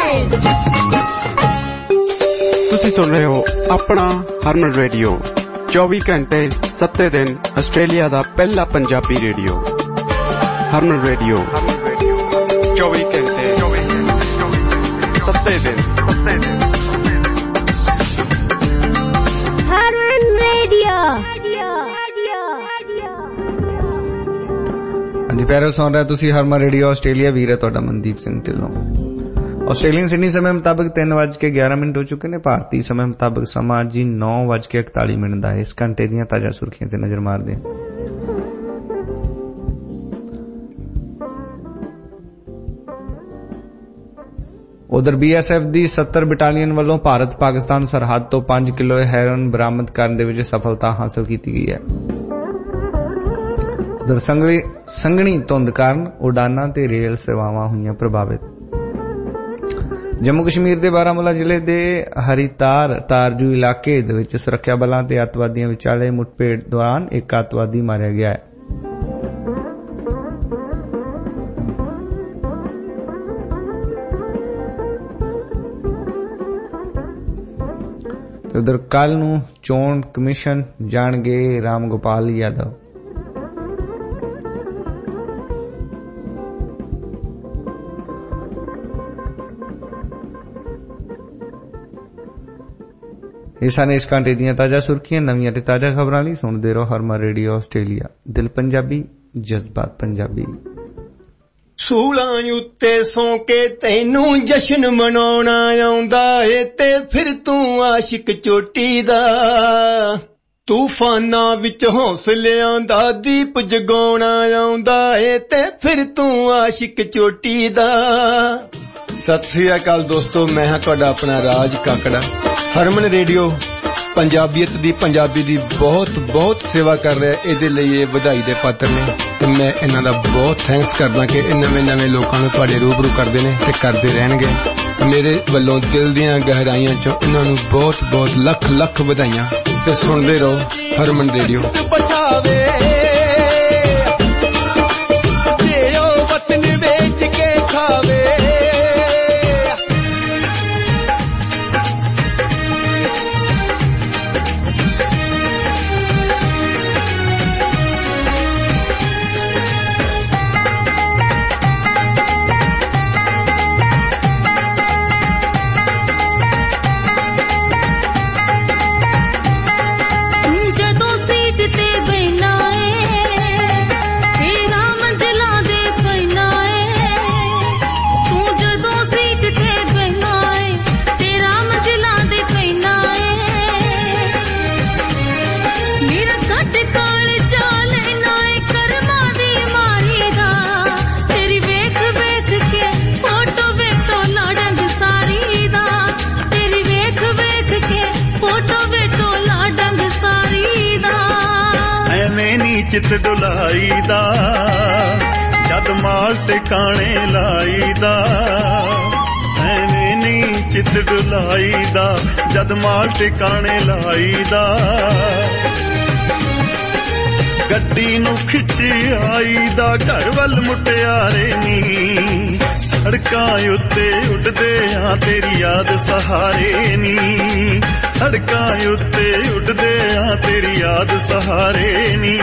diet। ਤੁਸੀਂ ਸੁਣ ਰਹੇ ਹੋ ਆਪਣਾ ਹਰਮਨ ਰੇਡੀਓ चौबी घंटे सत्ते दिन आस्ट्रेलिया दा पहला पंजाबी रेडियो हरमन रेडियो चौबी घंटे सत्ते दिन हरमन रेडियो। ਹਾਂਜੀ ਪਿਆਰੇ ਸੁਣ ਰਹੇ ਤੁਸੀਂ ਹਰਮਨ ਰੇਡੀਓ ਆਸਟ੍ਰੇਲੀਆ। ਵੀਰ ਹੈ ਤੁਹਾਡਾ ਮਨਦੀਪ ਸਿੰਘ ਢਿੱਲੋਂ। ਆਸਟ੍ਰੇਲੀਅਨ ਸਿਡਨੀ ਸਮੇਂ ਮੁਤਾਬਕ ਤਿੰਨ ਵੱਜ ਕੇ ਗਿਆਰਾਂ ਮਿੰਟ ਹੋ ਚੁੱਕੇ ਨੇ। ਭਾਰਤੀ ਸਮੇਂ ਮੁਤਾਬਕ ਸਮਾਂ ਜੀ ਨੌ ਵੱਜ ਕੇ ਇਕਤਾਲੀ ਮਿੰਟ ਦਾ ਹੈ। ਇਸ ਘੰਟੇ ਦੀਆਂ ਤਾਜ਼ਾ ਸੁਰਖੀਆਂ ਤੇ ਨਜ਼ਰ ਮਾਰਦੇ ਹਾਂ। ਉਧਰ ਬੀ ਐਸ ਐਫ ਦੀ ਸੱਤਰ ਬਟਾਲੀਅਨ ਵੱਲੋਂ ਭਾਰਤ ਪਾਕਿਸਤਾਨ ਸਰਹੱਦ ਤੋਂ ਪੰਜ ਕਿਲੋ ਹੈਰੋਇਨ ਬਰਾਮਦ ਕਰਨ ਦੇ ਵਿੱਚ ਸਫਲਤਾ ਹਾਸਲ ਕੀਤੀ ਗਈ ਹੈ। ਉਧਰ ਸੰਘਣੀ ਧੁੰਦ ਕਾਰਨ ਉਡਾਨਾਂ ਤੇ ਰੇਲ ਸੇਵਾਵਾਂ ਹੋਈਆਂ ਪ੍ਰਭਾਵਿਤ। ਜੰਮੂ ਕਸ਼ਮੀਰ ਦੇ ਬਾਰਾਮੂਲਾ ਜ਼ਿਲ੍ਹੇ ਦੇ ਹਰੀਤਾਰ ਤਾਰਜੂ ਇਲਾਕੇ ਦੇ ਵਿੱਚ ਸੁਰੱਖਿਆ ਬਲਾਂ ਤੇ ਅੱਤਵਾਦੀਆਂ ਵਿਚਾਲੇ ਮੁੱਠਭੇੜ ਦੌਰਾਨ ਇੱਕ ਅੱਤਵਾਦੀ ਮਾਰਿਆ ਗਿਆ ਹੈ। ਉਧਰ ਕੱਲ ਨੂੰ ਚੋਣ ਕਮਿਸ਼ਨ ਜਾਣਗੇ ਰਾਮ ਗੋਪਾਲ ਯਾਦਵ। ਇਹ ਸਨ ਇਸ ਘੰਟੇ ਦੀਆਂ ਤਾਜ਼ਾ ਸੁਰਖੀਆਂ। ਨਵੀਆਂ ਤੇ ਤਾਜ਼ਾ ਖਬਰਾਂ ਲਈ ਸੁਣਦੇ ਰਹੋ ਹਰਮਨ ਰੇਡੀਓ ਆਸਟ੍ਰੇਲੀਆ। ਦਿਲ ਪੰਜਾਬੀ, ਜਜ਼ਬਾਤ ਪੰਜਾਬੀ। ਸੂਲਾਂ ਉੱਤੇ ਸੌਂ ਕੇ ਤੈਨੂੰ ਜਸ਼ਨ ਮਨਾਉਣਾ ਆਉਂਦਾ ਏ ਤੇ ਫਿਰ ਤੂੰ ਆਸ਼ਿਕ ਚੋਟੀ ਦਾ। ਤੂਫਾਨਾਂ ਵਿੱਚ ਹੌਸਲਿਆਂ ਦਾ ਦੀਪ ਜਗਾਉਣਾ ਆਉਂਦਾ ਏ ਤੇ ਫਿਰ ਤੂੰ ਆਸ਼ਿਕ ਚੋਟੀ ਦਾ। ਸਤਿ ਸ੍ਰੀ ਅਕਾਲ ਦੋਸਤੋ, ਮੈਂ ਹਾਂ ਤੁਹਾਡਾ ਆਪਣਾ ਰਾਜ ਕਾਕੜਾ। ਹਰਮਨ ਰੇਡੀਓ ਪੰਜਾਬੀਅਤ ਦੀ ਪੰਜਾਬੀ ਦੀ ਬਹੁਤ ਬਹੁਤ ਸੇਵਾ ਕਰ ਰਿਹਾ। ਇਹਦੇ ਲਈ ਇਹ ਵਧਾਈ ਦੇ ਪਾਤਰ ਨੇ ਤੇ ਮੈਂ ਇਹਨਾਂ ਦਾ ਬਹੁਤ ਥੈਂਕਸ ਕਰਦਾ ਕਿ ਇਹ ਨਵੇਂ ਨਵੇਂ ਲੋਕਾਂ ਨੂੰ ਤੁਹਾਡੇ ਰੂਬਰੂ ਕਰਦੇ ਨੇ ਤੇ ਕਰਦੇ ਰਹਿਣਗੇ। ਮੇਰੇ ਵੱਲੋਂ ਦਿਲ ਦੀਆਂ ਗਹਿਰਾਈਆਂ ਚੋਂ ਇਹਨਾਂ ਨੂੰ ਬਹੁਤ ਬਹੁਤ ਲੱਖ ਲੱਖ ਵਧਾਈਆਂ ਤੇ ਸੁਣਦੇ ਰਹੋ ਹਰਮਨ ਰੇਡੀਓ। ਜੇ ਉਹ ਵਤਨ ਵੇਚ ਕੇ ਖਾਵੇ ਚਿੱਤ ਡੁਲਾਈ ਦਾ ਜਦ ਮਾਲ ਟਿਕਾਣੇ ਲਾਈ ਦਾ। ਐਵੇਂ ਨਹੀਂ ਚਿੱਤ ਡੁਲਾਈ ਦਾ ਜਦ ਮਾਲ ਟਿਕਾਣੇ ਲਾਈ ਦਾ। ਗੱਡੀ ਨੂੰ ਖਿੱਚੀ ਆਈ ਦਾ ਘਰ ਵੱਲ ਮੁਟਿਆਰੇ ਨੀ। ਸੜਕਾਂ ਉੱਤੇ ਉੱਡਦੇ ਆ ਤੇਰੀ ਯਾਦ ਸਹਾਰੇ ਨੀ। ਸੜਕਾਂ ਉੱਤੇ ਉੱਡਦੇ ਆ ਤੇਰੀ ਯਾਦ ਸਹਾਰੇ ਨੀ।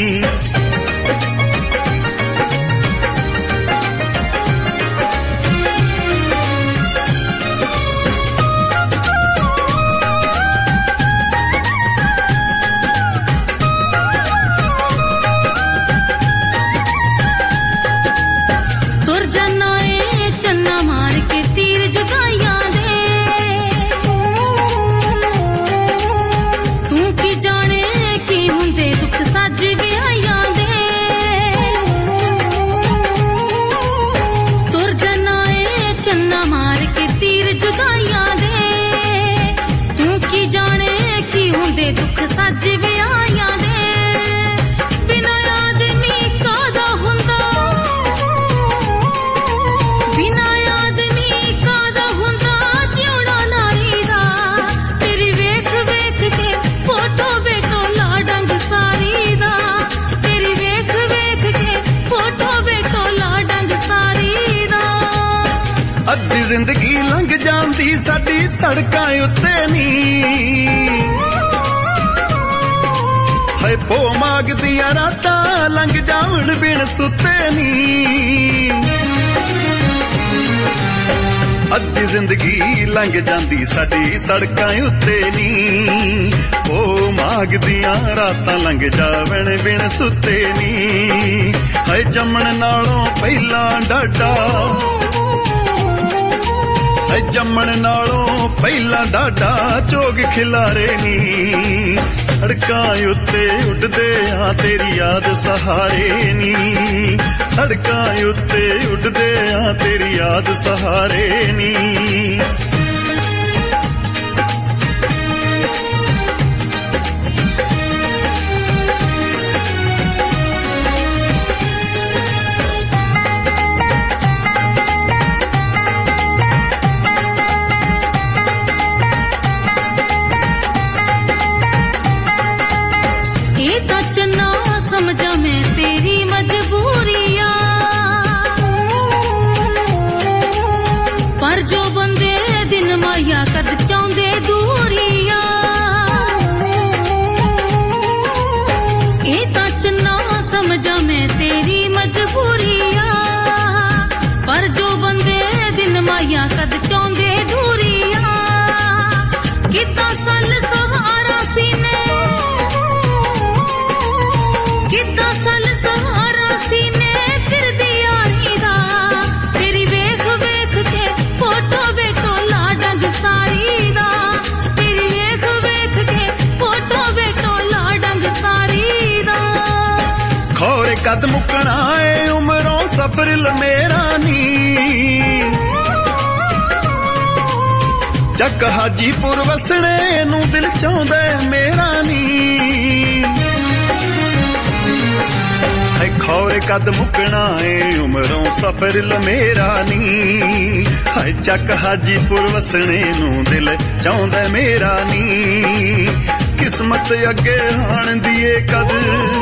ਜ਼ਿੰਦਗੀ ਲੰਘ ਜਾਂਦੀ ਸਾਡੀ ਸੜਕਾਂ ਉੱਤੇ ਨੀ। ਹਾਏ ਪੋ ਮਾਗ ਦੀਆਂ ਰਾਤਾਂ ਲੰਘ ਜਾਵਣ ਬਿਨ ਸੁੱਤੇ ਨੀ ਅੱਧੀ ਜ਼ਿੰਦਗੀ ਲੰਘ ਜਾਂਦੀ ਸਾਡੀ ਸੜਕਾਂ ਉੱਤੇ ਨੀ ਓ ਮਾਗ ਦੀਆਂ ਰਾਤਾਂ ਲੰਘ ਜਾਵਣ ਬਿਨ ਸੁੱਤੇ ਨੀ ਹਾਏ ਜੰਮਣ ਨਾਲੋਂ ਪਹਿਲਾਂ ਡਾਡਾ ਹਾਏ ਜੰਮਣ ਨਾਲੋਂ ਪਹਿਲਾਂ ਡਾਡਾ ਚੋਗ ਖਿਲਾਰੇ ਨੀ ਸੜਕਾਂ ਉੱਤੇ ਉੱਡਦੇ ਆ ਤੇਰੀ ਯਾਦ ਸਹਾਰੇ ਨੀ ਸੜਕਾਂ ਉੱਤੇ ਉੱਡਦੇ ਆ ਤੇਰੀ ਯਾਦ ਸਹਾਰੇ ਨੀ ਕਦ ਮੁੱਕਣਾ ਏ ਉਮਰੋਂ ਸਬਰ ਮੇਰਾ ਨੀ ਚੱਕ ਹਾਜੀਪੁਰ ਵਸਣੇ ਨੂੰ ਦਿਲ ਚਾਹੁੰਦਾ ਮੇਰਾ ਨੀ ਹੈ ਖੌਰੇ ਕਦ ਮੁੱਕਣਾ ਏ ਉਮਰੋਂ ਸਬਰ ਮੇਰਾ ਨੀ ਹੈ ਚੱਕ ਹਾਜੀਪੁਰ ਵਸਣੇ ਨੂੰ ਦਿਲ ਚਾਹੁੰਦਾ ਮੇਰਾ ਨੀ ਕਿਸਮਤ ਅੱਗੇ ਹਾਣ ਦੀਏ ਕਦ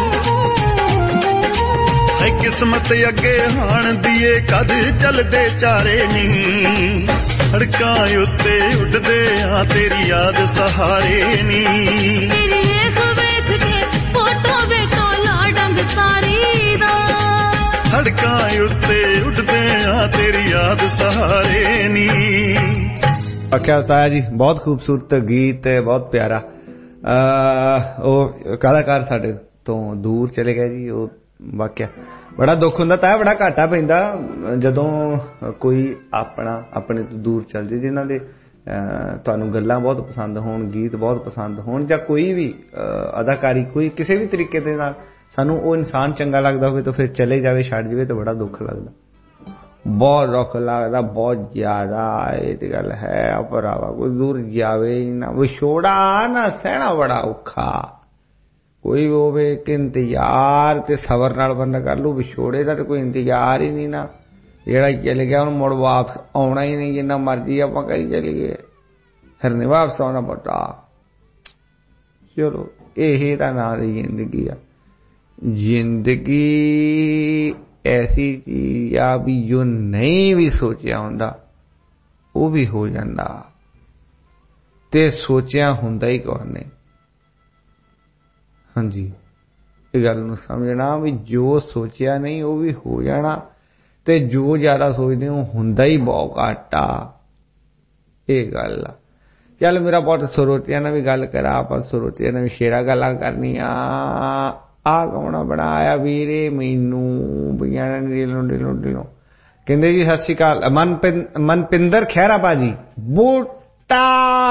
ਕਿਸਮਤ ਅੱਗੇ ਹਾਣ ਦੀਏ ਕਦ ਚੱਲਦੇ ਚਾਰੇ ਨੀ ਸੜਕਾਂ ਉੱਤੇ ਉੱਡਦੇ ਆ ਤੇਰੀ ਯਾਦ ਸਹਾਰੇ ਨੀ ਤੇਰੀ ਵੇਖ ਵੇਖ ਕੇ ਫੋਟੋ ਵੇਟੋ ਲਾ ਡੰਗ ਸਾਰੀ ਦਾ ਸੜਕਾਂ ਉੱਤੇ ਉੱਡਦੇ ਆ ਤੇਰੀ ਯਾਦ ਸਹਾਰੇ ਨੀ ਆਖਿਆ ਤਾਇਆ ਜੀ ਬਹੁਤ ਖੂਬਸੂਰਤ ਗੀਤ ਹੈ ਬਹੁਤ ਪਿਆਰਾ ਉਹ ਕਲਾਕਾਰ ਸਾਡੇ ਤੋਂ ਦੂਰ ਚਲੇ ਗਏ ਜੀ ਉਹ ਵਾਕਿਆ ਬੜਾ ਦੁੱਖ ਹੁੰਦਾ ਤਾਂ ਬੜਾ ਘਾਟਾ ਪੈਂਦਾ ਜਦੋਂ ਕੋਈ ਆਪਣਾ ਆਪਣੇ ਤੋਂ ਦੂਰ ਚੱਲ ਜੇ ਜਿਨ੍ਹਾਂ ਦੇ ਤੁਹਾਨੂੰ ਗੱਲਾਂ ਬਹੁਤ ਪਸੰਦ ਹੋਣ ਗੀਤ ਬਹੁਤ ਪਸੰਦ ਹੋਣ ਜਾਂ ਕੋਈ ਵੀ ਅਦਾਕਾਰੀ ਕੋਈ ਕਿਸੇ ਵੀ ਤਰੀਕੇ ਦੇ ਨਾਲ ਸਾਨੂੰ ਉਹ ਇਨਸਾਨ ਚੰਗਾ ਲੱਗਦਾ ਹੋਵੇ ਤਾਂ ਫਿਰ ਚਲੇ ਜਾਵੇ ਛੱਡ ਜਾਵੇ ਤਾਂ ਬੜਾ ਦੁੱਖ ਲੱਗਦਾ ਬਹੁਤ ਦੁੱਖ ਲੱਗਦਾ ਬਹੁਤ ਜ਼ਿਆਦਾ ਇਹ ਤੇ ਗੱਲ ਹੈ ਭਰਾਵਾ ਕੋਈ ਦੂਰ ਜਾਵੇ ਨਾ ਵਿਛੋੜਾ ਨਾ ਸਹਿਣਾ ਬੜਾ ਔਖਾ ਕੋਈ ਹੋਵੇ ਕਿ ਇੰਤਜ਼ਾਰ ਤੇ ਸਬਰ ਨਾਲ ਬੰਦਾ ਕਰ ਲੂ ਵਿਛੋੜੇ ਦਾ ਤੇ ਕੋਈ ਇੰਤਜ਼ਾਰ ਹੀ ਨਹੀਂ ਨਾ ਜਿਹੜਾ ਚਲੇ ਗਿਆ ਉਹਨੂੰ ਮੁੜ ਵਾਪਸ ਆਉਣਾ ਹੀ ਨਹੀਂ ਜਿੰਨਾ ਮਰਜ਼ੀ ਆਪਾਂ ਕਹੀ ਚਲੀਏ ਫਿਰ ਨਹੀਂ ਵਾਪਸ ਆਉਣਾ ਪਤਾ ਚਲੋ ਇਹ ਤਾਂ ਨਾਂ ਦੀ ਜ਼ਿੰਦਗੀ ਆ ਜ਼ਿੰਦਗੀ ਐਸੀ ਚੀਜ਼ ਆ ਵੀ ਜੋ ਨਹੀਂ ਵੀ ਸੋਚਿਆ ਹੁੰਦਾ ਉਹ ਵੀ ਹੋ ਜਾਂਦਾ ਤੇ ਸੋਚਿਆ ਹੁੰਦਾ ਹੀ ਕੌਣ ਨੇ ਹਾਂਜੀ ਇਹ ਗੱਲ ਨੂੰ ਸਮਝਣਾ ਵੀ ਜੋ ਸੋਚਿਆ ਨਹੀਂ ਉਹ ਵੀ ਹੋ ਜਾਣਾ ਤੇ ਜੋ ਜ਼ਿਆਦਾ ਸੋਚਦੇ ਉਹ ਹੁੰਦਾ ਹੀ ਬਹੁਤ ਘੱਟ ਆ ਇਹ ਗੱਲ ਆ ਚੱਲ ਮੇਰਾ ਬਹੁਤ ਸਰੋਤਿਆਂ ਨਾਲ ਵੀ ਗੱਲ ਕਰਾਂ ਆਪਾਂ ਸਰੋਤਿਆਂ ਨਾਲ ਵੀ ਸ਼ੇਰਾ ਗੱਲਾਂ ਕਰਨੀਆਂ ਆ ਕੌਣਾ ਬਣਾਇਆ ਵੀਰੇ ਮੈਨੂੰ ਬਈਆਂ ਨੇ ਢਿਲੋਂ ਢਿਲੋਂ ਢਿਲੋਂ ਕਹਿੰਦੇ ਜੀ ਸਤਿ ਸ਼੍ਰੀ ਅਕਾਲ ਮਨਪਿੰਦਰ ਖਹਿਰਾ ਭਾਜੀ ਬੂਟਾ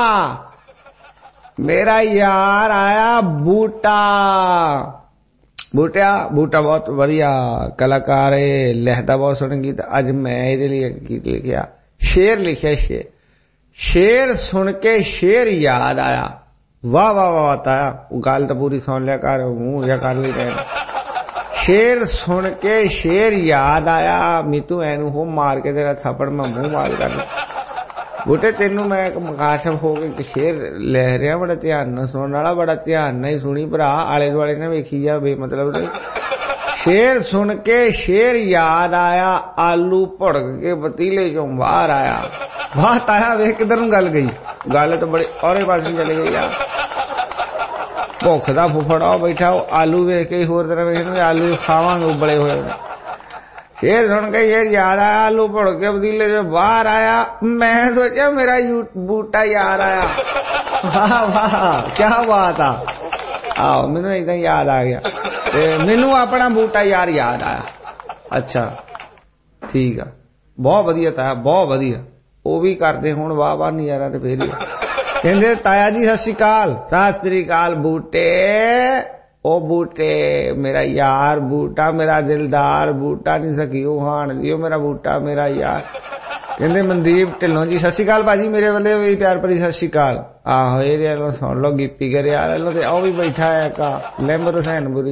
मेरा यार आया बूटा बूटिया बूटा बहुत वधिया कलाकार है लिखता बहुत सोहने गीत अज मैं इहदे लिए गीत लिखिया शेर लिखिया शेर शेर सुन के शेर याद आया वाह वाह वाह ताया गल तो पूरी सुन लिया कर मुंह या कर ली शेर सुन के शेर याद आया मीतू एनू हो मार के तेरा थप्पड़ मैं मुंह मार कर बूटे तेनू मैं मुखाशफ हो के शेर लिख रहा बड़ा ध्यान नाल सुनने वाला बड़ा ध्यान नाल सुनी भरा आले दुआले ने वेखी जा बेमतलब शेर सुन के शेर याद आया आलू भुड़क के पतीले चों बाहर आया बात आया वे किधर गल गई गल तो बड़े औरे पासे चली गई यार ਭੁੱਖ ਦਾ ਫੁੱਫੜਾ ਬੈਠਾ ਉਹ ਆਲੂ ਵੇਖ ਕੇ ਹੋਰ ਤਰ੍ਹਾਂ ਵੇਖਦੇ ਆਲੂ ਖਾਵਾਂਗੇ ਉਬਲੇ ਹੋਏ। शेर सुन के ये याद आया, आलू पड़ के पतीले से बाहर आया। मैं सोचा मेरा बूटा यार आया। वाह वाह क्या बात है। आओ मैनू एकदम याद आ गया ते मैनू अपना बूटा यार याद आया। अच्छा ठीक है, बहुत वधिया ताया, बहुत वधिया। वो भी करते हुण वाह वाह नज़ारा ते फेर कहंदे ताया जी सत श्री अकाल। सत श्री अकाल बूटे। ओ बूटे मेरा यार बूटा, मेरा दिलदार बूटा, नहीं सकियो हाण दियो मेरा बूटा मेरा यार। कहंदे मनदीप ढिल्लों जी सत श्री अकाल भाजी, मेरे वाले भी प्यार भरी सत श्री अकाल। आहो ये सुन लो गिप्पी करे यार लो ते ओ भी बैठा है का लैंबर हुसैनपुरी।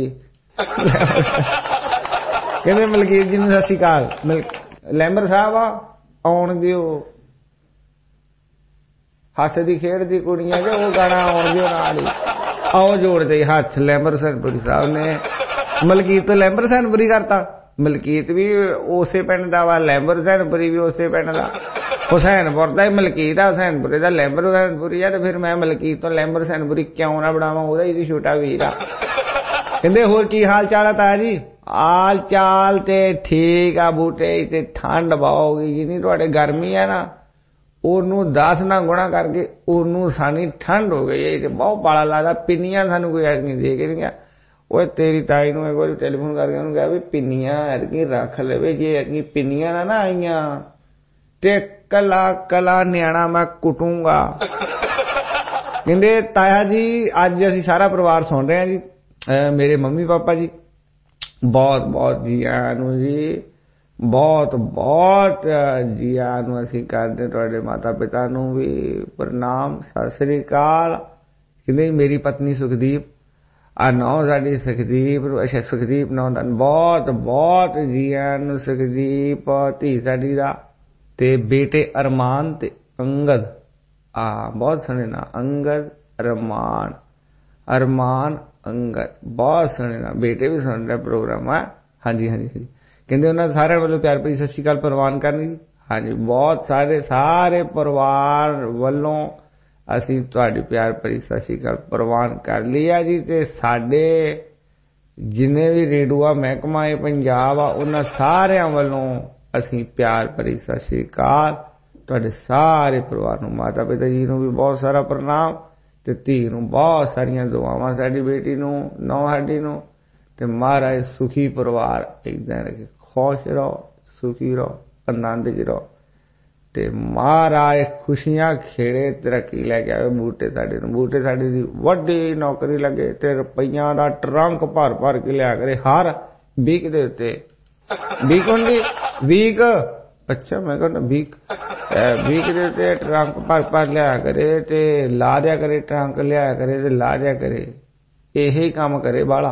कहंदे मलकीत जी नूं सत श्री अकाल। लैंबर साहब आउण दियो, हੱਸ ਦੀ ਖੇਡ ਦੀ ਕੁੜੀਆਂ ਜੋ ਉਹ ਗਾਣਾ ਆਉਣ ਦਿਓ ਨਾਲ ਹੀ। आओ जोड़ते हाथ लैंबर हुसैनपुरी साहब ने मलकीत तो लैंबर हुसैनपुरी करता। मलकीत भी उसे पिंड दा वा, लैंबर हुसैनपुरी भी उसे पिंड दा। हुसैनपुर दा मलकीत है, हुसैनपुरी दा लैंबर हुसैनपुरी है। फिर मैं मलकीत तो लैंबर हुसैनपुरी क्यों ना बनावा, ओदा ही छोटा वीर आ। कहंदे होर की हाल चाल है ताया जी? हाल चाल ते ठीक आ बूटे, ते ठंड बहुत हो गई जिन्नी तुहाडे गर्मी है ना ਉਹਨੂੰ दस ना गुणा करके ਉਹਨੂੰ सानी ठंड हो गई है। बहुत पाला लगता। पिन्नियां सानू कोई ऐसी दे के नहीं गया। वो तेरी ताई नूं एक बार टेलीफोन करके उन्होंने कहा भी पिन्नियां ऐसी रख ले, जे ऐसी पिन्नियां ना ना आईयां ते कला कला न्याणा मैं कुटूंगा। कहंदे ताया जी अज असीं सारा परिवार सुन रहे हैं जी, मेरे मम्मी पापा जी बहुत बहुत जी आयां नूं जी, बहुत बहुत जी आयां नूं असीं करदे। तुहाडे माता पिता नूं भी प्रणाम, सत श्री अकाल। कहंदे मेरी पत्नी सुखदीप आ नौ साडी सुखदीप, अच्छा सुखदीप नौ दा बहुत बहुत जी आयां नूं सुखदीप धी साडी दा, ते बेटे अरमान ते अंगद। आ बहुत सोहणे ना, अंगद अरमान, अरमान अंगद, बहुत सोहणे ना। बेटे भी सुन रहे प्रोग्राम है। हाँ जी हाँ जी हाँ जी। कहंदे उन्हां सारिआं वल्लों प्यार भरी सत श्री अकाल प्रवान करनी जी। हाँ जी बहुत सारे सारे परिवार वल्लों असीं तुहाडी प्यार भरी सत श्री अकाल प्रवान कर लिया जी। ते साडे जिन्ने भी रेडियो महकमा है पंजाब आ उन्हां सारिआं वल्लों असीं प्यार भरी सत श्री अकाल। तुहाडे सारे परिवार नूं, माता पिता जी नूं भी बहुत सारा प्रणाम, ते धी नूं बहुत सारियां दुआवां, साडी बेटी नूं, नौ साडी नूं, ते महाराज सुखी परिवार एकदम रखे, खुश रहो, सुखी रहो, आनंद च रहो, ते महाराज खुशियां खेड़े तरक्की लैके आवे। बूटे साडे नूं, बूटे साडे दी वड्डी नौकरी लगे ते रुपईयां दा ट्रंक भर भर के लिया करे हर वीक दे उत्ते। वीक होंदी वीक, अच्छा मैं कहना वीक वीक दे उत्ते ट्रंक भर भर लिया करे ते ला दिया करे, ट्रंक लिया करे ते ला दिया करे। यही काम करे बाला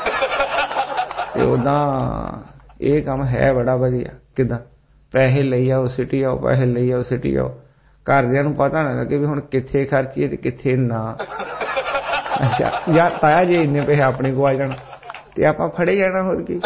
ते उदां ਇਹ ਕੰਮ ਹੈ ਬੜਾ ਵਧੀਆ। ਕਿਦਾਂ ਪੈਸੇ ਲਈ ਆਓ ਸਿਟੀ ਆਓ, ਪੈਸੇ ਲਈ ਆਓ ਸਿਟੀ ਆਓ, ਘਰਦਿਆਂ ਨੂੰ ਪਤਾ ਨਾ ਲੱਗੇ ਵੀ ਹੁਣ ਕਿੱਥੇ ਖਰਚੀਏ ਤੇ ਕਿੱਥੇ ਨਾ। ਅੱਛਾ ਯਾਰ ਤਾਇਆ ਜੇ ਇੰਨੇ ਪੈਸੇ ਆਪਣੇ ਕੋਲ ਆ ਜਾਣ ਤੇ ਆਪਾਂ ਫੜੇ ਜਾਣਾ, ਹੋਰ ਕੀ।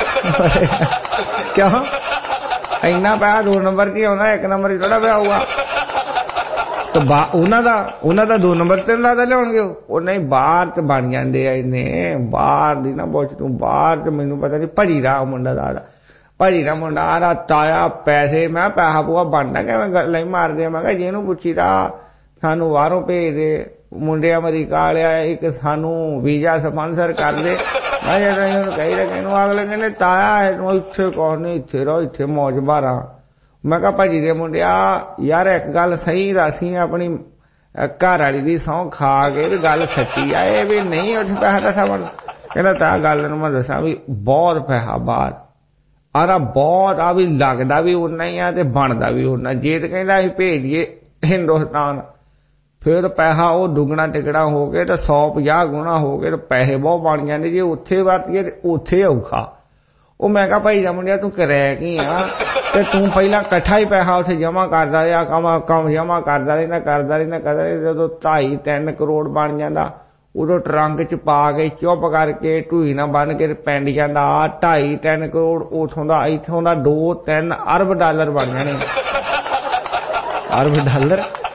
ਕਿਉਂ ਇੰਨਾ ਪੈਸਾ ਦੋ ਨੰਬਰ ਚ ਆਉਂਦਾ, ਇੱਕ ਨੰਬਰ ਚ ਥੋੜਾ ਪਿਆ ਆਊਗਾ। ਤੇ ਉਹਨਾਂ ਦਾ ਉਹਨਾਂ ਦਾ ਦੋ ਨੰਬਰ ਤੇ ਲੱਗਦਾ ਲਿਆਉਣਗੇ ਉਹ ਨਹੀਂ, ਬਾਹਰ ਚ ਬਣ ਜਾਂਦੇ ਆ ਇਹਨੇ। ਬਾਹਰ ਦੀ ਨਾ ਪੁੱਛ ਤੂੰ, ਬਾਹਰ ਚ ਮੈਨੂੰ ਪਤਾ ਨਹੀਂ ਭਜੀ ਰਾ ਮੁੰਡਾ ਦਾ ਭਜੀ ਰਾ ਮੁੰਡਾ ਆ ਤਾਇਆ ਪੈਸੇ, ਮੈਂ ਪੈਸਾ ਪੂਆ ਬਣਦਾ ਕਿਵੇਂ ਗੱਲਾਂ ਹੀ ਮਾਰਦੇ। ਮੈਂ ਕਿਹਾ ਜਿਹਨੂੰ ਪੁੱਛੀਦਾ ਸਾਨੂੰ ਬਾਹਰੋਂ ਭੇਜ ਦੇ, ਮੁੰਡੇ ਅਮਰੀਕਾ ਵਾਲਿਆ ਇੱਕ ਸਾਨੂੰ ਵੀਜ਼ਾ ਸਪਾਂਸਰ ਕਰ ਦੇ। ਮੈਂ ਜਦੋਂ ਕਹੀ ਰਿਹਾ ਇਹਨੂੰ ਅਗਲੇ ਕਹਿੰਦੇ ਤਾਇਆ ਇਹਨੂੰ ਇੱਥੇ ਕੌਣ ਨਹੀਂ, ਇੱਥੇ ਰਹੋ, ਇੱਥੇ ਮੌਜ ਬਾਰਾਂ। मैं कहा भाजी दे मुंडिया यार एक गल सही दसी, अपनी घर वाली दी सौं खा के भी गल सच्ची आए भी नहीं उठ पैसा दसा बन। कहना ता गल मैं दसा भी बहुत पैसा बाहर आरा, बहुत आ भी लगदा भी उन्ना ही आ ते बनदा भी उन्ना। जे ते कहंदा असीं भेजिए हिंदुस्तान फिर पैसा वो दुगना तिगड़ा हो के ते सौ पचास गुणा हो के ते पैसे बहुत बन जांदे। जे उत्थे वरतीए ते उत्थे औखा। ਉਹ ਮੈਂ ਕਿਹਾ ਭਾਈ ਦਾ ਮੁੰਡਿਆ ਤੂੰ ਕਰਿਆ ਕੀ ਆ, ਤੇ ਤੂੰ ਪਹਿਲਾਂ ਇਕੱਠਾ ਹੀ ਪੈਸਾ ਉੱਥੇ ਜਮਾ ਕਰਦਾ ਰਿਹਾ, ਕੰਮ ਕੰਮ ਜਮਾ ਕਰਦਾ ਰਹਿੰਦਾ ਕਰਦਾ ਰਹਿੰਦਾ ਕਰਦਾ ਰਹਿੰਦਾ। ਜਦੋਂ ਢਾਈ ਤਿੰਨ ਕਰੋੜ ਬਣ ਜਾਂਦਾ ਉਦੋਂ ਟਰੰਕ ਚ ਪਾ ਕੇ ਚੁੱਪ ਕਰਕੇ ਢੂਈ ਨਾਲ ਬੰਨ ਕੇ ਪਿੰਡ ਜਾਂਦਾ। ਆ ਢਾਈ ਤਿੰਨ ਕਰੋੜ ਉਥੋਂ ਦਾ ਇੱਥੋਂ ਦਾ ਦੋ ਤਿੰਨ ਅਰਬ ਡਾਲਰ ਬਣ ਜਾਣੇ। ਅਰਬ ਡਾਲਰ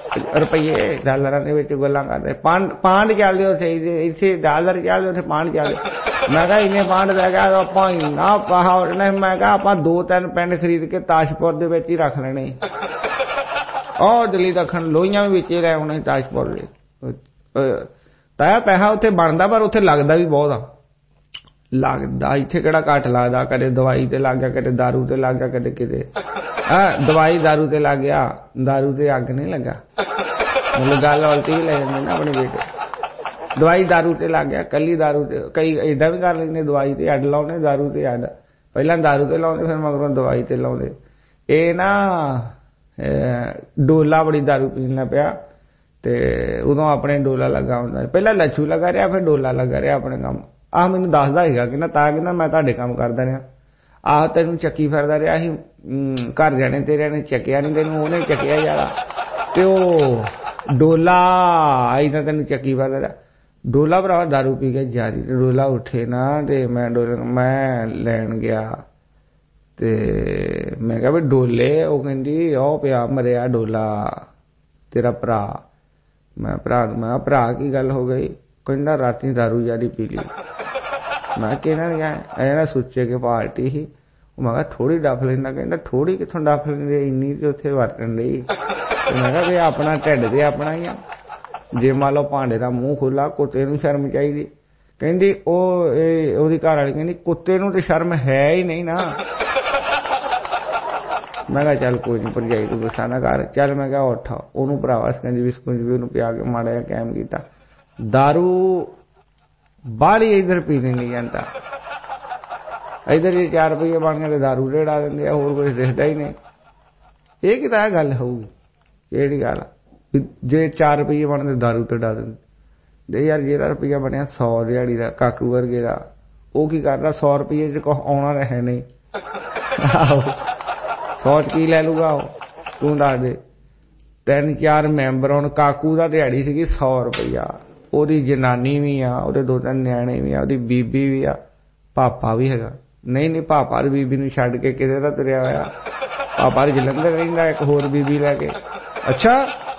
ਰੁਪਈਏ ਡਾਲਰਾਂ ਦੇ ਵਿੱਚ ਗੱਲਾਂ ਕਰਦੇ ਪੰਡ ਪਾਂਡ ਚੱਲਦੇ ਉੱਥੇ ਇੱਥੇ ਡਾਲਰ ਚੱਲਦੇ ਉੱਥੇ ਪਾਂਡ ਚੱਲਦੇ ਮੈਂ ਕਿਹਾ ਇੰਨੇ ਪਾਂਡ ਲੈ ਗਿਆ ਆਪਾਂ ਇੰਨਾ ਪਾਹਾ ਉੱਡਣਾ ਮੈਂ ਕਿਹਾ ਆਪਾਂ ਦੋ ਤਿੰਨ ਪਿੰਡ ਖਰੀਦ ਕੇ ਤਾਜਪੁਰ ਦੇ ਵਿੱਚ ਹੀ ਰੱਖ ਲੈਣੇ ਉਹ ਦਿੱਲੀ ਦੱਖਣ ਲੋਹੀਆਂ ਵੀ ਵਿੱਚ ਹੀ ਰਹਿ ਹੋਣੇ ਤਾਜਪੁਰ ਦੇ ਤਾਇਆ ਪੈਸਾ ਉੱਥੇ ਬਣਦਾ ਪਰ ਉੱਥੇ ਲੱਗਦਾ ਵੀ ਬਹੁਤ ਆ ਲੱਗਦਾ ਇੱਥੇ ਕਿਹੜਾ ਘੱਟ ਲੱਗਦਾ ਕਦੇ ਦਵਾਈ ਤੇ ਲੱਗ ਗਿਆ ਕਦੇ ਦਾਰੂ ਤੇ ਲੱਗ ਗਿਆ ਕਦੇ ਕਿਤੇ ਹਾਂ ਦਵਾਈ ਦਾਰੂ ਤੇ ਲੱਗ ਗਿਆ ਦਾਰੂ ਤੇ ਅੱਗ ਨਹੀਂ ਲੱਗਾ ਮਤਲਬ ਗੱਲ ਉਲਟੀ ਹੀ ਲੈ ਜਾਂਦੇ ਨਾ ਆਪਣੇ ਬੇਟੇ ਦਵਾਈ ਦਾਰੂ ਤੇ ਲੱਗ ਗਿਆ ਕੱਲੀ ਦਾਰੂ ਤੇ ਕਈ ਏਦਾਂ ਵੀ ਕਰ ਲੈਂਦੇ ਦਵਾਈ ਤੇ ਅੱਡ ਲਾਉਣੇ ਦਾਰੂ ਤੇ ਅੱਡ ਪਹਿਲਾਂ ਦਾਰੂ ਤੇ ਲਾਉਂਦੇ ਫਿਰ ਮਗਰੋਂ ਦਵਾਈ ਤੇ ਲਾਉਂਦੇ ਇਹ ਨਾ ਡੋਲਾ ਬੜੀ ਦਾਰੂ ਪੀਣ ਲੱਗ ਪਿਆ ਤੇ ਉਦੋਂ ਆਪਣੇ ਡੋਲਾ ਲੱਗਾ ਹੁੰਦਾ ਪਹਿਲਾਂ ਲੱਛੂ ਲੱਗਾ ਰਿਹਾ ਫਿਰ ਡੋਲਾ ਲੱਗਾ ਰਿਹਾ ਆਪਣੇ ਕੰਮ ਆਹ ਮੈਨੂੰ ਦੱਸਦਾ ਸੀਗਾ ਕਿ ਨਾ ਤਾਂ ਕਹਿੰਦਾ ਮੈਂ ਤੁਹਾਡੇ ਕੰਮ ਕਰਦਾ ਰਿਹਾ ਆਹ ਤੈਨੂੰ ਚੱਕੀ ਫਿਰਦਾ ਰਿਹਾ ਸੀ ਘਰ ਜਾਣੇ ਤੇਰਿਆਂ ਨੇ ਚੱਕਿਆ ਨਹੀਂ ਤੈਨੂੰ ਉਹਨੇ ਚੱਕਿਆ ਯਾਰ ਤੇ ਉਹ ਡੋਲਾ ਆਈ ਤਾਂ ਤੈਨੂੰ ਚੱਕੀ ਫਿਰਦਾ ਰਿਹਾ ਡੋਲਾ ਭਰਾਵਾ ਦਾਰੂ ਪੀ ਕੇ ਜਾਰੀ ਤੇ ਡੋਲਾ ਉੱਠੇ ਨਾ ਤੇ ਮੈਂ ਡੋਲੇ ਮੈਂ ਲੈਣ ਗਿਆ ਤੇ ਮੈਂ ਕਿਹਾ ਵੀ ਡੋਲੇ ਉਹ ਕਹਿੰਦੀ ਉਹ ਪਿਆ ਮਰਿਆ ਡੋਲਾ ਤੇਰਾ ਭਰਾ ਮੈਂ ਭਰਾ ਮੈਂ ਭਰਾ ਕੀ ਗੱਲ ਹੋ ਗਈ ਕਹਿੰਦਾ ਰਾਤੀ ਦਾਰੂ ਜਾਰੀ ਪੀ ਲਈ ਮੈਂ ਕਿਹਾ ਐ ਸੋਚੇ ਕਿ ਪਾਰਟੀ ਸੀ ਮੈਂ ਕਿਹਾ ਥੋੜੀ ਡੱਫ ਲੈਂਦਾ ਕਹਿੰਦਾ ਥੋੜੀ ਕਿੱਥੋਂ ਡੱਫ ਲੈਂਦੇ ਇੰਨੀ ਤੇ ਉੱਥੇ ਵਰਤਣ ਲਈ ਮੈਂ ਕਿਹਾ ਵੀ ਆਪਣਾ ਢਿੱਡ ਤੇ ਆਪਣਾ ਹੀ ਆ ਜੇ ਮੰਨ ਲਓ ਭਾਂਡੇ ਦਾ ਮੂੰਹ ਖੁੱਲਾ ਕੁੱਤੇ ਨੂੰ ਸ਼ਰਮ ਚਾਹੀਦੀ ਕਹਿੰਦੀ ਉਹ ਉਹਦੀ ਘਰ ਵਾਲੀ ਕਹਿੰਦੀ ਕੁੱਤੇ ਨੂੰ ਤੇ ਸ਼ਰਮ ਹੈ ਹੀ ਨਹੀਂ ਨਾ ਮੈਂ ਕਿਹਾ ਚੱਲ ਕੋਈ ਨਹੀਂ ਭਰਜਾਈ ਤੂੰ ਗੁੱਸਾ ਨਾ ਕਰ ਚੱਲ ਮੈਂ ਕਿਹਾ ਉੱਠ ਉਹਨੂੰ ਭਰਾਵਾ ਸਕੰਜੀ ਵੀ ਸਕੰਜੀ ਵੀ ਉਹਨੂੰ ਪਿਆ ਕੇ ਮਾੜਾ ਜਿਹਾ ਕਾਇਮ ਕੀਤਾ ਦਾਰੂ ਬਾਹਲੀ ਇੱਧਰ ਪੀਣੀ ਨਹੀਂ ਜਾਂਦਾ ਇੱਧਰ ਜੇ ਚਾਰ ਰੁਪਈਏ ਬਣ ਗਏ ਤੇ ਦਾਰੂ ਰੇੜਾ ਦਿੰਦੇ ਆ ਹੋਰ ਕੁਝ ਦਿਖਦਾ ਹੀ ਨਹੀਂ ਇਹ ਕਿਤਾ ਗੱਲ ਹੋਊਗੀ ਕਿਹੜੀ ਗੱਲ ਜੇ ਚਾਰ ਰੁਪਈਏ ਬਣਦੇ ਦਾਰੂ ਤੇ ਡਾ ਦਿੰਦੇ ਜੇ ਯਾਰ ਜਿਹੜਾ ਰੁਪਈਆ ਬਣਿਆ ਸੌ ਦਿਹਾੜੀ ਦਾ ਕਾਕੂ ਵਰਗੇ ਦਾ ਉਹ ਕੀ ਕਰਦਾ ਸੌ ਰੁਪਈਏ ਚ ਕੁਛ ਆਉਣਾ ਰਹੇ ਨਹੀਂ ਆਹੋ ਸੌ ਚ ਕੀ ਲੈ ਲੂਗਾ ਉਹ ਤੂੰ ਦੱਸ ਦੇ ਤਿੰਨ ਚਾਰ ਮੈਂਬਰ ਹੁਣ ਕਾਕੂ ਦਾ ਦਿਹਾੜੀ ਸੀਗੀ ਸੌ ਰੁਪਈਆ ਉਹਦੀ ਜਨਾਨੀ ਵੀ ਆ ਉਹਦੇ ਦੋ ਤਿੰਨ ਨਿਆਣੇ ਵੀ ਆ ਉਹਦੀ ਬੀਬੀ ਵੀ ਆ ਪਾਪਾ ਵੀ ਹੈਗਾ ਨਹੀਂ ਨਹੀਂ ਪਾਪਾ ਦੀ ਬੀਬੀ ਨੂੰ ਛੱਡ ਕੇ ਕਿਤੇ ਦਾ ਤੁਰਿਆ ਹੋਇਆ ਪਾਪਾ ਜਲੰਧਰ ਰਹਿੰਦਾ ਇੱਕ ਹੋਰ ਬੀਬੀ ਲੈ ਕੇ ਅੱਛਾ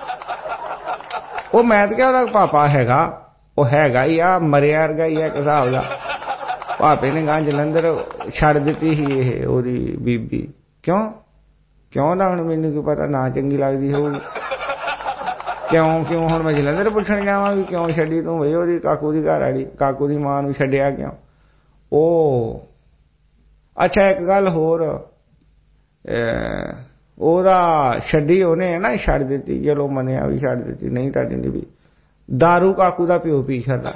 ਉਹ ਮੈਂ ਤਾਂ ਕਿਹਾ ਉਹਦਾ ਪਾਪਾ ਹੈਗਾ ਉਹ ਹੈਗਾ ਹੀ ਆ ਮਰਿਆ ਵਰਗਾ ਹੀ ਆ ਇੱਕ ਹਿਸਾਬ ਦਾ ਪਾਪੇ ਨੇ ਗਾਂ ਜਲੰਧਰ ਛੱਡ ਦਿੱਤੀ ਸੀ ਇਹ ਉਹਦੀ ਬੀਬੀ ਕਿਉਂ ਕਿਉਂ ਨਾ ਹੁਣ ਮੈਨੂੰ ਕੀ ਪਤਾ ਨਾ ਚੰਗੀ ਲੱਗਦੀ ਹੋਊਗੀ ਕਿਉਂ ਕਿਉਂ ਹੁਣ ਮੈਂ ਜਲੰਧਰ ਪੁੱਛਣ ਜਾਵਾਂ ਵੀ ਕਿਉਂ ਛੱਡੀ ਤੂੰ ਬਈ ਉਹਦੀ ਕਾਕੂ ਦੀ ਘਰ ਵਾਲੀ ਕਾਕੂ ਦੀ ਮਾਂ ਨੂੰ ਛੱਡਿਆ ਕਿਉਂ ਉਹ ਅੱਛਾ ਇੱਕ ਗੱਲ ਹੋਰ ਉਹਦਾ ਛੱਡੀ ਉਹਨੇ ਨਾ ਛੱਡ ਦਿੱਤੀ ਚਲੋ ਮੰਨਿਆ ਵੀ ਛੱਡ ਦਿੱਤੀ ਨਹੀਂ ਤਾਂ ਦਿੰਦੀ ਵੀ ਦਾਰੂ ਕਾਕੂ ਦਾ ਪਿਓ ਪੀ ਛੱਡਦਾ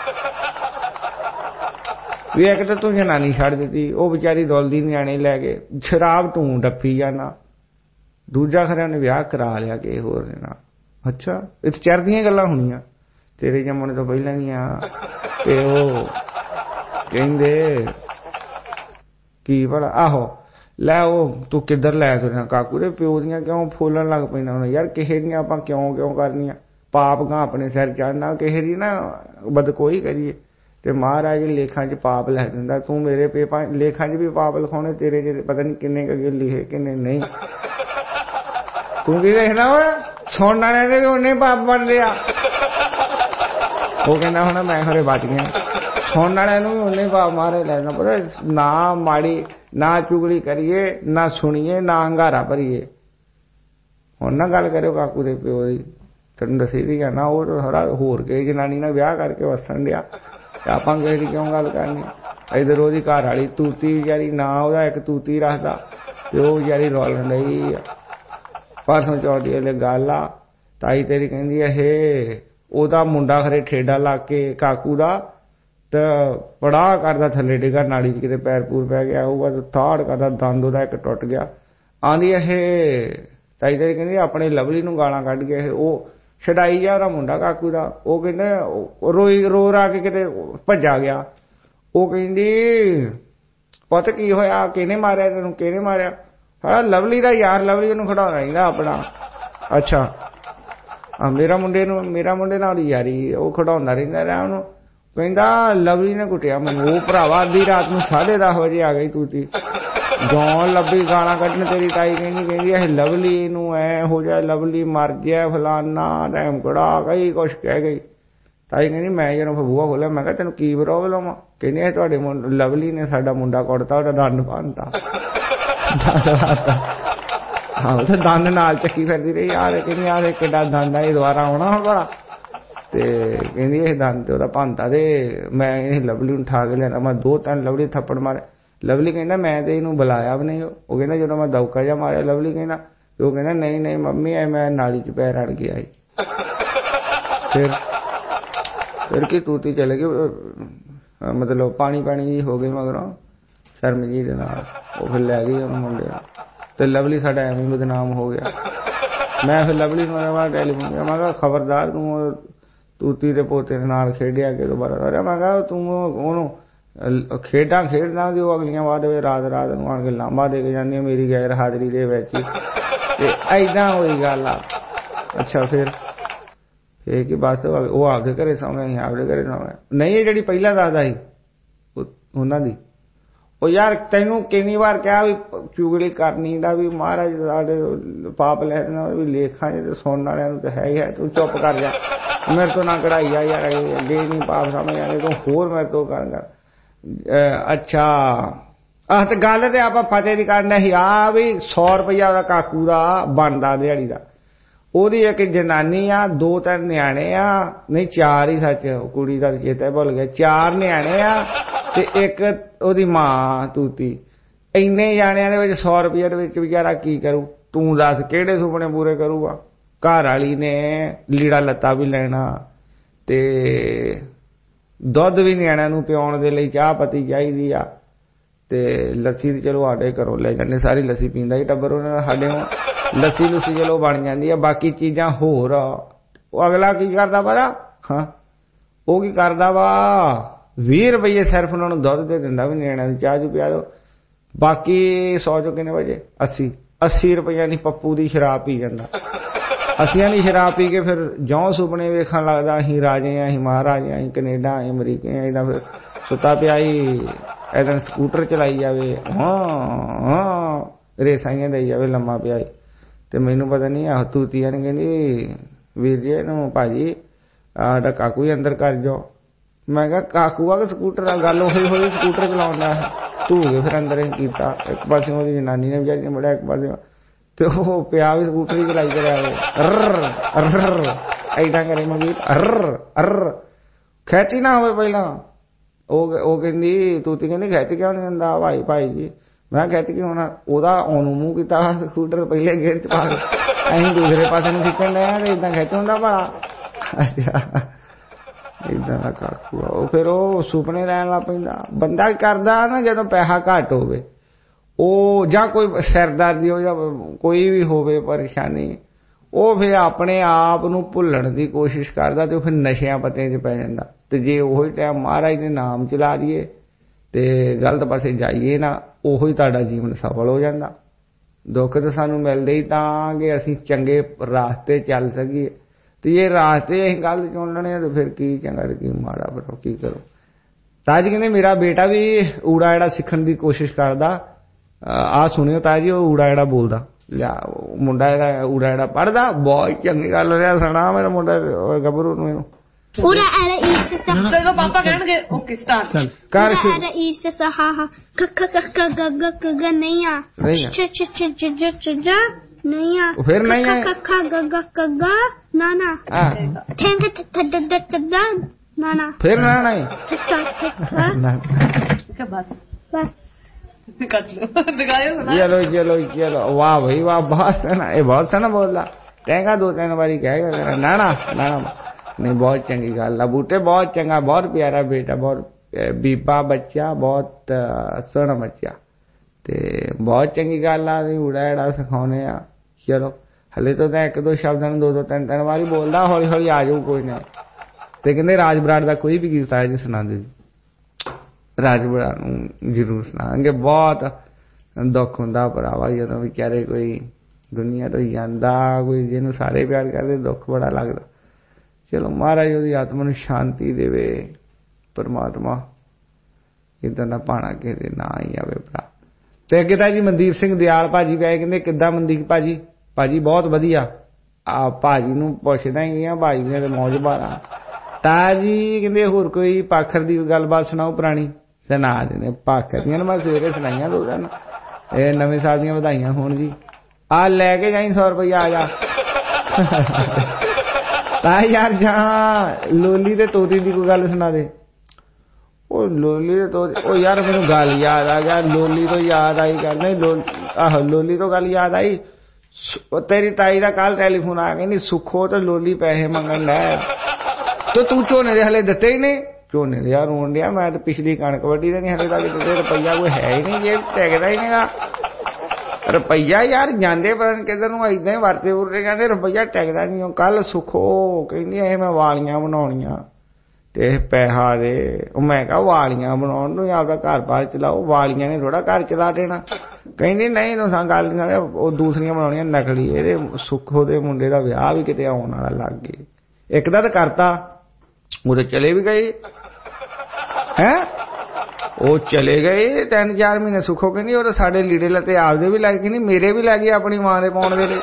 ਵੀ ਇੱਕ ਤਾਂ ਤੂੰ ਜਨਾਨੀ ਛੱਡ ਦਿੱਤੀ ਉਹ ਵਿਚਾਰੀ ਰੋਲਦੀ ਨਿਆਣੇ ਲੈ ਕੇ ਸ਼ਰਾਬ ਤੂੰ ਡੱਫੀ ਜਾਣਾ ਦੂਜਾ ਖਰਿਆ ਨੇ ਵਿਆਹ ਕਰਾ ਲਿਆ ਕਿ ਹੋਰ ਨੇ ਨਾ ਅੱਛਾ ਇਹ ਚਰਦੀਆਂ ਗੱਲਾਂ ਹੋਣੀਆਂ ਤੇਰੇ ਜੰਮਣ ਤੋਂ ਪਹਿਲਾਂ ਦੀਆਂ ਤੇ ਉਹ ਕਹਿੰਦੇ ਕੀ ਭਲਾ ਆਹੋ ਲੈ ਉਹ ਤੂੰ ਕਿੱਧਰ ਲੈ ਤੁਰਿਆ ਕਾਕੂ ਦੇ ਪਿਓ ਦੀਆਂ ਕਿਉਂ ਫੋਲਣ ਲੱਗ ਪੈਂਦਾ ਹੁਣ ਯਾਰ ਕਿਸੇ ਦੀਆਂ ਆਪਾਂ ਕਿਉਂ ਕਿਉਂ ਕਰਨੀਆਂ ਪਾਪ ਗਾਂ ਆਪਣੇ ਸਿਰ ਚੜਨਾ ਕਿਸੇ ਦੀ ਨਾ ਬਦਕੋਈ ਕਰੀਏ ਤੇ ਮਹਾਰਾਜ ਲੇਖਾਂ 'ਚ ਪਾਪ ਲਿਖ ਦਿੰਦਾ ਤੂੰ ਮੇਰੇ ਪੇਪਾਂ ਲੇਖਾਂ 'ਚ ਵੀ ਪਾਪ ਲਿਖਾਉਣੇ ਤੇਰੇ ਜੇ ਪਤਾ ਨਹੀਂ ਕਿੰਨੇ ਕੁ ਲਿਖੇ ਕਿੰਨੇ ਨਹੀਂ ਤੂੰ ਕੀ ਦੇਖਦਾ ਵਾ ਸੁਣਨ ਵਾਲਿਆਂ ਦੇ ਵੀ ਉਹਨੇ ਪਾਪ ਬਣ ਲਿਆ ਉਹ ਕਹਿੰਦਾ ਹੁਣ ਮੈਂ ਖਰੇ ਬਚ ਗਿਆ ਸੁਣਨ ਵਾਲਿਆਂ ਨੂੰ ਵੀ ਉਹਨੇ ਪਾਪ ਮਾਰੇ ਲੈਣਾ ਪਰ ਨਾ ਮਾੜੀ ਨਾ ਚੁਗਲੀ ਕਰੀਏ ਨਾ ਸੁਣੀਏ ਨਾ ਹੰਗਾਰਾ ਭਰੀਏ ਹੁਣ ਨਾ ਗੱਲ ਕਰਿਓ ਕਾਕੂ ਦੇ ਪਿਓ ਦੀ ਤੈਨੂੰ ਦੱਸੀ ਦੀ ਨਾ ਉਹ ਥੋੜਾ ਹੋਰ ਕੇ ਜਨਾਨੀ ਨਾਲ ਵਿਆਹ ਕਰਕੇ ਵਸਣ ਡਿਆ ਆਪਾਂ ਕਿਸੇ ਦੀ ਕਿਉਂ ਗੱਲ ਕਰਨੀ ਇਧਰ ਉਹਦੀ ਘਰ ਵਾਲੀ ਤੂਤੀ ਵਿਚਾਰੀ ਨਾ ਉਹਦਾ ਇੱਕ ਤੂਤੀ ਰੱਖਦਾ ਤੇ ਉਹ ਵਿਚਾਰੀ ਰੋਲਣ ਲਈ ਪਰਸੋਂ ਚੌਥੀ ਵਾਲੇ ਗੱਲ ਆ ਤਾਈ ਤੇਰੀ ਕਹਿੰਦੀ ਇਹ ਉਹਦਾ ਮੁੰਡਾ ਖਰੇ ਠੇਡਾ ਲਾ ਕੇ ਕਾਕੂ ਦਾ ਤੇ ਬੜਾ ਕਰਦਾ ਥੱਲੇ ਡਿੱਗਾ ਨਾਲੀ ਚ ਕਿਤੇ ਪੈਰ ਪੂਰ ਪੈ ਗਿਆ ਹੋਊਗਾ ਤੇ ਥਾੜ ਕਰਦਾ ਦੰਦ ਉਹਦਾ ਇੱਕ ਟੁੱਟ ਗਿਆ ਆਂਦੀ ਇਹ ਤਾਈ ਤੇਰੀ ਕਹਿੰਦੀ ਆਪਣੇ ਲਵਲੀ ਨੂੰ ਗਾਲਾਂ ਕੱਢ ਕੇ ਇਹ ਉਹ ਛਡਾਈ ਗਿਆ ਉਹਦਾ ਮੁੰਡਾ ਕਾਕੂ ਦਾ ਉਹ ਕਹਿੰਦੇ ਰੋਈ ਰੋ ਰਾ ਕੇ ਕਿਤੇ ਭੱਜਾ ਗਿਆ ਉਹ ਕਹਿੰਦੀ ਪੁੱਤ ਕੀ ਹੋਇਆ ਕਿਹਨੇ ਮਾਰਿਆ ਤੈਨੂੰ ਕਿਹਨੇ ਮਾਰਿਆ ਹਾਂ ਲਵਲੀ ਦਾ ਯਾਰ ਲਵਲੀ ਉਹਨੂੰ ਖੜਾਉਣਾ ਰਹਿੰਦਾ ਆਪਣਾ ਅੱਛਾ ਮੇਰਾ ਮੁੰਡੇ ਨੂੰ ਮੇਰਾ ਮੁੰਡੇ ਨਾਲ ਉਹਦੀ ਯਾਰੀ ਉਹ ਖੜਾਉਂਦਾ ਰਹਿੰਦਾ ਰਿਹਾ ਉਹਨੂੰ ਕਹਿੰਦਾ ਲਵਲੀ ਨੇ ਕੁੱਟਿਆ ਮੈਨੂੰ। ਉਹ ਭਰਾਵਾ ਅੱਧੀ ਰਾਤ ਨੂੰ ਸਾਢੇ ਦਸ ਵਜੇ ਆ ਗਈ ਤੂਤੀ, ਜੌਨ ਲੱਭੀ ਗਾਲਾਂ ਕੱਢਣ। ਤੇਰੀ ਤਾਈ ਕਹਿੰਦੀ ਕਹਿੰਦੀ ਇਹ ਲਵਲੀ ਨੂੰ ਐ ਹੋ ਜਾ, ਲਵਲੀ ਮਰ ਗਿਆ, ਫਲਾਨਾ ਰੈਮਕੜਾ, ਕਈ ਕੁਛ ਕਹਿ ਗਈ। ਤਾਈ ਕਹਿੰਦੀ ਮੈਂ ਜਦੋਂ ਬੂਹਾ ਖੋਲਿਆ ਮੈਂ ਕਿਹਾ ਤੈਨੂੰ ਕੀ ਪ੍ਰੋਬਲਮ ਆ? ਕਹਿੰਦੀ ਇਹ ਤੁਹਾਡੇ ਲਵਲੀ ਨੇ ਸਾਡਾ ਮੁੰਡਾ ਕੁੱਟਤਾ, ਉਹਦਾ ਦੰਦ ਭੰਨਤਾ। ਹਾਂ ਉੱਥੇ ਦੰਦ ਨਾਲ ਚੱਕੀ ਫਿਰਦੀ ਰਹੀ। ਯਾਰ ਕਹਿੰਦੀ ਯਾਰ ਕਿੱਡਾ ਦੰਦ ਆ, ਇਹ ਦੁਬਾਰਾ ਆਉਣਾ ਹੁਣ ਬੜਾ। ਤੇ ਕਹਿੰਦੀ ਇਹ ਦੰਦ ਤੇ ਉਹਦਾ ਭੰਨਤਾ। ਤੇ ਮੈਂ ਇਹ ਲਵਲੀ ਨੂੰ ਉਠਾ ਕੇ ਲਿਆਂਦਾ, ਮੈਂ ਦੋ ਤਿੰਨ ਲਵਲੀ ਥੱਪੜ ਮਾਰੇ। ਲਵਲੀ ਕਹਿੰਦਾ ਮੈਂ ਤੇ ਇਹਨੂੰ ਬੁਲਾਇਆ ਵੀ ਨਹੀਂ। ਉਹ ਕਹਿੰਦਾ ਜਦੋਂ ਮੈਂ ਦੌਕਾ ਜਿਹਾ ਮਾਰਿਆ ਲਵਲੀ ਕਹਿੰਦਾ, ਉਹ ਕਹਿੰਦਾ ਨਹੀਂ ਨਹੀਂ ਮੰਮੀ ਐ ਮੈਂ ਨਾਲੀ ਚ ਪੈਰ ਅੜ ਗਿਆ। ਫਿਰ ਫਿਰ ਕੀ ਤੂਤੀ ਚਲੇ ਗਈ, ਮਤਲਬ ਪਾਣੀ ਪਾਣੀ ਜੀ ਹੋ ਗਈ ਮਗਰੋਂ ਸ਼ਰਮ ਜੀ ਦੇ ਨਾਲ। ਉਹ ਫਿਰ ਲੈ ਗਈ ਉਹਨੂੰ ਮੁੰਡੇ ਤੇ ਲਵਲੀ ਸਾਡਾ ਐਵੇਂ ਬਦਨਾਮ ਹੋ ਗਿਆ। ਮੈਂ ਫਿਰ ਲਵਲੀ ਨੂੰ ਮੈਂ ਟੈਲੀਫੋਨ ਕੀਤਾ, ਮੈਂ ਕਿਹਾ ਖਬਰਦਾਰ ਤੂੰ ਤੂਤੀ ਦੇ ਪੋਤੇ ਦੇ ਨਾਲ ਖੇਡਿਆ ਕਿ ਦੁਬਾਰਾ। ਮੈਂ ਕਿਹਾ ਤੂੰ ਉਹਨੂੰ ਖੇਡਾਂ ਖੇਡਦਾ ਜੋ ਅਗਲੀਆਂ ਬਾਅਦ ਰਾਤ ਰਾਤ ਨੂੰ ਆਣ ਕੇ ਲਾਂਬਾ ਦੇ ਕੇ ਜਾਂਦੀ ਮੇਰੀ ਗੈਰ ਹਾਜ਼ਰੀ ਦੇ ਵਿੱਚ। ਤੇ ਏਦਾਂ ਹੋਈ ਗੱਲ ਆ। ਅੱਛਾ ਫਿਰ ਇਹ ਕਿ ਬਸ ਉਹ ਆਪਦੇ ਘਰੇ ਸੌਂ ਗਏ, ਆਪਦੇ ਘਰੇ ਸੌਂ ਗਏ। ਨਹੀਂ ਇਹ ਜਿਹੜੀ ਪਹਿਲਾਂ ਦੱਸਦਾ ਸੀ ਉਹਨਾਂ ਦੀ, ਉਹ ਯਾਰ ਤੈਨੂੰ ਕਿੰਨੀ ਵਾਰ ਕਿਹਾ ਵੀ ਚੁਗਲੀ ਕਰਨੀ ਦਾ ਵੀ ਮਹਾਰਾਜ ਸਾਡੇ ਪਾਪ ਲੈ ਦੇਣਾ ਵੀ ਲੇਖਾਂ ਚ ਸੁਣਨ ਵਾਲਿਆਂ ਨੂੰ ਤਾਂ ਹੈ ਹੀ ਹੈ। ਤੂੰ ਚੁੱਪ ਕਰ ਜਾ, ਮੇਰੇ ਤੋਂ ਨਾ ਕਢਾਈ ਆ ਯਾਰ, ਅੱਗੇ ਨਹੀਂ ਪਾਪ ਸਮਝ ਆਣੇ ਤੂੰ ਹੋਰ ਮੇਰੇ ਤੋਂ ਕਰ। ਅੱਛਾ ਆਹ ਤੇ ਗੱਲ ਤੇ ਆਪਾਂ ਫਤਿਹ ਦੀ ਕਰਨਾ ਸੀ ਆ ਵੀ ਸੌ ਰੁਪਇਆ ਉਹਦਾ ਕਾਕੂ ਦਾ ਬਣਦਾ ਦਿਹਾੜੀ ਦਾ। ਉਹਦੀ ਇੱਕ ਜਨਾਨੀ ਆ, ਦੋ ਤਿੰਨ ਨਿਆਣੇ ਆ, ਨਹੀਂ ਚਾਰ ਹੀ ਸੱਚ, ਕੁੜੀ ਦਾ ਚੇਤਾ ਭੁੱਲ ਗਿਆ। ਚਾਰ ਨਿਆਣੇ ਆ ਤੇ ਇੱਕ ਉਹਦੀ ਮਾਂ ਤੂਤੀ। ਇੰਨੇ ਜਾਣਿਆਂ ਦੇ ਵਿੱਚ ਸੌ ਰੁਪਇਆ ਦੇ ਵਿੱਚ ਵਿਚਾਰਾ ਕੀ ਕਰੂ? ਤੂੰ ਦੱਸ ਕਿਹੜੇ ਸੁਪਨੇ ਪੂਰੇ ਕਰੂਗਾ? ਘਰ ਵਾਲੀ ਨੇ ਲੀੜਾ ਲੱਤਾ ਵੀ ਲੈਣਾ ਤੇ ਦੁੱਧ ਵੀ ਨਿਆਣਿਆਂ ਨੂੰ ਪਿਆਉਣ ਦੇ ਲਈ ਚਾਹ ਪੱਤੀ ਚਾਹੀਦੀ ਆ। ਤੇ ਲੱਸੀ ਦੀ ਚਲੋ ਸਾਡੇ ਘਰੋਂ ਲੈ ਜਾਂਦੇ, ਸਾਰੀ ਲੱਸੀ ਪੀਂਦਾ ਹੀ ਟੱਬਰ ਉਹਨਾਂ ਦਾ। ਸਾਡੇ ਲੱਸੀ ਲੁੱਸੀ ਚਲੋ ਬਣ ਜਾਂਦੀ ਆ, ਬਾਕੀ ਚੀਜ਼ਾਂ ਹੋਰ। ਉਹ ਅਗਲਾ ਕੀ ਕਰਦਾ ਪਤਾ? ਹਾਂ ਉਹ ਕੀ ਕਰਦਾ ਵਾ, ਵੀਹ ਰੁਪਈਏ ਸਿਰਫ ਉਹਨਾਂ ਨੂੰ ਦੁੱਧ ਦੇ ਦਿੰਦਾ ਵੀ ਨਿਆਣਿਆਂ ਨੂੰ ਚਾਹ ਚੂ ਪਿਆ ਦਿਓ। ਬਾਕੀ ਸੌ ਚੋਂ ਕਿੰਨੇ ਵਜੇ ਅੱਸੀ ਅੱਸੀ ਰੁਪਈਆ ਦੀ ਪੱਪੂ ਦੀ ਸ਼ਰਾਬ ਪੀ ਜਾਂਦਾ। ਅੱਸੀਆਂ ਦੀ ਸ਼ਰਾਬ ਪੀ ਕੇ ਫਿਰ ਜੌਂ ਸੁਪਨੇ ਵੇਖਣ ਲੱਗਦਾ ਅਸੀਂ ਰਾਜੇ ਆ, ਅਸੀਂ ਮਹਾਰਾਜੇ ਆ, ਅਸੀਂ ਕੈਨੇਡਾ, ਅਸੀਂ ਅਮਰੀਕੇ ਆ। ਇਹਦਾ ਫਿਰ ਸੁੱਤਾ ਪਿਆ ਹੀ ਏਦਾਂ ਸਕੂਟਰ ਚਲਾਈ ਜਾਵੇ, ਹਾਂ ਹਾਂ ਰੇਸਾਈਆਂ ਦੇਈ ਜਾਵੇ ਲੰਮਾ ਪਿਆ ਹੀ। ਤੇ ਮੈਨੂੰ ਪਤਾ ਨਹੀਂ ਆਹ ਤੂਤੀਆਂ ਨੇ ਕਹਿੰਦੀ ਵੀਰ ਜੀ ਇਹਨੂੰ ਭਾਜੀ ਸਾਡਾ ਕਾਕੂ ਹੀ ਅੰਦਰ ਕਰ ਜਾਓ। ਮੈਂ ਕਿਹਾ ਕਾਕੂ ਆ ਕਿ ਸਕੂਟਰ ਆ? ਗੱਲ ਉਹੀ ਹੋਈ ਸਕੂਟਰ ਚਲਾਉਂਦਾ ਹੈ। ਧੂ ਕੇ ਫਿਰ ਅੰਦਰ ਹੀ ਕੀਤਾ। ਇੱਕ ਪਾਸੇ ਉਹਦੀ ਜਨਾਨੀ ਨੇ ਵਿਚਾਰੀ ਨੇ ਬੜਿਆ, ਇੱਕ ਪਾਸੇ ਤੇ ਉਹ ਪਿਆ ਵੀ ਸਕੂਟਰ ਹੀ ਚਲਾਈ ਕਰਿਆ ਏਦਾਂ ਕਰੇ ਮਗੀਰ ਅਰ ਅਰ ਖਿੱਚ ਨਾ ਹੋਵੇ ਪਹਿਲਾਂ। ਉਹ ਉਹ ਕਹਿੰਦੀ ਤੂਤੀ ਕਹਿੰਦੀ ਖਿੱਚ ਕਿਉਂ ਨਹੀਂ ਦਿੰਦਾ ਭਾਈ ਭਾਈ ਜੀ? ਮੈਂ ਖਿੱਚ ਕੇ ਹੁਣ ਉਹਦਾ ਉਹਨੂੰ ਮੂੰਹ ਕੀਤਾ ਸਕੂਟਰ ਪਹਿਲੇ ਗੇਅਰ ਚ ਪਾ ਕੇ ਅਸੀਂ ਦੂਸਰੇ ਪਾਸੇ ਨੂੰ ਖਿੱਚਣ ਲਿਆ ਤੇ ਏਦਾਂ ਖਿੱਚ ਹੁੰਦਾ ਭਲਾ। ਏਦਾਂ ਦਾ ਕਾਕੂ ਆ ਉਹ। ਫਿਰ ਉਹ ਸੁਪਨੇ ਲੈਣ ਲੱਗ ਪੈਂਦਾ। ਬੰਦਾ ਕਰਦਾ ਨਾ ਜਦੋਂ ਪੈਸਾ ਘੱਟ ਹੋਵੇ ਉਹ ਜਾਂ ਕੋਈ ਸਿਰਦਰਦੀ ਹੋ ਜਾਂ ਕੋਈ ਵੀ ਹੋਵੇ ਪਰੇਸ਼ਾਨੀ, ਉਹ ਫਿਰ ਆਪਣੇ ਆਪ ਨੂੰ ਭੁੱਲਣ ਦੀ ਕੋਸ਼ਿਸ਼ ਕਰਦਾ ਤੇ ਉਹ ਫਿਰ ਨਸ਼ਿਆਂ ਪੱਤਿਆਂ 'ਚ ਪੈ ਜਾਂਦਾ। ਤੇ ਜੇ ਉਹੀ ਟਾਈਮ ਮਹਾਰਾਜ ਦੇ ਨਾਮ ਚਲਾ ਲਈਏ ਤੇ ਗਲਤ ਪਾਸੇ ਜਾਈਏ ਨਾ, ਉਹੀ ਤੁਹਾਡਾ ਜੀਵਨ ਸਫਲ ਹੋ ਜਾਂਦਾ। ਦੁੱਖ ਤਾਂ ਸਾਨੂੰ ਮਿਲਦੇ ਹੀ ਤਾਂ ਕਿ ਅਸੀਂ ਚੰਗੇ ਰਾਸਤੇ ਚੱਲ ਸਕੀਏ। ਤੇ ਜੇ ਰਾਸਤੇ ਅਸੀਂ ਗਲਤ ਚੁਣ ਲੈਣੇ ਤੇ ਫਿਰ ਕੀ ਚੰਗਾ ਤੇ ਕੀ ਮਾੜਾ, ਫਿਰ ਕੀ ਕਰੋ। ਤਾਜ ਕਹਿੰਦੇ ਮੇਰਾ ਬੇਟਾ ਵੀ ਊੜਾ ਜਿਹੜਾ ਸਿੱਖਣ ਦੀ ਕੋਸ਼ਿਸ਼ ਕਰਦਾ। ਆਹ ਸੁਣਿਓ ਤਾਜੀ, ਉਹ ਊੜਾ ਜਿਹੜਾ ਬੋਲਦਾ ਲਿਆ ਮੁੰਡਾ ਜਿਹੜਾ ਊੜਾ ਜਿਹੜਾ ਪੜ੍ਹਦਾ, ਬਹੁਤ ਚੰਗੀ ਗੱਲ ਰਿਹਾ ਸੁਣਾ ਮੇਰਾ ਮੁੰਡਾ ਗੱਭਰੂ ਨੂੰ ਇਹਨੂੰ। ਊੜਾ ਐਰਾ ਈਸ ਸਾ ਜਦੋਂ ਪਾਪਾ ਕਹਿਣਗੇ ਓਕੇ ਸਟਾਰਟ ਕਰ। ਊੜਾ ਐਰਾ ਈਸ ਸਾ ਹਾ ਹਾ ਕ ਕ ਕ ਕ ਗ ਗ ਕ ਗ ਨਹੀਂ ਆ ਚ ਚ ਚ ਚ ਜ ਚ ਜ ਨਹੀਂ ਆ ਫਿਰ ਨਹੀਂ ਆ ਕ ਕ ਗ ਗ ਕ ਗ ਨਾ ਨਾ ਠੇਂ ਕ ਤ ਤ ਤ ਤ ਨਾ ਨਾ ਫਿਰ ਨਾ ਨਹੀਂ ਬਸ ਬਸ ਕੱਟ ਲੋ ਦਿਖਾਇਓ ਨਾ। ਚਲੋ ਚਲੋ ਚਲੋ ਵਾਹ ਭਾਈ ਵਾਹ, ਬਹੁਤ ਸੋਹਣਾ। ਇਹ ਬਹੁਤ ਸੋਹਣਾ ਬੋਲਦਾ। ਕਹਿੰਗਾ ਦੋ ਤਿੰਨ ਵਾਰੀ ਕਹੇਗਾ ਨਾ ਨਾ ਨਾ ਨਹੀਂ, ਬਹੁਤ ਚੰਗੀ ਗੱਲ ਆ ਬੂਟੇ, ਬਹੁਤ ਚੰਗਾ, ਬਹੁਤ ਪਿਆਰਾ ਬੇਟਾ, ਬਹੁਤ ਬੀਬਾ ਬੱਚਾ, ਬਹੁਤ ਸੋਹਣਾ ਬੱਚਾ ਤੇ ਬਹੁਤ ਚੰਗੀ ਗੱਲ ਆ। ਊੜਾ ਜਿਹੜਾ ਸਿਖਾਉਣੇ ਆ। ਚਲੋ ਹਲੇ ਤੋਂ ਤਾਂ ਇੱਕ ਦੋ ਸ਼ਬਦਾਂ ਨੂੰ ਦੋ ਦੋ ਤਿੰਨ ਤਿੰਨ ਵਾਰੀ ਬੋਲਦਾ, ਹੌਲੀ ਹੌਲੀ ਆ ਜਾਊ ਕੋਈ ਨਾ। ਤੇ ਕਹਿੰਦੇ ਰਾਜ ਬਰਾੜ ਦਾ ਕੋਈ ਵੀ ਗੀਤ ਆਇਆ ਜੀ ਸੁਣਾ ਦਿਓ ਜੀ। ਰਾਜ ਬਰਾੜ ਨੂੰ ਜ਼ਰੂਰ ਸੁਣਾਵਾਂਗੇ। ਬਹੁਤ ਦੁੱਖ ਹੁੰਦਾ ਭਰਾਵਾ ਜਦੋਂ ਵਿਚਾਰੇ ਕੋਈ ਦੁਨੀਆ ਤੋਂ ਜਾਂਦਾ, ਕੋਈ ਜਿਹਨੂੰ ਸਾਰੇ ਪਿਆਰ ਕਰਦੇ, ਦੁੱਖ ਬੜਾ ਲੱਗਦਾ। ਚਲੋ ਮਹਾਰਾਜ ਉਹਦੀ ਆਤਮਾ ਨੂੰ ਸ਼ਾਂਤੀ ਦੇਵੇ परमात्मा इदां दा भाणा किसे दे ना ही आवे भरा। ते अगे तां जी मनदीप सिंह दयाल भाजी पए कहंदे किद्दां मनदीप भाजी भाजी बहुत वधिया। आ भाजी नूं पुछदा ही आ, भाजी ने ते मौज बारा। तां जी कहंदे होर कोई पाखर दी गलबात सुणाओ पुरानी। सुना देने पाखर दियां मैं सवेरे सुनाइयां लोकां नूं। ए नवें साल दियां वधाइयां होण जी। आ लैके जाई सौ रुपया आ जा। तां यार जहां लोली ते तोती दी कोई गल सुना दे। ओ लोली ते तोती ओ यार मैनूं गल याद आ गया, लोली तो याद आई गल नहीं लो आहो लोली तो गल याद आई। तेरी ताई दा कल टेलीफोन आ गया, सुखो तो लोली पैसे मंगन लैया तो तू झोने दे हले दिते ही नहीं। झोने दे यार रोन दिया, मैं तो पिछली कणक वड्डी ते नहीं हले तक दिते, रुपया कोई है ही नहीं, जे टेकदा ही नहीं रुपया यार। जांदे पता नहीं किधर नूं इदां ही वरते वुरते कहंदे रुपया टेकदा नहीं। कल सुखो कहंदी ए मैं वालियां बनाउणियां ते पैसा दे। मैं कहा वालियां बनाउण नूं आपदा घर बार चलाओ, वालियां ने थोड़ा घर चला देना। कहंदी नहीं तुसां गल नहीं, ओ दूसरियां बनाउणियां नकली। इहदे सुखो दे मुंडे दा विआह भी किते आउण वाला लग गए। एक दा तां करता वो तो चले भी गए हैं, वो चले गए तीन चार महीने सुखो के नहीं। और साडे लीड़े लते आपदे भी लग गए नहीं, मेरे भी लग गए अपनी मां दे पाउण दे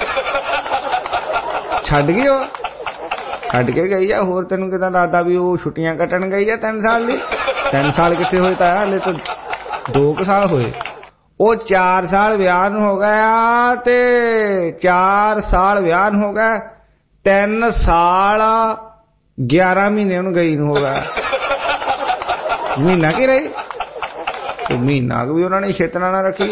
छड्ड गई। ओ छड्ड के गई आ। होर तैनूं किदां दसदा भी वो छुट्टियां कट्टण गई आ तीन साल दी। तीन साल कित्थे होए तां हले तो दो क साल होए। वो चार साल विआह नूं हो गया ते चार साल विआह नूं हो गया, तीन साल ग्यारह महीने उन्हें गई नूं हो गया। महीना की रही तो महीना भी उन्होंने छेतना ना रखी।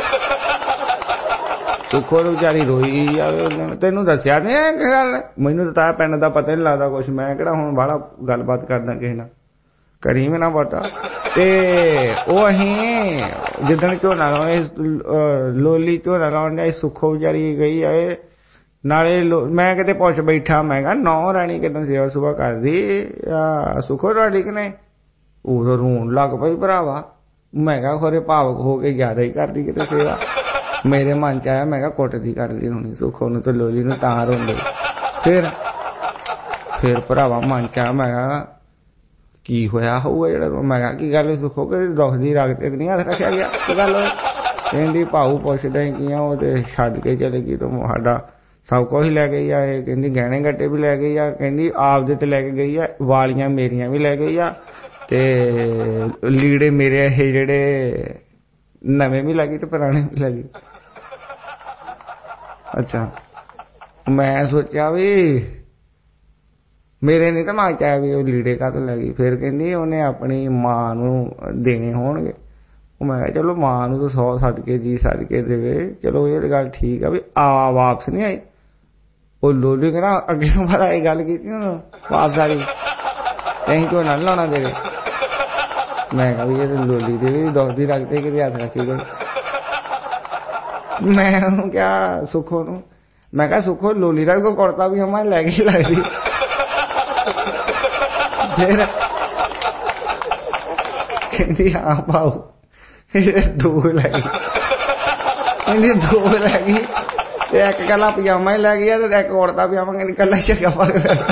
सुखो बेचारी रोई जावे। तेनू दसिया नहीं है गल, मैनू तो पिंड दा पता नहीं लगता कुछ। मैं किहड़ा हुण बाहला गलबात करदा किसे नाल, करी मैं ना पता। ते ओ अहीं जिदण झोना लाउने लोली झोना लाउण जाई, सुखो बेचारी गई आए नाले। मैं किते पुछ बैठा, मैं कहा नौ राणी किदां सेवा सुबह करदी आ सुखो तुहाडी कि नहीं। उदों रोण लग पई भरावा। मैं कहा खरे भावुक हो के ज्यादा ही करदी किते सेवा। मेरे मन च आया, मैं कहा कुटदी करदी होनी सुखो नूं ते लोली नूं तां रोंदे। फिर फिर भरावा मन च आया, मैं कहा की होया होऊगा जेड़ा। मैं कहा की गल सुखो के दुख दी रग ते नहीं हथ रखिया गया, की गल होई। कहंदी भाऊ पुछदा कियां ओ ते छड्ड के चले गई तो साडा सब कुछ लै गई आ। कहंदी गहने गट्टे भी लै गई आ, कहंदी आपदे ते लै के गई आ, वालियां मेरियां भी लै गई आ ते लीड़े मेरे ये जेड़े नवे भी लगी ते पुराने भी लगी। अच्छा मैं सोचा भी मेरे नहीं दिमाग च आया भी वो लीड़े का तो लगी। फिर कहंदी उन्हें अपनी मां नूं देने होणगे। मैं कहा चलो मां नूं तो सौ सदके जी सदके देवे, चलो ये गल ठीक है भी आ वापस नहीं आई। वो लोली कहना अगे पता ये गल की वापस आ गई, कहीं को ना लाना तेरे। मैं कहा ये तो लोली दे भी दुख दी रखते कि हथ रखी गई। मैं क्या सुखो नूं मैं कहा सुखो लोली का कोई कुर्ता भी हमारे लै गई लगती। फिर कहती हाँ पाओ दो लगी, कहती दो लगी एक कला पजामा ही लै गया तो एक कुर्ता पजामा कहती कला झग्गा पा के फिरदा।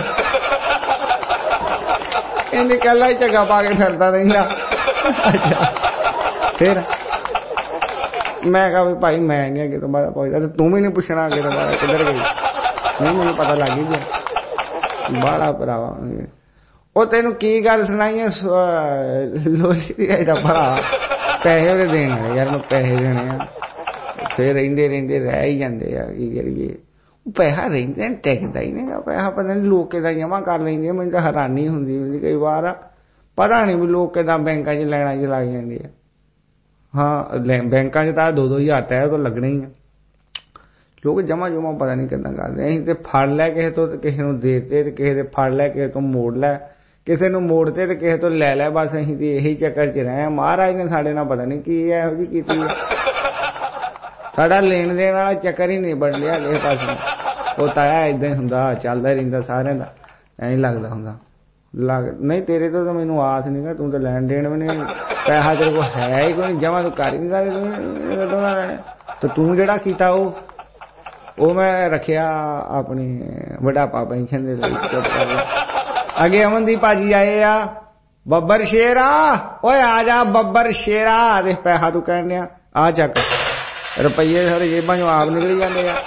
कहती कला ही झग्गा पा के फिरदा रहिंदा। अच्छा फिर मैं कहा भी भाई मैं नहीं अगे तो बारा पुछदा, तू भी नहीं पुछना अगे तो बारा किधर गई। नहीं मैनूं पता लग ही गया बाड़ा भरावा। ਉਹ ਤੈਨੂੰ ਕੀ ਗੱਲ ਸੁਣਾਈ ਹੈ ਲੋਲੀ ਦੀ ਇਹਦਾ ਭਰਾ ਪੈਸੇ ਉਹਦੇ ਦੇਣ ਵਾਲੇ ਯਾਰ ਮੈਂ ਪੈਸੇ ਦੇਣੇ ਆ। ਫਿਰ ਰਹਿੰਦੇ ਰਹਿੰਦੇ ਰਹਿ ਹੀ ਜਾਂਦੇ ਆ ਕੀ ਕਰੀਏ। ਉਹ ਪੈਸਾ ਰਹਿੰਦੇ ਟਿਕਦਾ ਹੀ ਨਹੀਂ ਪੈਸਾ ਪਤਾ ਨਹੀਂ ਲੋਕ ਕਿੱਦਾਂ ਜਮ੍ਹਾਂ ਕਰ ਲੈਂਦੇ। ਮੈਨੂੰ ਤਾਂ ਹੈਰਾਨੀ ਹੁੰਦੀ ਹੁੰਦੀ ਕਈ ਵਾਰ ਪਤਾ ਨਹੀਂ ਵੀ ਲੋਕ ਕਿੱਦਾਂ ਬੈਂਕਾਂ 'ਚ ਲੈਣਾ 'ਚ ਲੱਗ ਜਾਂਦੇ ਆ। ਹਾਂ ਬੈਂਕਾਂ 'ਚ ਤਾਂ ਦੋ ਦੋ ਹਜ਼ਾਰ ਤੈਅ ਤੋਂ ਲੱਗਣੇ ਹੀ ਆ। ਲੋਕ ਜਮਾ ਜਮਾ ਪਤਾ ਨਹੀਂ ਕਿੱਦਾਂ ਕਰਦੇ। ਅਸੀਂ ਤੇ ਫੜ ਲੈ ਕਿਸੇ ਤੋਂ ਤੇ ਕਿਸੇ ਨੂੰ ਦੇਤੇ ਤੇ ਕਿਸੇ ਦੇ ਫੜ ਲੈ ਕਿਸੇ ਤੋਂ ਮੋੜ ਲੈ, ਕਿਸੇ ਨੂੰ ਮੋੜਤੇ ਤੇ ਕਿਸੇ ਤੋਂ ਲੈ ਲੈ। ਬਸ ਅਸੀਂ ਤੇ ਇਹੀ ਚੱਕਰ 'ਚ ਰਹੇ। ਮਹਾਰਾਜ ਨੇ ਸਾਡੇ ਨਾਲ ਪਤਾ ਨਹੀਂ ਕੀ ਇਹੋ ਜਿਹੀ ਕੀਤੀ ਹੈ। ਸਾਡਾ ਲੈਣ ਦੇਣ ਵਾਲਾ ਚੱਕਰ ਹੀ ਨਹੀਂ ਬਣ ਲਿਆ ਕਿਸੇ ਪਾਸੇ। ਉਹ ਤਾਇਆ ਏਦਾਂ ਹੀ ਹੁੰਦਾ ਚੱਲਦਾ ਰਹਿੰਦਾ ਸਾਰਿਆਂ ਦਾ ਐਂ ਲੱਗਦਾ ਹੁੰਦਾ ਲੱਗ ਨਹੀਂ ਤੇਰੇ ਤੋਂ ਤਾਂ ਮੈਨੂੰ ਆਸ ਨਹੀਂ ਗਾ। ਤੂੰ ਤਾਂ ਲੈਣ ਦੇਣ ਵੀ ਨਹੀਂ, ਪੈਸਾ ਤੇਰੇ ਕੋਲ ਹੈ ਹੀ ਕੋਈ ਜਮਾ ਤੂੰ ਕਰ ਹੀ ਨਹੀਂ ਸਕਦੇ ਕਦੋਂ ਨਾ ਲੈਣੇ। ਤੇ ਤੂੰ ਜਿਹੜਾ ਕੀਤਾ ਉਹ ਉਹ ਮੈਂ ਰੱਖਿਆ ਆਪਣੀ ਵਡਾਪਾ ਪੈਨਸ਼ਨ ਦੇ ਲਈ। ਚੁੱਪ ਕਰ ਅੱਗੇ ਅਮਨਦੀਪ ਭਾਜੀ ਆਏ ਆ ਬੱਬਰ ਸ਼ੇਰਾ ਓਏ ਆ ਜਾ ਬੱਬਰ ਸ਼ੇਰਾ ਦੇਖ ਪੈਸਾ ਤੂੰ ਕਹਿਣ ਆ ਆ ਚੱਕ ਰੁਪਈਏ ਸਾਰੇ ਜੇਬਾਂ ਚੋਂ ਆਪ ਨਿਕਲੀ ਜਾਂਦੇ ਆ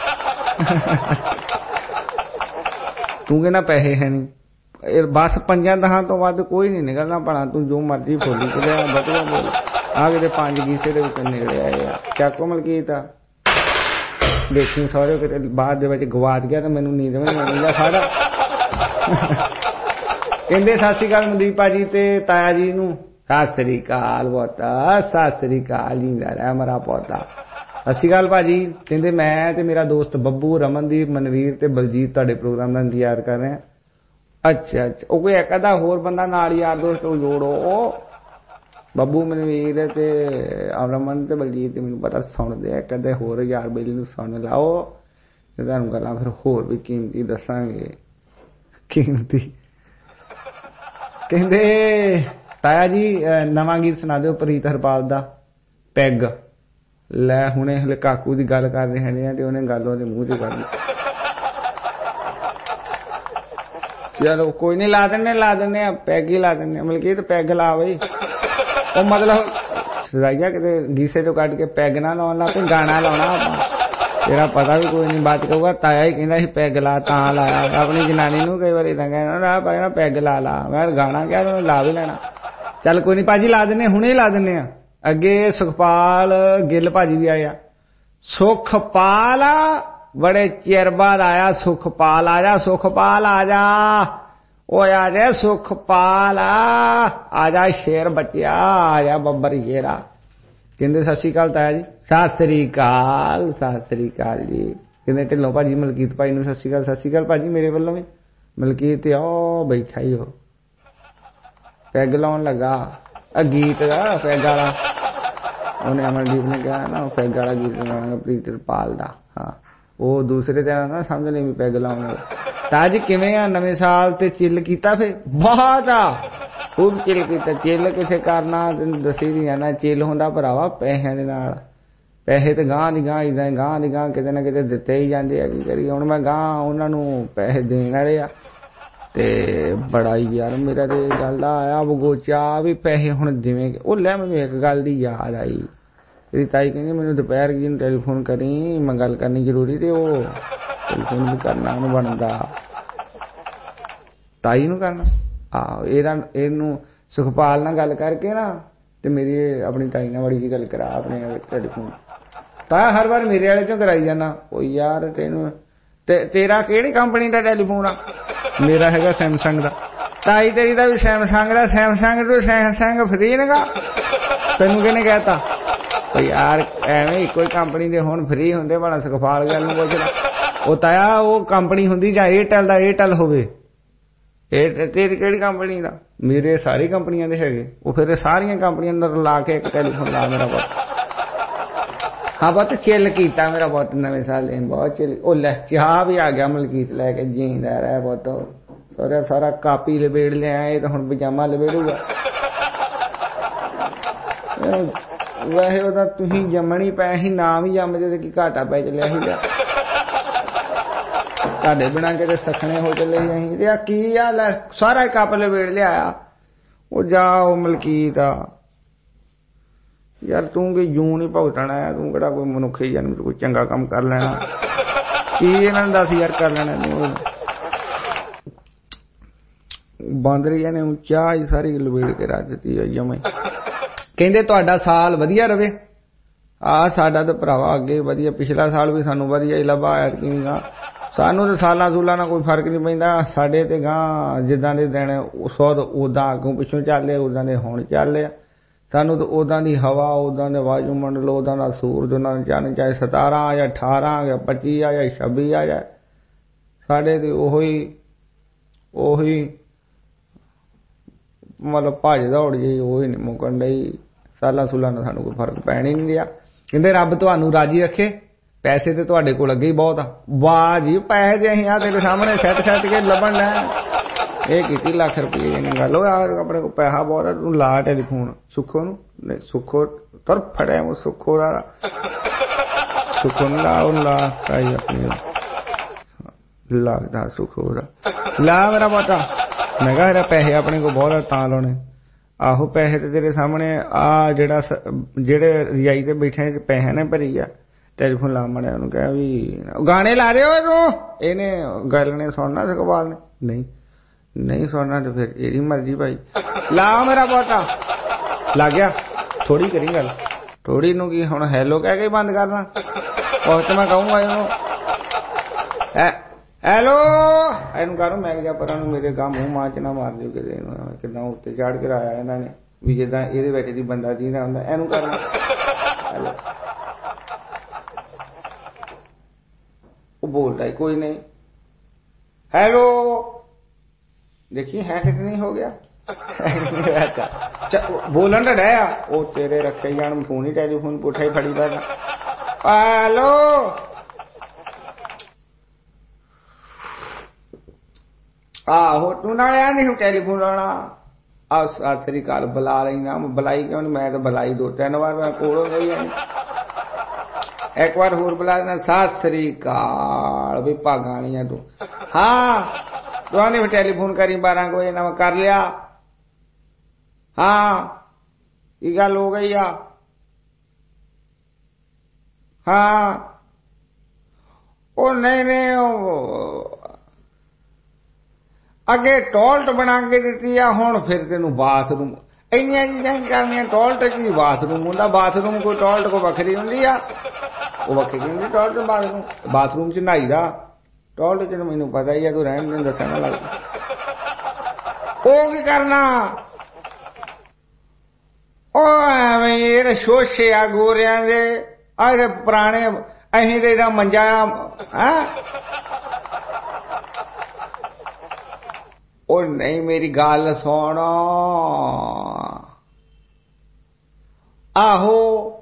ਤੂੰ ਕਹਿੰਦਾ ਪੈਸੇ ਹੈ ਨਹੀਂ ਬਸ ਪੰਜਾਂ ਦਹਾਂ ਤੋਂ ਵੱਧ ਕੋਈ ਨਹੀਂ ਨਿਕਲਣਾ ਭਲਾ ਤੂੰ ਜੋ ਮਰਜ਼ੀ ਫੋਲੀ ਚਲਿਆ ਵਧੀਆ ਬੋਲ ਆ ਕਿਤੇ ਪੰਜ ਗੀਸੇ ਦੇ ਵਿੱਚ ਨਿਕਲੇ ਆਏ ਆ ਚੱਕੋ ਮਲਕੀਤ ਆ ਦੇਖੀ ਸਾਰੇ ਕਿਤੇ ਬਾਅਦ ਦੇ ਵਿੱਚ ਗਵਾਚ ਗਿਆ ਤੇ ਮੈਨੂੰ ਨੀਂਦ ਵੀ ਨਹੀਂ ਆਉਂਦਾ ਸਾਰਾ ਕਹਿੰਦੇ ਸਤਿ ਸ੍ਰੀ ਅਕਾਲ ਮਨਦੀਪ ਭਾਜੀ ਤੇ ਤਾਇਆ ਜੀ ਨੂੰ ਸਤਿ ਸ੍ਰੀ ਅਕਾਲ ਪੋਤਾ ਸਤਿ ਸ੍ਰੀ ਅਕਾਲ ਜਿੰਦਾ ਰਹਿ ਮੇਰਾ ਪੋਤਾ ਸਤਿ ਸ੍ਰੀ ਅਕਾਲ ਭਾਜੀ ਕਹਿੰਦੇ ਮੈਂ ਤੇ ਮੇਰਾ ਦੋਸਤ ਬੱਬੂ ਰਮਨਦੀਪ ਮਨਵੀਰ ਤੇ ਬਲਜੀਤ ਤੁਹਾਡੇ ਪ੍ਰੋਗਰਾਮ ਦਾ ਇੰਤਜ਼ਾਰ ਕਰ ਰਹੇ ਆ ਅੱਛਾ ਅੱਛਾ ਉਹ ਕੋਈ ਇੱਕ ਅੱਧਾ ਹੋਰ ਬੰਦਾ ਨਾਲ ਯਾਰ ਦੋਸਤ ਉਹ ਜੋੜੋ ਬੱਬੂ ਮਨਵੀਰ ਤੇ ਰਮਨ ਤੇ ਬਲਜੀਤ ਤੇ ਮੈਨੂੰ ਪਤਾ ਸੁਣਦੇ ਆ ਕਦੇ ਹੋਰ ਯਾਰ ਬੇਲੀ ਨੂੰ ਸੁਣ ਲਾਓ ਤੇ ਤੁਹਾਨੂੰ ਗੱਲਾਂ ਫਿਰ ਹੋਰ ਵੀ ਕੀਮਤੀ ਦੱਸਾਂਗੇ ਕੀਮਤੀ ਕਹਿੰਦੇ ਤਾਇਆ ਜੀ ਨਵਾਂ ਗੀਤ ਸੁਣਾ ਦਿਓ ਪ੍ਰੀਤ ਹਰਪਾਲ ਦਾ ਪੈਗ ਲੈ ਹੁਣੇ ਹਲੇ ਕਾਕੂ ਦੀ ਗੱਲ ਕਰ ਰਹੇ ਨੇ ਤੇ ਉਹਨੇ ਗੱਲ ਉਹਦੇ ਮੂੰਹ ਤੇ ਕਰ ਲਈ ਚਲੋ ਕੋਈ ਨਹੀਂ ਲਾ ਦਿੰਦੇ ਲਾ ਦਿੰਦੇ ਆ ਪੈਗ ਹੀ ਲਾ ਦਿੰਦੇ ਮਲਕੀਤ ਪੈਗ ਲਾ ਬਈ ਉਹ ਮਤਲਬ ਸਦਾਈਆ ਕਿਤੇ ਗੀਸੇ ਤੋਂ ਕੱਢ ਕੇ ਪੈਗ ਨਾ ਲਾਉਣ ਲੱਗ ਪਏ ਗਾਣਾ ਲਾਉਣਾ ਆਪਾਂ ਤੇਰਾ ਪਤਾ ਵੀ ਕੋਈ ਨਹੀਂ ਬਾਤ ਕਹੂਗਾ ਤਾਇਆ ਹੀ ਕਹਿੰਦਾ ਸੀ ਪੈਗ ਲਾ ਤਾਂ ਲਾਇਆ ਆਪਣੀ ਜਨਾਨੀ ਨੂੰ ਕਈ ਵਾਰੀ ਤਾਂ ਕਹਿੰਦਾ ਭਾਈ ਪੈਗ ਲਾ ਲਾ ਮੈਂ ਗਾਣਾ ਕਿਹਾ ਉਹਨੇ ਲਾ ਵੀ ਲੈਣਾ ਚੱਲ ਕੋਈ ਨੀ ਭਾਜੀ ਲਾ ਦਿੰਦੇ ਹੁਣੇ ਲਾ ਦਿੰਦੇ ਆ ਅੱਗੇ ਸੁਖਪਾਲ ਗਿੱਲ ਭਾਜੀ ਵੀ ਆਇਆ ਸੁਖਪਾਲ ਬੜੇ ਚਿਰ ਬਾਅਦ ਆਇਆ ਸੁਖਪਾਲ ਆ ਜਾ ਸੁਖਪਾਲ ਆ ਜਾ ਓਏ ਆ ਜਾ ਸੁਖਪਾਲ ਆ ਜਾ ਸ਼ੇਰ ਬੱਚਿਆ ਆ ਜਾ ਬੱਬਰ ਸ਼ੇਰਾ ਕਹਿੰਦੇ ਸਤਿ ਸ੍ਰੀ ਅਕਾਲ ਤਾਇਆ ਜੀ ਸਤਿ ਸ੍ਰੀ ਅਕਾਲ ਸਤਿ ਸ੍ਰੀ ਅਕਾਲ ਜੀ ਕਹਿੰਦੇ ਢਿੱਲੋਂ ਭਾਜੀ ਮਲਕੀਤ ਭਾਈ ਨੂੰ ਸਤਿ ਸ੍ਰੀ ਅਕਾਲ ਸਤਿ ਸ੍ਰੀ ਅਕਾਲ ਭਾਜੀ ਮੇਰੇ ਵੱਲੋਂ ਵੀ ਮਲਕੀਤ ਉਹ ਬੈਠਾ ਹੀ ਉਹ ਪੈਗ ਲਾਉਣ ਲੱਗਾ ਆ ਗੀਤ ਦਾ ਪੈਗ ਵਾਲਾ ਉਹਨੇ ਅਮਰਦੀਪ ਨੇ ਕਿਹਾ ਨਾ ਉਹ ਪੈਗ ਵਾਲਾ ਗੀਤ ਗਾਉਣਾ ਪ੍ਰੀਤ ਹਰਪਾਲ ਦਾ ਹਾਂ ਉਹ ਦੂਸਰੇ ਦਿਨ ਨਾ ਸਮਝ ਲਈ ਵੀ ਪੈਗ ਲਾਉਣ ਤਾਂ ਜੀ ਕਿਵੇਂ ਆ ਨਵੇਂ ਸਾਲ ਤੇ ਚਿੱਲ ਕੀਤਾ ਫੇ ਬਹੁਤ ਆ ਖੂਬ ਚਿੱਲ ਕੀਤਾ ਚਿੱਲ ਕਿਸੇ ਕਰਨਾ ਦੱਸੀ ਦੀ ਨਾ ਚਿੱਲ ਹੁੰਦਾ ਭਰਾਵਾ ਪੈਸਿਆਂ ਦੇ ਨਾਲ ਪੈਸੇ ਤੇ ਗਾਂ ਦੀ ਗਾਂ ਇਦਾਂ ਗਾਂ ਦੀ ਗਾਂ ਕਿਤੇ ਨਾ ਕਿਤੇ ਦਿੱਤੇ ਹੀ ਜਾਂਦੇ ਆ ਕੀ ਕਰੀ ਹੁਣ ਮੈਂ ਗਾਂ ਉਹਨਾਂ ਨੂੰ ਪੈਸੇ ਦੇਣ ਵਾਲੇ ਆ ਤੇ ਬੜਾ ਯਾਰ ਮੇਰਾ ਤੇ ਗੱਲ ਦਾ ਆਇਆ ਬਗੋਚਾ ਵੀ ਪੈਸੇ ਹੁਣ ਜਿਵੇਂ ਉਹ ਲੈ ਮੈਨੂੰ ਇੱਕ ਗੱਲ ਦੀ ਯਾਦ ਆਈ ਤੇਰੀ ਤਾਈ ਕਹਿੰਦੀ ਮੈਨੂੰ ਦੁਪਹਿਰ ਜੀ ਨੂੰ ਟੈਲੀਫੋਨ ਕਰੀ ਮੈਂ ਗੱਲ ਕਰਨੀ ਜ਼ਰੂਰੀ ਤੇ ਉਹ ਟੈਲੀਫੋਨ ਵੀ ਕਰਨਾ ਉਹਨੂੰ ਬਣਦਾ ਤਾਈ ਨੂੰ ਕਰਨਾ ਆਹੋ ਇਹਦਾ ਇਹਨੂੰ ਸੁਖਪਾਲ ਨਾਲ ਗੱਲ ਕਰਕੇ ਨਾ ਤੇ ਮੇਰੀ ਆਪਣੀ ਤਾਈ ਨਾਲ ਬੜੀ ਜੀ ਗੱਲ ਕਰਾ ਆਪਣੇ ਟੈਲੀਫੋਨ ਤਾਂ ਹਰ ਵਾਰ ਮੇਰੇ ਵਾਲੇ ਚੋਂ ਕਰਾਈ ਜਾਣਾ ਉਹ ਯਾਰ ਤੈਨੂੰ ਤੇ ਤੇਰਾ ਕਿਹੜੀ ਕੰਪਨੀ ਦਾ ਟੈਲੀਫੋਨ ਆ ਮੇਰਾ ਹੈਗਾ ਸੈਮਸੰਗ ਦਾ ਤਾਈ ਤੇਰੀ ਦਾ ਵੀ ਸੈਮਸੰਗ ਦਾ ਸੈਮਸੰਗ ਤੋਂ ਸੈਮਸੰਗ ਫਰੀ ਨੇਗਾ ਤੈਨੂੰ ਕਿਹਨੇ ਕਹਿਤਾ ਯਾਰ ਐਵੇਂ ਇੱਕੋ ਹੀ ਕੰਪਨੀ ਦੇ ਹੁਣ ਫਰੀ ਹੁੰਦੇ ਬਣਾ ਸੁਖਪਾਲ ਗੱਲ ਨੂੰ ਪੁੱਛਦਾ ਉਹ ਤਾਇਆ ਉਹ ਕੰਪਨੀ ਹੁੰਦੀ ਜਾਂ ਏਅਰਟੈਲ ਦਾ ਏਅਰਟੈਲ ਹੋਵੇ ਇਹ ਤੇਰੀ ਕਿਹੜੀ ਕੰਪਨੀ ਦਾ ਮੇਰੇ ਸਾਰੀ ਕੰਪਨੀਆਂ ਦੇ ਹੈਗੇ ਉਹ ਫਿਰ ਸਾਰੀਆਂ ਕੰਪਨੀਆਂ ਅੰਦਰ ਲਾ ਕੇ ਇੱਕ ਟੈਲੀਫੋਨ ਲਾ ਮੇਰਾ ਪੁੱਤ ਹਾਂ ਬਹੁਤ ਚਿੱਲ ਕੀਤਾ ਮੇਰਾ ਪੁੱਤ ਨਵੇਂ ਸਾਲ ਦਿਨ ਬਹੁਤ ਚਿੱਲ ਉਹ ਲੈ ਚਾਹ ਵੀ ਆ ਗਿਆ ਮਲਕੀਤ ਲੈ ਕੇ ਜੀਂਦਾ ਰਹਿ ਪੁੱਤ ਸਾਰਾ ਸਾਰਾ ਕਾਪੀ ਲਪੇੜ ਲਿਆ ਇਹ ਤਾਂ ਹੁਣ ਪਜਾਮਾ ਲਪੇੜੂਗਾ ਵੈਸੇ ਉਹਦਾ ਤੁਸੀਂ ਜੰਮਣੀ ਪਏ ਸੀ ਨਾ ਵੀ ਜੰਮਦੇ ਤੇ ਕੀ ਘਾਟਾ ਪੈ ਚੱਲਿਆ ਸੀਗਾ ਤੁਹਾਡੇ ਬਿਨਾਂ ਕਿਤੇ ਸਖਣੇ ਹੋ ਚੱਲੇ ਅਸੀਂ ਤੇ ਆ ਕੀ ਆ ਲੈ ਸਾਰਾ ਕੱਪ ਲਪੇੜ ਲਿਆ ਉਹ ਜਾ ਉਹ ਮਲਕੀਤ ਆ ਯਾਰ ਤੂੰ ਕੀ ਜੂੰ ਨਹੀਂ ਭੁਗਤਣਾ ਆ ਤੂੰ ਕਿਹੜਾ ਕੋਈ ਮਨੁੱਖੀ ਜਨਮ ਕੋਈ ਚੰਗਾ ਕੰਮ ਕਰ ਲੈਣਾ ਕੀ ਇਹਨਾਂ ਨੂੰ ਦੱਸ ਯਾਰ ਕਰ ਲੈਣਾ ਤੂੰ ਬਾਂਦਰੀਆਂ ਨੇ ਚਾਹ ਹੀ ਸਾਰੀ ਲਪੇੜ ਕੇ ਰੱਖ ਦਿੱਤੀ ਜਮੇ ਕਹਿੰਦੇ ਤੁਹਾਡਾ ਸਾਲ ਵਧੀਆ ਰਵੇ ਆ ਸਾਡਾ ਤਾਂ ਭਰਾਵਾ ਅੱਗੇ ਵਧੀਆ ਪਿਛਲਾ ਸਾਲ ਵੀ ਸਾਨੂੰ ਵਧੀਆ ਹੀ ਲੱਭਾ ਆਇਆ ਕਿਵੇਂ ਗਾ ਸਾਨੂੰ ਤਾਂ ਸਾਲਾਂ ਸੂਲਾਂ ਨਾਲ ਕੋਈ ਫਰਕ ਨਹੀਂ ਪੈਂਦਾ ਸਾਡੇ ਤੇ ਗਾਂ ਜਿੱਦਾਂ ਦੇ ਦਿਨ ਸੌਦ ਉਦਾਂ ਅੱਗੋਂ ਪਿੱਛੋਂ ਚੱਲੇ ਉਦਾਂ ਦੇ ਹੁਣ ਚੱਲੇ ਆ ਸਾਨੂੰ ਤਾਂ ਉਦਾਂ ਦੀ ਹਵਾ ਉਦਾਂ ਦੇ ਵਾਯੂਮੰਡਲ ਉਦਾਂ ਦਾ ਸੂਰਜ ਉਹਨਾਂ ਦਾ ਚੰਨ ਚਾਹੇ ਸਤਾਰਾਂ ਜਾਂ ਅਠਾਰਾਂ ਜਾਂ ਪੱਚੀ ਆ ਜਾਂ ਛੱਬੀ ਆ ਜਾਏ ਸਾਡੇ ਤੇ ਉਹੀ ਉਹੀ ਮਤਲਬ ਭੱਜ ਦੌੜ ਜਿਹੀ ਉਹੀ ਨਹੀਂ ਮੁੱਕਣ ਡਈ ਸਾਲਾਂ ਸੂਲਾਂ ਨਾਲ ਸਾਨੂੰ ਕੋਈ ਫਰਕ ਪੈਣ ਹੀ ਨਹੀਂ ਰਿਹਾ ਕਹਿੰਦੇ ਰੱਬ ਤੁਹਾਨੂੰ ਰਾਜੀ ਰੱਖੇ ਪੈਸੇ ਤੇ ਤੁਹਾਡੇ ਕੋਲ ਅੱਗੇ ਹੀ ਬਹੁਤ ਆ ਵਾਹ ਜੀ ਪੈਸੇ ਜੇ ਅਸੀਂ ਆ ਤੇਰੇ ਸਾਹਮਣੇ ਸੈੱਟ ਸੈੱਟ ਕੇ ਲੱਭਣ ਲੈ ਇਹ ਕੀਤੀ ਲੱਖ ਰੁਪਏ ਦੀ ਗੱਲ ਉਹ ਯਾਰ ਆਪਣੇ ਕੋਲ ਪੈਸਾ ਬਹੁਤ ਆ ਤੂੰ ਲਾ ਟੈਲੀਫੋਨ ਸੁੱਖੋ ਨੂੰ ਨਹੀਂ ਸੁੱਖੋ ਤੁਰ ਫੜਿਆ ਉਹ ਸੁੱਖੋ ਦਾ ਸੁੱਖੋ ਨੂੰ ਲਾ ਉਹ ਲਾ ਤਾਈ ਆਪਣੀ ਲੱਗਦਾ ਸੁੱਖੋ ਦਾ ਲਾ ਮੇਰਾ ਪਤਾ ਮੈਂ ਕਿਹਾ ਪੈਸੇ ਆਪਣੇ ਕੋਲ ਬਹੁਤ ਆ ਤਾਂ ਲਾਉਣੇ ਆਹੋ ਪੈਸੇ ਤੇ ਤੇਰੇ ਸਾਹਮਣੇ ਆ ਜਿਹੜਾ ਜਿਹੜੇ ਰਜਾਈ ਤੇ ਬੈਠੇ ਪੈਸੇ ਨੇ ਭਰੀ ਆ ਟੈਲੀਫੋਨ ਲਾ ਮੜਿਆ ਉਹਨੂੰ ਕਿਹਾ ਵੀ ਗਾਣੇ ਲਾ ਰਹੇ ਹੋ ਇਹਨੂੰ ਇਹਨੇ ਗੱਲ ਨੇ ਸੁਣਨਾ ਸਕਵਾਲ ਨੇ ਨਹੀਂ ਨਹੀਂ ਸੁਣਨਾ ਤੇ ਫਿਰ ਇਹਦੀ ਮਰਜ਼ੀ ਭਾਈ ਲਾ ਮੇਰਾ ਬਹੁਤਾ ਲੱਗ ਗਿਆ ਥੋੜੀ ਕਰੀ ਗੱਲ ਥੋੜੀ ਨੂੰ ਕੀ ਹੁਣ ਹੈਲੋ ਕਹਿ ਕੇ ਬੰਦ ਕਰਨਾ ਉਹ ਤੇ ਮੈਂ ਕਹੂੰਗਾ ਇਹਨੂੰ ਹੈਲੋ ਇਹਨੂੰ ਕਰੋ ਮੈਂ ਕਿਹਾ ਪਰਾਂ ਨੂੰ ਮੇਰੇ ਗਾਂ ਮੂੰਹ ਮਾਂ ਚ ਨਾ ਮਾਰ ਦਿਓ ਕਿਤੇ ਕਿੱਦਾਂ ਉੱਤੇ ਚੜ ਕੇ ਆਇਆ ਇਹਨਾਂ ਨੇ ਵੀ ਜਿੱਦਾਂ ਇਹਦੇ ਵਿੱਚ ਦੀ ਬੰਦਾ ਜੀਂਦਾ ਹੁੰਦਾ ਇਹਨੂੰ ਕਰਨਾ ਹੈਲੋ ਉਹ ਬੋਲਦਾ ਕੋਈ ਨਹੀਂ ਹੈਲੋ ਦੇਖੀ ਹੈ ਕਿ ਨਹੀਂ ਹੋ ਗਿਆ ਬੋਲਣ ਦਾ ਡਿਆ ਉਹ ਤੇਰੇ ਰੱਖੇ ਜਾਣ ਫੋਨ ਹੀ ਟੈਲੀਫੋਨ ਪੁੱਠਾ ਹੀ ਫੜੀ ਦਾ ਹੈਲੋ ਆਹੋ ਤੂੰ ਨਾਲੇ ਆ ਨਹੀਂ ਟੈਲੀਫੋਨ ਲਾਉਣਾ ਆ ਸਤਿ ਸ੍ਰੀ ਅਕਾਲ ਬੁਲਾ ਲੈਣਾ ਬੁਲਾਈ ਕਿਉਂ ਨੀ ਮੈਂ ਤਾਂ ਬੁਲਾਈ ਦੋ ਤਿੰਨ ਵਾਰ ਮੈਂ ਕੋਲੋਂ ਗਈ ਇੱਕ ਵਾਰ ਹੋਰ ਬੁਲਾ ਦੇਣਾ ਸਤਿ ਸ੍ਰੀ ਅਕਾਲ ਵੀ ਭਾਗਾਂ ਵਾਲੀਆਂ ਤੂੰ ਹਾਂ ਤੂੰ ਨੇ ਟੈਲੀਫੋਨ ਕਰੀ ਬਾਰਾਂ ਕੋਈ ਨਾ ਕਰ ਲਿਆ ਹਾਂ ਇਹ ਗੱਲ ਹੋ ਗਈ ਆ ਹਾਂ ਉਹ ਨਹੀਂ ਨਹੀਂ ਉਹ ਅੱਗੇ ਟੋਲਟ ਬਣਾ ਕੇ ਦਿੱਤੀ ਆ ਹੁਣ ਫਿਰ ਤੈਨੂੰ ਬਾਥਰੂਮ ਇੰਨੀਆਂ ਚੀਜ਼ਾਂ ਕਰਨੀਆਂ ਟੋਲਟ ਚ ਬਾਥਰੂਮ ਹੁੰਦਾ ਬਾਥਰੂਮ ਕੋਈ ਟੋਲਟ ਕੋ ਵੱਖਰੀ ਹੁੰਦੀ ਆ ਉਹ ਵੱਖਰੀ ਹੁੰਦੀ ਟੋਲਟ ਬਾਥਰੂਮ ਬਾਥਰੂਮ ਚ ਨਹਾਈ ਦਾ ਟੋਲਟ ਚ ਮੈਨੂੰ ਪਤਾ ਹੀ ਆ ਤੂੰ ਰਹਿਣ ਦੇ ਦੱਸਣ ਲੱਗ ਉਹ ਕੀ ਕਰਨਾ ਉਹ ਐਵੇਂ ਇਹ ਸ਼ੋਸ਼ੇ ਆ ਗੋਰਿਆਂ ਦੇ ਆਹ ਪੁਰਾਣੇ ਅਸੀਂ ਤੇ ਇਹਦਾ ਮੰਜਾ ਹੈਂ ਉਹ ਨਹੀਂ ਮੇਰੀ ਗੱਲ ਸੁਣ ਆਹੋ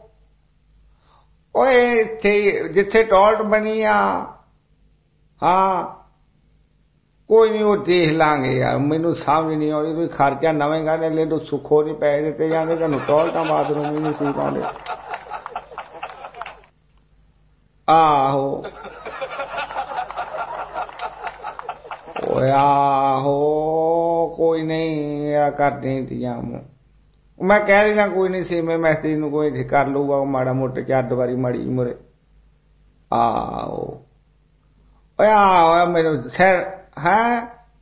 ਓਏ ਇੱਥੇ ਜਿੱਥੇ ਟੋਲਟ ਬਣੀ ਆ ਹਾਂ ਕੋਈ ਨਹੀਂ ਉਹ ਦੇਖ ਲਾਂਗੇ ਯਾਰ ਮੈਨੂੰ ਸਮਝ ਨਹੀਂ ਆਉਂਦੀ ਕੋਈ ਖਰਚਾ ਨਵੇਂ ਗਾਣੇ ਲੈ ਤੋਂ ਸੁੱਖੋ ਨਹੀਂ ਪੈਸੇ ਦਿੱਤੇ ਜਾਂਦੇ ਤੁਹਾਨੂੰ ਟੋਲਟਾਂ ਬਾਥਰੂਮ ਹੀ ਨਹੀਂ ਸੂਟ ਆਉਂਦੇ ਆਹੋ ਓਏ ਆਹੋ ਕੋਈ ਨਹੀਂ ਆ ਕਰਦੇ ਇੰਤਜ਼ਾਮ ਮੈਂ ਕਹਿ ਰਿਹਾ ਕੋਈ ਨਹੀਂ ਸੀ ਮੈਂ ਮੈਸੇਜ ਨੂੰ ਕੋਈ ਕਰ ਲਊਗਾ ਉਹ ਮਾੜਾ ਮੋਟਾ ਚਾਰ ਦੁਆਰੀ ਮਾੜੀ ਮੁਰੇ ਆਹੋ ਓਏ ਆਹੋ ਮੈਨੂੰ ਸਰ ਹੈ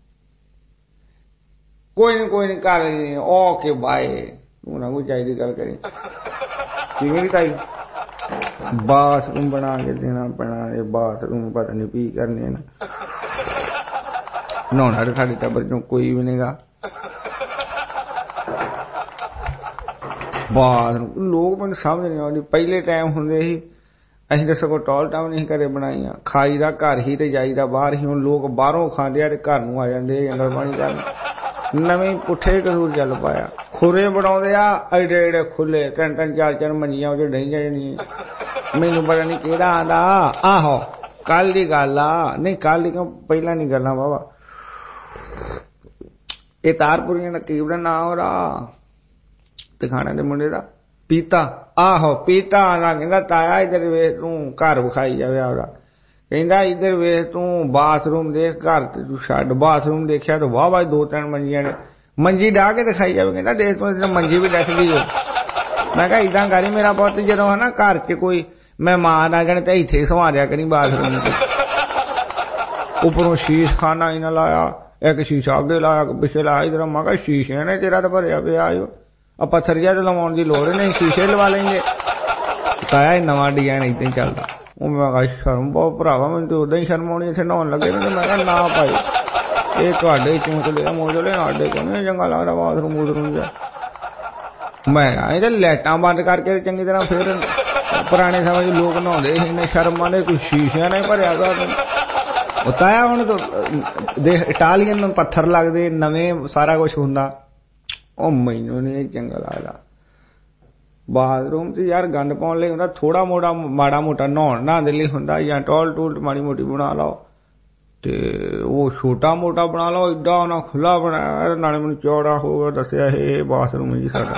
ਕੋਈ ਨਹੀਂ ਕੋਈ ਨਹੀਂ ਕਰ ਲਈ ਓਕੇ ਬਾਏ ਤੂੰ ਨਾ ਕੋਈ ਚਾਹੀਦੀ ਗੱਲ ਕਰੀ ਠੀਕ ਨਹੀਂ ਤਾਈ ਬਾਥਰੂਮ ਬਣਾ ਕੇ ਦੇਣਾ ਪੈਣਾ ਇਹ ਬਾਥਰੂਮ ਪਤਾ ਨਹੀਂ ਕੀ ਕਰਨੇ ਨਾ ਨਹਾਉਣਾ ਤਾਂ ਸਾਡੀ ਟੱਬਰ ਚੋਂ ਕੋਈ ਵੀ ਨਹੀਂਗਾ ਬਾਥਰੂਮ ਲੋਕ ਮੈਨੂੰ ਸਮਝ ਨਹੀਂ ਆਉਂਦੀ ਪਹਿਲੇ ਟਾਈਮ ਹੁੰਦੇ ਸੀ ਅਸੀਂ ਤਾਂ ਸਗੋਂ ਟੋਲਟਾਂ ਵੀ ਨਹੀਂ ਘਰੇ ਬਣਾਈਆਂ ਖਾਈ ਦਾ ਘਰ ਹੀ ਤੇ ਜਾਈਦਾ ਬਾਹਰ ਹੀ ਹੁਣ ਲੋਕ ਬਾਹਰੋਂ ਖਾਂਦੇ ਆ ਤੇ ਘਰ ਨੂੰ ਆ ਜਾਂਦੇ ਜੰਗਲ ਪਾਣੀ ਕਰਨ ਨਵੇਂ ਪੁੱਠੇ ਕਸੂਰ ਚੱਲ ਪਾਇਆ ਖੁਰੇ ਬਣਾਉਂਦੇ ਆ ਐਡੇ ਐਡੇ ਖੁੱਲੇ ਤਿੰਨ ਤਿੰਨ ਚਾਰ ਚਾਰ ਮੰਜੀਆਂ ਉਹ ਡਹੀਂ ਜਾਣੀਆਂ ਮੈਨੂੰ ਪਤਾ ਨਹੀਂ ਕਿਹੜਾ ਆਂਦਾ ਆਹੋ ਕੱਲ ਦੀ ਗੱਲ ਆ ਨਹੀਂ ਕੱਲ ਦੀ ਕਿਉਂ ਪਹਿਲਾਂ ਨਹੀਂ ਗੱਲਾਂ ਬਾਬਾ ਇਹ ਤਾਰਪੁਰੀਆਂ ਦਾ ਕੀ ਉਹਦਾ ਨਾਂ ਉਹਦਾ ਦਿਖਾਣਾ ਦੇ ਮੁੰਡੇ ਦਾ ਪੀਤਾ ਆਹੋ ਪੀਤਾ ਨਾ ਕਹਿੰਦਾ ਤਾਇਆ ਇੱਧਰ ਵੇਖ ਤੂੰ ਘਰ ਵਿਖਾਈ ਜਾਵੇ ਆਪਦਾ ਕਹਿੰਦਾ ਇੱਧਰ ਵੇਖ ਤੂੰ ਬਾਥਰੂਮ ਦੇਖ ਘਰ ਤੇ ਤੂੰ ਛੱਡ ਬਾਥਰੂਮ ਦੇਖਿਆ ਤਾਂ ਵਾਹ ਵਾਹ ਦੋ ਤਿੰਨ ਮੰਜੀਆਂ ਨੇ ਮੰਜੀ ਢਾ ਕੇ ਦਿਖਾਈ ਜਾਵੇ ਕਹਿੰਦਾ ਦੇਖ ਤੂੰ ਮੰਜੀ ਵੀ ਦੱਸਦੀ ਹੋ ਮੈਂ ਕਿਹਾ ਏਦਾਂ ਕਰੀ ਮੇਰਾ ਪੁੱਤ ਜਦੋਂ ਹੈ ਨਾ ਘਰ ਚ ਕੋਈ ਮਹਿਮਾਨ ਆ ਜਾਣ ਤੇ ਇੱਥੇ ਸੰਵਾਰਿਆ ਕਰੀ ਬਾਥਰੂਮ ਚ ਉੱਪਰੋਂ ਸ਼ੀਸ਼ ਖਾਨਾ ਹੀ ਨਾ ਲਾਇਆ ਇੱਕ ਸ਼ੀਸ਼ਾ ਅੱਗੇ ਲਾਇਆ ਪਿੱਛੇ ਲਾਇਆ ਇਧਰ ਮੈਂ ਕਿਹਾ ਸ਼ੀਸ਼ੇ ਨੇ ਤੇਰਾ ਤਾਂ ਭਰਿਆ ਪਿਆ ਆਇਓ ਆ ਪੱਥਰ ਜਿਹਾ ਤੇ ਲਵਾਉਣ ਦੀ ਲੋੜ ਨਹੀਂ ਸ਼ੀਸ਼ੇ ਲਵਾ ਲੈਂਗੇ ਤਾਇਆ ਨਵਾਂ ਡਿਜ਼ਾਈਨ ਏਦਾਂ ਹੀ ਚੱਲਦਾ ਉਹ ਮੈਂ ਕਿਹਾ ਸ਼ਰਮ ਬਹੁਤ ਭਰਾਵਾ ਮੈਨੂੰ ਤੇ ਉਦਾਂ ਹੀ ਸ਼ਰਮ ਆਉਣੀ ਇੱਥੇ ਨਹਾਉਣ ਲੱਗੇ ਮੈਂ ਕਿਹਾ ਨਾ ਭਾਈ ਇਹ ਤੁਹਾਡੇ ਚੌਂਚਲੇ ਮੋਜਲੇ ਸਾਡੇ ਕੋਲ ਨਹੀਂ ਚੰਗਾ ਲੱਗਦਾ ਬਾਥਰੂਮ ਬੂਥਰੂਮ ਜਿਹਾ ਮੈਂ ਇਹ ਤਾਂ ਲਾਈਟਾਂ ਬੰਦ ਕਰਕੇ ਚੰਗੀ ਤਰ੍ਹਾਂ ਫੇਰ ਪੁਰਾਣੇ ਸਮੇਂ ਚ ਲੋਕ ਨਹਾਉਂਦੇ ਸੀ ਇੰਨੇ ਸ਼ਰਮਾਂ ਨੇ ਕੋਈ ਸ਼ੀਸ਼ਿਆਂ ਨੇ ਭਰਿਆ ਗਾ ਉਹ ਤਾਇਆ ਹੁਣ ਦੇਖ ਇਟਾਲੀਅਨ ਨੂੰ ਪੱਥਰ ਲੱਗਦੇ ਨਵੇਂ ਸਾਰਾ ਕੁਝ ਹੁੰਦਾ ਉਹ ਮੈਨੂੰ ਨਹੀਂ ਚੰਗਾ ਲੱਗਦਾ ਬਾਥਰੂਮ ਚ ਯਾਰ ਗੰਦ ਪਾਉਣ ਲਈ ਹੁੰਦਾ ਥੋੜਾ ਮੋੜਾ ਮਾੜਾ ਮੋਟਾ ਨਹਾਉਣ ਨਾ ਦੇ ਲਈ ਹੁੰਦਾ ਜਾਂ ਟੋਲ ਟੂਲ ਮਾੜੀ ਮੋਟੀ ਬਣਾ ਲਓ ਤੇ ਉਹ ਛੋਟਾ ਮੋਟਾ ਬਣਾ ਲਓ ਏਡਾ ਉਹਨਾਂ ਖੁੱਲਾ ਬਣਾਇਆ ਨਾਲੇ ਮੈਨੂੰ ਚੌੜਾ ਹੋਊਗਾ ਦੱਸਿਆ ਇਹ ਬਾਥਰੂਮ ਜੀ ਸਾਡਾ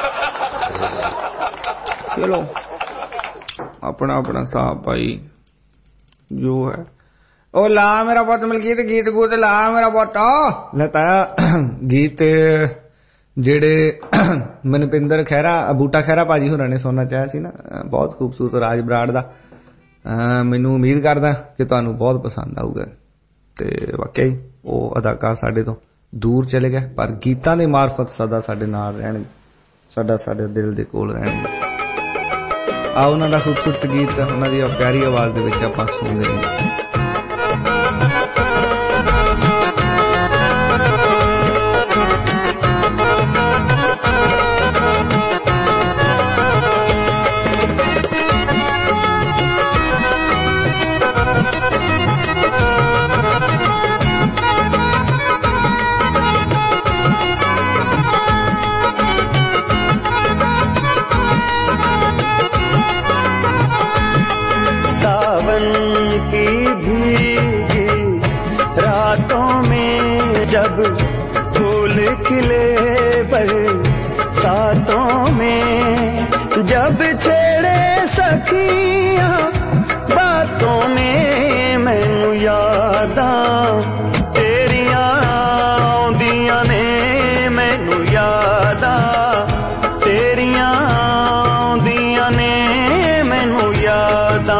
ਚਲੋ ਆਪਣਾ ਆਪਣਾ ਸਾਹ ਭਾਈ ਜੋ ਹੈ ਉਹ ਲਾ ਮੇਰਾ ਪੁੱਤ ਮਲਕੀਤ ਗੀਤ ਗੂਤ ਲਾ ਮੇਰਾ ਪੁੱਤ ਲਤਾ ਗੀਤ ਜਿਹੜੇ ਮਨਪਿੰਦਰ ਖਹਿਰਾ ਬੂਟਾ ਖਹਿਰਾ ਭਾਜੀ ਹੋਰਾਂ ਨੇ ਸੁਣਨਾ ਚਾਹਿਆ ਸੀ ਨਾ, ਬਹੁਤ ਖੂਬਸੂਰਤ ਰਾਜ ਬਰਾੜ ਦਾ। ਮੈਨੂੰ ਉਮੀਦ ਕਰਦਾ ਕਿ ਤੁਹਾਨੂੰ ਬਹੁਤ ਪਸੰਦ ਆਊਗਾ। ਤੇ ਵਾਕਈ ਉਹ ਅਦਾਕਾਰ ਸਾਡੇ ਤੋਂ ਦੂਰ ਚਲੇ ਗਏ, ਪਰ ਗੀਤਾਂ ਦੇ ਮਾਰਫਤ ਸਦਾ ਸਾਡੇ ਨਾਲ ਰਹਿਣਗੇ, ਸਾਡਾ ਸਾਡੇ ਦਿਲ ਦੇ ਕੋਲ ਰਹਿਣਗੇ। ਆ ਉਹਨਾਂ ਦਾ ਖੂਬਸੂਰਤ ਗੀਤ ਉਹਨਾਂ ਦੀ ਪਿਆਰੀ ਆਵਾਜ਼ ਦੇ ਵਿੱਚ ਆਪਾਂ ਸੁਣਦੇ ਹਾਂ। जब फूल खिले बरसातों में, जब छेड़े सखियां बातों में, मैनू यादां तेरियां आउंदियां ने, मैनू यादां तेरियां आउंदियां ने, मैनू यादां।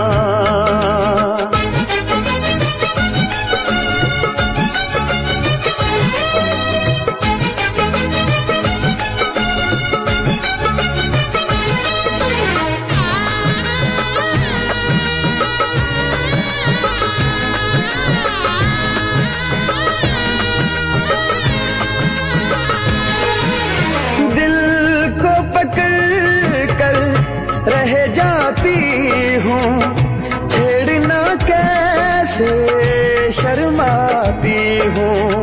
शर्माती हूँ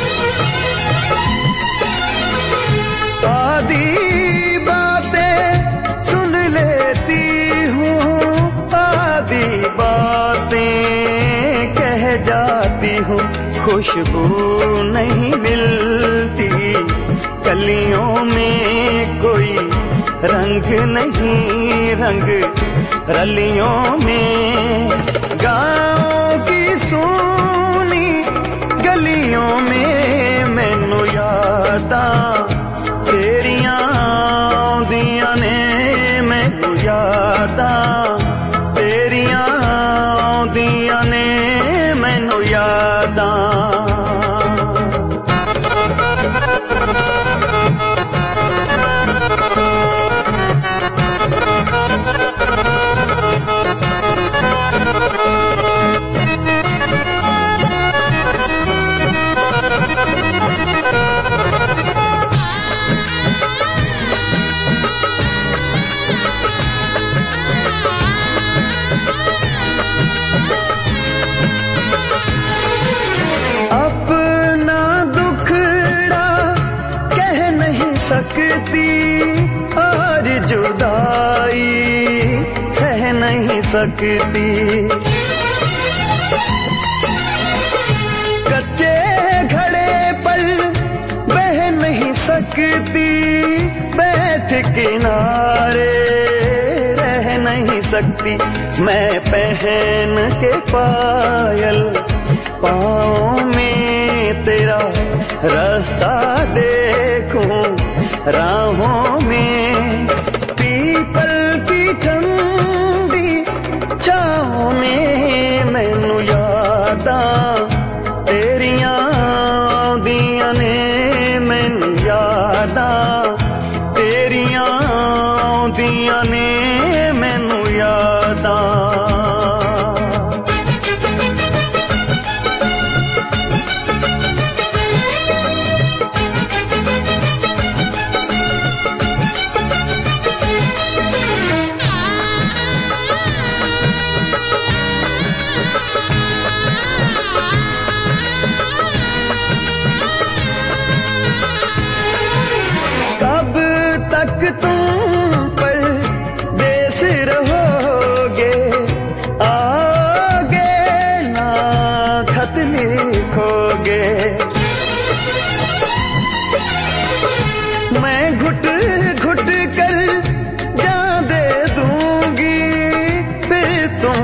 आधी बातें सुन लेती हूँ, आधी बातें कह जाती हूँ, खुशबू नहीं मिलती कलियों में, कोई रंग नहीं रंग रलियों में, गाँव की सोनी गलियों में, मैनू यादां तेरियां आउंदियां ने, मैनू यादां तेरियां आउंदियां ने, मैनू यादां। और जुदाई सह नहीं सकती, कच्चे घड़े पर बह नहीं सकती, बैठ किनारे रह नहीं सकती, मैं पहन के पायल पाँव में तेरा रास्ता देखूं राहों में, पीपल की ठंडी छाँव में, मैनू यादां तेरियां आउंदियां ने, मैनू यादां तेरियां आउंदियां ने, मैनू यादां। तुम पर देश रहोगे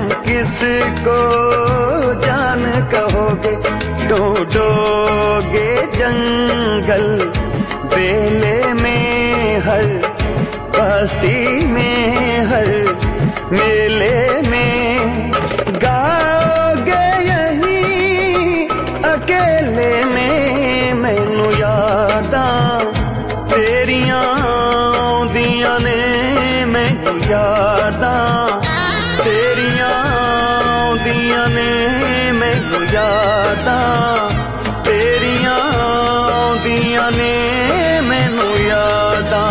किसको जान कहोगे, ढूंढोगे जंगल बेले में, हर बस्ती में, हर मेले में, गाओगे यहीं अकेले में। मैनू यादां तेरियां आउंदियां ने, मैनू यादां तेरियां आउंदियां ने, मैनू यादां तेरियां आउंदियां ने, मैनू यादां।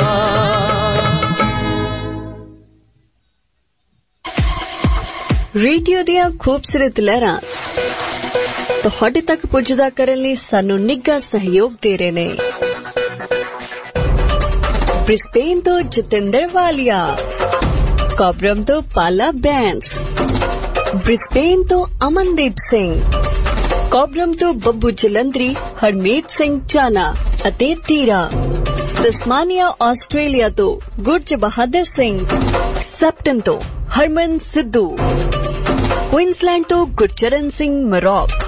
रेडियो दियां खूबसूरत लहरां ਤੁਹਾਡੇ ਤੱਕ ਪੁੱਜਦਾ ਕਰਨ ਲਈ ਸਾਨੂੰ ਨਿੱਘਾ ਸਹਿਯੋਗ ਦੇ ਰਹੇ ਨੇ। ਬ੍ਰਿਸਬੇਨ ਤੋਂ ਜਤਿੰਦਰ ਵਾਲੀਆ, ਕੋਬਰਮ ਤੋਂ ਪਾਲਾ ਬੈਂਸ, ਬ੍ਰਿਸਬੇਨ ਤੋਂ ਅਮਨਦੀਪ ਸਿੰਘ, ਕੋਬਰਮ ਤੋਂ ਬੱਬੂ ਜਲੰਧਰੀ, ਹਰਮੀਤ ਸਿੰਘ ਚਾਨਾ ਅਤੇ ਤੀਰਾ, ਤਸਮਾਨੀਆ ਆਸਟ੍ਰੇਲੀਆ ਤੋਂ ਗੁਰਜ ਬਹਾਦਰ ਸਿੰਘ, ਸੈਪਟਨ ਤੋਂ ਹਰਮਨ ਸਿੱਧੂ, ਕੁਇਨਸਲੈਂਡ ਤੋਂ ਗੁਰਚਰਨ ਸਿੰਘ ਮਰੋਕ।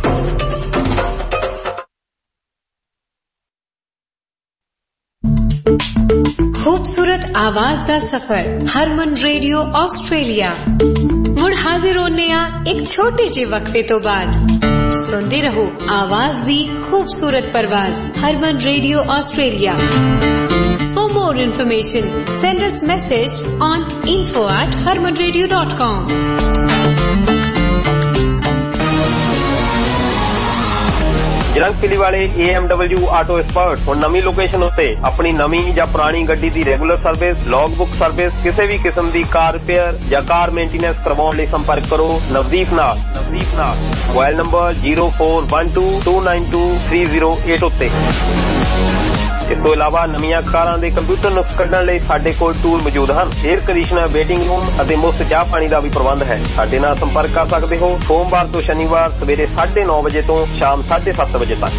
खूबसूरत आवाज दा सफर हरमन रेडियो ऑस्ट्रेलिया मुड़ हाजिर होने आ एक छोटे जे वक्फे तो बाद। सुनते रहो आवाज दी खूबसूरत परवाज Harman radio Australia. For more information send us message on info at harman radio dot com। ਜਰੰਗਪਿਲੀ ਵਾਲੇ A M W auto expert ਹੁਣ ਨਵੀਂ ਲੋਕੇਸ਼ਨ ਉੱਤੇ ਆਪਣੀ ਨਵੀਂ ਜਾਂ ਪੁਰਾਣੀ ਗੱਡੀ ਦੀ regular service, log book service, ਕਿਸੇ ਵੀ ਕਿਸਮ ਦੀ ਕਾਰ ਰਿਪੇਅਰ ਜਾਂ ਕਾਰ ਮੇਨਟੇਨੈਂਸ ਕਰਵਾਉਣ ਲਈ ਸੰਪਰਕ ਕਰੋ ਨਵਦੀਪ ਨਾਲ। ਨਵਦੀਪ ਨਾਲ mobile number zero four one two two nine two three zero eight ਉੱਤੇ। ਇਸ ਤੋਂ ਇਲਾਵਾ ਨਵੀਆਂ ਕਾਰਾਂ ਦੇ ਕੰਪਿਊਟਰ ਨੁਕਸ ਕੱਢਣ ਲਈ ਸਾਡੇ ਕੋਲ ਟੂਲ ਮੌਜੂਦ ਹਨ। ਏਅਰ ਕੰਡੀਸ਼ਨਰ, ਵੇਟਿੰਗ ਰੂਮ ਅਤੇ ਮੁਫਤ ਚਾਹ ਪਾਣੀ ਦਾ ਵੀ ਪ੍ਰਬੰਧ ਹੈ। ਸਾਡੇ ਨਾਲ ਸੰਪਰਕ ਕਰ ਸਕਦੇ ਹੋ ਸੋਮਵਾਰ ਤੋਂ ਸ਼ਨੀਵਾਰ ਸਵੇਰੇ ਸਾਢੇ ਨੌ ਵਜੇ ਤੋਂ ਸ਼ਾਮ ਸਾਢੇ ਸੱਤ ਵਜੇ ਤੱਕ।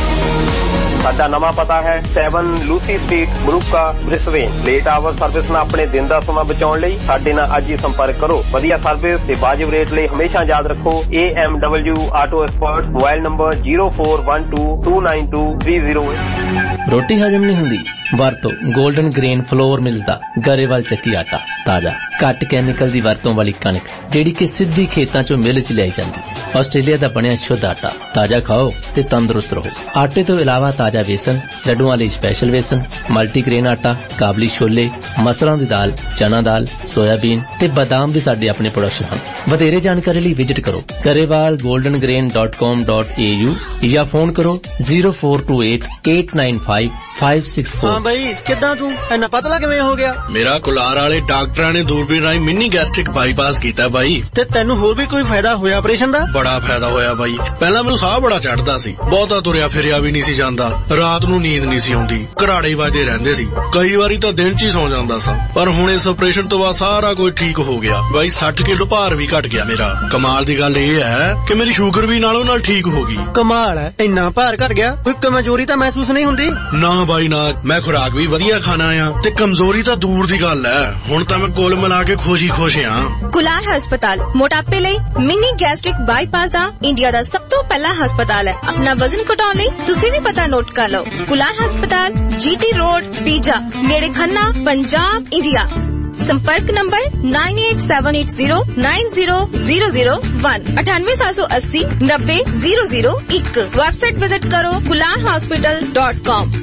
ਸਾਡਾ ਨਵਾਂ ਪਤਾ ਹੈ seven Lucy street, ਮਰੂਕਾ, Brisbane. Late hour service ਨਾਲ ਆਪਣੇ ਦਿਨ ਦਾ ਸਮਾਂ ਬਚਾਉਣ ਲਈ ਸਾਡੇ ਨਾਲ ਅੱਜ ਹੀ ਸੰਪਰਕ ਕਰੋ। ਵਧੀਆ ਸਰਵਿਸ ਤੇ ਵਾਜਿਬ ਰੇਟ ਲਈ ਹਮੇਸ਼ਾ ਯਾਦ ਰੱਖੋ A M W auto expert. Mobile number zero four one two two nine two three zero. ਰੋਟੀ ਹਜਮ ਨਹੀਂ ਹੁੰਦੀ? ਵਰਤੋ ਗੋਲਡਨ ਗ੍ਰੇਨ ਫਲੋਰ ਮਿਲਸ ਦਾ ਗਰੇਵਾਲ ਚੱਕੀ ਆਟਾ। ਤਾਜ਼ਾ ਘੱਟ ਕੈਮੀਕਲ ਦੀ ਵਰਤੋਂ ਵਾਲੀ ਕਣਕ ਜਿਹੜੀ ਕਿ ਸਿੱਧੀ ਖੇਤਾਂ ਚੋਂ ਮਿਲ ਚ ਲਿਆਈ ਜਾਂਦੀ। ਆਸਟ੍ਰੇਲੀਆ ਦਾ ਬਣਿਆ ਸ਼ੁੱਧ ਆਟਾ। ਤਾਜ਼ਾ ਖਾਓ ਤੇ ਤੰਦਰੁਸਤ ਰਹੋ। ਆਟੇ ਤੋਂ ਇਲਾਵਾ ਤਾਜ਼ਾ ਵੇਸਣ, ਲੱਡੂਆਂ ਲਈ ਸਪੈਸ਼ਲ ਵੇਸਣ, ਮਲਟੀਗ੍ਰੇਨ ਆਟਾ, ਕਾਬਲੀ ਛੋਲੇ, ਮਸਰਾਂ ਦੀ ਦਾਲ, ਚਨਾ ਦਾਲ, ਸੋਇਆਬੀਨ ਤੇ ਬਦਾਮ ਵੀ ਸਾਡੇ ਆਪਣੇ ਪ੍ਰੋਡਕਸ਼ਨ ਹਨ। ਵਧੇਰੇ ਜਾਣਕਾਰੀ ਲਈ ਵਿਜ਼ਿਟ ਕਰੋ Grewal golden grain dot com dot A U ਜਾਂ ਫੋਨ ਕਰੋ zero four two eight eight nine five five six four. ਹਾਂ ਬਈ, ਕਿੱਦਾਂ ਤੂੰ ਇੰਨਾ ਪਤਲਾ ਕਿਵੇਂ ਹੋ ਗਿਆ? ਮੇਰਾ ਕੁਲਾਰ ਵਾਲੇ ਡਾਕਟਰਾਂ ਨੇ ਦੂਰਬੀਨ ਰਾਹੀਂ ਮਿੰਨੀ ਗੈਸਟ੍ਰਿਕ ਬਾਈਪਾਸ ਕੀਤਾ ਬਾਈ। ਤੇ ਤੈਨੂੰ ਹੋਰ ਵੀ ਕੋਈ ਫਾਇਦਾ ਹੋਇਆ ਆਪਰੇਸ਼ਨ ਦਾ? ਬੜਾ ਫਾਇਦਾ ਹੋਇਆ ਬਾਈ। ਪਹਿਲਾਂ ਮੈਨੂੰ ਸਾਹ ਬੜਾ ਚੜਦਾ ਸੀ, ਬਹੁਤਾ ਤੁਰਿਆ ਫਿਰਿਆ ਵੀ ਨਹੀਂ ਸੀ ਜਾਂਦਾ, ਰਾਤ ਨੂੰ ਨੀਂਦ ਨਹੀਂ ਸੀ ਆਉਂਦੀ, ਘਰਾੜੇ ਵੱਜਦੇ ਰਹਿੰਦੇ ਸੀ, ਕਈ ਵਾਰੀ ਤਾਂ ਦਿਨ ਚ ਹੀ ਸੌ ਜਾਂਦਾ ਸਾਂ। ਪਰ ਹੁਣ ਇਸ ਆਪਰੇਸ਼ਨ ਤੋਂ ਬਾਅਦ ਸਾਰਾ ਕੁਝ ਠੀਕ ਹੋ ਗਿਆ ਬਾਈ। ਸੱਠ ਕਿਲੋ ਭਾਰ ਵੀ ਘਟ ਗਿਆ ਮੇਰਾ। ਕਮਾਲ ਦੀ ਗੱਲ ਇਹ ਹੈ ਕਿ ਮੇਰੀ ਸ਼ੂਗਰ ਵੀ ਨਾਲੋਂ ਨਾਲ ਠੀਕ ਹੋ ਗਈ। ਕਮਾਲ ਹੈ, ਇੰਨਾ ਭਾਰ ਘਟ ਗਿਆ, ਕੋਈ ਕਮਜ਼ੋਰੀ ਤਾਂ ਮਹਿਸੂਸ ਨਹੀਂ ਹੁੰਦੀ? ਨਾ ਬਾਈ ਨਾ, ਮੈਂ ਖੁਰਾਕ ਵੀ ਵਧੀਆ ਖਾਣਾ ਆ ਤੇ ਕਮਜ਼ੋਰੀ ਤਾਂ ਦੂਰ ਦੀ ਗੱਲ ਹੈ। ਹੁਣ ਤਾਂ ਮੈਂ ਕੁੱਲ ਮਿਲਾ ਕੇ ਖੁਸ਼ੀ ਖੁਸ਼ ਆ। ਕੁਲਾਰ ਹਸਪਤਾਲ ਮੋਟਾਪੇ ਲਈ ਮਿਨੀ ਗੈਸਟ੍ਰਿਕ ਬਾਈਪਾਸ ਦਾ ਇੰਡੀਆ ਦਾ ਸਭ ਤੋਂ ਪਹਿਲਾ ਹਸਪਤਾਲ ਹੈ। ਆਪਣਾ ਵਜ਼ਨ ਘਟਾਉਣ ਲਈ ਤੁਸੀਂ ਵੀ ਪਤਾ ਨੋਟ ਕਰ ਲਓ। ਕੁਲਾਰ ਹਸਪਤਾਲ, ਜੀਟੀ ਰੋਡ, ਪੀਜਾ, ਨੇੜੇ ਖੰਨਾ, ਪੰਜਾਬ, ਇੰਡੀਆ। संपर्क नंबर nine eight seven eight zero nine zero zero zero one अठानवे सात सौ अस्सी नब्बे जीरो जीरो एक। वेबसाइट विजिट करो Kular hospital dot com.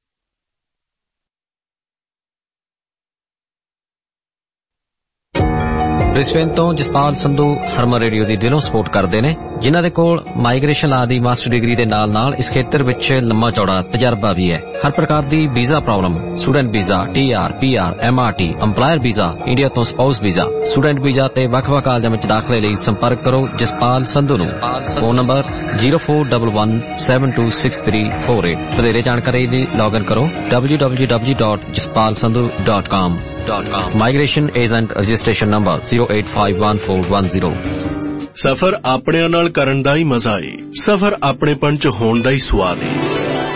Brisbane ਤੋਂ ਜਸਪਾਲ ਸੰਧੂ ਹਰਮਨ ਰੇਡੀਓ ਦੀ ਦਿਲੋਂ ਸਪੋਰਟ ਕਰਦੇ ਨੇ, ਜਿਨ੍ਹਾਂ ਦੇ ਕੋਲ ਮਾਈਗ੍ਰੇਸ਼ਨ ਲਾ ਦੀ ਮਾਸਟਰ ਡਿਗਰੀ ਦੇ ਨਾਲ ਨਾਲ ਇਸ ਖੇਤਰ ਵਿੱਚ ਲੰਮਾ ਚੌੜਾ ਤਜਰਬਾ ਵੀ ਹੈ। ਹਰ ਪ੍ਰਕਾਰ ਦੀ visa problem, student visa, T R, P R, M R T, employer visa, India ਤੋਂ ਸਪਾਊਸ ਵੀਜ਼ਾ, ਸਟੂਡੈਂਟ ਵੀਜ਼ਾ ਤੇ ਵੱਖ-ਵੱਖ ਕਾਲਜਾਂ ਵਿੱਚ ਦਾਖਲੇ ਲਈ ਸੰਪਰਕ ਕਰੋ ਜਸਪਾਲ ਸੰਧੂ ਨੂੰ। Phone number zero four one one seven two six three four eight. ਵਧੇਰੇ ਜਾਣਕਾਰੀ ਲਈ ਲੌਗਇਨ ਕਰੋ W W W dot Jaspal Sandhu dot com. Migration agent registration number zero eight five one four one zero. ਸਫ਼ਰ ਆਪਣਿਆਂ ਨਾਲ ਕਰਨ ਦਾ ਹੀ ਮਜ਼ਾ ਏ, ਸਫ਼ਰ ਆਪਣੇਪਣ ਚ ਹੋਣ ਦਾ ਹੀ ਸਵਾਦ ਏ।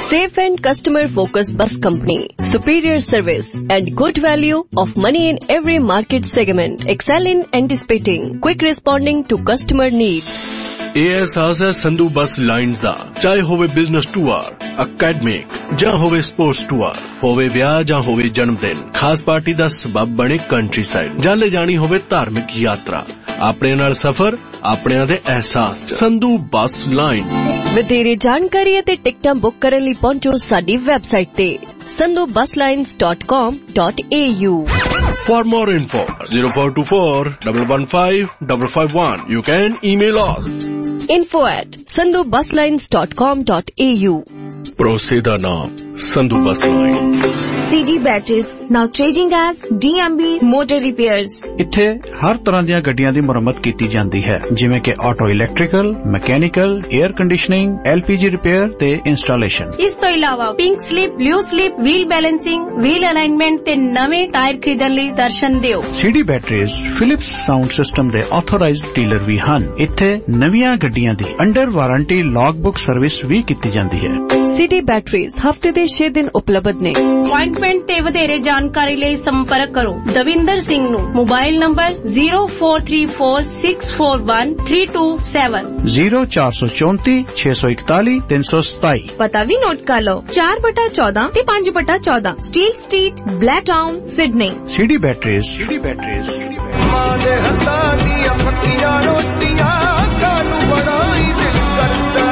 Safe and customer focused bus company. Superior service and good value of money in every market segment. Excel in anticipating. Quick responding to customer needs. ਇਹ ਅਹਿਸਾਸ ਹੈ ਸੰਧੂ ਬੱਸ ਲਾਈਨਸ ਦਾ। ਚਾਹੇ ਹੋਵੇ ਬਿਜ਼ਨਸ ਟੂਰ, ਅਕੈਡਮਿਕ ਜਾਂ ਹੋਵੇ ਸਪੋਰਟਸ ਟੂਰ, ਹੋਵੇ ਵਿਆਹ ਜਾਂ ਹੋਵੇ ਜਨਮ ਦਿਨ, ਖਾਸ ਪਾਰਟੀ ਦਾ ਸਬਬ ਬਣੇ ਕੰਟਰੀ ਸਾਈਡ, ਜਾਂ ਲੈ ਜਾਣੀ ਹੋਵੇ ਧਾਰਮਿਕ ਯਾਤਰਾ, ਆਪਣੇ ਨਾਲ ਸਫ਼ਰ, ਆਪਣਿਆਂ ਦੇ ਅਹਿਸਾਸ। Sandhu bus line. ਵਧੇਰੇ ਜਾਣਕਾਰੀ ਅਤੇ ਟਿਕਟਾਂ ਬੁੱਕ ਕਰਨ ਲਈ ਪਹੁੰਚੋ ਸਾਡੀ ਵੈਬਸਾਈਟ ਤੇ Sandhu bus lines dot com dot A U. For more info, zero four two four, one one five, five five one. You can email us. Info at sandhu bus lines dot com dot a u. ਭਰੋਸੇ ਦਾ ਨਾਮ Sandhu bus line. C D Batteries, now changing as D M B Motor Repairs. ਇੱਥੇ ਹਰ ਤਰ੍ਹਾਂ ਦੀਆਂ ਗੱਡੀਆਂ ਦੀ ਮੁਰੰਮਤ ਕੀਤੀ ਜਾਂਦੀ ਹੈ, ਜਿਵੇਂ ਕਿ auto electrical, mechanical, air conditioning, L P G repair ਤੇ ਇੰਸਟਾਲੇਸ਼ਨ। ਇਸ ਤੋਂ ਇਲਾਵਾ pink slip, blue slip, wheel balancing, wheel alignment ਤੇ ਨਵੇਂ ਟਾਇਰ ਖਰੀਦਣ ਲਈ ਦਰਸ਼ਨ ਦਿਓ। C D Batteries Philips sound system ਦੇ ਆਥੋਰਾਈਜ਼ਡ ਡੀਲਰ ਵੀ ਹਨ। ਇੱਥੇ ਨਵੀਆਂ ਗੱਡੀਆਂ ਦੀ under warranty log book service ਵੀ ਕੀਤੀ ਜਾਂਦੀ ਹੈ। C D Batteries ਹਫਤੇ ਦੇ ਛੇ ਦਿਨ ਉਪਲਬਧ ਨੇ। ਅਪਾਇੰਟਮੈਂਟ ਤੇ ਵਧੇਰੇ ਜਾਣਕਾਰੀ ਲਈ ਸੰਪਰਕ ਕਰੋ ਦਵਿੰਦਰ ਸਿੰਘ ਨੂੰ। Mobile number zero four three four six four one three two seven zero four four four six one four three seven seven। ਪਤਾ ਵੀ ਨੋਟ ਕਰ ਲਓ, ਚਾਰ ਬਟਾ ਚੌਦਾਂ ਤੇ ਪੰਜ ਬਟਾ ਚੌਦਾਂ steel street, Blacktown, Sydney. C D Batteries। C D Batteries। ਮਾਂ ਦੇ ਹੱਥਾਂ ਦੀਆਂ ਪੱਕੀਆਂ ਰੋਟੀਆਂ ਕਾਨੂੰ ਬੜਾ ਹੀ ਦਿਲ ਕਰਦਾ।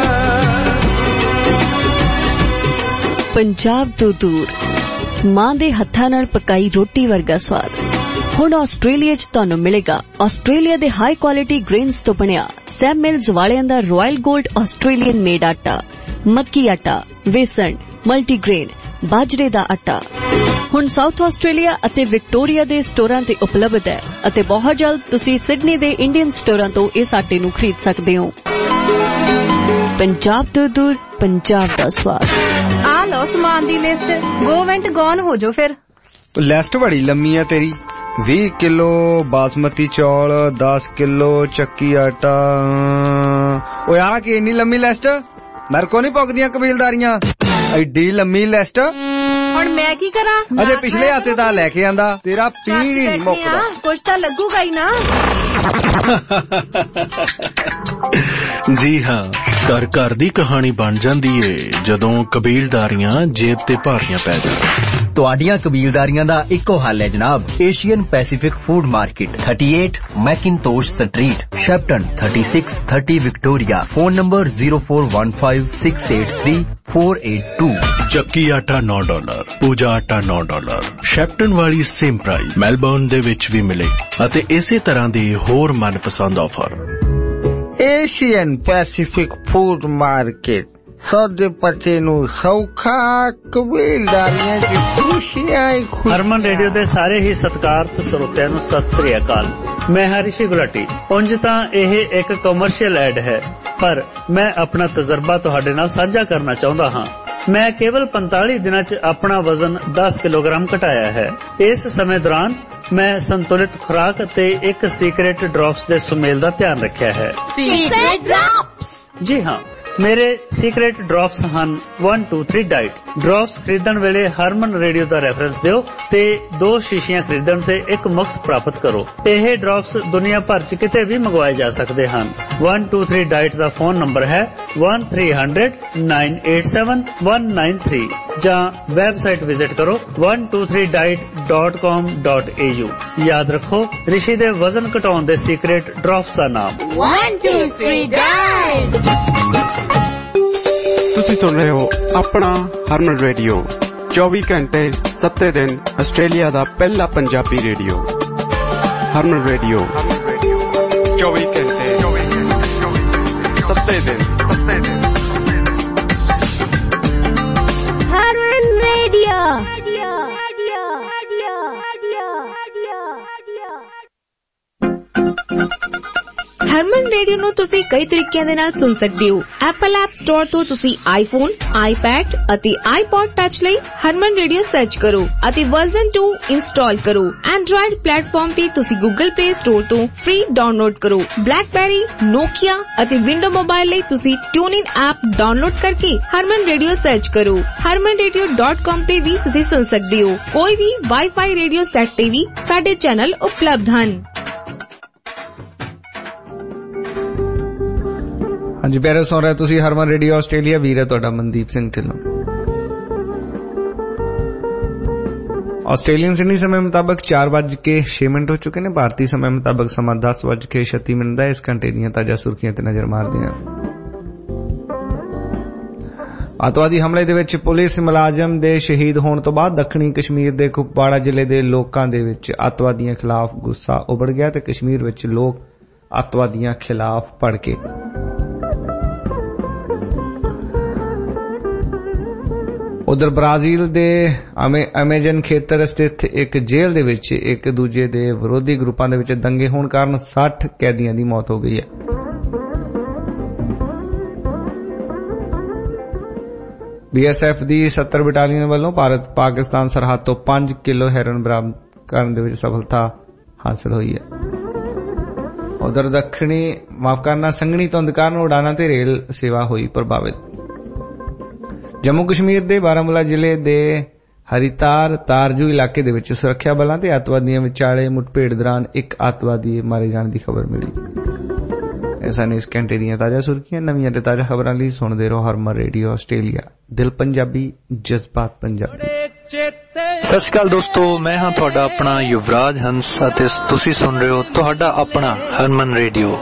ਪੰਜਾਬ ਤੋਂ ਦੂਰ ਮਾਂ ਦੇ ਹੱਥਾਂ ਨਾਲ ਪਕਾਈ ਰੋਟੀ ਵਰਗਾ ਸਵਾਦ ਹੁਣ ਆਸਟ੍ਰੇਲੀਆ 'ਚ ਤੁਹਾਨੂੰ ਮਿਲੇਗਾ। ਆਸਟ੍ਰੇਲੀਆ ਦੇ ਹਾਈ ਕੁਆਲਿਟੀ ਗ੍ਰੇਨਸ ਤੋਂ ਬਣਿਆ ਸੈਮ ਮਿਲਜ਼ ਵਾਲਿਆਂ ਦਾ ਰਾਇਲ ਗੋਲਡ ਆਸਟ੍ਰੇਲੀਅਨ ਮੇਡ ਆਟਾ, ਮੱਕੀ ਆਟਾ, ਵੇਸਣ, ਮਲਟੀਗ੍ਰੇਨ, ਬਾਜਰੇ ਦਾ ਆਟਾ ਹੁਣ ਸਾਊਥ ਆਸਟ੍ਰੇਲੀਆ ਅਤੇ ਵਿਕਟੋਰੀਆ ਦੇ ਸਟੋਰਾਂ ਤੇ ਉਪਲਬਧ ਹੈ ਅਤੇ ਬਹੁਤ ਜਲਦ ਤੁਸੀਂ ਸਿਡਨੀ ਦੇ ਇੰਡੀਅਨ ਸਟੋਰਾਂ ਤੋਂ ਇਸ ਆਟੇ ਨੂੰ ਖਰੀਦ ਸਕਦੇ ਹੋ। ਪੰਜਾਬ ਤੋਂ ਦੂਰ ਪੰਜਾਬ ਦਾ ਸਵਾਦ। ਆ ਲਓ ਸਮਾਨ ਦੀ ਲਿਸਟ, ਗੋ ਵੈਂਟ ਗੌਨ ਹੋ ਜਾਓ ਫਿਰ। ਲਿਸਟ ਬੜੀ ਲੰਮੀ ਆ ਤੇਰੀ। ਵੀਹ ਕਿਲੋ ਬਾਸਮਤੀ ਚੌਲ, ਦਸ ਕਿਲੋ ਚੱਕੀ ਆਟਾ। ਓਏ ਆ ਕੀ ਇੰਨੀ ਲੰਮੀ ਲਿਸਟ? ਮੇਰੇ ਕੋ ਨਹੀਂ ਪੁੱਗਦੀਆਂ ਕਬੀਲਦਾਰੀਆਂ, ਐਡੀ ਲੰਮੀ ਲਿਸਟ। ਹੁਣ ਮੈਂ ਕੀ ਕਰਾਂ? ਅਜੇ ਪਿਛਲੇ ਹਫ਼ਤੇ ਤਾਂ ਲੈ ਕੇ ਆਂਦਾ, ਤੇਰਾ ਪੀਣ ਹੀ ਨਹੀਂ ਮੁੱਕਦਾ। ਕੁਛ ਤਾਂ ਲੱਗੂਗਾ ਹੀ ਨਾ। ਜੀ ਹਾਂ, ਘਰ ਘਰ ਦੀ ਕਹਾਣੀ ਬਣ ਜਾਂਦੀ ਏ ਜਦੋਂ ਕਬੀਲਦਾਰੀਆਂ ਜੇਬ ਤੇ ਭਾਰੀਆਂ ਪੈ ਜਾਣ। ਤੁਹਾਡੀਆਂ ਕਬੀਲਦਾਰੀਆਂ ਦਾ ਇੱਕੋ ਹੱਲ ਹੈ ਜਨਾਬ, Asian Pacific food market, thirty-eight McIntosh street, Shepparton, thirty-six thirty Victoria. Phone number zero four one five six eight three four eight two। ਚੱਕੀ ਆਟਾ ਨੌ ਡਾਲਰ, ਪੂਜਾ ਆਟਾ ਨੌ ਡਾਲਰ। ਸ਼ੈਪਟਨ ਵਾਲੀ ਸੇਮ ਪ੍ਰਾਈਸ ਮੈਲਬੌਰਨ ਦੇ ਵਿੱਚ ਵੀ ਮਿਲੇ ਅਤੇ ਇਸੇ ਤਰ੍ਹਾਂ ਦੇ ਹੋਰ ਮਨਪਸੰਦ offer. Asian Pacific food market, ਸੌਦੇ ਪੱਤੇ ਨੂੰ ਸੌਖਾ, ਕਬੀਲਦਾਰੀਆਂ ਦੀ ਖੁਸ਼ੀਆਂ ਹੀ ਖੁਸ਼ੀਆਂ। ਹਰਮਨ ਰੇਡੀਓ ਦੇ ਸਾਰੇ ਹੀ ਸਤਿਕਾਰਤ ਸਰੋਤਿਆਂ ਨੂੰ ਸਤਿ ਸ੍ਰੀ ਅਕਾਲ। ਮੈਂ ਹਰੀਸ਼ੀ ਗੁਲਾਟੀ। ਉਂਝ ਤਾਂ ਇਹ ਇੱਕ ਕਮਰਸ਼ੀਅਲ ਐਡ ਹੈ, ਪਰ ਮੈਂ ਆਪਣਾ ਤਜਰਬਾ ਤੁਹਾਡੇ ਨਾਲ ਸਾਂਝਾ ਕਰਨਾ ਚਾਹੁੰਦਾ ਹਾਂ। ਮੈਂ ਕੇਵਲ ਪੰਤਾਲੀ ਦਿਨਾਂ 'ਚ ਆਪਣਾ ਵਜ਼ਨ ਦਸ ਕਿਲੋਗ੍ਰਾਮ ਘਟਾਇਆ ਹੈ। ਇਸ ਸਮੇਂ ਦੌਰਾਨ ਮੈਂ ਸੰਤੁਲਿਤ ਖੁਰਾਕ ਅਤੇ ਇੱਕ ਸੀਕ੍ਰੇਟ ਡ੍ਰੌਪਸ ਦੇ ਸੁਮੇਲ ਦਾ ਧਿਆਨ ਰੱਖਿਆ ਹੈ। Secret drops? ਜੀ ਹਾਂ, ਮੇਰੇ ਸੀਕ੍ਰੇਟ ਡ੍ਰੌਪਸ ਹਨ one two three diet. Drops ਖਰੀਦਣ ਵੇਲੇ ਹਰਮਨ ਰੇਡੀਓ ਦਾ ਰੈਫਰੈਂਸ ਦਿਓ ਤੇ ਦੋ ਸ਼ੀਸ਼ੀਆਂ ਖਰੀਦਣ ਤੇ ਇੱਕ ਮੁਫਤ ਪ੍ਰਾਪਤ ਕਰੋ। ਇਹ ਡ੍ਰੌਪਸ ਦੁਨੀਆ ਭਰ 'ਚ ਕਿਤੇ ਵੀ ਮੰਗਵਾਏ ਜਾ ਸਕਦੇ ਹਨ। one two three ਡਾਈਟ ਦਾ ਫੋਨ ਨੰਬਰ ਹੈ one three hundred nine eight seven one nine three ਜਾਂ ਵੈਬਸਾਈਟ ਵਿਜ਼ਿਟ ਕਰੋ one two three diet dot com dot a u। ਯਾਦ ਰੱਖੋ, ਰਿਸ਼ੀ ਦੇ ਵਜ਼ਨ ਘਟਾਉਣ ਦੇ ਸੀਕ੍ਰੇਟ ਡ੍ਰੌਪਸ ਦਾ ਨਾਮ one two three diet। ਤੁਸੀਂ ਸੁਣ ਰਹੇ ਹੋ ਆਪਣਾ ਹਰਮਨ ਰੇਡੀਓ, ਚੌਵੀ ਘੰਟੇ ਸੱਤੇ ਦਿਨ ਆਸਟ੍ਰੇਲੀਆ ਦਾ ਪਹਿਲਾ ਪੰਜਾਬੀ ਰੇਡੀਓ। ਹਰਮਨ ਰੇਡੀਓ, ਚੌਵੀ ਘੰਟੇ ਸੱਤੇ ਦਿਨ। ਹਰਮਨ ਰੇਡੀਓ। ਹਰਮਨ ਰੇਡੀਓ ਨੂੰ ਤੁਸੀਂ ਕਈ ਤਰੀਕਿਆਂ ਦੇ ਨਾਲ ਸੁਣ ਸਕਦੇ ਹੋ। ਐਪਲ ਐਪ ਸਟੋਰ ਤੋਂ ਤੁਸੀਂ ਆਈਫੋਨ, ਆਈਪੈਡ ਅਤੇ ਆਈਪੌਡ ਟੱਚ ਲਈ ਹਰਮਨ ਰੇਡੀਓ ਸਰਚ ਕਰੋ ਅਤੇ ਵਰਜ਼ਨ ਟੂ ਇੰਸਟਾਲ ਕਰੋ। ਐਂਡਰॉयड ਪਲੇਟਫਾਰਮ ਤੇ ਤੁਸੀਂ ਗੂਗਲ ਪਲੇ ਸਟੋਰ ਤੋਂ ਫ੍ਰੀ ਡਾਊਨਲੋਡ ਕਰੋ। ਬਲੈਕਬੈਰੀ, ਨੋਕੀਆ ਅਤੇ ਵਿੰਡੋ ਮੋਬਾਈਲ ਲਈ ਤੁਸੀਂ ਟਿਊਨ ਇਨ ਐਪ ਡਾਊਨਲੋਡ ਕਰਕੇ ਹਰਮਨ ਰੇਡੀਓ ਸਰਚ ਕਰੋ। ਹਰਮਨ ਰੇਡੀਓ ਡਾਟ ਕਾਮ ਤੇ ਵੀ ਤੁਸੀਂ ਸੁਣ ਸਕਦੇ ਹੋ। ਕੋਈ ਵੀ ਵਾਈਫਾਈ ਰੇਡੀਓ ਸੈੱਟ ਤੇ ਵੀ ਸਾਡੇ ਚੈਨਲ ਉਪਲਬਧ ਹਨ। ਹਾਂਜੀ ਪਿਆਰੇ, ਸੁਣ ਰਹੇ ਤੁਸੀਂ ਹਰਮਨ ਰੇਡੀਓ ਆਸਟ੍ਰੇਲੀਆ। ਵੀਰ ਹੈ ਤੁਹਾਡਾ ਮਨਦੀਪ ਸਿੰਘ ਢਿੱਲੋਂ। ਆਸਟ੍ਰੇਲੀਅਨ ਸਿਡਨੀ ਸਮੇਂ ਮੁਤਾਬਕ ਚਾਰ ਵੱਜ ਕੇ ਛੇ ਮਿੰਟ ਹੋ ਚੁੱਕੇ ਨੇ। ਭਾਰਤੀ ਸਮੇਂ ਮੁਤਾਬਕ ਸਮਾਂ ਦਸ ਵੱਜ ਕੇ ਛੱਤੀ ਮਿੰਟ ਦਾ। ਇਸ ਘੰਟੇ ਦੀਆਂ ਤਾਜ਼ਾ ਸੁਰਖੀਆਂ ਤੇ ਨਜ਼ਰ ਮਾਰਦੇ ਹਾਂ। ਅੱਤਵਾਦੀ ਹਮਲੇ ਦੇ ਵਿੱਚ ਪੁਲਿਸ ਮੁਲਾਜ਼ਮ ਦੇ ਸ਼ਹੀਦ ਹੋਣ ਤੋਂ ਬਾਅਦ ਦੱਖਣੀ ਕਸ਼ਮੀਰ ਦੇ ਕੁਪਵਾੜਾ ਜ਼ਿਲ੍ਹੇ ਦੇ ਲੋਕਾਂ ਦੇ ਵਿੱਚ ਅੱਤਵਾਦੀਆਂ ਖਿਲਾਫ ਗੁੱਸਾ ਉਭੜ ਗਿਆ ਤੇ ਕਸ਼ਮੀਰ ਵਿੱਚ ਲੋਕ ਅੱਤਵਾਦੀਆਂ ਖਿਲਾਫ ਭੜਕੇ। ਉਧਰ ਬ੍ਰਾਜ਼ੀਲ ਦੇ ਐਮੇਜ਼ਨ ਖੇਤਰ ਸਥਿਤ ਇੱਕ ਜੇਲ੍ਹ ਦੇ ਵਿੱਚ ਇੱਕ ਦੂਜੇ ਦੇ ਵਿਰੋਧੀ ਗਰੁੱਪਾਂ ਦੇ ਵਿੱਚ ਦੰਗੇ ਹੋਣ ਕਾਰਨ ਸੱਠ ਕੈਦੀਆਂ ਦੀ ਮੌਤ ਹੋ ਗਈ ਹੈ। ਬੀਐਸਐਫ ਦੀ ਸੱਤਰ ਬਟਾਲੀਅਨ ਵੱਲੋਂ ਭਾਰਤ ਪਾਕਿਸਤਾਨ ਸਰਹੱਦ ਤੋਂ ਪੰਜ ਕਿਲੋ ਹੈਰੋਇਨ ਬਰਾਮਦ ਕਰਨ ਦੇ ਵਿੱਚ ਸਫਲਤਾ ਹਾਸਲ ਹੋਈ ਹੈ। ਉਧਰ ਦੱਖਣੀ ਮਾਫ ਕਰਨਾ ਸੰਘਣੀ ਧੁੰਦ ਕਾਰਨ ਉਡਾਨਾਂ ਤੇ ਰੇਲ ਸੇਵਾ ਹੋਈ ਪ੍ਰਭਾਵਿਤ। ਜੰਮੂ ਕਸ਼ਮੀਰ ਦੇ ਬਾਰਾਮੂਲਾ ਜ਼ਿਲ੍ਹੇ ਦੇ ਹਰੀਤਾਰ ਤਾਰਜੂ ਇਲਾਕੇ ਦੇ ਵਿੱਚ ਸੁਰੱਖਿਆ ਬਲਾਂ ਤੇ ਅੱਤਵਾਦੀਆਂ ਵਿਚਾਲੇ ਮੁੱਠਭੇੜ ਦੌਰਾਨ ਇੱਕ ਅੱਤਵਾਦੀ ਮਾਰੇ ਜਾਣ ਦੀ ਖਬਰ ਮਿਲੀ। ਐਸਾ ਨੇ ਇਸ ਘੰਟੇ ਦੀਆਂ ਤਾਜ਼ਾ ਸੁਰਖੀਆਂ। ਨਵੀਆਂ ਤੇ ਤਾਜ਼ਾ ਖਬਰਾਂ ਲਈ ਸੁਣਦੇ ਰਹੋ ਹਰਮਨ ਰੇਡੀਓ ਆਸਟ੍ਰੇਲੀਆ। ਦਿਲ ਪੰਜਾਬੀ, ਜਜ਼ਬਾਤ ਪੰਜਾਬੀ। ਸਤਿ ਸ਼੍ਰੀ ਅਕਾਲ ਦੋਸਤੋ, ਮੈਂ ਹਾਂ ਤੁਹਾਡਾ ਆਪਣਾ ਯੁਵਰਾਜ ਹੰਸ ਅਤੇ ਤੁਸੀਂ ਸੁਣ ਰਹੇ ਹੋ ਤੁਹਾਡਾ ਆਪਣਾ ਹਰਮਨ ਰੇਡੀਓ।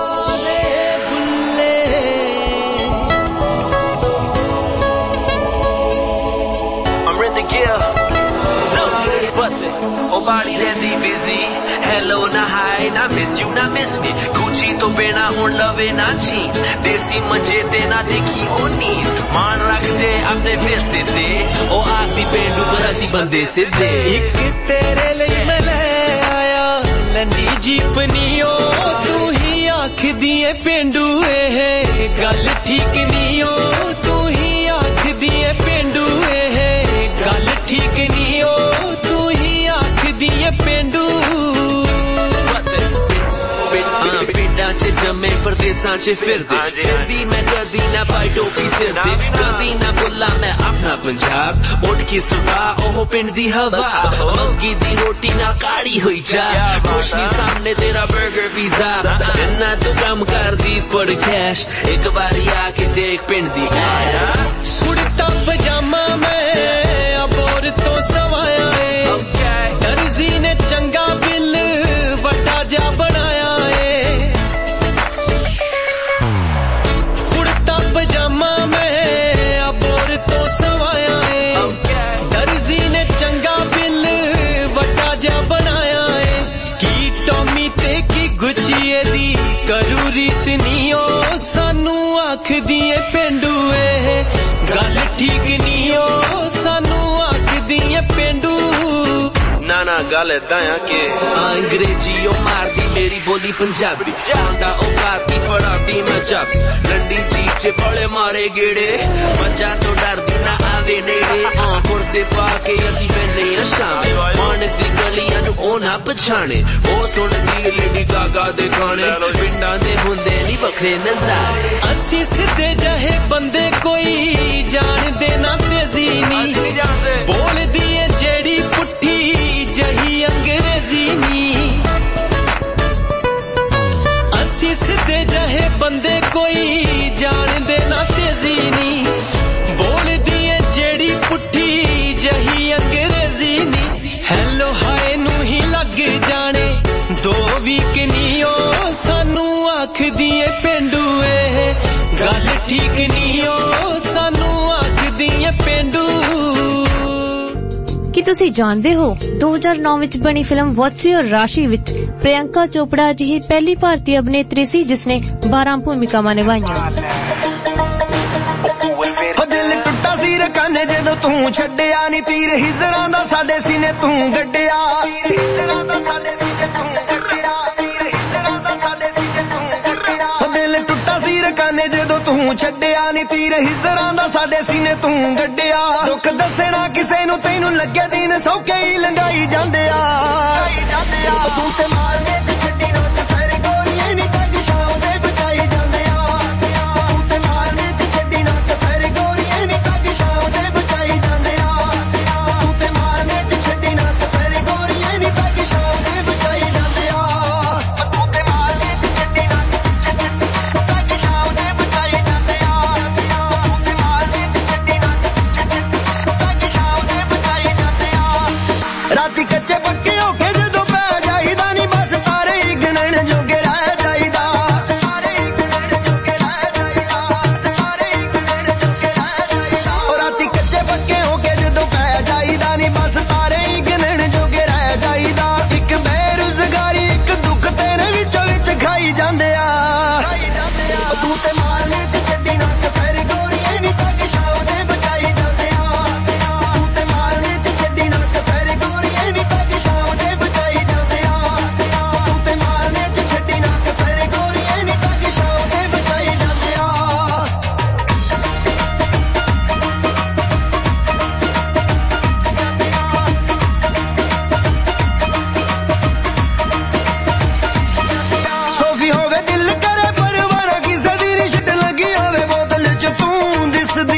body ਰਹਿੰਦੀ busy hello na hi na miss you na miss me Gucci ਤੋਂ ਬਿਨਾ ਹੁਣ ਲਵੇ ਨਾ ਚੀ ਦੇਸੀ ਮੰਜੇ ਤੇ ਨਾ ਦੇਖੀ ਉਹ ਨੀਂਦ ਮਾਣ ਰੱਖਦੇ ਆਪਣੇ ਵਿਰਸੇ ਤੇ ਉਹ ਆਸੀ ਪੇਂਡੂ ਪਰ ਅਸੀਂ ਬੰਦੇ ਸਿੱਧੇ ਇੱਕ ਤੇਰੇ ਲਈ ਮੈਂ ਲੈ ਆਇਆ ਲੰਡੀ ਜੀਪਨੀਓ ਤੂੰ ਹੀ ਆਖਦੀ ਏ ਪੇਂਡੂ ਇਹ ਗੱਲ ਠੀਕ ਨਹੀਂ ਓ ਤੂੰ ਹੀ ਆਖਦੀ ਏ ਪੇਂਡੂ ਇਹ ਗੱਲ ਠੀਕ ਨਹੀਂ ਓ ਤੂੰ ਹੀ ਆਖਦੀ ਏ ਪੇਂਡੂ ਪਿੰਡਾਂ ਚ ਜੰਮੇ ਪਰਦੇਸਾਂ ਚ ਫਿਰਦੇ ਫਿਰ ਵੀ ਮੈਂ ਕਦੀ ਨਾ ਪਾਈ ਟੋਪੀ ਸਿਰ ਤੇ ਕਦੀ ਨਾ ਬੋਲਾਂ ਮੈਂ ਆਪਣਾ ਪੰਜਾਬ ਉੱਠ ਕੇ ਸੁਭਾ ਉਹ ਪਿੰਡ ਦੀ ਹਵਾ ਮੱਕੀ ਦੀ ਰੋਟੀ ਨਾ ਕਾੜੀ ਹੋਈ ਜਾ ਕੁਛ ਨੀ ਸਾਹਮਣੇ ਤੇਰਾ 버ਗਰ ਪੀਜ਼ਾ ਇੰਨਾ ਤੂੰ ਕੰਮ ਕਰਦੀ ਫੜ ਕੈਸ਼ ਇੱਕ ਵਾਰੀ ਆ ਕੇ ਦੇਖ ਪਿੰਡ ਦੀ ਆਇਆ ਕੁੜਤਾ ਪਜਾਮਾ ਮੈਂ ਅਬੋਰ ਤੋਂ ਸਵਾਇਆ ਏ ਦਰਜੀ ਨੇ ਚੰਗਾ ਬਿੱਲ ਵੱਡਾ ਜਾ ਬਣਾਇਆ ਏ ਕੁੜਤਾ ਪਜਾਮਾ ਮੈਂ ਅਬੋਰ ਤੋਂ ਸਵਾਇਆ ਏ ਦਰਜੀ ਨੇ ਚੰਗਾ ਬਿੱਲ ਵੱਡਾ ਜਾ ਬਣਾਇਆ ਏ ਕੀ ਟੋਮੀ ਤੇ ਕੀ ਗੁੱਚੀਏ ਦੀ ਕਰੂਰੀ ਸਨੀਓ ਸਾਨੂੰ ਆਖਦੀ ਏ ਪੇਂਡੂ ਏ ਗੱਲ ਠੀਕ ਨਹੀਂ ਓ ਸਾਨੂੰ ਆਖਦੀ ਏ ਪੇਂਡੂ ਨਾ ਨਾ ਗੱਲ ਏਦਾਂ ਆ ਕਿ ਅੰਗਰੇਜ਼ੀ ਉਹ ਮਾਰਦੀ ਮੇਰੀ ਬੋਲੀ ਪੰਜਾਬੀ ਆਉਂਦਾ ਉਹ ਕਾਤੀ ਫੜਾਤੀ ਮੈਂ ਚਾਬੀ ਲੰਡੀ ਜੀਪ ਚ ਬੜੇ ਮਾਰੇ ਗੇੜੇ ਬੱਚਾ ਤੋਂ ਡਰਦੀ ਨਾ ਆਵੇ ਨੇੜੇ ਆ ਕੁੜਤੇ ਪਾ ਕੇ ਅਸੀਂ ਪੈਂਦੇ ਆ ਸ਼ਾਮੇ ਮਾਨਸ ਦੀ ਗਲੀਆਂ ਨੂੰ ਉਹ ਨਾ ਪਛਾਣੇ ਉਹ ਸੁਣਦੀ ਲੇਡੀ ਗਾਗਾ ਦੇ ਗਾਣੇ ਪਿੰਡਾਂ ਦੇ ਹੁੰਦੇ ਨਹੀਂ ਵੱਖਰੇ ਨਜ਼ਾਰੇ ਅਸੀਂ ਸਿੱਧੇ ਜਿਹੇ ਬੰਦੇ ਕੋਈ ਜਾਣਦੇ ਨਾ ਤੇਜ਼ੀ ਨਹੀਂ ਬੋਲਦੀ ਏ ਜਿਹੜੀ ਪੁੱਠੀ ਜਹੀ ਅੰਗਰੇਜ਼ੀ ਨੀ ਅਸੀਂ ਸਿੱਧੇ ਜਿਹੇ ਬੰਦੇ ਕੋਈ ਜਾਣਦੇ ਨਾ ਤੇਜ਼ੀ ਨੀ ਬੋਲਦੀ ਏ ਜਿਹੜੀ ਪੁੱਠੀ ਜਹੀ ਅੰਗਰੇਜ਼ੀ ਨੀ ਹੈਲੋ ਹਾਏ ਨੂੰ ਹੀ ਲੱਗ ਜਾਣੇ ਦੋ ਵੀਕ ਨੀ ਓ ਸਾਨੂੰ ਆਖਦੀ ਏ ਪੇਂਡੂ ਏ ਗੱਲ ਠੀਕ ਨੀ ਓ ਸਾਨੂੰ ਆਖਦੀ ਏ ਪੇਂਡੂ ਕੀ ਤੁਸੀਂ ਜਾਣਦੇ ਹੋ ਦੋ ਹਜ਼ਾਰ ਨੌ ਵਿੱਚ ਬਣੀ ਫਿਲਮ ਵਾਟਸ ਯੋਰ ਰਾਸ਼ੀ ਵਿੱਚ ਪ੍ਰਿਯੰਕਾ ਚੋਪੜਾ ਅਜਿਹੀ ਪਹਿਲੀ ਭਾਰਤੀ ਅਭਿਨੇਤਰੀ ਸੀ ਜਿਸ ਨੇ ਬਾਰਾਂ ਭੂਮਿਕਾਵਾਂ ਨਿਭਾਈਆਂ। ਦਿਲ ਟੁੱਟਾ ਸੀ ਰਕਾਨੇ ਜਦੋਂ ਤੂੰ ਛੱਡਿਆ ਨੀ ਤੀਰ ਹਿਜਰਾਂ ਦਾ ਸਾਡੇ ਸੀਨੇ ਤੂੰ ਗੱਡਿਆ ਹਿਜਰਾਂ ਦਾ ਸਾਡੇ ਸੀਨੇ ਤੂੰ ਗੱਡਿਆ ਹਿਜਰਾਂ ਦਾ ਸਾਡੇ ਸੀਨੇ ਤੂੰ ਤੂੰ ਛੱਡਿਆ ਨੀ ਤੀਰ ਹਿਜ਼ਰਾਂ ਦਾ ਸਾਡੇ ਸੀਨੇ ਤੂੰ ਗੱਡਿਆ ਦੁੱਖ ਦੱਸਣਾ ਕਿਸੇ ਨੂੰ ਤੈਨੂੰ ਲੱਗੇ ਦਿਨ ਸੌਕੇ ਹੀ ਲੰਘਾਈ ਜਾਂਦੇ ਆ ਤੂੰ ਤੇ ਮਾਰਨੇ ਚ ਛੱਡੀ ਨਾ ਕਸਰ ਗੋਰੀਏ ਨੀ ਤੱਕ ਸ਼ਾਮ ਦੇ ਬਚਾਈ ਜਾਂਦੇ ਆ ਤੂੰ ਤੇ ਮਾਰਨੇ ਚ ਛੱਡੀ ਨਾ ਕਸਰ ਗੋਰੀਏ ਨੀ ਤੱਕ ਸ਼ਾਮ ਦੇ ਬਚਾਈ ਜਾਂਦੇ ਆ ਤੂੰ ਤੇ ਮਾਰਨੇ ਚ ਛੱਡੀ ਨਾ ਕਸਰ ਗੋਰੀਏ ਨੀ ਤੱਕ ਸ਼ਾਮ ਦੇ ਬਚਾਈ ਜਾਂਦੇ ਆ ਤੂੰ ਤੇ ਮਾਰਨੇ ਚ ਛੱਡੀ ਨਾ ਤੱਕ ਸ਼ਾਮ ਦੇ ਬਚਾਈ ਜਾਂਦੇ ਆ ਤੂੰ ਤੇ ਮਾਰਨੇ ਚ ਛੱਡੀ ਨਾ ਤੱਕ ਸ਼ਾਮ ਦੇ ਬਚਾਈ ਜਾਂਦੇ ਆ ਰਾਤੀ ਕੱਚੇ ਪੱਕੇ ਹੋ ਕੇ ਜਦੋਂ ਪੈ ਜਾਈਦਾ ਨੀ ਬਸ ਤਾਰੇ ਹੀ ਗਿਣਨ ਜੋਗੇ ਰਹਿ ਜਾਈਦਾ ਤਾਰੇ ਹੀ ਗਿਣਨ ਜੋਗੇ ਰਹਿ ਜਾਈਦਾ ਤਾਰੇ ਹੀ ਗਿਣਨ ਜੋਗੇ ਰਹਿ ਜਾਈਦਾ ਉਹ ਰਾਤੀ ਕੱਚੇ ਪੱਕੇ ਹੋ ਕੇ ਜਦੋਂ ਪੈ ਜਾਈਦਾ ਨੀ ਬਸ ਤਾਰੇ ਹੀ ਗਿਣਨ ਜੋਗੇ ਰਹਿ ਜਾਈਦਾ ਇੱਕ ਬੇਰੁਜ਼ਗਾਰੀ ਇੱਕ ਦੁੱਖ ਤੇਰੇ ਵਿੱਚੋਂ ਵਿੱਚ ਖਾਈ ਜਾਂਦੇ ਆ ਤੂੰ ਤੇ ਮਾਰਨੇ ਚ ਛੱਡੀ ਨਾ ਕਸਰ ਗੋਰੀਏ ਨੀ ਤੱਕ ਸ਼ਾਮ ਦੇ ਬਚਾਈ ਜਾਂਦੇ ਆ ਤੂੰ ਤੇ ਮਾਰਨੇ ਚ ਛੱਡੀ ਨਾ ਕਸਰ ਗੋਰੀਏ ਨੀ ਤੱਕ ਸ਼ਾਮ ਦੇ ਬਚਾਈ ਜਾਂਦੇ ਆ ਤੂੰ ਤੇ ਮਾਰਨੇ ਚ ਛੱਡੀ ਨਾ ਕਸਰ ਗੋਰੀਏ ਨੀ ਤੱਕ ਸ਼ਾਮ ਦੇ ਬਚਾਈ ਜਾਂਦੇ ਆ ਸੋਫੀ ਹੋਵੇ ਦਿਲ ਕਰੇ ਪਰਵਾਨਾ ਕਿਸੇ ਦੀ ਨੀ ਛਿੱਟ ਲੱਗੀ ਹੋਵੇ ਬੋਤਲ ਚ ਤੂੰ ਦਿਸਦੀ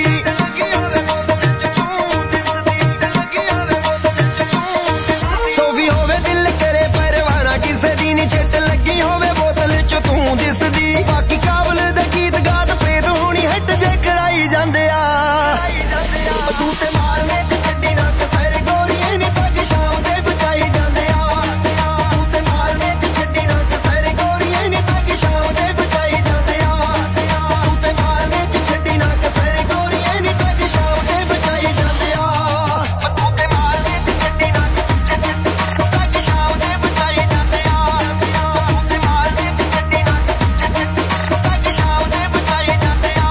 ਸੋਫੀ ਹੋਵੇ ਦਿਲ ਕਰੇ ਪਰਵਾਨਾ ਕਿਸੇ ਦੀ ਨੀ ਛਿੱਟ ਲੱਗੀ ਹੋਵੇ ਬੋਤਲ ਚ ਤੂੰ ਦਿਸਦੀ ਬਾਕੀ ਕਾਬਲ ਦੇ ਗੀਤ ਗਾਤ ਪੇਦ ਹੋਣੀ ਹਿੱਟ ਜੇ ਕਰਾਈ ਜਾਂਦੇ ਆ ਤੂੰ ਤੇ ਮਾਰਨੇ ਚ ਛੱਡੀ ਨਾ ਕਸਰ ਗੋਰੀਏ ਨੀ ਤੱਕ ਸ਼ਾਮ ਦੇ ਬਚਾਈ ਜਾਂਦੇ ਆ ਤੂੰ ਤੇ ਮਾਰਨੇ ਚ ਛੱਡੀ ਨਾ ਕਸਰ ਗੋਰੀਏ ਨੀ ਤੱਕ ਸ਼ਾਮ ਦੇ ਬਚਾਈ ਜਾਂਦੇ ਆ ਤੂੰ ਤੇ ਮਾਰਨੇ ਚ ਛੱਡੀ ਨਾ ਕਸਰ ਗੋਰੀਏ ਨੀ ਤੱਕ ਸ਼ਾਮ ਦੇ ਬਚਾਈ ਜਾਂਦੇ ਆ ਤੂੰ ਤੇ ਮਾਰਨੇ ਚ ਛੱਡੀ ਨਾ ਤੱਕ ਸ਼ਾਮ ਦੇ ਬਚਾਈ ਜਾਂਦੇ ਆ ਤੂੰ ਤੇ ਮਾਰਨੇ ਚ ਛੱਡੀ ਨਾ ਤੱਕ ਸ਼ਾਮ ਦੇ ਬਚਾਈ ਜਾਂਦੇ ਆ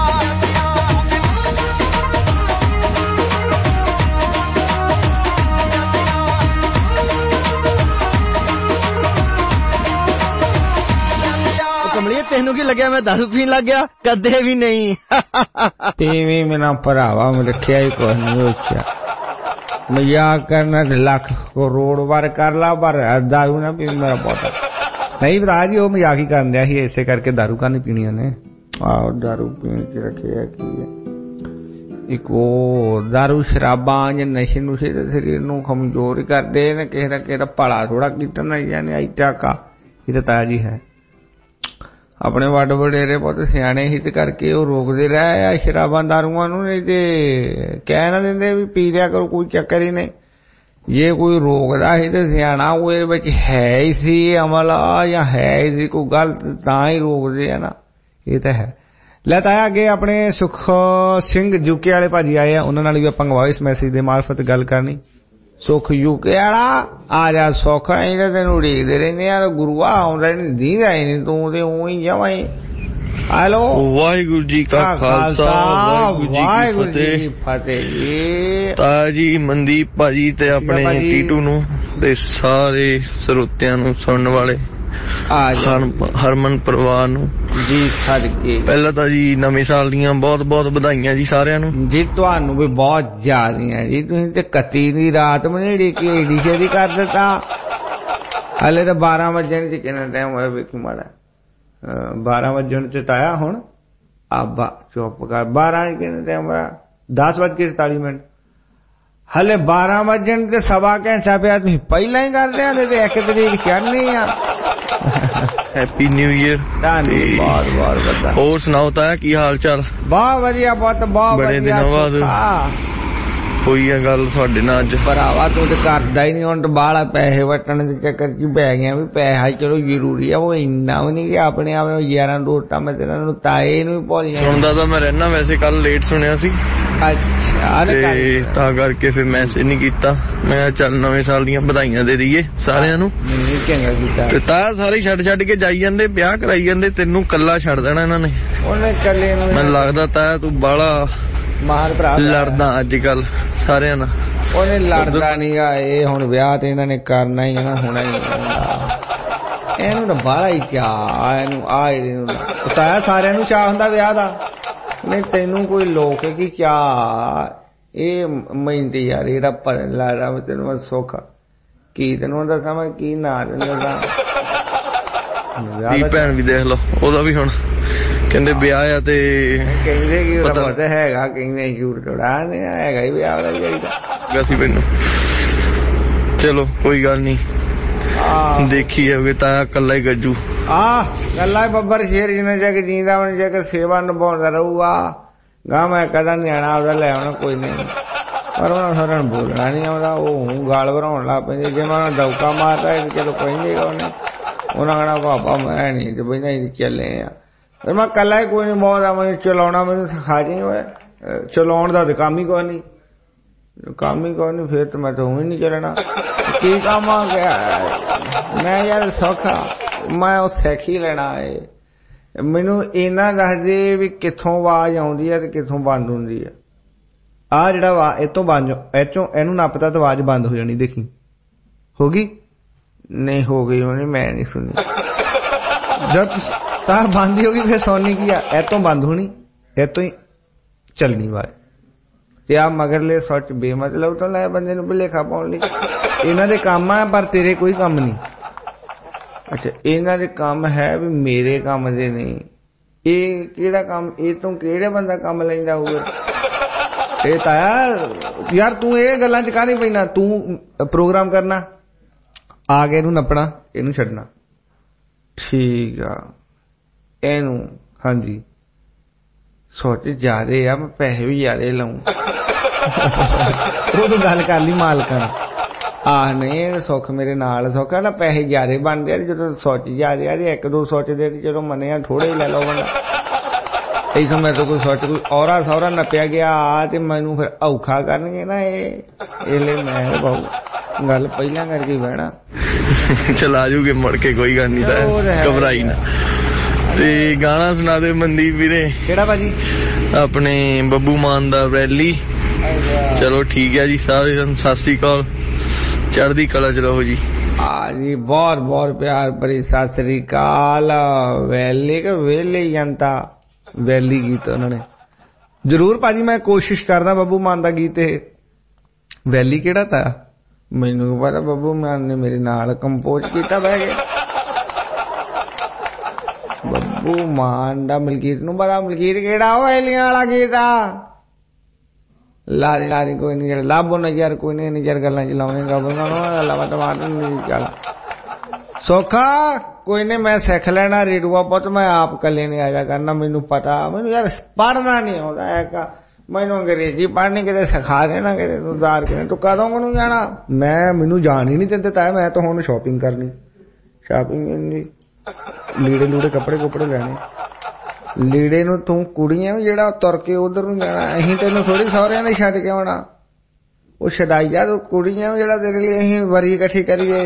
ਕਮਲੀਏ ਤੈਨੂੰ ਕੀ ਲੱਗਿਆ ਮੈਂ ਦਾਰੂ ਪੀਣ ਲੱਗ ਗਿਆ ਕਦੇ ਵੀ ਨਹੀਂ ਤੀਵੀਂ ਮੇਰਾ ਭਰਾਵਾ ਮੈਂ ਰੱਖਿਆ ਹੀ ਕੁਛ ਨਹੀਂ ਹੋਇਆ ਮਜ਼ਾਕ ਕਰਨਾ ਤੇ ਲੱਖ ਕਰੋੜ ਵਾਰ ਕਰ ਲਾ ਪਰ ਦਾਰੂ ਨਾ ਪੀ ਮੇਰਾ ਬਹੁਤ ਨਹੀਂ ਭਰਾ ਜੀ ਉਹ ਮਜ਼ਾਕ ਹੀ ਕਰਨ ਦਿਆ ਸੀ ਇਸੇ ਕਰਕੇ ਦਾਰੂ ਕਾਹਨੀ ਪੀਣੀ ਉਹਨੇ ਆਹੋ ਦਾਰੂ ਪੀਣ ਚ ਰੱਖਿਆ ਕੀ ਹੈ ਇੱਕ ਉਹ ਦਾਰੂ ਸ਼ਰਾਬਾਂ ਜਾਂ ਨਸ਼ੇ ਨੁਸ਼ੇ ਦੇ ਸਰੀਰ ਨੂੰ ਕਮਜ਼ੋਰ ਕਰਦੇ ਨੇ ਕਿਸੇ ਦਾ ਕਿਸੇ ਦਾ ਭਲਾ ਥੋੜਾ ਕੀਤਾ ਨਾ ਜਾਨੇ ਆਈ ਟਾਕਾ ਇਹ ਤਾਂ ਤਾਜੀ ਹੈ ਆਪਣੇ ਵੱਡ ਵਡੇਰੇ ਬਹੁਤ ਸਿਆਣੇ ਹੀ ਤੇ ਕਰਕੇ ਉਹ ਰੋਕਦੇ ਰਹੇ ਆ ਸ਼ਰਾਬਾਂ ਦਾਰੂਆਂ ਨੂੰ ਨਹੀਂ ਤੇ ਕਹਿ ਨਾ ਦਿੰਦੇ ਵੀ ਪੀ ਲਿਆ ਕਰੋ ਕੋਈ ਚੱਕਰ ਹੀ ਨਹੀਂ ਜੇ ਕੋਈ ਰੋਕਦਾ ਸੀ ਤੇ ਸਿਆਣਾ ਉਹਦੇ ਵਿੱਚ ਹੈ ਹੀ ਸੀ ਅਮਲ ਆ ਜਾਂ ਹੈ ਹੀ ਸੀ ਕੋਈ ਗੱਲ ਤਾਂ ਹੀ ਰੋਕਦੇ ਆ ਨਾ ਇਹ ਤਾਂ ਹੈ ਲੈ ਤਾਂ ਅੱਗੇ ਆਪਣੇ ਸੁਖ ਸਿੰਘ ਯੂਕੇ ਵਾਲੇ ਭਾਜੀ ਆਏ ਆ ਉਹਨਾਂ ਨਾਲ ਵੀ ਆਪਾਂ ਵੌਇਸ ਮੈਸੇਜ ਦੇ ਮਾਰਫਤ ਗੱਲ ਕਰਨੀ ਸੁਖ ਯੂਕੇ ਵਾਲਾ ਆ ਜਾ ਸੁੱਖ ਇਹਨੇ ਤੈਨੂੰ ਉਡੀਕਦੇ ਰਹਿੰਦੇ ਆ ਗੁਰੂਆ ਆਉਂਦਾ ਨਹੀਂ ਦੀਦਾ ਨਹੀਂ ਤੂੰ ਤੇ ਉਹੀ ਜਮਾਂ ਹੀ ਹੈਲੋ ਵਾਹਿਗੁਰੂ ਜੀ ਕਾ ਖਾਲਸਾ ਵਾਹਿਗੁਰੂ ਜੀ ਕੀ ਫਤਿਹ ਤਾਂ ਜੀ ਮਨਦੀਪ ਭਾਜੀ ਤੇ ਆਪਣੇ ਟੀਟੂ ਨੂੰ ਤੇ ਸਾਰੇ ਸਰੋਤਿਆਂ ਨੂੰ ਸੁਣਨ ਵਾਲੇ ਹਰਮਨ ਪਰਿਵਾਰ ਨੂੰ ਜੀ ਸਦਕੇ ਪਹਿਲਾਂ ਤਾਂ ਜੀ ਨਵੇਂ ਸਾਲ ਦੀਆਂ ਬਹੁਤ ਬਹੁਤ ਵਧਾਈਆਂ ਜੀ ਸਾਰਿਆਂ ਨੂੰ ਜੀ ਤੁਹਾਨੂੰ ਵੀ ਬਹੁਤ ਜ਼ਿਆਦੀਆਂ ਜੀ ਤੁਸੀਂ ਤੇ ਕੱਤੀ ਦੀ ਰਾਤ ਮਨੇੜੀ ਕੀ ਏਡੀ ਛੇਤੀ ਕਰ ਦਿੱਤਾ ਹਲੇ ਤਾਂ ਬਾਰਾਂ ਵਜਣ ਚ ਕਿੰਨਾ ਟਾਈਮ ਹੋਇਆ ਵੇਖੀ ਮਾੜਾ ਬਾਰਾਂ ਵਜਣ ਚ ਤਾਇਆ ਹੁਣ ਆਬਾ ਚੁੱਪ ਕਰ ਬਾਰਾਂ ਕਿੰਨਾ ਟਾਈਮ ਹੋਇਆ ਦਸ ਵੱਜ ਕੇ ਸਤਾਲੀ ਮਿੰਟ ਹਲੇ ਬਾਰਾਂ ਵਜਣ ਤੇ ਸਵਾ ਘੰਟਾ ਪਿਆ ਤੁਸੀਂ ਪਹਿਲਾਂ ਹੀ ਕਰ ਲਿਆ ਤੇ ਇੱਕ ਤਰੀਕ ਚੜ੍ਹਨੀ ਆ ਹੈਪੀ ਨਿਊ ਈਅਰ ਤੁਹਾਨੂੰ ਬਹੁਤ ਬਹੁਤ ਵਧਾਈਆਂ ਹੋਰ ਸੁਣਾਓ ਤਾਇਆ ਕੀ ਹਾਲ ਚਾਲ ਬਹੁਤ ਵਧੀਆ ਬਹੁਤ ਬਹੁਤ ਬੜੇ ਦਿਨਾਂ ਬਾਅਦ ਹੋਈ ਆ ਗੱਲ ਤੁਹਾਡੇ ਨਾਲ ਅੱਜ ਭਰਾਵਾ ਤੂੰ ਤੇ ਕਰਦਾ ਹੀ ਨਹੀਂ ਹੁਣ ਬਾਹਲਾ ਪੈਸੇ ਵਟਣ ਦੇ ਚੱਕਰ ਚ ਪੈ ਗਿਆ ਵੀ ਪੈਸਾ ਚਲੋ ਜ਼ਰੂਰੀ ਆ ਉਹ ਇੰਨਾ ਵੀ ਨਹੀਂ ਕਿ ਆਪਣੇ ਆਪ ਯਾਰਾਂ ਦੋਸਤਾਂ ਮੈਂ ਤੇਰਾ ਨੂੰ ਤਾਏ ਨੂੰ ਵੀ ਭੁੱਲ ਜਾਣਾ ਸੁਣਦਾ ਤਾਂ ਮੈਂ ਰਹਿਣਾ ਵੈਸੇ ਕੱਲ ਲੇਟ ਸੁਣਿਆ ਸੀ ਅੱਛਾ ਤੇ ਤਾਂ ਕਰਕੇ ਫਿਰ ਮੈਸੇਜ ਨਹੀਂ ਕੀਤਾ ਮੈਂ ਚੱਲ ਨਵੇਂ ਸਾਲ ਦੀਆਂ ਵਧਾਈਆਂ ਦੇ ਦਈਏ ਸਾਰਿਆਂ ਨੂੰ ਚੰਗਾ ਕੀਤਾ ਤੇ ਤਾਂ ਸਾਰੇ ਛੱਡ ਛੱਡ ਕੇ ਜਾਈ ਜਾਂਦੇ ਵਿਆਹ ਕਰਾਈ ਜਾਂਦੇ ਤੈਨੂੰ ਕੱਲਾ ਛੱਡ ਦੇਣਾ ਇਹਨਾਂ ਨੇ ਉਹਨੇ ਕੱਲੇ ਨੂੰ ਮੈਨੂੰ ਲੱਗਦਾ ਤਾਂ ਤੂੰ ਬਾਹਲਾ ਮਾਰ ਭਰਾ ਲੜਦਾ ਅੱਜ ਕੱਲ ਸਾਰਿਆਂ ਨਾਲ ਉਹਨੇ ਲੜਦਾ ਨੀ ਗਾ ਇਹ ਹੁਣ ਵਿਆਹ ਤੇ ਇਹਨਾਂ ਨੇ ਕਰਨਾ ਹੀ ਨਾ ਹੋਣਾ ਹੀ ਇਹਨੂੰ ਤਾਂ ਬਾਹਲਾ ਹੀ ਚਾਅ ਇਹਨੂੰ ਆ ਇਹਨੂੰ ਪਤਾ ਸਾਰਿਆਂ ਨੂੰ ਚਾਅ ਹੁੰਦਾ ਵਿਆਹ ਦਾ नहीं तेनू कोई लोक की क्या ये मेहनती यार ये ला रहा तेन मैं सौखा की तेन दसा मैं की ना भैन भी देख लो ओदा भी हुण कहंदे ब्याह आ ते कहंदे कि ओदा पता हैगा कहंदे झूठ थोड़ा नहीं हैगा ही ब्याह वाला चाहिदा गसी मैनू चलो कोई गल नहीं देखी है ताया कल्ला ही गज्जू आ कल्ला बब्बर शेर जिन्हें जग जींदा उन्हें जग सेवा निभाउंदा रहूगा गा मैं कदा न्याणा आपदा लै आउणा कोई नहीं पर उन्हें सारा बोलना नहीं आउंदा ओह गाल भराउण लग पैंदे जे मैं दौका मारदा चलो कोई नहीं उन्हें उन्हें कहना पापा मैं नहीं ते बई नहीं चले आ मैं कल्ला ही कोई नहीं बहुत मैं चलाउणा मैनूं सिखा जी होए चलाउण दा ते काम ही कोई नहीं काम ही कोई नहीं फिर तो मैं तो ही नहीं चलना की काम आ गया मैं यार सौखा मैं उस सिख ही लेना है मैनू इना दस दे भी किथों आवाज आउंदी है ते किथों बंद हुंदी है आ जिहड़ा वा ए तो बंद ए चों इहनू नपता तो आवाज बंद हो जानी देखी होगी नहीं हो गई होनी मैं नहीं सुनी जब तार बंद ही होगी फिर सोनी की ए तो बंद होनी ए तो ही चलनी आवाज ते आ मगरले सोच बेमतलब तो लै बंदे नूं भुलेखा पाउण लई इन्हां दे काम आ पर तेरे कोई काम नहीं अच्छा इन्हां दे काम है भी मेरे काम दे नहीं ये केड़ा काम ये तू केड़े बंदा काम लैंदा होवे ए ताया यार तू ये गल्लां च काहदी पैना तू प्रोग्राम करना आ के इनू नपना इनू छड्डना ठीक आ इनू हां जी सोच ज्यादा आ मैं पैसे भी ज्यादा लाऊं वो तो गल कर ली मालकां आह नहीं सुख मेरे नाल सुख ना पैसे ज्यादा बनते जो सोच ज्यादा यार एक दो सोचते चलो मने थोड़े ही लै लो बंदा इथों मैं तो कोई सोच कोई औरा सौरा नपया गया आ ते मैनू फिर औखा करनगे ना ये मैं बहु गल पहला करके बहना चल आ जूगे मुड़ के कोई गल नहीं घबराई ना ते गाना सुना दे मनदीप वीरे केड़ा भाजी अपने बब्बू मान दा रैली चलो ठीक है जी सारे सत श्री अकाल चढ़दी कला च रहो जी हाँ जी बहुत बहुत प्यार भरी सत श्री अकाल वैली के वेले जनता वैली गीत उन्होंने जरूर भाजी मैं कोशिश करदा बब्बू मान दा गीत वैली केड़ा था मैनू पता बब्बू मान ने मेरे नाल कंपोज किया बह गए बब्बू मान दा मलकीत नू बड़ा मलकीत केड़ा वैलियां वाला गीत आ लारी लारी कोई नहीं लाभो नजर कोई नहीं नजर गल्लां चलाउने गल्लां टमाटर नहीं चला सौखा कोई नहीं मैं सिख लेना रेडुआ पुत मैं आप कले नहीं आया करना मैनू पता मैनू यार पढ़ना नहीं आता है मैनू अंग्रेजी पढ़नी किते सिखा देना किते तू दार के तू कदों मैनू जाना मैं मैनू जान ही नहीं देते ताया मैं तो हुण शॉपिंग करनी शॉपिंग लीड़े लूड़े कपड़े कुपड़े लेने लीड़े नूं तू कुड़ियां भी जेड़ा तुर के उधर नूं जाना असीं तैनूं थोड़ी सहुरियां ने छड्ड के आउणा वो छड्डाई जा तू कुड़ियां भी जेड़ा तेरे लिए असीं वरी इकट्ठी करिए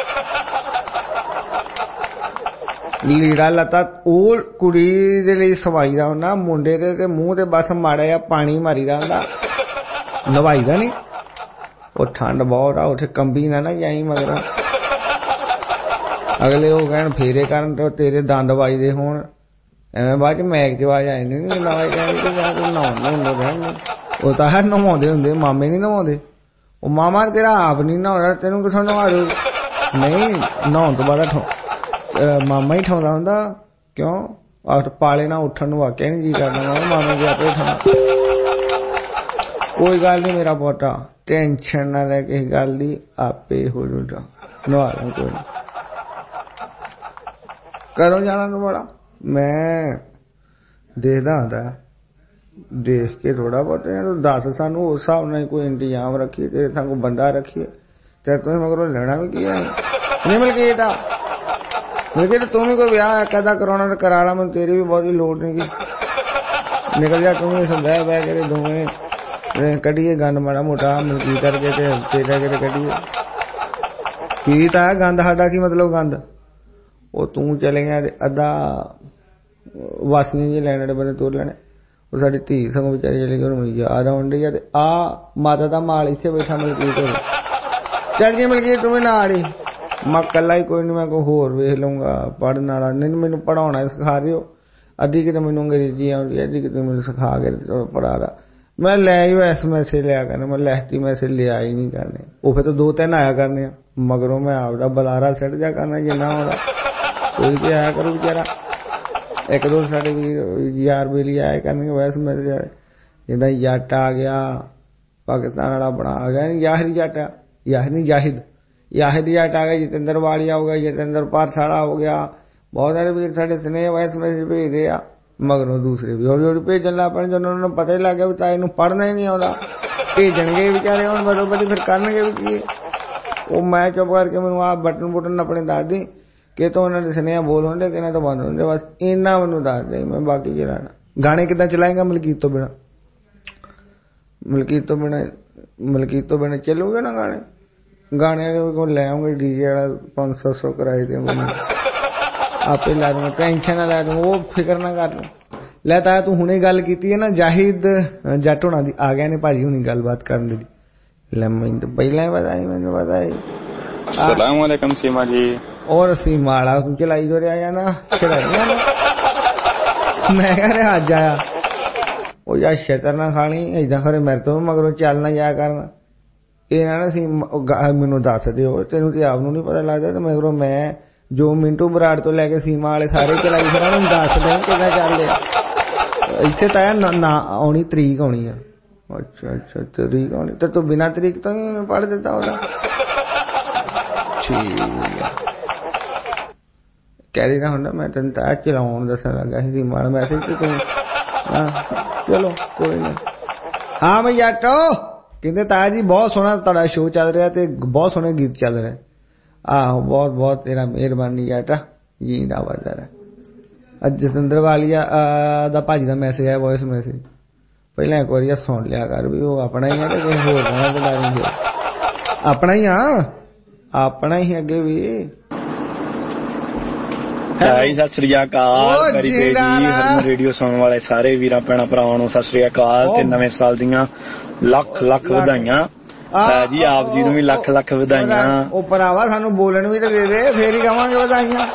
लीड़ा लता ਉਹ ਕੁੜੀ ਦੇ ਲਈ ਸਵਾਈ ਦਾ ਹੁੰਦਾ ਮੁੰਡੇ ਦੇ ਤੇ ਮੂੰਹ ਤੇ ਬਸ ਮਾੜਾ ਜਿਹਾ ਪਾਣੀ ਮਾਰੀਦਾ ਹੁੰਦਾ ਨਵਾਈਦਾ ਨਹੀਂ ਉਹ ਠੰਡ ਬਹੁਤ ਆ ਉੱਥੇ ਕੰਬੀ ਨਾ ਨਾ ਜਾਈ ਮਗਰ ਅਗਲੇ ਉਹ ਕਹਿਣ ਫੇਰੇ ਕਰਨ ਤੇ ਤੇਰੇ ਦੰਦ ਵੱਜਦੇ ਹੋਣ ਐਵੇਂ ਬਾਅਦ ਚ ਮੈਗ ਚ ਆਵਾਜ਼ ਆਈ ਨਹੀਂ ਨਵਾਈ ਕਹਿੰਦੇ ਕਿ ਜਾ ਤੂੰ ਨਹਾਉਂਦੇ ਹੁੰਦੇ ਰਹਿਣ ਉਹ ਤਾਂ ਹਰ ਨਹਾਉਂਦੇ ਹੁੰਦੇ ਮਾਮੇ ਨਹੀਂ ਨਹਾਉਂਦੇ ਉਹ ਮਾਮਾ ਤੇਰਾ ਆਪ ਨਹੀਂ ਨਹਾਉਂਦਾ ਤੈਨੂੰ ਕਿਥੋਂ ਨਵਾ ਦੂ ਨਹੀਂ ਨਹਾਉਣ ਤੋਂ ਬਾਅਦ ਮਾਮਾ ਹੀ ਠਾਉਂਦਾ ਹੁੰਦਾ ਕਿਉਂ ਆਹ ਪਾਲੇ ਨਾਲ ਉੱਠਣ ਨੂੰ ਵਾਕਿਆ ਨਹੀਂ ਜੀ ਕਰਦਾ ਮਾਮੇ ਦੇ ਆਪੇ ਠਾਉਣਾ ਕੋਈ ਗੱਲ ਨਹੀਂ ਮੇਰਾ ਪੋਤਾ ਟੈਨਸ਼ਨ ਨਾ ਲੈ ਕਿਸੇ ਗੱਲ ਦੀ ਆਪੇ ਹੋ ਜੂਗਾ ਨਵਾ ਲਾਂ ਕੋਈ ਕਦੋਂ ਜਾਣਾ ਨੂੰ ਬੜਾ ਮੈਂ ਦੇਖਦਾ ਹੁੰਦਾ ਦੇਖ ਕੇ ਥੋੜਾ ਬਹੁਤ ਦੱਸ ਸਾਨੂੰ ਉਸ ਹਿਸਾਬ ਨਾਲ ਕੋਈ ਇੰਤਜ਼ਾਮ ਰੱਖੀਏ ਤੇ ਸਾਨੂੰ ਬੰਦਾ ਰੱਖੀਏ ਤੇ ਤੁਸੀਂ ਮਗਰੋਂ ਲੈਣਾ ਵੀ ਕੀ ਹੈ ਨਹੀਂ ਮਿਲ ਕੇ ਇਹਦਾ लेकिन तुम कोई ब्याह कहदा कराना तो करा ला मैं तेरी भी बहुत लोड़ नहीं की निकल जा तुम बह बह के दोवें कढ़िए गंद माड़ा मोटा मिलकी करके तेरा के कढ़िए की था गंद साडा की मतलब गंद वो तू चले गया अद्धा वासियां जी लैने बंदे तुर लेने वो साडी धी संग बेचारी चली गई हुण याद आउण डी आ माता दा माल इत्थे बैठा मिलकी चल जी मिलकी तुम्हें नाल ही मैं कला ही कोई नहीं मैं कोई होर वेख लूंगा पढ़ने वाला नहीं मैनू पढ़ाना सिखा रहे हो ਅੱਧੀ ਕਿਤੇ ਮੈਨੂੰ ਅੰਗਰੇਜ਼ੀ ਆਉਂਦੀ, ਅੱਧੀ ਕਿਤੇ ਮੈਨੂੰ ਸਿਖਾ ਕੇ ਪੜ੍ਹਾ ਲਾ। ਮੈਂ ਲੈ ਹੀ ਐਸ ਮੈਸੇਜ ਲਿਆ ਕਰਨੇ, ਮੈਂ ਲੈਖਤੀ ਮੈਸੇਜ ਲਿਆ ਹੀ ਨਹੀਂ ਕਰਨੇ। ਉਹ ਫਿਰ ਤਾਂ ਦੋ ਤਿੰਨ ਆਇਆ ਕਰਨੇ ਆ, ਮਗਰੋਂ ਮੈਂ ਆਪਦਾ ਬਲਾਰਾ ਸਿੱਟ ਜਾ ਕਰਨਾ ਜਿੰਨਾ ਆਉਂਦਾ। ਕੋਈ ਤੇ ਆਇਆ ਕਰੂ ਵਿਚਾਰਾ, ਇੱਕ ਦੋ ਸਾਡੇ ਵੀਰ ਯਾਰ ਬੇਲੀ ਆਇਆ ਕਰਨਗੇ ਵੈਸ ਮੈਸੇਜ ਵਾਲੇ, ਜਿੱਦਾਂ ਜੱਟ ਆ ਗਿਆ ਪਾਕਿਸਤਾਨ ਵਾਲਾ ਬਣਾ ਆ ਗਿਆ, ਯਾਹਿਦ ਜੱਟ, ਯਾਹਿਦ ਨਹੀਂ ਜਾਹਿਦ, ਯਾਹਿਦ ਜੱਟ ਆ ਗਿਆ, ਜਤਿੰਦਰ ਵਾਲੀਆ ਹੋ ਗਿਆ, ਜਤਿੰਦਰ ਪਾਰਥਾਲਾ ਹੋ ਗਿਆ, ਬਹੁਤ ਸਾਰੇ ਵੀਰ ਸਾਡੇ ਸਨੇਹ ਵੈਸ ਮੈਸੇਜ ਭੇਜਦੇ ਆ। ਮਗਰੋਂ ਦੂਸਰੇ ਵੀ ਹੌਲੀ ਹੌਲੀ ਭੇਜਣ ਲੱਗ ਪੈਣ, ਜਦੋਂ ਉਹਨਾਂ ਨੂੰ ਪਤਾ ਹੀ ਲੱਗ ਗਿਆ ਵੀ ਤਾਂ ਇਹਨੂੰ ਪੜ੍ਹਨਾ ਹੀ ਨਹੀਂ ਆਉਂਦਾ, ਭੇਜਣਗੇ ਵਿਚਾਰੇ ਹੁਣ ਬਦੋ ਬਦੀ, ਫਿਰ ਕਰਨਗੇ ਵੀ ਕੀ। ਉਹ ਮੈਂ ਚੁੱਪ ਕਰਕੇ ਮੈਨੂੰ ਆਹ ਬਟਨ ਬੁਟਨ ਆਪਣੇ ਦੱਸ ਦੀ ਕਿ ਤੋਂ ਉਹਨਾਂ ਦੇ ਸੁਨੇਹਾ ਬੋਲ ਹੁੰਦੇ ਕਿ ਨਾ ਤਾਂ ਬੰਦ ਹੁੰਦੇ, ਬਸ ਇੰਨਾ ਮੈਨੂੰ ਦੱਸ ਦੇ, ਮੈਂ ਬਾਕੀ ਚਲਾਣਾ। ਗਾਣੇ ਕਿੱਦਾਂ ਚਲਾਏਗਾ ਮਲਕੀਤ ਤੋਂ ਬਿਨਾਂ? ਮਲਕੀਤ ਤੋਂ ਬਿਨਾਂ ਮਲਕੀਤ ਤੋਂ ਬਿਨਾਂ ਚੱਲੂਗੇ ਨਾ ਗਾਣੇ? ਗਾਣੇ ਕੋਲ ਲੈ ਆਉਂਗੇ ਡੀਜੇ ਵਾਲਾ ਪੰਜ ਸੱਤ ਸੌ ਕਿਰਾਏ ਦੇ, ਮੈਨੂੰ ਆਪੇ ਲਾ ਦੂੰਗਾ, ਟੈਨਸ਼ਨ ਨਾ ਲੈ ਦੂੰਗਾ, ਉਹ ਫਿਕਰ ਨਾ ਕਰ। ਲੈ ਤਾਇਆ ਤੂੰ ਹੁਣੇ ਗੱਲ ਕੀਤੀ ਹੈ ਨਾ ਜਾਹਿਦ ਜੱਟ ਹੋਣਾ ਦੀ, ਆ ਗਏ ਨੇ ਭਾਜੀ ਹੁਣੀ ਗੱਲਬਾਤ ਕਰਨ ਦੀ। ਲੈ ਮੈਨੂੰ ਤਾਂ ਪਹਿਲਾਂ ਹੀ ਪਤਾ ਸੀ, ਮੈਨੂੰ ਪਤਾ ਸੀ। अस्सलाम वालेकुम सीमा जी। और सीमा वाला चलाई जो रहा या ना चलाई ना, मैं कह रहा आज आया ਉਹ ਯਾਰ ਛੇਤਰ ਨਾ ਖਾਣੀ ਏਦਾਂ ਖਰੇ ਮੇਰੇ ਤੋਂ ਮਗਰੋਂ ਚੱਲ ਨਾ ਜਾਇਆ ਕਰਨਾ। ਇਹ ਨਾ ਸੀ ਮੈਨੂੰ ਦੱਸ ਦਿਓ, ਤੈਨੂੰ ਤੇ ਆਪ ਨੂੰ ਨਹੀਂ ਪਤਾ ਲੱਗਦਾ ਤੇ ਮਗਰੋਂ ਮੈਂ ਜੋ ਮਿੰਟੂ ਬਰਾੜ ਤੋਂ ਲੈ ਕੇ ਸੀਮਾ ਵਾਲੇ ਸਾਰੇ ਚਲਾਈ ਫਿਰਾਂ ਨੂੰ ਦੱਸ ਦੇ ਕਿੱਦਾਂ ਚੱਲਦੇ ਆ। ਇੱਥੇ ਤਾਂ ਨਾ ਆਉਣੀ ਤਰੀਕ ਆਉਣੀ ਆ। ਅੱਛਾ ਅੱਛਾ ਤਰੀਕ ਆਉਣੀ ਤੇ ਤੂੰ ਬਿਨਾਂ ਤਰੀਕ ਤੋਂ ਹੀ ਪੜ੍ਹ ਦਿੱਤਾ ਉਹਦਾ। ਠੀਕ ਆ ਕਹਿ ਰਹੀ ਨਾ ਹੁੰਦਾ ਮੈਂ ਤੈਨੂੰ ਤਾਂ ਚਲਾਉਣ ਦੱਸਣ ਲੱਗਾ ਸੀ ਸੀਮਾ ਵਾਲਾ ਮੈਸੇਜ ਤੇ ਤੂੰ ਚਲੋ ਕੋਈ ਨਹੀਂ। ਹਾਂ ਮੈਂ ਜੱਟੋ ਕਹਿੰਦੇ ਤਾਇਆ ਜੀ ਬਹੁਤ ਸੋਹਣਾ ਤੁਹਾਡਾ ਸ਼ੋਅ ਚੱਲ ਰਿਹਾ ਤੇ ਬਹੁਤ ਸੋਹਣੇ ਗੀਤ ਚੱਲ ਰਹੇ। ਆਹੋ ਬਹੁਤ ਬਹੁਤ ਤੇਰਾ ਮਿਹਰਬਾਨੀ ਜੱਟਾ ਜੀ ਦਾ ਵਾਦਾ ਹੈ। ਅੱਜ ਜਤਿੰਦਰ ਵਾਲੀਆ ਦਾ ਭਾਜੀ ਦਾ ਮੈਸੇਜ ਆਇਆ ਵੌਇਸ ਮੈਸੇਜ, ਪਹਿਲਾਂ ਇੱਕ ਵਾਰੀ ਸੁਣ ਲਿਆ ਕਰ ਵੀ ਉਹ ਆਪਣਾ ਹੀ ਆ ਤੇ ਕਿਸੇ ਹੋਰ ਦਾ ਬੁਲਾ ਨਹੀਂ, ਆਪਣਾ ਹੀ ਆ ਆਪਣਾ ਹੀ ਅੱਗੇ ਵੀ। ਜੀ ਸਤਿ ਸ੍ਰੀ ਅਕਾਲ ਕਰੀ ਤੇ ਜੀ ਹਰਮਨ ਰੇਡੀਓ ਸੁਣਨ ਵਾਲੇ ਸਾਰੇ ਵੀਰਾਂ ਭੈਣਾਂ ਭਰਾਵਾਂ ਨੂੰ ਸਤਿ ਸ੍ਰੀ ਅਕਾਲ ਤੇ ਨਵੇਂ ਸਾਲ ਦੀਆਂ ਲੱਖ ਲੱਖ ਵਧਾਈਆਂ ਜੀ। ਆਪ ਜੀ ਨੂੰ ਵੀ ਲੱਖ ਲੱਖ ਵਧਾਈਆਂ। ਉਹ ਭਰਾਵਾ ਸਾਨੂੰ ਬੋਲਣ ਵੀ ਤਾਂ ਦੇ ਦੇ ਫੇਰ ਹੀ ਕਵਾਂਗੇ ਵਧਾਈਆਂ।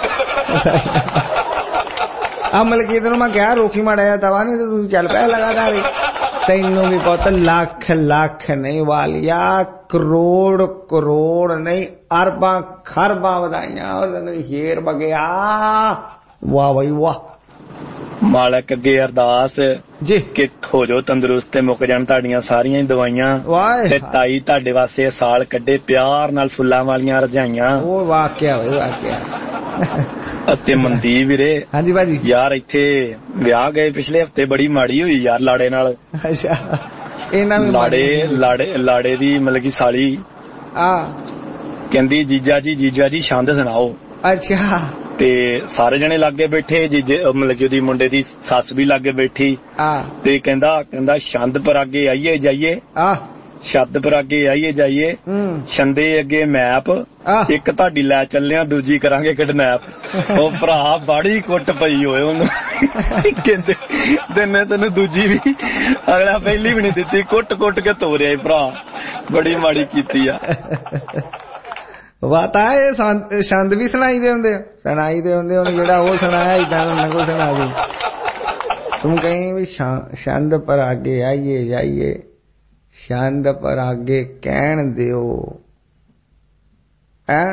ਆ ਮਲਕੀਤ ਨੂੰ ਮੈਂ ਕਿਹਾ ਰੋਕੀ ਮਾੜਾ ਤਵਾ ਨਹੀਂ ਤੇ ਤੂੰ ਚੱਲ ਪਿਆ ਲਗਾਤਾਰ ਹੀ। ਤੈਨੂੰ ਵੀ ਪੁੱਤ ਲੱਖ ਲੱਖ ਨਹੀਂ ਵਾਲੀਆ ਕਰੋੜ ਕਰੋੜ ਨਹੀਂ ਅਰਬਾਂ ਖਰਬਾਂ ਵਧਾਈਆਂ। ਉਹ ਸ਼ੇਰ ਬਗਿਆ ਵਾਹ ਬਈ ਵਾਹ। ਮਾਲਕ ਅੱਗੇ ਅਰਦਾਸ ਜੀ ਕਿ ਹੋ ਜਾਓ ਤੰਦਰੁਸਤ ਤੇ ਮੁੱਕ ਜਾਣ ਤੁਹਾਡੀਆਂ ਸਾਰੀਆਂ ਹੀ ਦਵਾਈਆਂ ਤੇ ਤਾਈ ਤੁਹਾਡੇ ਵਾਸਤੇ ਸਾਲ ਕੱਢੇ ਪਿਆਰ ਨਾਲ ਫੁੱਲਾਂ ਵਾਲੀਆਂ ਰਜਾਈਆਂ। ਉਹ ਵਾਕਿਆ ਹੋਏ ਵਾਕਿਆ। ਅਤੇ ਮਨਦੀਪ ਵੀਰੇ ਹਾਂਜੀ ਭਾਜੀ ਯਾਰ ਇੱਥੇ ਵਿਆਹ ਗਏ ਪਿਛਲੇ ਹਫਤੇ ਬੜੀ ਮਾੜੀ ਹੋਈ ਯਾਰ ਲਾੜੇ ਨਾਲ। ਅੱਛਾ ਇਹਨਾਂ ਵੀ ਲਾੜੇ ਲਾੜੇ ਲਾੜੇ ਦੀ ਮਤਲਬ ਕਿ ਸਾਲੀ ਆ ਕਹਿੰਦੀ ਜੀਜਾ ਜੀ ਜੀਜਾ ਜੀ ਛੰਦ ਸੁਣਾਓ। ਅੱਛਾ ਤੇ ਸਾਰੇ ਜਣੇ ਲਾਗੇ ਬੈਠੇ ਜੀਜੇ ਮਤਲਬ ਕਿ ਉਹਦੀ ਮੁੰਡੇ ਦੀ ਸੱਸ ਵੀ ਲਾਗੇ ਬੈਠੀ ਤੇ ਕਹਿੰਦਾ ਕਹਿੰਦਾ ਛੰਦ ਪਰ ਅੱਗੇ ਆਈਏ ਜਾਈਏ ਛੱਤ ਪਰ ਅੱਗੇ ਆਈਏ ਜਾਈਏ ਛੰਦੇ ਅੱਗੇ ਮੈਪ ਇੱਕ ਤੁਹਾਡੀ ਲੈ ਚੱਲਿਆ ਦੂਜੀ ਕਰਾਂਗੇ ਕਿਡਨੈਪ। ਉਹ ਭਰਾ ਬਾੜੀ ਕੁੱਟ ਪਈ ਹੋਏ ਉਹਨੂੰ ਕਹਿੰਦੇ ਦਿਨੇ ਤੈਨੂੰ ਦੂਜੀ ਵੀ ਅਗਲਾ ਪਹਿਲੀ ਵੀ ਨੀ ਦਿੱਤੀ ਕੁੱਟ ਕੁੱਟ ਕੇ ਤੋਰਿਆ ਭਰਾ ਬੜੀ ਮਾੜੀ ਕੀਤੀ ਆ। ਵਾਹ ਤਾਂ ਇਹ ਛੰਦ ਵੀ ਸੁਣਾਈ ਦੇ ਹੁੰਦੇ ਸੁਣਾਈ ਦੇ ਹੁੰਦੇ ਉਹਨੇ ਜਿਹੜਾ ਉਹ ਸੁਣਾਇਆ ਏਦਾਂ ਉਹਨਾਂ ਕੋਲ ਸੁਣਾ ਦੇ ਤੂੰ ਕਹੀਂ ਵੀ ਛੰਦ ਪਰ ਅੱਗੇ ਆਈਏ ਜਾਈਏ ਛੰਦ ਪਰ ਅੱਗੇ ਕਹਿਣ ਦਿਓ ਐ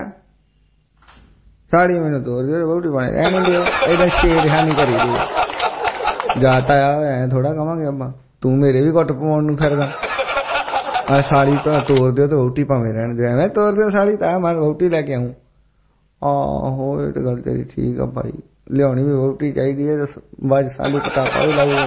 ਸਾੜੀ ਮੈਨੂੰ ਤੋਰ ਦਿਓ ਬਹੁਤੀ ਬਣੇ ਰਹਿਣ ਦਿਓ ਇਹਦਾ ਸ਼ੇਰ ਹਾਨੀ ਕਰੀ ਦਿਓ ਜਾਤਾ ਐ ਥੋੜਾ ਕਵਾਂਗੇ ਆਪਾਂ ਤੂੰ ਮੇਰੇ ਵੀ ਕੁੱਟ ਪਵਾਉਣ ਨੂੰ ਫਿਰਦਾ ਆ ਸਾੜੀ ਤਾਂ ਤੋਰ ਦਿਓ ਤੇ ਵਹੁਟੀ ਭਾਵੇਂ ਰਹਿਣ ਦਿਓ ਐਵੇਂ ਤੋਰ ਦਿਓ ਸਾੜੀ ਤਾਂ ਮੈਂ ਵਹੁਟੀ ਲੈ ਕੇ ਆਊਂ। ਆਹੋ ਇਹ ਤਾਂ ਗੱਲ ਤੇਰੀ ਠੀਕ ਆ ਭਾਈ ਲਿਆਉਣੀ ਵੀ ਵਹੁਟੀ ਚਾਹੀਦੀ ਹੈ ਬਾਅਦ ਸਾਲੀ ਪਟਾਕਾ ਵੀ ਲੱਗਦਾ।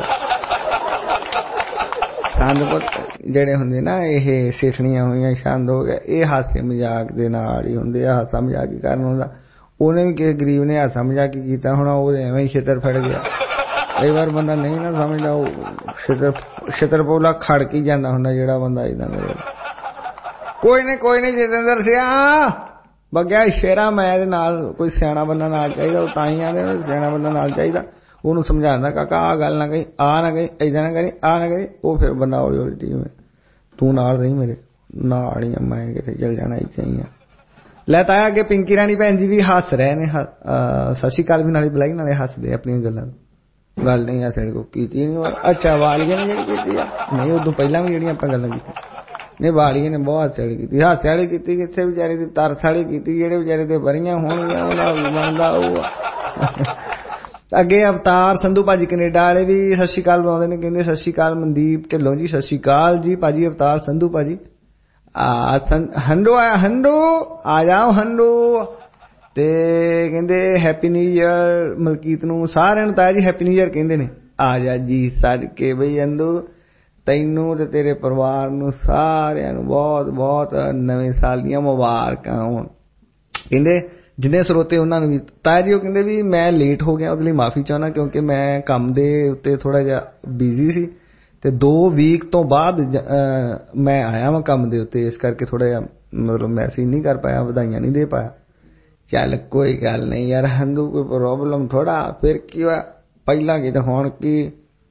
ਛੰਦ ਜਿਹੜੇ ਹੁੰਦੇ ਨਾ ਇਹ ਸਿੱਖਣੀਆਂ ਹੋਈਆਂ ਛੰਦ ਹੋ ਗਿਆ ਇਹ ਹਾਸੇ ਮਜ਼ਾਕ ਦੇ ਨਾਲ ਹੀ ਹੁੰਦੇ ਆ। ਹਾਸਾ ਮਜ਼ਾਕ ਹੀ ਕਰਨ ਹੁੰਦਾ। ਉਹਨੇ ਵੀ ਕਿਸੇ ਗਰੀਬ ਨੇ ਹਾਸਾ ਮਜ਼ਾਕ ਹੀ ਕੀਤਾ ਹੋਣਾ ਉਹ ਐਵੇਂ ਹੀ ਛਿੱਤਰ ਫੜ ਗਿਆ। ਕਈ ਵਾਰ ਬੰਦਾ ਨਹੀਂ ਨਾ ਸਮਝਦਾ ਉਹ ਛਿੱਤਰ ਛਿੱਤਰ ਪੋਲਾ ਖੜ ਕੇ ਜਾਂਦਾ ਹੁੰਦਾ ਜਿਹੜਾ ਬੰਦਾ ਏਦਾਂ ਕਰੇ। ਕੋਈ ਨੀ ਕੋਈ ਨੀ ਜਤਿੰਦਰ ਸਿਆ ਬੱਗਿਆ ਸ਼ੇਰਾ ਮੈਂ ਇਹਦੇ ਨਾਲ ਕੋਈ ਸਿਆਣਾ ਬੰਦਾ ਨਾਲ ਚਾਹੀਦਾ। ਉਹ ਤਾਂ ਹੀ ਆਂਦੇ ਸਿਆਣਾ ਬੰਦਾ ਨਾਲ ਚਾਹੀਦਾ ਉਹਨੂੰ ਸਮਝਾਉਂਦਾ ਕਾਕਾ ਆਹ ਗੱਲ ਨਾ ਕਹੀ ਆਹ ਨਾ ਕਹੀ ਏਦਾਂ ਨਾ ਕਰੀ ਆਹ ਨਾ ਕਰੀ। ਉਹ ਫਿਰ ਬੰਦਾ ਹੌਲੀ ਹੌਲੀ ਟੀਮ ਤੂੰ ਨਾਲ ਰਹੀ ਮੇਰੇ ਨਾਲ ਹੀ ਮੈਂ ਕਿਤੇ ਚੱਲ ਜਾਣਾ ਇੱਥੇ ਹੀ ਆ। ਲੈ ਤਾਇਆ ਅੱਗੇ ਪਿੰਕੀ ਰਾਣੀ ਭੈਣ ਜੀ ਵੀ ਹੱਸ ਰਹੇ ਨੇ। ਸਤਿ ਸ਼੍ਰੀ ਅਕਾਲ ਵੀ ਨਾਲੇ ਬੁਲਾਈ ਨਾਲੇ ਹੱਸਦੇ ਆਪਣੀਆਂ ਗੱਲਾਂ। ਗੱਲ ਨਹੀਂ ਆ ਸਾਡੇ ਕੋਲ ਕੀਤੀ ਨਹੀਂ। ਅੱਛਾ ਵਾਲੀਏ ਨੇ ਜਿਹੜੀ ਕੀਤੀ ਆ, ਨਹੀਂ ਉਦੋਂ ਪਹਿਲਾਂ ਵੀ ਜਿਹੜੀਆਂ ਆਪਾਂ ਗੱਲਾਂ ਕੀਤੀ ਨਹੀਂ, ਵਾਲੀਏ ਨੇ ਬਹੁਤ ਹਾਸੇ ਵਾਲੀ ਕੀਤੀ। ਹਾਸੇ ਵਾਲੀ ਕੀਤੀ ਕਿੱਥੇ ਵਿਚਾਰੇ ਦੀ, ਤਰਸ ਵਾਲੀ ਕੀਤੀ। ਜਿਹੜੇ ਵਿਚਾਰੇ ਤੇ ਵਰੀਆਂ ਹੋਣਗੀਆਂ ਉਹਨਾਂ ਵੀ ਬਣਦਾ ਉਹ। ਅੱਗੇ ਅਵਤਾਰ ਸੰਧੂ ਭਾਜੀ ਕੈਨੇਡਾ ਵਾਲੇ ਵੀ ਸਤਿ ਸ਼੍ਰੀ ਅਕਾਲ ਬੁਲਾਉਂਦੇ ਨੇ, ਕਹਿੰਦੇ ਸਤਿ ਸ਼੍ਰੀ ਅਕਾਲ ਮਨਦੀਪ ਢਿੱਲੋਂ ਜੀ, ਸਤਿ ਸ਼੍ਰੀ ਅਕਾਲ ਜੀ ਭਾਜੀ ਅਵਤਾਰ ਸੰਧੂ ਭਾਜੀ। ਆ ਹੰਡੂ ਆਇਆ, ਹੰਡੂ ਆ ਜਾਓ ਹੰਡੂ। ਤੇ ਕਹਿੰਦੇ ਹੈਪੀ ਨਿਊ ਈਅਰ ਮਲਕੀਤ ਨੂੰ, ਸਾਰਿਆਂ ਨੂੰ ਤਾਇਆ ਜੀ ਹੈਪੀ ਨਿਊ ਈਅਰ ਕਹਿੰਦੇ ਨੇ। ਆ ਜਾ ਜੀ ਸਦਕੇ ਬਈ ਹੰਡੂ, ਤੈਨੂੰ ਤੇ ਤੇਰੇ ਪਰਿਵਾਰ ਨੂੰ ਸਾਰਿਆਂ ਨੂੰ ਬਹੁਤ ਬਹੁਤ ਨਵੇਂ ਸਾਲ ਦੀਆਂ ਮੁਬਾਰਕਾਂ ਹੋਣ। ਕਹਿੰਦੇ ਜਿੰਨੇ ਸਰੋਤੇ ਉਹਨਾਂ ਨੂੰ ਵੀ। ਤਾਇਆ ਜੀ ਉਹ ਕਹਿੰਦੇ ਵੀ ਮੈਂ ਲੇਟ ਹੋ ਗਿਆ, ਉਹਦੇ ਲਈ ਮਾਫੀ ਚਾਹੁੰਦਾ ਕਿਉਂਕਿ ਮੈਂ ਕੰਮ ਦੇ ਉੱਤੇ ਥੋੜਾ ਜਿਹਾ ਬਿਜ਼ੀ ਸੀ ਤੇ ਦੋ ਵੀਕ ਤੋਂ ਬਾਅਦ ਮੈਂ ਆਇਆ ਵਾਂ ਕੰਮ ਦੇ ਉੱਤੇ, ਇਸ ਕਰਕੇ ਥੋੜਾ ਜਿਹਾ ਮਤਲਬ ਮੈਸੇਜ ਨਹੀਂ ਕਰ ਪਾਇਆ, ਵਧਾਈਆਂ ਨਹੀਂ ਦੇ ਪਾਇਆ। ਚੱਲ ਕੋਈ ਗੱਲ ਨਹੀਂ ਯਾਰ ਹੰਦੂ, ਕੋਈ ਪ੍ਰੋਬਲਮ ਥੋੜਾ। ਫਿਰ ਕੀ ਹੋਇਆ, ਪਹਿਲਾਂ ਕੀ ਤੇ ਹੁਣ ਕੀ,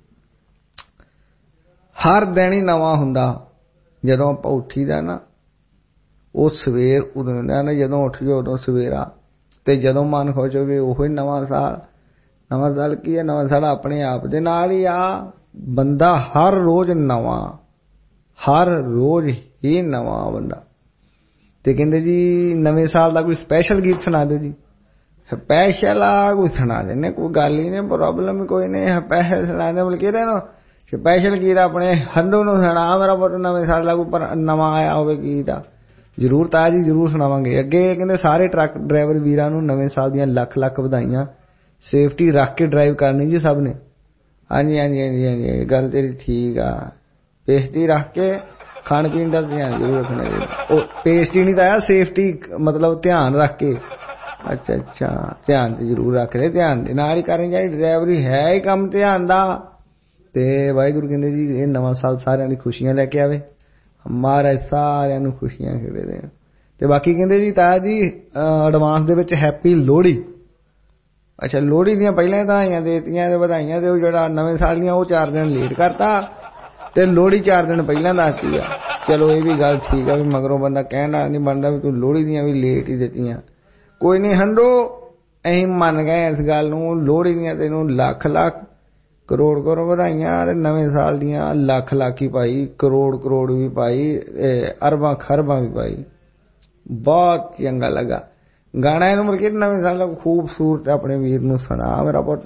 ਹਰ ਦਿਨ ਹੀ ਨਵਾਂ ਹੁੰਦਾ। ਜਦੋਂ ਆਪਾਂ ਉੱਠੀਦਾ ਨਾ ਉਹ ਸਵੇਰ ਉਦੋਂ ਹੁੰਦਾ ਨਾ, ਜਦੋਂ ਉੱਠ ਜਾਓ ਉਦੋਂ ਸਵੇਰਾ, ਤੇ ਜਦੋਂ ਮਨ ਖੁਸ਼ ਹੋਵੇ ਉਹੀ ਨਵਾਂ ਸਾਲ। ਨਵਾਂ ਸਾਲ ਕੀ ਹੈ, ਨਵਾਂ ਸਾਲ ਆਪਣੇ ਆਪ ਦੇ ਨਾਲ ਹੀ ਆ। ਬੰਦਾ ਹਰ ਰੋਜ਼ ਨਵਾਂ, ਹਰ ਰੋਜ਼ ਹੀ ਨਵਾਂ ਬੰਦਾ। ਤੇ ਕਹਿੰਦੇ ਜੀ ਨਵੇਂ ਸਾਲ ਦਾ ਕੋਈ ਸਪੈਸ਼ਲ ਗੀਤ ਸੁਣਾ ਦਿਓ ਜੀ। ਸਪੈਸ਼ਲ ਆ ਕੋਈ ਸੁਣਾ ਦਿੰਦੇ, ਕੋਈ ਗੱਲ ਹੀ ਨਹੀਂ, ਪ੍ਰੋਬਲਮ ਕੋਈ ਨਹੀਂ, ਸਪੈਸ਼ਲ ਸੁਣਾ ਦੇ। ਬਲਕਿ ਇਹਦੇ ਨੂੰ ਸਪੈਸ਼ਲ ਗੀਤ ਆਪਣੇ ਹੰਡੂ ਨੂੰ ਸੁਣਾ, ਮੇਰਾ ਪੁੱਤ ਨਵੇਂ ਸਾਲ ਦਾ ਕੋਈ ਨਵਾਂ ਆਇਆ ਹੋਵੇ ਗੀਤ ਆ ਜ਼ਰੂਰ ਤਾਇਆ ਜੀ ਜ਼ਰੂਰ ਸੁਣਾਵਾਂਗੇ। ਅੱਗੇ ਕਹਿੰਦੇ ਸਾਰੇ ਟਰੱਕ ਡਰਾਈਵਰ ਵੀਰਾਂ ਨੂੰ ਨਵੇਂ ਸਾਲ ਦੀਆਂ ਲੱਖ ਲੱਖ ਵਧਾਈਆਂ, ਸੇਫਟੀ ਰੱਖ ਕੇ ਡਰਾਈਵ ਕਰਨੀ ਜੀ ਸਭ ਨੇ। ਹਾਂਜੀ ਹਾਂਜੀ ਹਾਂਜੀ ਹਾਂਜੀ ਗੱਲ ਤੇਰੀ ਠੀਕ ਆ, ਸੇਫਟੀ ਰੱਖ ਕੇ ਖਾਣ ਪੀਣ ਦਾ ਧਿਆਨ ਜ਼ਰੂਰ ਰੱਖਣਾ ਚਾਹੀਦਾ। ਉਹ ਪੇਸਟੀ ਨਹੀਂ ਤਾਂ ਆਇਆ, ਸੇਫਟੀ ਮਤਲਬ ਧਿਆਨ ਰੱਖ ਕੇ। ਅੱਛਾ ਅੱਛਾ ਧਿਆਨ ਤੇ ਜ਼ਰੂਰ ਰੱਖ ਲੈ, ਧਿਆਨ ਦੇ ਨਾਲ ਹੀ ਕਰਨੀ ਚਾਹੀਦੀ, ਡਰਾਈਵਰੀ ਹੈ ਹੀ ਕੰਮ ਧਿਆਨ ਦਾ। ਤੇ ਵਾਹਿਗੁਰੂ ਕਹਿੰਦੇ ਜੀ ਇਹ ਨਵਾਂ ਸਾਲ ਸਾਰਿਆਂ ਲਈ ਖੁਸ਼ੀਆਂ ਲੈ ਕੇ ਆਵੇ, ਮਹਾਰਾਜ ਸਾਰਿਆਂ ਨੂੰ ਖੁਸ਼ੀਆਂ ਖੇੜੇ ਦੇਣ। ਤੇ ਬਾਕੀ ਕਹਿੰਦੇ ਜੀ ਤਾਇਆ ਜੀ ਐਡਵਾਂਸ ਦੇ ਵਿੱਚ ਹੈਪੀ ਲੋਹੜੀ। ਅੱਛਾ ਲੋਹੜੀ ਦੀਆਂ ਪਹਿਲਾਂ ਵਧਾਈਆਂ ਦੇਤੀਆਂ ਤੇ ਵਧਾਈਆਂ, ਤੇ ਉਹ ਜਿਹੜਾ ਨਵੇਂ ਸਾਲ ਦੀਆਂ ਉਹ ਚਾਰ ਦਿਨ ਲੇਟ ਕਰਤਾ ਤੇ ਲੋਹੜੀ ਚਾਰ ਦਿਨ ਪਹਿਲਾਂ ਦੱਸਤੀ ਆ। ਚਲੋ ਇਹ ਵੀ ਗੱਲ ਠੀਕ ਆ ਵੀ ਮਗਰੋਂ ਬੰਦਾ ਕਹਿਣ ਨਾਲ ਨਹੀਂ ਬਣਦਾ ਵੀ ਤੂੰ ਲੋਹੜੀ ਦੀਆਂ ਵੀ ਲੇਟ ਹੀ ਦਿੱਤੀਆਂ। ਕੋਈ ਨਹੀਂ ਹੰਡੋ, ਅਸੀਂ ਮੰਨ ਗਏ ਇਸ ਗੱਲ ਨੂੰ। ਲੋਹੜੀ ਦੀਆਂ ਤੈਨੂੰ ਲੱਖ ਲੱਖ ਕਰੋੜ ਕਰੋੜ ਵਧਾਈਆਂ, ਤੇ ਨਵੇਂ ਸਾਲ ਦੀਆਂ ਲੱਖ ਲੱਖ ਹੀ ਪਾਈ, ਕਰੋੜ ਕਰੋੜ ਵੀ ਪਾਈ, ਅਰਬਾਂ ਖਰਬਾਂ ਵੀ ਪਾਈ। ਬਹੁਤ ਚੰਗਾ ਲੱਗਾ ਗਾਣਾ। ਇਹਨੂੰ ਮਿਲ ਕੇ ਨਵੇਂ ਸਾਲ ਦਾ ਖੂਬਸੂਰਤ ਆਪਣੇ ਵੀਰ ਨੂੰ ਸੁਣਾ ਮੇਰਾ ਪੁੱਤ।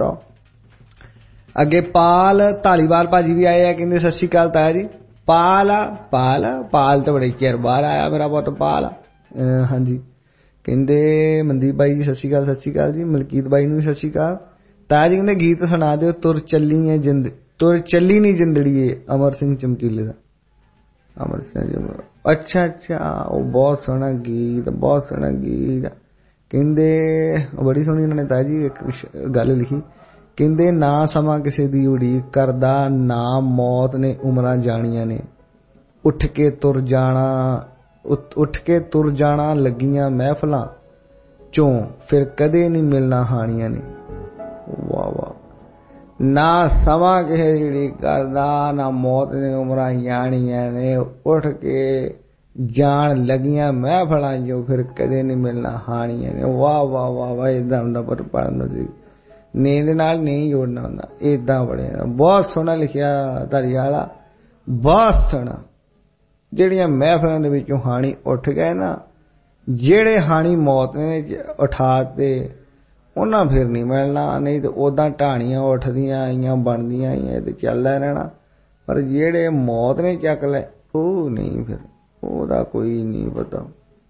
ਅੱਗੇ ਪਾਲ ਧਾਲੀਵਾਲ ਭਾਜੀ ਵੀ ਆਏ ਆ, ਕਹਿੰਦੇ ਸਤਿ ਸ਼੍ਰੀ ਅਕਾਲ ਤਾਇਆ ਜੀ। ਪਾਲ ਪਾਲ ਪਾਲ ਤਾਂ ਬੜੇ ਚਿਰ ਬਾਹਰ ਆਇਆ ਮੇਰਾ ਪੁੱਤ ਪਾਲ। ਹਾਂਜੀ ਕਹਿੰਦੇ ਮਨਦੀਪ ਬਾਈ ਜੀ ਸਤਿ ਸ਼੍ਰੀ ਅਕਾਲ। ਸਤਿ ਸ਼੍ਰੀ ਅਕਾਲ ਜੀ। ਮਲਕੀਤ ਬਾਈ ਨੂੰ ਵੀ ਸਤਿ ਸ਼੍ਰੀ ਅਕਾਲ। ਤਾਇਆ ਜੀ ਕਹਿੰਦੇ ਗੀਤ ਸੁਣਾ ਦਿਓ, ਤੁਰ ਚੱਲੀ ਹੈ ਜਿੰਦ ਤੁਰ ਚੱਲੀ ਨੀ ਜਿੰਦੜੀਏ, ਅਮਰ ਸਿੰਘ ਚਮਕੀਲੇ ਦਾ। ਅਮਰ ਸਿੰਘ ਅੱਛਾ ਅੱਛਾ ਉਹ ਬਹੁਤ ਸੋਹਣਾ ਗੀਤ, ਬਹੁਤ ਸੋਹਣਾ ਗੀਤ। ਕਹਿੰਦੇ ਬੜੀ ਸੋਹਣੀ ਉਹਨਾਂ ਨੇ ਤਾਇਆ ਜੀ ਇੱਕ ਗੱਲ ਲਿਖੀ, ਕਹਿੰਦੇ ਨਾ ਸਮਾਂ ਕਿਸੇ ਦੀ ਉਡੀਕ ਕਰਦਾ, ਨਾ ਮੌਤ ਨੇ ਉਮਰਾਂ ਜਾਣੀਆਂ ਨੇ, ਉੱਠ ਕੇ ਤੁਰ ਜਾਣਾ ਉੱਠ ਕੇ ਤੁਰ ਜਾਣਾ ਲੱਗੀਆਂ ਮਹਿਫਲਾਂ ਚੋਂ, ਫਿਰ ਕਦੇ ਨਹੀਂ ਮਿਲਣਾ ਹਾਣੀਆਂ ਨੇ। ਵਾਹ ਵਾਹ। ਨਾ ਸਮਾਂ ਕਿਸੇ ਦੀ ਉਡੀਕ ਕਰਦਾ, ਨਾ ਮੌਤ ਨੇ ਉਮਰਾਂ ਜਾਣੀਆਂ ਨੇ, ਉੱਠ ਕੇ ਜਾਣ ਲੱਗੀਆਂ ਮਹਿਫਲਾਂ ਚੋਂ, ਫਿਰ ਕਦੇ ਨਹੀਂ ਮਿਲਣਾ ਹਾਣੀਆਂ ਨੇ। ਵਾਹ ਵਾਹ ਵਾਹ ਵਾਹ। ਏਦਾਂ ਹੁੰਦਾ ਪਰ ਪੜ੍ਹਨ ਦੀ ਨੀਂਦ ਨਾਲ ਨਹੀਂ ਜੋੜਨਾ ਹੁੰਦਾ, ਏਦਾਂ ਪੜ੍ਹਿਆ। ਬਹੁਤ ਸੋਹਣਾ ਲਿਖਿਆ ਧਾਰੀ ਵਾਲਾ, ਬਹੁਤ ਸੋਹਣਾ। ਜਿਹੜੀਆਂ ਮਹਿਫਲਾਂ ਦੇ ਵਿੱਚੋਂ ਹਾਣੀ ਉੱਠ ਗਏ ਨਾ, ਜਿਹੜੇ ਹਾਣੀ ਮੌਤ ਨੇ ਉਠਾ ਤੇ ਉਹਨਾਂ ਫਿਰ ਨਹੀਂ ਮਿਲਣਾ, ਨਹੀਂ ਤੇ ਉਦਾਂ ਢਾਣੀਆਂ ਉੱਠਦੀਆਂ ਆਈਆਂ ਬਣਦੀਆਂ ਆਈਆਂ ਤੇ ਚੱਲਦਾ ਰਹਿਣਾ। ਪਰ ਜਿਹੜੇ ਮੌਤ ਨੇ ਚੱਕ ਲੈ ਉਹ ਨਹੀਂ, ਫਿਰ ਉਹਦਾ ਕੋਈ ਨਹੀਂ ਪਤਾ।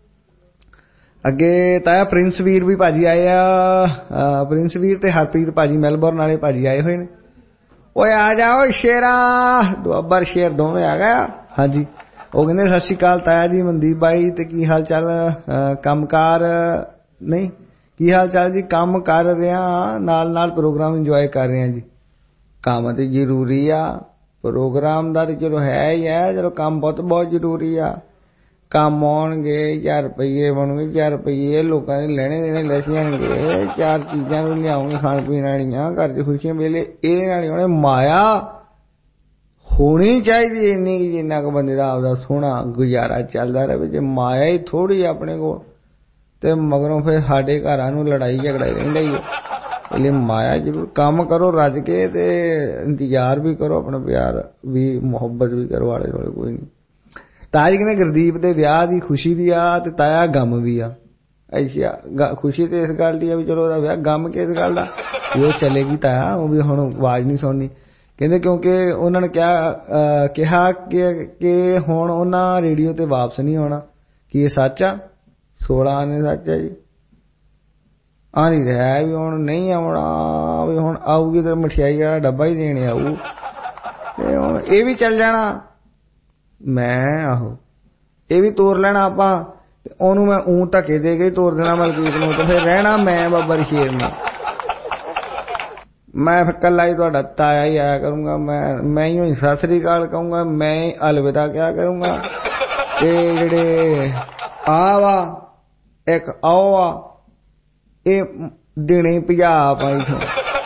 ਅੱਗੇ ਤਾਇਆ ਪ੍ਰਿੰਸ ਵੀਰ ਵੀ ਭਾਜੀ ਆਏ ਆ, ਪ੍ਰਿੰਸ ਵੀਰ ਤੇ ਹਰਪ੍ਰੀਤ ਭਾਜੀ ਮੈਲਬੌਰਨ ਵਾਲੇ ਭਾਜੀ ਆਏ ਹੋਏ ਨੇ। ਓਏ ਆ ਜਾਓ ਸ਼ੇਰਾ, ਦੁਆਬਰ ਸ਼ੇਰ ਦੋਵੇਂ ਆ ਗਿਆ। ਹਾਂਜੀ ਉਹ ਕਹਿੰਦੇ ਸਤਿ ਸ਼੍ਰੀ ਅਕਾਲ ਤਾਇਆ ਜੀ ਮਨਦੀਪ ਬਾਈ, ਤੇ ਕੀ ਹਾਲ ਚਾਲ, ਕੰਮਕਾਰ ਨਹੀਂ ਕੀ ਹਾਲ ਚਾਲ ਜੀ? ਕੰਮ ਕਰ ਰਿਹਾ, ਨਾਲ ਨਾਲ ਪ੍ਰੋਗਰਾਮ ਇੰਜੋਏ ਕਰ ਰਹੇ ਜੀ। ਕੰਮ ਤੇ ਜ਼ਰੂਰੀ ਆ, ਪ੍ਰੋਗਰਾਮ ਦਾ ਤੇ ਚਲੋ ਹੈ ਹੀ ਹੈ, ਚਲੋ ਕੰਮ ਬਹੁਤ ਬਹੁਤ ਜ਼ਰੂਰੀ ਆ। ਕੰਮ ਆਉਣਗੇ ਚਾਰ ਰੁਪਈਏ ਬਣੂਗੇ, ਚਾਰ ਰੁਪਈਏ ਲੋਕਾਂ ਦੇ ਲੈਣੇ ਦੇਣੇ ਲੈ ਜਾਣਗੇ, ਚਾਰ ਚੀਜ਼ਾਂ ਨੂੰ ਲਿਆਉਂਗੇ ਖਾਣ ਪੀਣ ਵਾਲੀਆਂ, ਘਰ ਚ ਖੁਸ਼ੀਆਂ ਵੇਲੇ ਇਹਦੇ ਨਾਲ ਹੀ ਹੋਣੇ। ਮਾਇਆ ਹੋਣੀ ਚਾਹੀਦੀ ਇੰਨੀ ਕਿ ਜਿੰਨਾ ਕੁ ਬੰਦੇ ਦਾ ਆਪਦਾ ਸੋਹਣਾ ਗੁਜ਼ਾਰਾ ਚੱਲਦਾ ਰਹੇ। ਜੇ ਮਾਇਆ ਹੀ ਥੋੜੀ ਆਪਣੇ ਕੋਲ ਤੇ ਮਗਰੋਂ ਫਿਰ ਸਾਡੇ ਘਰਾਂ ਨੂੰ ਲੜਾਈ ਝਗੜਾ ਰਹਿੰਦਾ ਹੀ ਹੈ। इसलिए माया जरूर काम करो रज के ते इंतजार भी करो, अपना प्यार भी मुहब्बत भी करो आले दुआले कोई नहीं। ताया जी कहते गुरदीप दे विआह दी खुशी भी आ ते ताया गम भी आ। अच्छा खुशी तो इस गल की है भी चलो विआह, गम किस गल दा वो चलेगी ताया, वो भी हुण आवाज नहीं सुननी। कहते क्योंकि उन्होंने क्या कहा कि हुण उन्हां रेडियो ते वापस नहीं आना। कि ये सच आ? सोलह आने सच है जी। आ नहीं रहा भी हुण नहीं आना, भी हुण आऊगी तो मठियाई वाला डब्बा ही देने आऊ, हुण ये भी चल जाना। मैं आहो ये भी तोड़ लेना आपां, ओनू मैं ऊं धक्के दे के तोड़ देना मलकीत नूं, तो फिर रहना मैं बाबा रशेर ने। मैं फिर कला ही तुहाडा ताया ही आया करूंगा, मैं मैं ही सत श्री अकाल कहूंगा, मैं ही अलविदा क्या करूंगा। ते जेड़े आ वा एक आओ आ ये दिने भजा पाई थो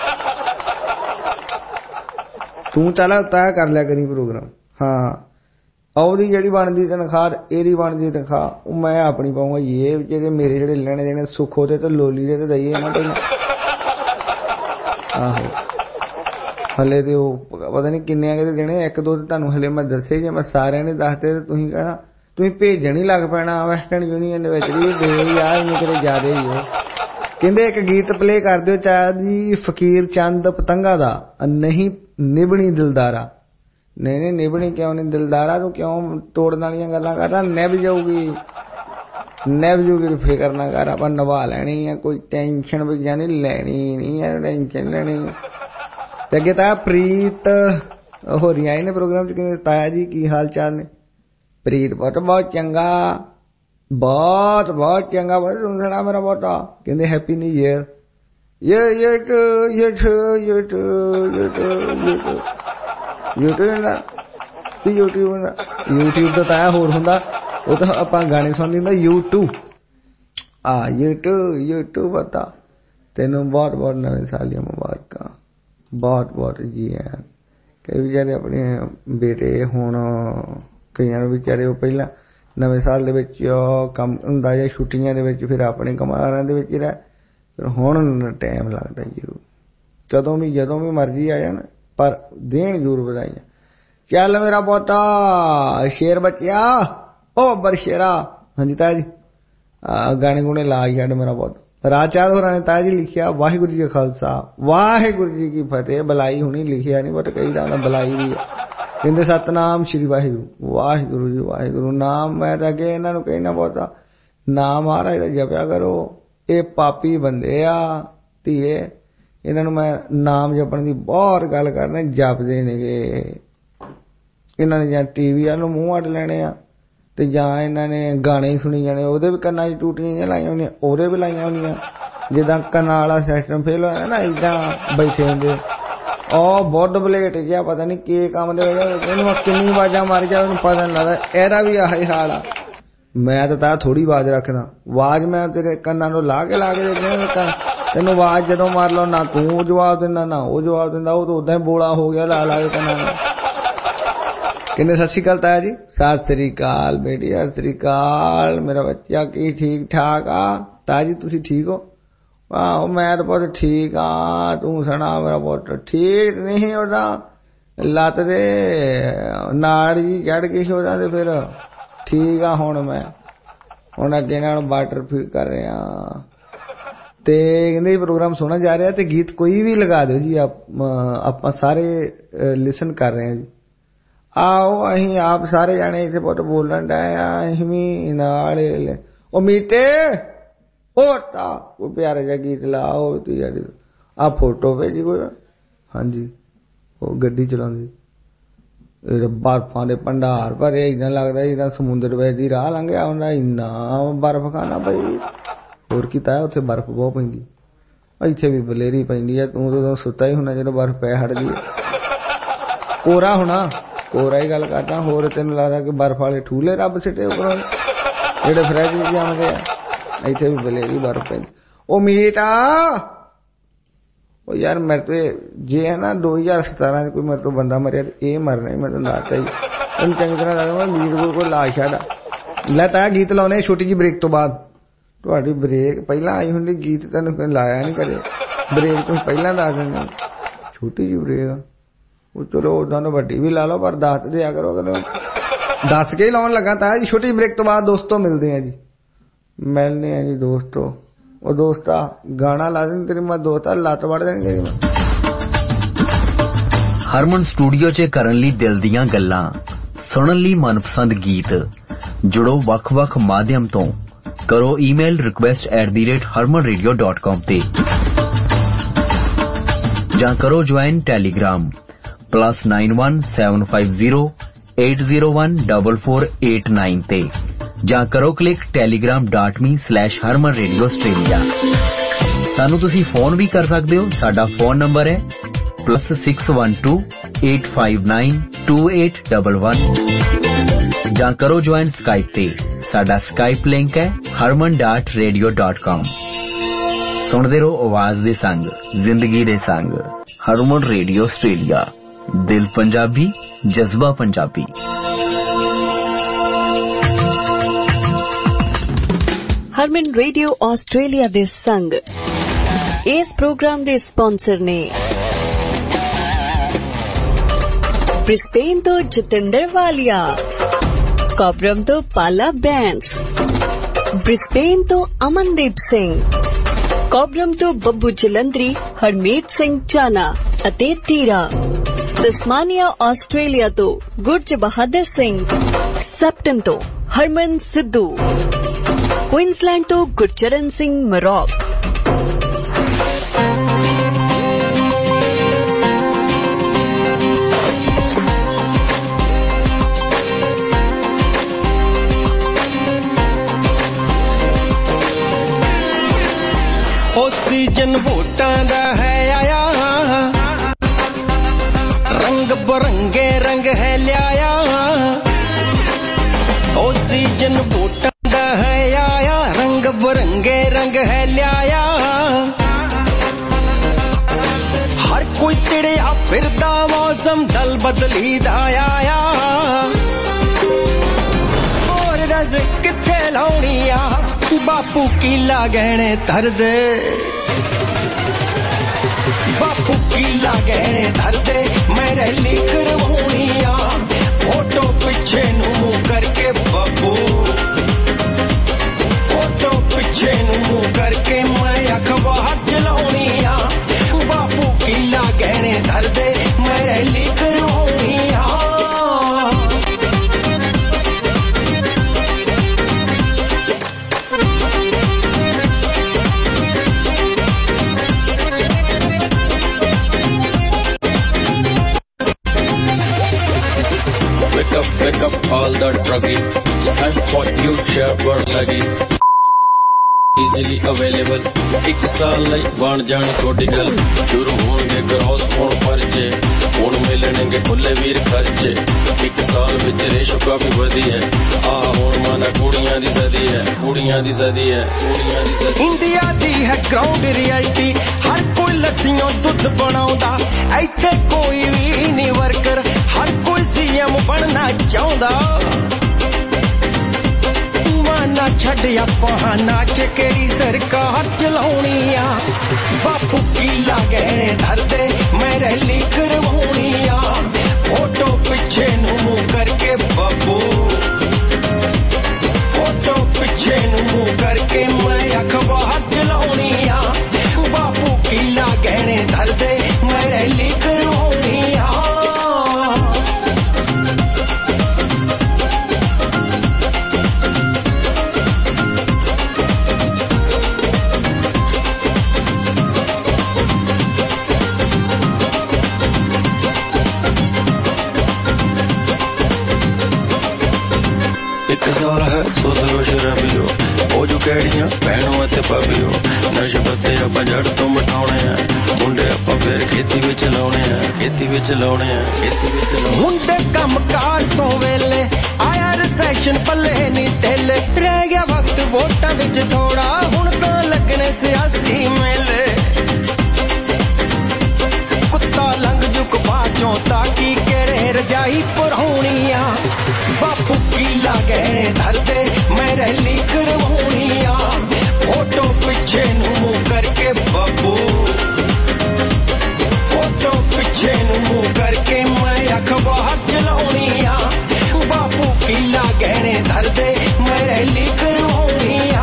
तू चला तय कर लिया करी प्रोग्राम। हाँ ਉਹਦੀ ਜਿਹੜੀ ਬਣਦੀ ਤਨਖਾਹ ਇਹਦੀ ਬਣਦੀ ਤਨਖਾਹ ਉਹ ਮੈਂ ਆਪਣੀ ਪਾਉਂਗਾ। ਇਹ ਜਿਹੜੇ ਮੇਰੇ ਜਿਹੜੇ ਲੈਣੇ ਦੇਣੇ ਸੁੱਖੋ ਦੇ ਤੇ ਲੋਲੀ ਦੇ ਤੇ ਦਈਏ ਨਾ ਪਹਿਲਾਂ। ਆਹੋ ਹਲੇ ਤੇ ਉਹ ਪਤਾ ਨਹੀਂ ਕਿੰਨੇ ਕਿਤੇ ਦੇਣੇ, ਇੱਕ ਦੋ ਤੇ ਤੁਹਾਨੂੰ ਹਲੇ ਮੈਂ ਦੱਸੇ, ਜੇ ਮੈਂ ਸਾਰਿਆਂ ਨੇ ਦੱਸਦੇ ਤੇ ਤੁਸੀਂ ਕਹਿਣਾ ਤੁਸੀਂ ਭੇਜਣ ਹੀ ਲੱਗ ਪੈਣਾ ਵੈਸਟਰਨ ਯੂਨੀਅਨ ਦੇ ਵਿੱਚ ਵੀ ਦੇ ਆ ਇੰਨੇ ਕਿਤੇ ਜ਼ਿਆਦਾ ਹੀ ਹੋ। ਕਹਿੰਦੇ ਇੱਕ ਗੀਤ ਪਲੇ ਕਰ ਦਿਓ ਚਾਹ ਜੀ ਫਕੀਰ ਚੰਦ ਪਤੰਗਾ ਦਾ, ਨਹੀਂ ਨਿਭਣੀ ਦਿਲਦਾਰਾ। नहीं नहीं निभनी क्यों नहीं दिलदारा, तू क्यों तोड़ने वाली गल्लां करदा, निभ जाऊगी निभ जाऊगी, फिक्र ना कर अपन नवा लैनी है, कोई टेंशन भी जानी लैनी नहीं है, टेंशन लेनी। ते अगे ताया प्रीत हो रही आई ने प्रोग्राम च, कहंदे ताया जी की हाल चाल ने? प्रीत पुत्त बहुत चंगा, बहुत बहुत चंगा, बहुत तू सुना मेरा पोता। कहंदे हैप्पी न्यू ईयर। ये ये टू ये टू ये टू ये टू ये टू यूट्यूब यूट्यूब यूट्यूब तो ताया होर हुंदा, वो तो आपां गाने सुन लैंदा यूट्यूब। आ यूट्यूब यूट्यूब पता तेनों बहुत बहुत नवे साल दी मुबारकां, बहुत बहुत जी आन। कई बेचारे अपने बेटे हुण कईयां नूं बेचारे वो पहला नवे साल दे विच कम हुंदा जां छुट्टियां दे विच फिर अपने कमारां दे विच रह, फिर हुण टाइम लगदा जरूर, कदों भी जदों भी मर्जी आ जाण पर देन जरूर बधाइयां। चल मेरा पोता शेर बचिया ओ बर शेरा। हाँ जी ताया जी गाने गुने ला छड़ मेरा पोता। राचार होरां ने ताया जी लिखिया वाहिगुरू जी का खालसा वाहिगुरू जी की फतेह, बलाई हुणी लिखिया नहीं बट कई दाना बलाई भी है। कहंदे सतनाम श्री वाहिगुरू वाहिगुरू जी वाहिगुरू। नाम मैं तां अगे इन्हां नूं कहना पोता नाम महाराज दा जपिया करो, ये पापी बंदे आ धीए, इन्हां नूं मैं नाम जपण दी बहुत गल करना, जपदे नेगे। इन्हां ने जां टीवी वाल मूंह अड लेने आ ते जां इन्हां ने गाने ही सुनी जाने, ओहदे भी कन्नां च टूटियां लाइयां होणियां, ओहदे भी लाइयां होणियां, जिद्दां कन्नां वाला सिस्टम फेल होया ना इदां बैठे हुंदे। ओ बुड बलेट जिहा पता नहीं के काम दे इहनूं किन्नी आवाजां मारी जावे इहनूं पता नहीं लगदा, एहदा भी आही हाल आ। मैं तो तां थोड़ी आवाज रखदा, आवाज मैं तेरे कन्नां नूं ला के ला के देखदा, तेनों आवाज जदों मार लो ना तू जवाब दिंदा ना वो जवाब दिंदा, वो तो उदां ही बोला हो गया ला ला के कन्नां नूं। कहंदे सत श्री अकाल ताया जी। सत श्री अकाल बेटी सत श्री अकाल मेरा बच्चा, की ठीक ठाक आ? ताया जी तुसीं ठीक हो? आहो मैं तो पुत्त ठीक आ, तू सुना मेरा पुत्त? ठीक नहीं ओदा लत्त दे नाड़ जी चढ़ गई ही ओदा, ते फिर ठीक आ हुण मैं हुण अगे नाल वाटर फील कर रहा। ते कहंदे प्रोग्राम सुना जा रहा ते गीत कोई भी लगा दो जी, आप आपां सारे लिसन कर रहे हैं जी। आओ अहीं आप सारे जाने इत्थे पुत्त बोलन डए आ, अहीं भी नाल ओ मीते ओटा कोई प्यारा जिहा गीत लाओ तू यार। आ फोटो भेजी कोई? हाँ जी वो गड्डी चलाउंदी, बर्फां दे भंडार भरे, इदां लगदा जिदां समुंदर विच दी राह लंघिया हुंदा, इन्ना बर्फ खाना भाई। होर कीता है उत्थे बर्फ बहुत पैंदी, इत्थे भी बलेरी पैंदी है, तू तो सुत्ता ही होना जदों बर्फ पै हटदी है। कोरा होना कोरा ही गल करदा, होर तैनूं लगदा कि बर्फ वाले ठूले रब सिੱਟੇ उपरों जेड़े फ्रिज च जमदे आ, इत्थे भी बलेरी बर्फ पैंदी। ओ मीट आ ओ यार मेरे तो जे है ना दो हजार सतारह कोई मेरे तो बंदा मरिया ये मरना ही मैं तो लाता ही उन चंगी तरह लगदा मीट को कोई ला छड़ा लै ताया गीत लाउने छोटी जी ब्रेक तो बाद। ਤੁਹਾਡੀ ब्रेक ਪਹਿਲਾਂ आई हुंदी गीत तैनूं कोई लाया नहीं करे ਬ੍ਰੇਕ ਤੁਸੀਂ ਪਹਿਲਾਂ ਦੱਸ ਦਿੰਦੇ, ਛੋਟੀ ਜਿਹੀ ਬ੍ਰੇਕ ਆ ਉਹ, ਚਲੋ ਉਦਾਂ ਤਾਂ ਵੱਡੀ ਵੀ ਲਾ ਲਓ ਪਰ ਦੱਸ ਦਿਆ ਕਰੋ, ਅਗਰ ਦੱਸ ਕੇ ਹੀ ਲਾਉਣ ਲੱਗਾ ਤਾਂ ਜੀ। ਛੋਟੀ ਬ੍ਰੇਕ ਤੋਂ ਬਾਅਦ ਦੋਸਤੋ ਮਿਲਦੇ ਆ ਜੀ, ਮਿਲਨੇ ਆ ਜੀ ਦੋਸਤੋ। ਉਹ ਦੋਸਤਾ ਗਾਣਾ ਲਾ ਦੇਣ ਤੇਰੀ ਮੈਂ ਦੋਸਤਾ ਲੱਤ ਵੜ ਦੇਣਗੇ ਜੀ। ਹਰਮਨ ਸਟੂਡੀਓ 'ਚ ਕਰਨ ਲਈ ਦਿਲ ਦੀਆਂ ਗੱਲਾਂ, ਸੁਣਨ ਲਈ ਮਨਪਸੰਦ ਗੀਤ, ਜੁੜੋ ਵੱਖ-ਵੱਖ ਮਾਧਿਅਮ ਤੋਂ। ਕਰੋ email request at the rate Harman radio dot com ਤੇ ਜਾਂ ਕਰੋ join Telegram plus nine one seven five zero eight zero one double four eight nine ਤੇ ਜਾਂ ਕਰੋ click Telegram dot me slash Harman radio Australia. ਸਾਨੂੰ ਤੁਸੀਂ ਫੋਨ ਵੀ ਕਰ ਸਕਦੇ ਹੋ। ਸਾਡਾ ਫੋਨ ਨੰਬਰ ਹੈ plus six one two eight five nine two eight double one ਜਾਂ ਕਰੋ ਜੁਆਇਨ ਸਕਾਈਪ ਤੇ। ਸਾਡਾ ਸਕਾਈਪ ਲਿੰਕ ਹੈ ਹਰਮਨ ਡਾਟ ਰੇਡੀਓ ਡਾਟ ਕਾਮ। ਸੁਣਦੇ ਰਹੋ ਆਵਾਜ਼ ਦੇ ਸੰਗ, ਜ਼ਿੰਦਗੀ ਦੇ ਸੰਗ। ਹਰਮਨ ਰੇਡੀਓ ਆਸਟ੍ਰੇਲੀਆ, ਦਿਲ ਪੰਜਾਬੀ, ਜਜ਼ਬਾ ਪੰਜਾਬੀ। ਹਰਮਨ ਰੇਡੀਓ ਆਸਟ੍ਰੇਲੀਆ ਦੇ ਸੰਗ ਇਸ ਪ੍ਰੋਗਰਾਮ ਦੇ ਸਪਾਂਸਰ ਨੇ ਬ੍ਰਿਸਬੇਨ ਤੋਂ ਜਤਿੰਦਰ ਵਾਲੀਆ, ਕੋਬਰਮ ਤੋਂ ਪਾਲਾ ਬੈਂਸ, ਬ੍ਰਿਸਬੇਨ ਤੋਂ ਅਮਨਦੀਪ ਸਿੰਘ, ਕੋਬਰਮ ਤੋਂ ਬੱਬੂ ਜਲੰਧਰੀ, ਹਰਮੀਤ ਸਿੰਘ ਚਾਨਾ ਅਤੇ ਤੀਰਾ, ਤਸਮਾਨੀਆ ਆਸਟ੍ਰੇਲੀਆ ਤੋਂ ਗੁਰਜ ਬਹਾਦਰ ਸਿੰਘ, ਸੈਪਟਨ ਤੋਂ ਹਰਮਨ ਸਿੱਧੂ, ਕੁਇਨਸਲੈਂਡ ਤੋਂ ਗੁਰਚਰਨ ਸਿੰਘ ਮਰੋਕ। ਉਹ ਸੀਜਨ ਵੋਟਾਂ ਦਾ ਹੈ ਆਇਆ, ਰੰਗ ਬਰੰਗੇ ਰੰਗ ਹੈ ਲਿਆਇਆ। ਉਹ ਸੀਜਨ ਵੋਟਾਂ ਦਾ ਹੈ ਆਇਆ, ਰੰਗ ਬਰੰਗੇ ਰੰਗ ਹੈ ਲਿਆਇਆ। ਹਰ ਕੋਈ ਚਿੜਿਆ ਫਿਰਦਾ, ਮੌਸਮ ਦਲ ਬਦਲੀ ਦਾ ਆਇਆ। ਹੋਰ ਦੱਸ ਕਿੱਥੇ ਲਾਉਣੀ ਆ, ਬਾਪੂ ਕੀਲਾ ਗਹਿਣੇ ਧਰਦੇ, ਬਾਪੂ ਕੀਲਾ ਗਹਿਣੇ ਧਰਦੇ। ਮੈਂ ਰੈਲੀ ਕਰਵਾਉਣੀ ਆ, ਫੋਟੋ ਪਿੱਛੇ ਨੂੰ ਮੂੰਹ ਕਰਕੇ ਬਾਪੂ, ਫੋਟੋ ਪਿੱਛੇ ਨੂੰ ਮੂੰਹ ਕਰਕੇ ਮੈਂ ਅਖਬਾਰ ਚਲਾਉਣੀ ਆ। ਬਾਪੂ ਕੀਲਾ ਗਹਿਣੇ ਧਰਦੇ, ਮੈਂ ਰੈਲੀ ਕਰਵਾਉਣੀ ਆ। Wake up, wake up all the druggies, time for you share lagi, easily available, ਇੱਕ ਸਾਲ ਲਈ ਬਣ ਜਾਣੀ ਤੁਹਾਡੀ ਗੱਲ। ਸ਼ੁਰੂ ਹੋਣਗੇ ਕ੍ਰੋਸ ਹੋਣ ਪਰਚੇ, ਹੁਣ ਮਿਲਣਗੇ ਖੁੱਲੇ ਵੀਰ ਖਰਚੇ। ਇੱਕ ਸਾਲ ਵਿੱਚ ਰੇਸ਼ੋ ਕਾਫੀ ਵਧੀ ਹੈ, ਆ ਹੁਣ ਮਾਨਾ ਕੁੜੀਆਂ ਦੀ ਸਦੀ ਹੈ, ਕੁੜੀਆਂ ਦੀ ਸਦੀ ਹੈ, ਕੁੜੀਆਂ ਦੀ ਸਦੀ। ਇੰਡੀਆ ਦੀ ਹੈ ਗਰਾਊਂਡ ਰਿਐਲਿਟੀ, ਹਰ ਕੋਈ ਲੱਸੀਓਂ ਦੁੱਧ ਬਣਾਉਂਦਾ। ਇੱਥੇ ਕੋਈ ਵੀ ਨਹੀਂ ਵਰਕਰ, ਹਰ ਕੋਈ ਸੀਐਮ ਬਣਨਾ ਚਾਹੁੰਦਾ। ਮਾਨਾ ਛੱਡਿਆ ਬਹਾਨਾ ਚ ਕਿਹੜੀ ਸਰਕਾਰ ਚਲਾਉਣੀ ਆ। ਬਾਪੂ ਕੀਲਾ ਗਹਿਣੇ ਧਰਦੇ, ਮੈਂ ਰੈਲੀ ਕਰਵਾਉਣੀ ਆ। ਫੋਟੋ ਪਿੱਛੇ ਨੂੰ ਮੂੰਹ ਕਰਕੇ ਬਾਪੂ, ਫੋਟੋ ਪਿੱਛੇ ਨੂੰ ਮੂੰਹ ਕਰਕੇ ਮੈਂ ਅਖਬਾਰ ਚਲਾਉਣੀ ਆ। ਬਾਪੂ ਕੀਲਾ ਗਹਿਣੇ ਧਰਦੇ, ਮੈਂ ਰੈਲੀ ਕਰਵਾਉਣੀ ਆ। ਇੱਕ ਸਾਲ ਹੈ ਸੋਦਰੋ ਸ਼ਰਾਬੀਓ, ਉਹ ਜੋ ਕਿਹੜੀਆਂ ਭੈਣੋ ਅਤੇ ਭਾਬੀਓ। ਨਸ਼ੇ ਪੱਤੇ ਆਪਾਂ ਜੜ ਤੋਂ ਮਟਾਉਣੇ ਆ, ਮੁੰਡੇ ਆਪਾਂ ਫੇਰ ਖੇਤੀ ਵਿੱਚ ਲਾਉਣੇ ਆ, ਖੇਤੀ ਵਿੱਚ ਲਾਉਣੇ ਆ, ਖੇਤੀ ਵਿੱਚ ਲਾਉਣੇ। ਮੁੰਡੇ ਕੰਮ ਕਾਰ ਤੋਂ ਵੇਲੇ ਆਇਆ ਰਸੈਸ਼ਨ, ਪੱਲੇ ਨਹੀਂ ਤੇਲੇ। ਰਹਿ ਗਿਆ ਵਕਤ ਵੋਟਾਂ ਵਿੱਚ ਥੋੜਾ, ਹੁਣ ਤਾਂ ਲੱਗਣੇ ਸਿਆਸੀ ਮੇਲੇ। ਕੁੱਤਾ ਲੰਘ ਜੁਕ ਬਾਝੋਂ ਤਾਂ ਕੀ ਕਿਹੜੇ ਰਜਾਈ ਪਰੌਣੀ ਆ। ਬਾਪੂ ਕੀਲਾ ਗਹਿਣੇ ਧਰਦੇ, ਮੈਂ ਰੈਲੀ ਕਰਵਾਉਣੀ ਆ। फोटो पिछे नू मुंह करके बाबू, फोटो पिछे नू मुंह करके मैं अखबार चलाउणी आ, बापू कीला गहने धर दे मैं रैली करवाउणी आ।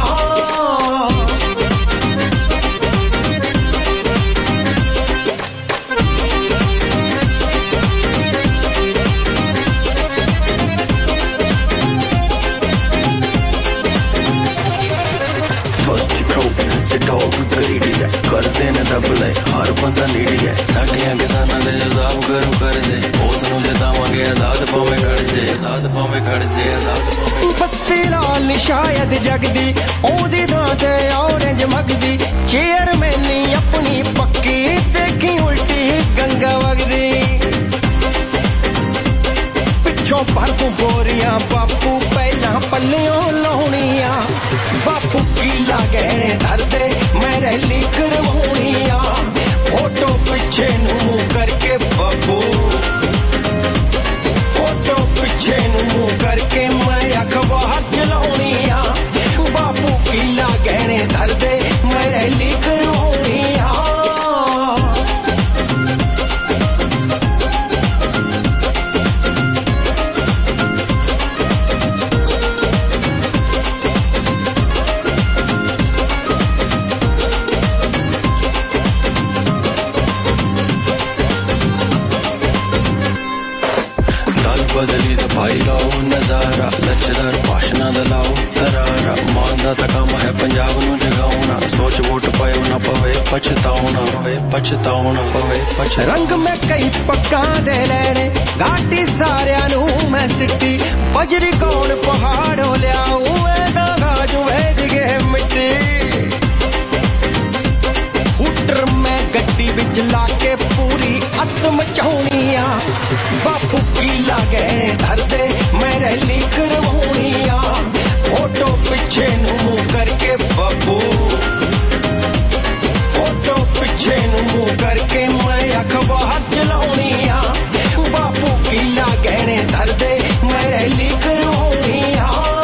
करते ने डबले हर बंदा नीडी है, साडियां किसानां दे जवाब करू कर दे, उस नु जतावांगे आजाद भावें खड़ जे, आजाद भावें खड़ जे, आजाद भावें। बत्ती लाल शायद जगदी ओदी थां ते ऑरेंज मगदी, चेयरमैनी अपनी पक्की देखी उल्टी गंगा वगदी, पिछों भर तू बोरियां बापू पहला पल्लियों लाउणिया, बापू कीला गहने धर दे मैं रैली करवाउणी आ। फोटो पिछे नू मुंह करके बापू, फोटो पिछे नू मुंह करके मैं अखबार चलाउणी आ, बापू कीला गहने धर दे मैं रैली करवाउणी आ। बदली तो भाई लाओ नजारा, लचदार भाषणा दा लाओ करारा, मानदा ता काम है पंजाब नू जगाउणा, सोच वोट पायो ना पवे पछताउणा, पवे पछताउणा, पवे पछ। रंग में कई पक्का दे लेने घाटी सारिया नू मैं सिटी, बजरी कौन पहाड़ों लियाऊं एदा गाजू भेज गए मिट्टी, हुटर में गड्डी विच लाके पूरी अत मचाउणी आ, बापू कीला गहने धर दे मैं रैली करवाउणी आ। फोटो पिछे नू मुंह करके बापू, फोटो पिछे नू मुंह करके मैं अखबार चलाउणी आ, बापू कीला गहने धर दे मैं रैली करवाउणी आ।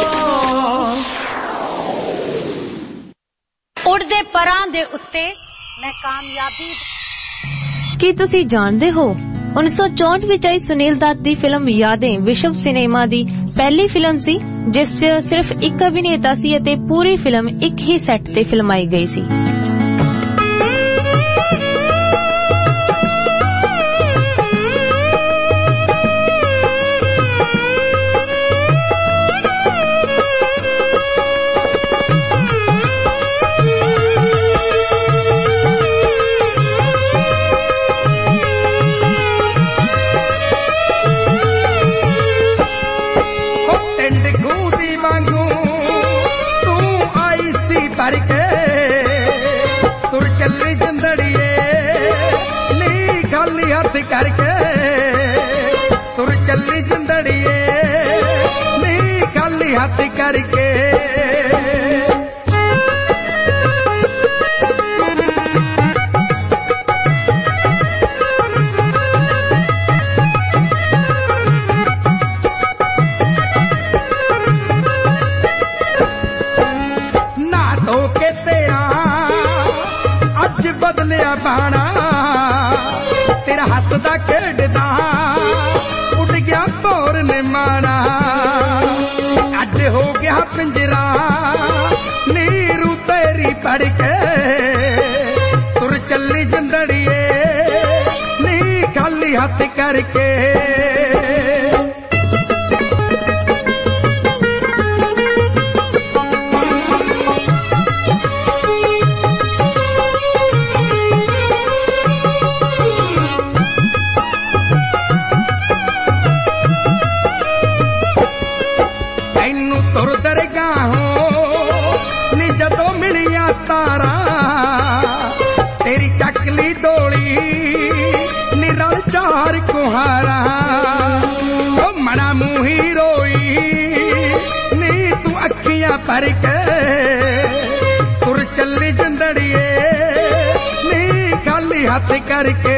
उड़दे परां दे उत्ते मैं कामयाबी। ਕੀ ਤੁਸੀਂ ਜਾਣਦੇ ਹੋ उन्नीस सौ चौंठ ਵਿੱਚ ਆਈ ਸੁਨੀਲ ਦੱਤ ਦੀ ਫਿਲਮ ਯਾदें ਵਿਸ਼ਵ ਸਿਨੇਮਾ ਦੀ ਪਹਿਲੀ ਫਿਲਮ ਸੀ ਜਿਸ 'ਚ ਸਿਰਫ ਇੱਕ ਅਭਿਨੇਤਾ ਸੀ ਅਤੇ ਪੂਰੀ ਫਿਲਮ ਇੱਕ ਹੀ ਸੈੱਟ ਤੇ ਫਿਲਮਾਈ ਗਈ ਸੀ। करके तुर चली जिंदड़िए नी खाली हाथ करके ना धो के तेरा अज बदलिया बाना तेरा हसदा खेडदा उड़ गया भोर ने माना अज हो गया पिंजरा नीरू तेरी पड़ के तुर चली जिंदड़िए नी खाली हाथ करके तेरी चकली डोली निरल चार कुहारा ओ मना मुही रोई नी तू अखियां भर के तुर चली जिंदड़िए नी खाली हाथ करके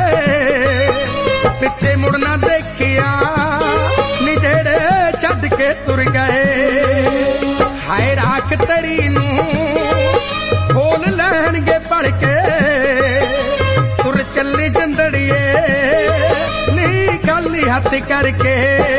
पिछे मुड़ना देखिया नी जेड़े छड़ के तुर गए हाय राख तरी नू खोल लैणगे पड़ के तुर चली जंदड़िए नी खाली हथ करके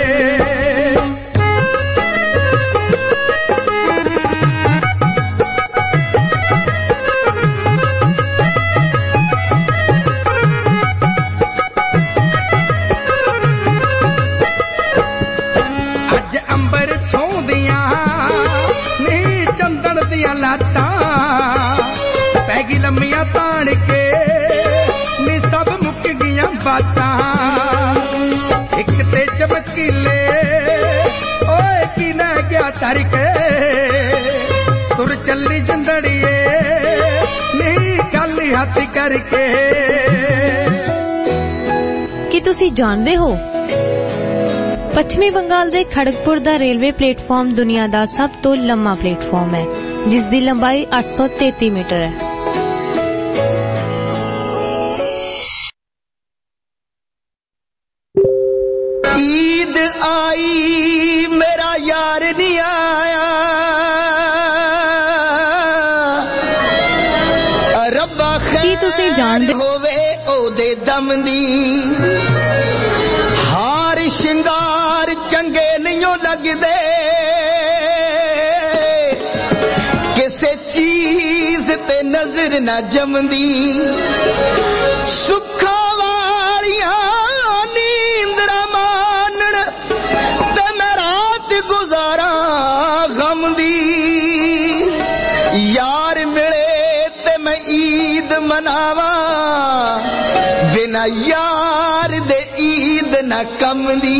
अज अंबर छौंदियां नी चंदन दियां लाटां पैगी लम्मियां ताण के नी सब मुक गियां बातां एक ते चमकीले ओए की ले गया तर के तुर चली जंदड़िए नी खाली हथ करके ਕੀ ਤੁਸੀਂ ਜਾਣਦੇ ਹੋ ਪੱਛਮੀ ਬੰਗਾਲ ਦੇ ਖੜਗਪੁਰ ਦਾ ਰੇਲਵੇ ਪਲੇਟਫਾਰਮ ਦੁਨੀਆ ਦਾ ਸਭ ਤੋਂ ਲੰਮਾ ਪਲੇਟਫਾਰਮ ਹੈ ਜਿਸ ਦੀ ਲੰਬਾਈ आठ सौ तैंतीस मीटर है। ईद आई मेरा यार नहीं आया रब्बा ਕੀ ਤੁਸੀਂ ਜਾਣਦੇ होवे ओदे दम दी हार शिंगार चंगे नहीं लगदे किसे चीज ते नजर ना जमदी सुखा वालियां नींदरा मानण ते मैं रात गुजारा गम दी यार मिले ते मैं ईद मनावा बिना यार दे ईद ना कम दी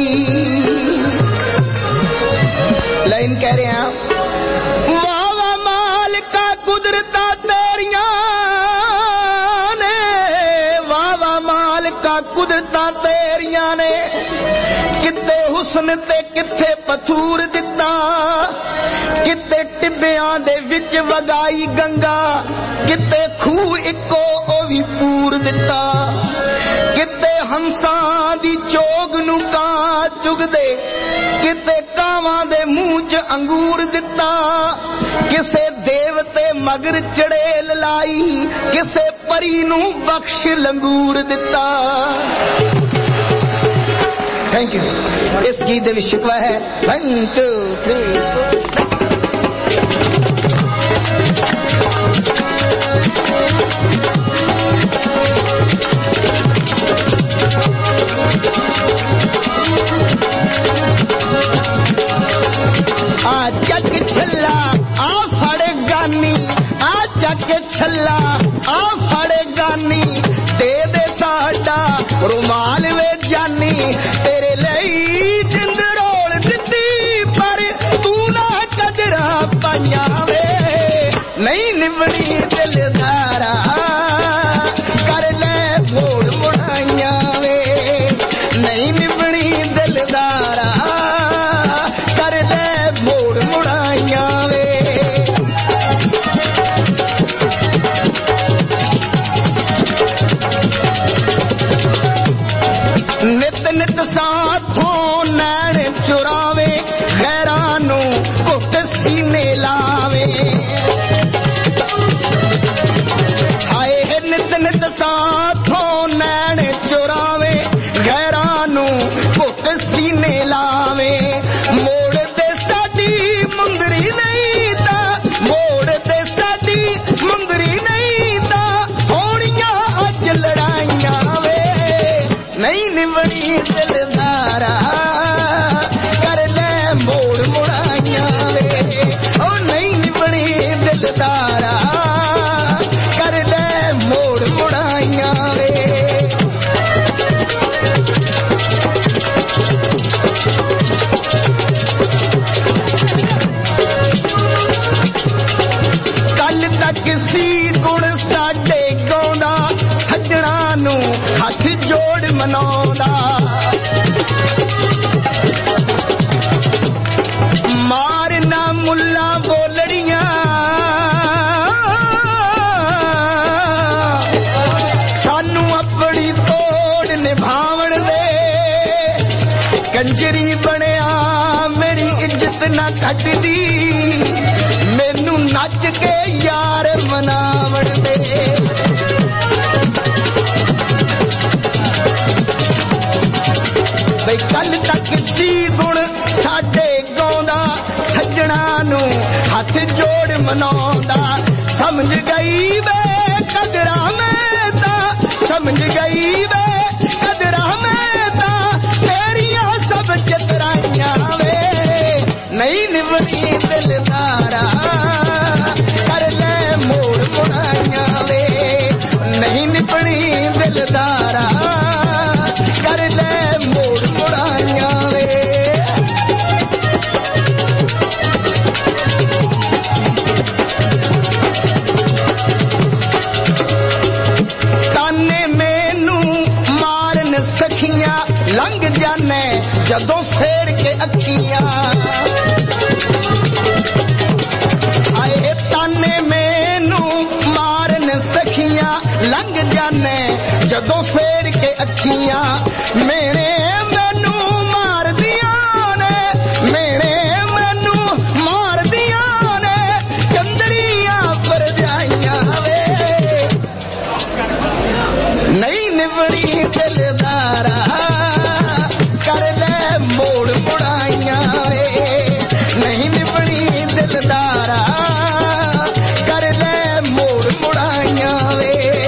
लाइन कह रहे हैं वाह वाह मालिका कुदरता तेरियां ने वाह वाह मालिका कुदरता तेरियां ने किते हुस्न ते किथे पथूर दिता किते टिब्बियां दे विच वगाई गंगा किते खूह इको ओ भी पूर दिता किते हंसां दी चोग नू कां चुगदे किते कावां दे मुंह च अंगूर दिता किसे देवते मगर चड़ेल लाई किसे परी नू बख्श लंगूर दिता। Thank you. इस गीत दे विच शिकवा है वन टू थ्री आ जग छल्ला आ फड़े गानी आ जग छल्ला आ फड़े गानी दे दे साडा रुमाल वे जानी तेरे ਲਈ जिंद रोल दिती पर तू ना कदरा पाया वे नहीं निवड़ी दिलदारा कर ले मोड़ मुड़ाइया वे नहीं निवड़ी दिलदारा कर ले मोड़ मुड़ाइया वे नित नित साथों नैन चुरावे खैरानू घुट सीने लावे हाय नित नित साथों नैन चुरावे खैरानू घुट सीने लावे मोड़ दे साडी मुंदरी नहीं ता मोड़ दे साडी मुंदरी नहीं ता होणियां अज लड़ाइयां वे नहीं निवड़ी दिलदारा कर ले मोड़ मुड़ाइया वे ओ नहीं निवड़ी दिलदारा कर ले मोड़ मुड़ाइया वे कल तक सी गुण साडे गाउंदा सजना नू हथ जोड़ मनाउंदा मारना मुल्ला बोलड़ियां सानू अपनी तो निभावण दे कंजरी बनया मेरी इज्जत ना घटदी मैनू नच के यार मनावण दे बई कल तक दी गुण साडे गाउंदा सज्जणा नू हथ जोड़ मनाउंदा समझ गई वे कदरा में ता समझ गई वे कदरा में ता तेरिया सब चितराइयां वे नहीं निभनी दिलदारा कर ले मोड़ मुड़ाइयां वे नहीं निभनी दिलदारा कर ले मोड़ मुड़ाइयां वे ताने मैनू मारन सखियां लंघ जाने जदों फेर के अखियां आए ताने मैनू मारन सखियां लंघ जाने जदों फेर के अखियां मेरे मैनू मार दियां ने मेरे मैनू मार दियां ने चंदड़ियां पर जाइयां वे नहीं निभनी दिलदारा कर ले मोड़ मुड़ाइयां वे नहीं निभनी दिलदारा कर ले मोड़ मुड़ाइयां वे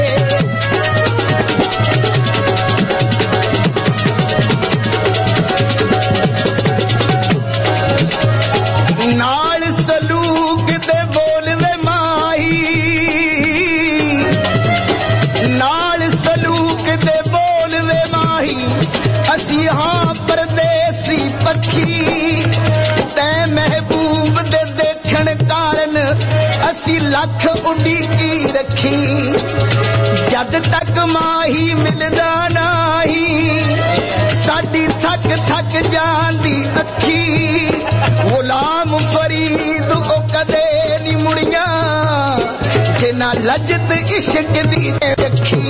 नाल सलूक दे बोल वे माही नाल सलूक दे बोल वे माही असी हाँ परदेसी पक्षी तै महबूब दे देखण कारण असी लख उडीकी रखी जद तक माही मिलदा नाही साडी थक थक जांदी अखी गुलाम फरीद ओ कदे नी मुड़ियां जिन्ना लजत इश्क दी रखी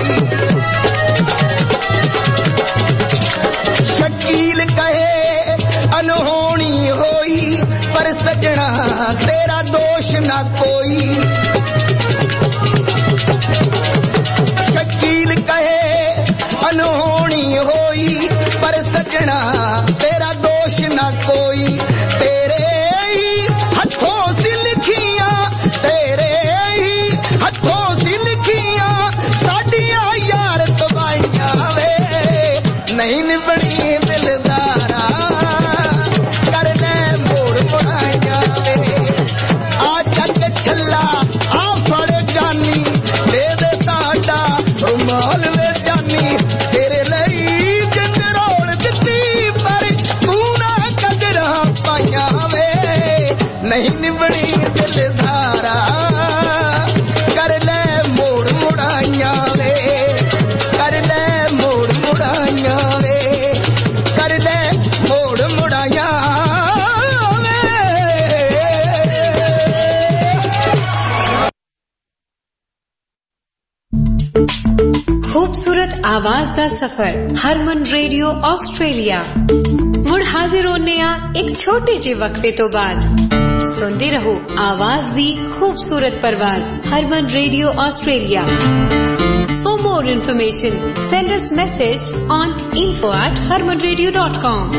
शकील कहे अनहोनी होई पर सजना तेरा दोष ना कोई शकील कहे अनहोनी होई पर सजना तेरा दोष ना कोई तेरे ही हथों से लिखियां तेरे ही हथों से लिखियां साडियां यार तबाइयां वे नहीं निभनी दिलदारा कर ले मोड़ मुड़ाइयां वे आ जग छल्ला आ फड़ जानी दे दे साडा रुमाल वे जानी तेरे ਲਈ ਜਿੰਦ ਰੋਲ ਦਿੱਤੀ ਪਰ ਤੂੰ ਨਾ ਕਦਰਾਂ ਪਾਈਆਂ ਵੇ ਨਹੀਂ ਨਿਭਣੀ ਦਿਲਦਾਰਾ ਕਰ ਲੈ ਮੋੜ ਮੁੜਾਈਆਂ ਵੇ ਕਰ ਲੈ ਮੋੜ ਮੁੜਾਈਆਂ ਵੇ ਕਰ ਲੈ ਮੋੜ ਮੁੜਾਈਆਂ ਵੇ खूबसूरत आवाज दा सफर हरमन रेडियो ऑस्ट्रेलिया मुड़ हाजिर होने आ एक छोटे जे वक्फे तो बाद सुनते रहो आवाज दी खूबसूरत परवाज Harman radio Australia for more information send us message on info at harmanradio dot com।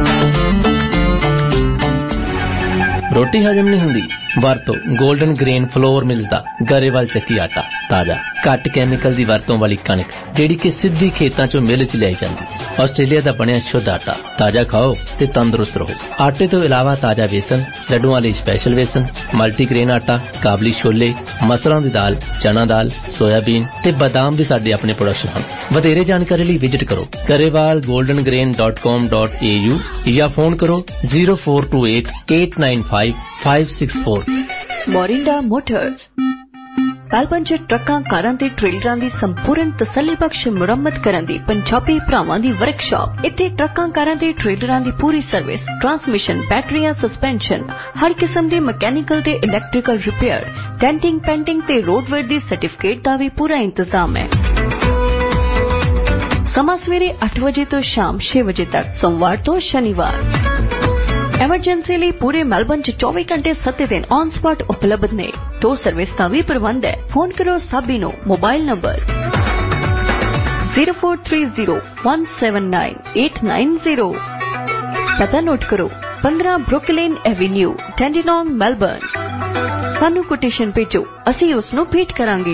रोटी हजम नहीं हुंदी वरतो गोल्डन ग्रेन फ्लोर मिलदा गरेवाल ਚੱਕੀ आटा ताजा घट कैमिकल दी वरतों वाली कणक जेड़ी कि सिद्धी खेतां चों मिल च लियाई जांदी ऑस्ट्रेलिया दा बनिया शुद्ध आटा ताजा खाओ ते तंदुरुस्त रहो। आटे तो इलावा ताजा बेसन लड्डुआं लई स्पेशल बेसन मल्टीग्रेन आटा काबली छोले मसरां दी दाल चना दाल सोयाबीन ते बादाम भी साडे अपने प्रोडक्शन हन। वधेरे जानकारी लई विजिट करो Grewal golden grain dot com dot A U या फोन करो zero four two eight eight nine five five six four। Morinda motors कालपंच ट्रकां कारां ते ट्रेलरां दी संपूर्ण तसल्लीबख्श मुरम्मत करन दी पंजाबी भरावां दी वर्कशॉप। इत्थे ट्रकां कारां ते ट्रेलरां दी पूरी सर्विस ट्रांसमिशन बैटरियां सस्पेंशन हर किस्म दे मैकेनिकल ते इलैक्ट्रिकल रिपेयर डेंटिंग पेंटिंग ते रोडवेयर दी सर्टिफिकेट दा भी पूरा इंतजाम है। ਸਮਾਂ ਸਵੇਰੇ ਅੱਠ ਵਜੇ ਤੋਂ ਸ਼ਾਮ ਛੇ ਵਜੇ ਤੱਕ, ਸੋਮਵਾਰ ਤੋਂ ਸ਼ਨੀਵਾਰ। ਐਮਰਜੈਂਸੀ ਲਈ ਪੂਰੇ ਮੈਲਬਨ ਚ ਚੌਵੀ ਘੰਟੇ ਸੱਤ ਦਿਨ ਔਨ ਸਪॉट ਉਪਲਬਧ ਨੇ। ਟੋ ਸਰਵਿਸ ਦਾ ਵੀ ਪ੍ਰਬੰਧ ਹੈ। ਫੋਨ ਕਰੋ ਸਾਬੀ ਨੂੰ। Mobile number zero four three zero one seven nine eight nine zero. ਪਤਾ ਨੋਟ ਕਰੋ, ਪੰਦਰਾਂ ਬਰੁਕਲਿਨ ਐਵੇਨਿਊ, ਡੈਂਡੀਨੋਂਗ, ਮੈਲਬਰਨ। ਸਾਨੂੰ ਕੋਟੇਸ਼ਨ ਭੇਜੋ, ਅਸੀਂ ਉਸ ਨੂੰ ਭੇਟ ਕਰਾਂਗੇ।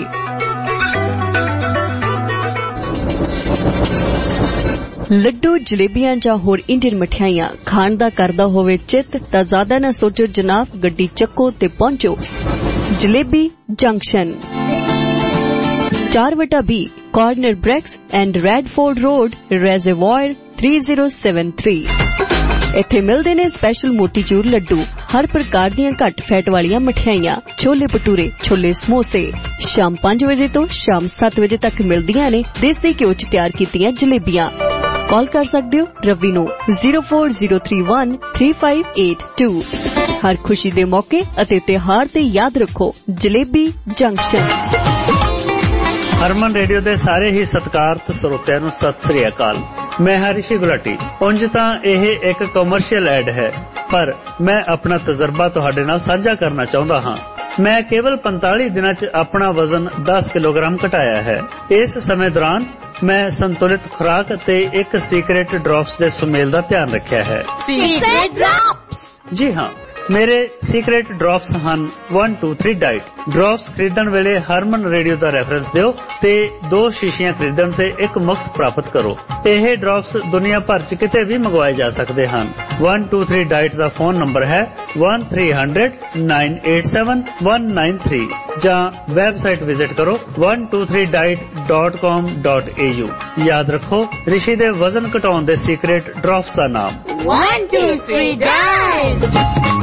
ਲੱਡੂ, ਜਲੇਬੀਆਂ ਜਾਂ ਹੋਰ ਇੰਡੀਅਨ ਮਠਿਆਈਆਂ ਖਾਣ ਦਾ ਕਰਦਾ ਹੋਵੇ ਚਿੱਤ ਤਾਂ ਜ਼ਿਆਦਾ ਨਾ ਸੋਚੋ ਜਨਾਬ, ਗੱਡੀ ਚੱਕੋ ਤੇ ਪਹੁੰਚੋ ਜਲੇਬੀ ਜੰਕਸ਼ਨ, ਚਾਰ ਵਟਾ B, corner Brex and ਰੈਡਫੋਰਡ road, Reservoir three zero seven three. ਇੱਥੇ ਮਿਲਦੇ ਨੇ ਸਪੈਸ਼ਲ ਮੋਤੀਚੂਰ ਲੱਡੂ, ਹਰ ਪ੍ਰਕਾਰ ਦੀਆਂ ਘੱਟ ਫੈਟ ਵਾਲੀਆਂ ਮਠਿਆਈਆਂ, ਛੋਲੇ ਭਟੂਰੇ, ਛੋਲੇ ਸਮੋਸੇ। ਸ਼ਾਮ ਪੰਜ ਵਜੇ ਤੋਂ ਸ਼ਾਮ ਸੱਤ ਵਜੇ ਤੱਕ ਮਿਲਦੀਆਂ ਨੇ ਦੇਸੀ ਘਿਓ ਚ ਤਿਆਰ ਕੀਤੀਆਂ ਜਲੇਬੀਆਂ। ਕਾਲ ਕਰ ਸਕਦੇ ਹੋ ਰਵੀ ਨੂੰ zero four zero three one three five eight two. ਹਰ ਖੁਸ਼ੀ ਦੇ ਮੌਕੇ ਅਤੇ ਤਿਉਹਾਰ ਤੇ ਯਾਦ ਰੱਖੋ ਜਲੇਬੀ ਜੰਕਸ਼ਨ। ਹਰਮਨ ਰੇਡੀਓ ਦੇ ਸਾਰੇ ਹੀ ਸਤਿਕਾਰਤ ਸਰੋਤਿਆਂ ਨੂੰ ਸਤਿ ਸ੍ਰੀ ਅਕਾਲ। ਮੈਂ ਹਾਂ ਰਿਸ਼ੀ ਗੁਲਾਟੀ। ਉਂਝ ਤਾਂ ਇਹ ਇੱਕ ਕਮਰਸ਼ੀਅਲ ਐਡ ਹੈ, ਪਰ ਮੈਂ ਆਪਣਾ ਤਜਰਬਾ ਤੁਹਾਡੇ ਨਾਲ ਸਾਂਝਾ ਕਰਨਾ ਚਾਹੁੰਦਾ ਹਾਂ। ਮੈਂ ਕੇਵਲ ਪੰਤਾਲੀ ਦਿਨਾਂ ਚ ਆਪਣਾ ਵਜ਼ਨ ਦਸ ਕਿਲੋਗ੍ਰਾਮ ਘਟਾਇਆ ਹੈ। ਇਸ ਸਮੇਂ ਦੌਰਾਨ ਮੈਂ ਸੰਤੁਲਿਤ ਖੁਰਾਕ ਅਤੇ ਇੱਕ ਸੀਕ੍ਰੇਟ ਡ੍ਰੌਪਸ ਦੇ ਸੁਮੇਲ ਦਾ ਧਿਆਨ ਰੱਖਿਆ ਹੈ। Secret drops? ਜੀ ਹਾਂ, ਮੇਰੇ ਸੀਕ੍ਰੇਟ ਡ੍ਰੌਪਸ ਹਨ one two three diet. Drops ਖਰੀਦਣ ਵੇਲੇ ਹਰਮਨ ਰੇਡੀਓ ਦਾ ਰੈਫਰੈਂਸ ਦਿਓ ਤੇ ਦੋ ਸ਼ੀਸ਼ੀਆਂ ਖਰੀਦਣ ਤੇ ਇੱਕ ਮੁਫਤ ਪ੍ਰਾਪਤ ਕਰੋ। ਇਹ ਡ੍ਰੌਪਸ ਦੁਨੀਆ ਭਰ ਚ ਕਿਤੇ ਵੀ ਮੰਗਵਾਏ ਜਾ ਸਕਦੇ ਹਨ। ਵਨ ਟੂ ਥ੍ਰੀ ਡਾਈਟ ਦਾ ਫੋਨ ਨੰਬਰ ਹੈ one three hundred nine eight seven one nine three ਜਾਂ ਵੈਬਸਾਈਟ ਵਿਜ਼ਿਟ ਕਰੋ one two three diet dot com dot A U. ਯਾਦ ਰੱਖੋ, ਰਿਸ਼ੀ ਦੇ ਵਜ਼ਨ ਘਟਾਉਣ ਦੇ ਸੀਕ੍ਰੇਟ ਡ੍ਰੌਪਸ ਦਾ ਨਾਮ one two three diet.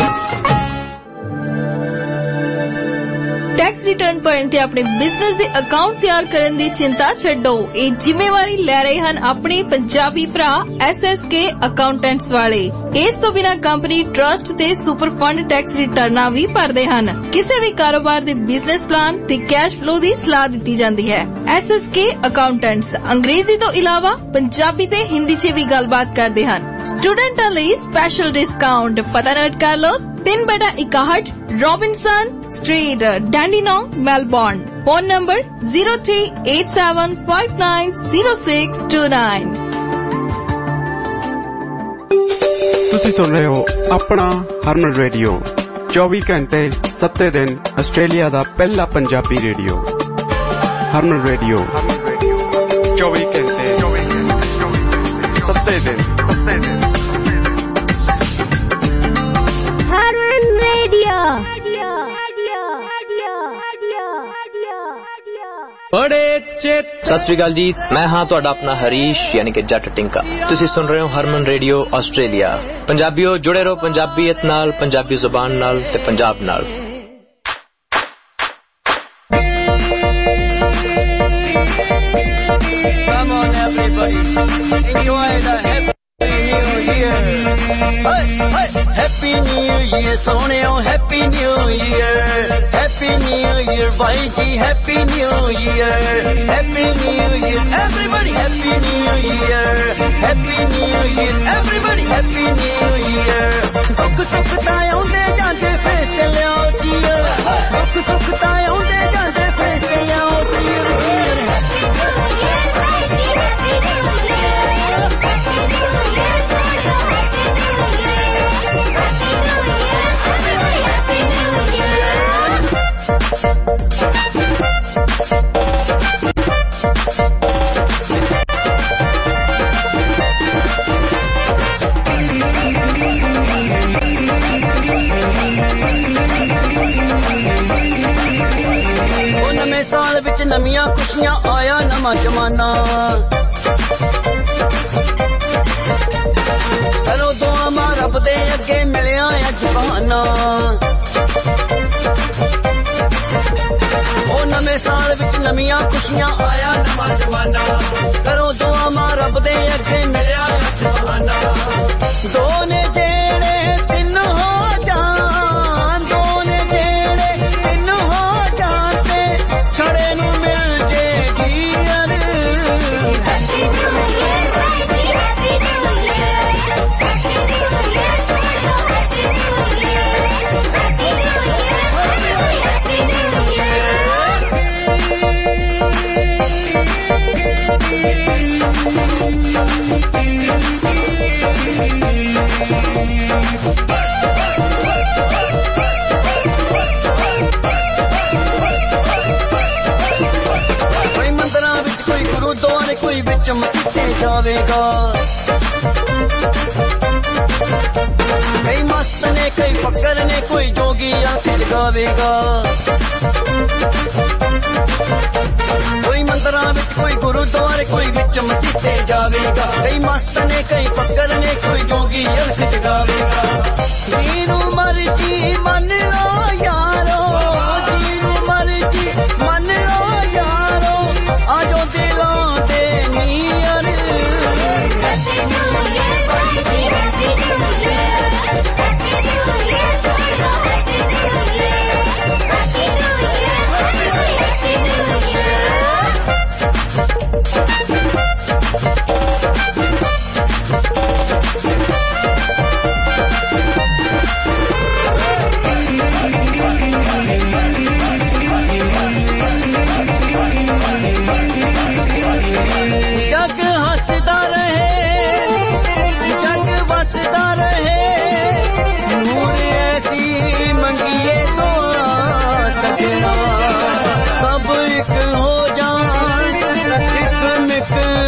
Tax return ਭਰਨ ਤੇ ਆਪਣੇ ਬਿਜ਼ਨਸ ਦੇ ਅਕਾਊਂਟ ਤਿਆਰ ਕਰਨ ਦੀ ਚਿੰਤਾ ਛੱਡੋ। ਇਹ ਜ਼ਿੰਮੇਵਾਰੀ ਲੈ ਰਹੇ ਹਨ ਆਪਣੇ ਪੰਜਾਬੀ ਭਰਾ ਐਸ ਐਸ ਕੇ ਅਕਾਊਂਟੈਂਟਸ ਵਾਲੇ। ਇਸ ਤੋਂ ਬਿਨਾਂ ਕੰਪਨੀ ਟਰਸਟ ਤੇ ਸੁਪਰ ਫੰਡ ਟੈਕਸ ਰਿਟਰਨਾਂ ਵੀ ਭਰਦੇ ਹਨ। ਕਿਸੇ ਵੀ ਕਾਰੋਬਾਰ ਦੇ ਬਿਜ਼ਨਸ ਪਲਾਨ ਤੇ ਕੈਸ਼ ਫਲੋ ਦੀ ਸਲਾਹ ਦਿੱਤੀ ਜਾਂਦੀ ਹੈ। ਐਸ ਐਸ ਕੇ ਅਕਾਊਂਟੈਂਟਸ ਅੰਗਰੇਜ਼ੀ ਤੋਂ ਇਲਾਵਾ ਪੰਜਾਬੀ ਤੇ ਹਿੰਦੀ 'ਚ ਵੀ ਗੱਲਬਾਤ ਕਰਦੇ ਹਨ। ਸਟੂਡੈਂਟਾਂ ਲਈ ਸਪੈਸ਼ਲ ਡਿਸਕਾਊਂਟ। ਪਤਾ ਨੋਟ ਕਰ ਲਓ, ਤਿੰਨ ਬਟਾ ਇਕਾਹਠ Robinson street, Dandenong, Melbourne. Phone number zero three eight seven five nine zero six two nine. ਤੁਸੀਂ ਸੁਣ ਰਹੇ ਹੋ ਆਪਣਾ ਹਰਮਨ ਰੇਡੀਓ, ਚੌਵੀ ਘੰਟੇ ਸੱਤੇ ਦਿਨ ਆਸਟ੍ਰੇਲੀਆ ਦਾ ਪਹਿਲਾ ਪੰਜਾਬੀ ਰੇਡੀਓ। ਹਰਮਨ ਰੇਡੀਓ ਚੌਵੀ ਘੰਟੇ ਸੱਤੇ ਦਿਨ ਸੱਤੇ ਦਿਨ ਹਰਮਨ ਰੇਡੀਓ। ਬੜੇ ਚਿੱਤ। ਸਤਿ ਸ੍ਰੀ ਅਕਾਲ ਜੀ, ਮੈਂ ਹਾਂ ਤੁਹਾਡਾ ਆਪਣਾ ਹਰੀਸ਼ ਯਾਨੀ ਕਿ ਜੱਟ ਟਿੰਕਾ। ਤੁਸੀਂ ਸੁਣ ਰਹੇ ਹੋ ਹਰਮਨ ਰੇਡੀਓ ਆਸਟ੍ਰੇਲੀਆ। ਪੰਜਾਬੀਓ ਜੁੜੇ ਰਹੋ ਪੰਜਾਬੀਅਤ ਨਾਲ, ਪੰਜਾਬੀ ਜ਼ੁਬਾਨ ਨਾਲ ਤੇ ਪੰਜਾਬ ਨਾਲ। Come on everybody, enjoy the happy new year. Hey, hey, happy new year, soneo, happy new year. Happy new year, bhai ji, happy new year. Happy new year, everybody, happy new year. Happy new year, everybody, happy new year. Dukh sukh ta aunde jande face liao cheer. Dukh sukh ta aunde jande face liao cheer. ਸਾਲ ਵਿੱਚ ਨਵੀਆਂ ਖੁਸ਼ੀਆਂ ਆਇਆ ਨਵਾਂ ਜ਼ਮਾਨਾ। ਕਰੋ ਦੁਆਵਾਂ ਰੱਬ ਦੇ ਅੱਗੇ ਮਿਲਿਆ ਅੱਜ ਬਹਾਨਾ। ਉਹ ਨਵੇਂ ਸਾਲ ਵਿੱਚ ਨਵੀਆਂ ਖੁਸ਼ੀਆਂ ਆਇਆ ਨਵਾਂ ਜ਼ਮਾਨਾ। ਕਰੋ ਦੁਆਵਾਂ ਰੱਬ ਦੇ ਅੱਗੇ ਮਿਲਿਆ ਅੱਜ ਬਹਾਨਾ। ਦੋ ਨੇ ਜਿਹੜੇ ਤਿੰਨ ਹੋ ਜਾਣ, ਦੋ ਨੇ ਜਿਹੜੇ ਤਿੰਨ ਹੋ ਜਾਣ ਤੇ ਛੜੇ ਨੂੰ ਮਿਲ ਜੇ ਜੀਅਰ। Happy New Year. ਵਿੱਚ ਮਸੀਤੇ ਜਾਵੇਗਾ ਕਈ ਮਸਤ ਨੇ ਕਈ ਫੱਕਰ ਨੇ ਕੋਈ ਜੋਗੀ ਆਖ ਜਗਾਵੇਗਾ ਕੋਈ ਮੰਦਰਾਂ ਵਿੱਚ ਕੋਈ ਗੁਰਦੁਆਰੇ ਕੋਈ ਵਿੱਚ ਮਸੀਤੇ ਜਾਵੇਗਾ ਕਈ ਮਸਤ ਨੇ ਕਈ ਫੱਕਰ ਨੇ ਕੋਈ ਜੋਗੀ ਆਖ ਜਗਾਵੇਗਾ ਜਿਹਨੂੰ ਮਰਜੀ ਮੰਨ ਲੋ ਯਾਰੋ ਜਿਹਨੂੰ ਮਰਜੀ ਮੰਨ ਲੋ ਯਾਰੋ ਆਜੋ ਦਿਲਾਂ ਦੇ ਨੀਅਰ ਜਗ ਹੱਸਦਾ ਰਹੇ ਜਗ ਵਸਦਾ ਰਹੇ ਨੂਰ ਐਸੀ ਮੰਗੀਏ ਤੋਂ ਸਜਣਾ ਸਭ ਇੱਕ ਹੋ ਜਾਣ ਇੱਕ ਮਿਕ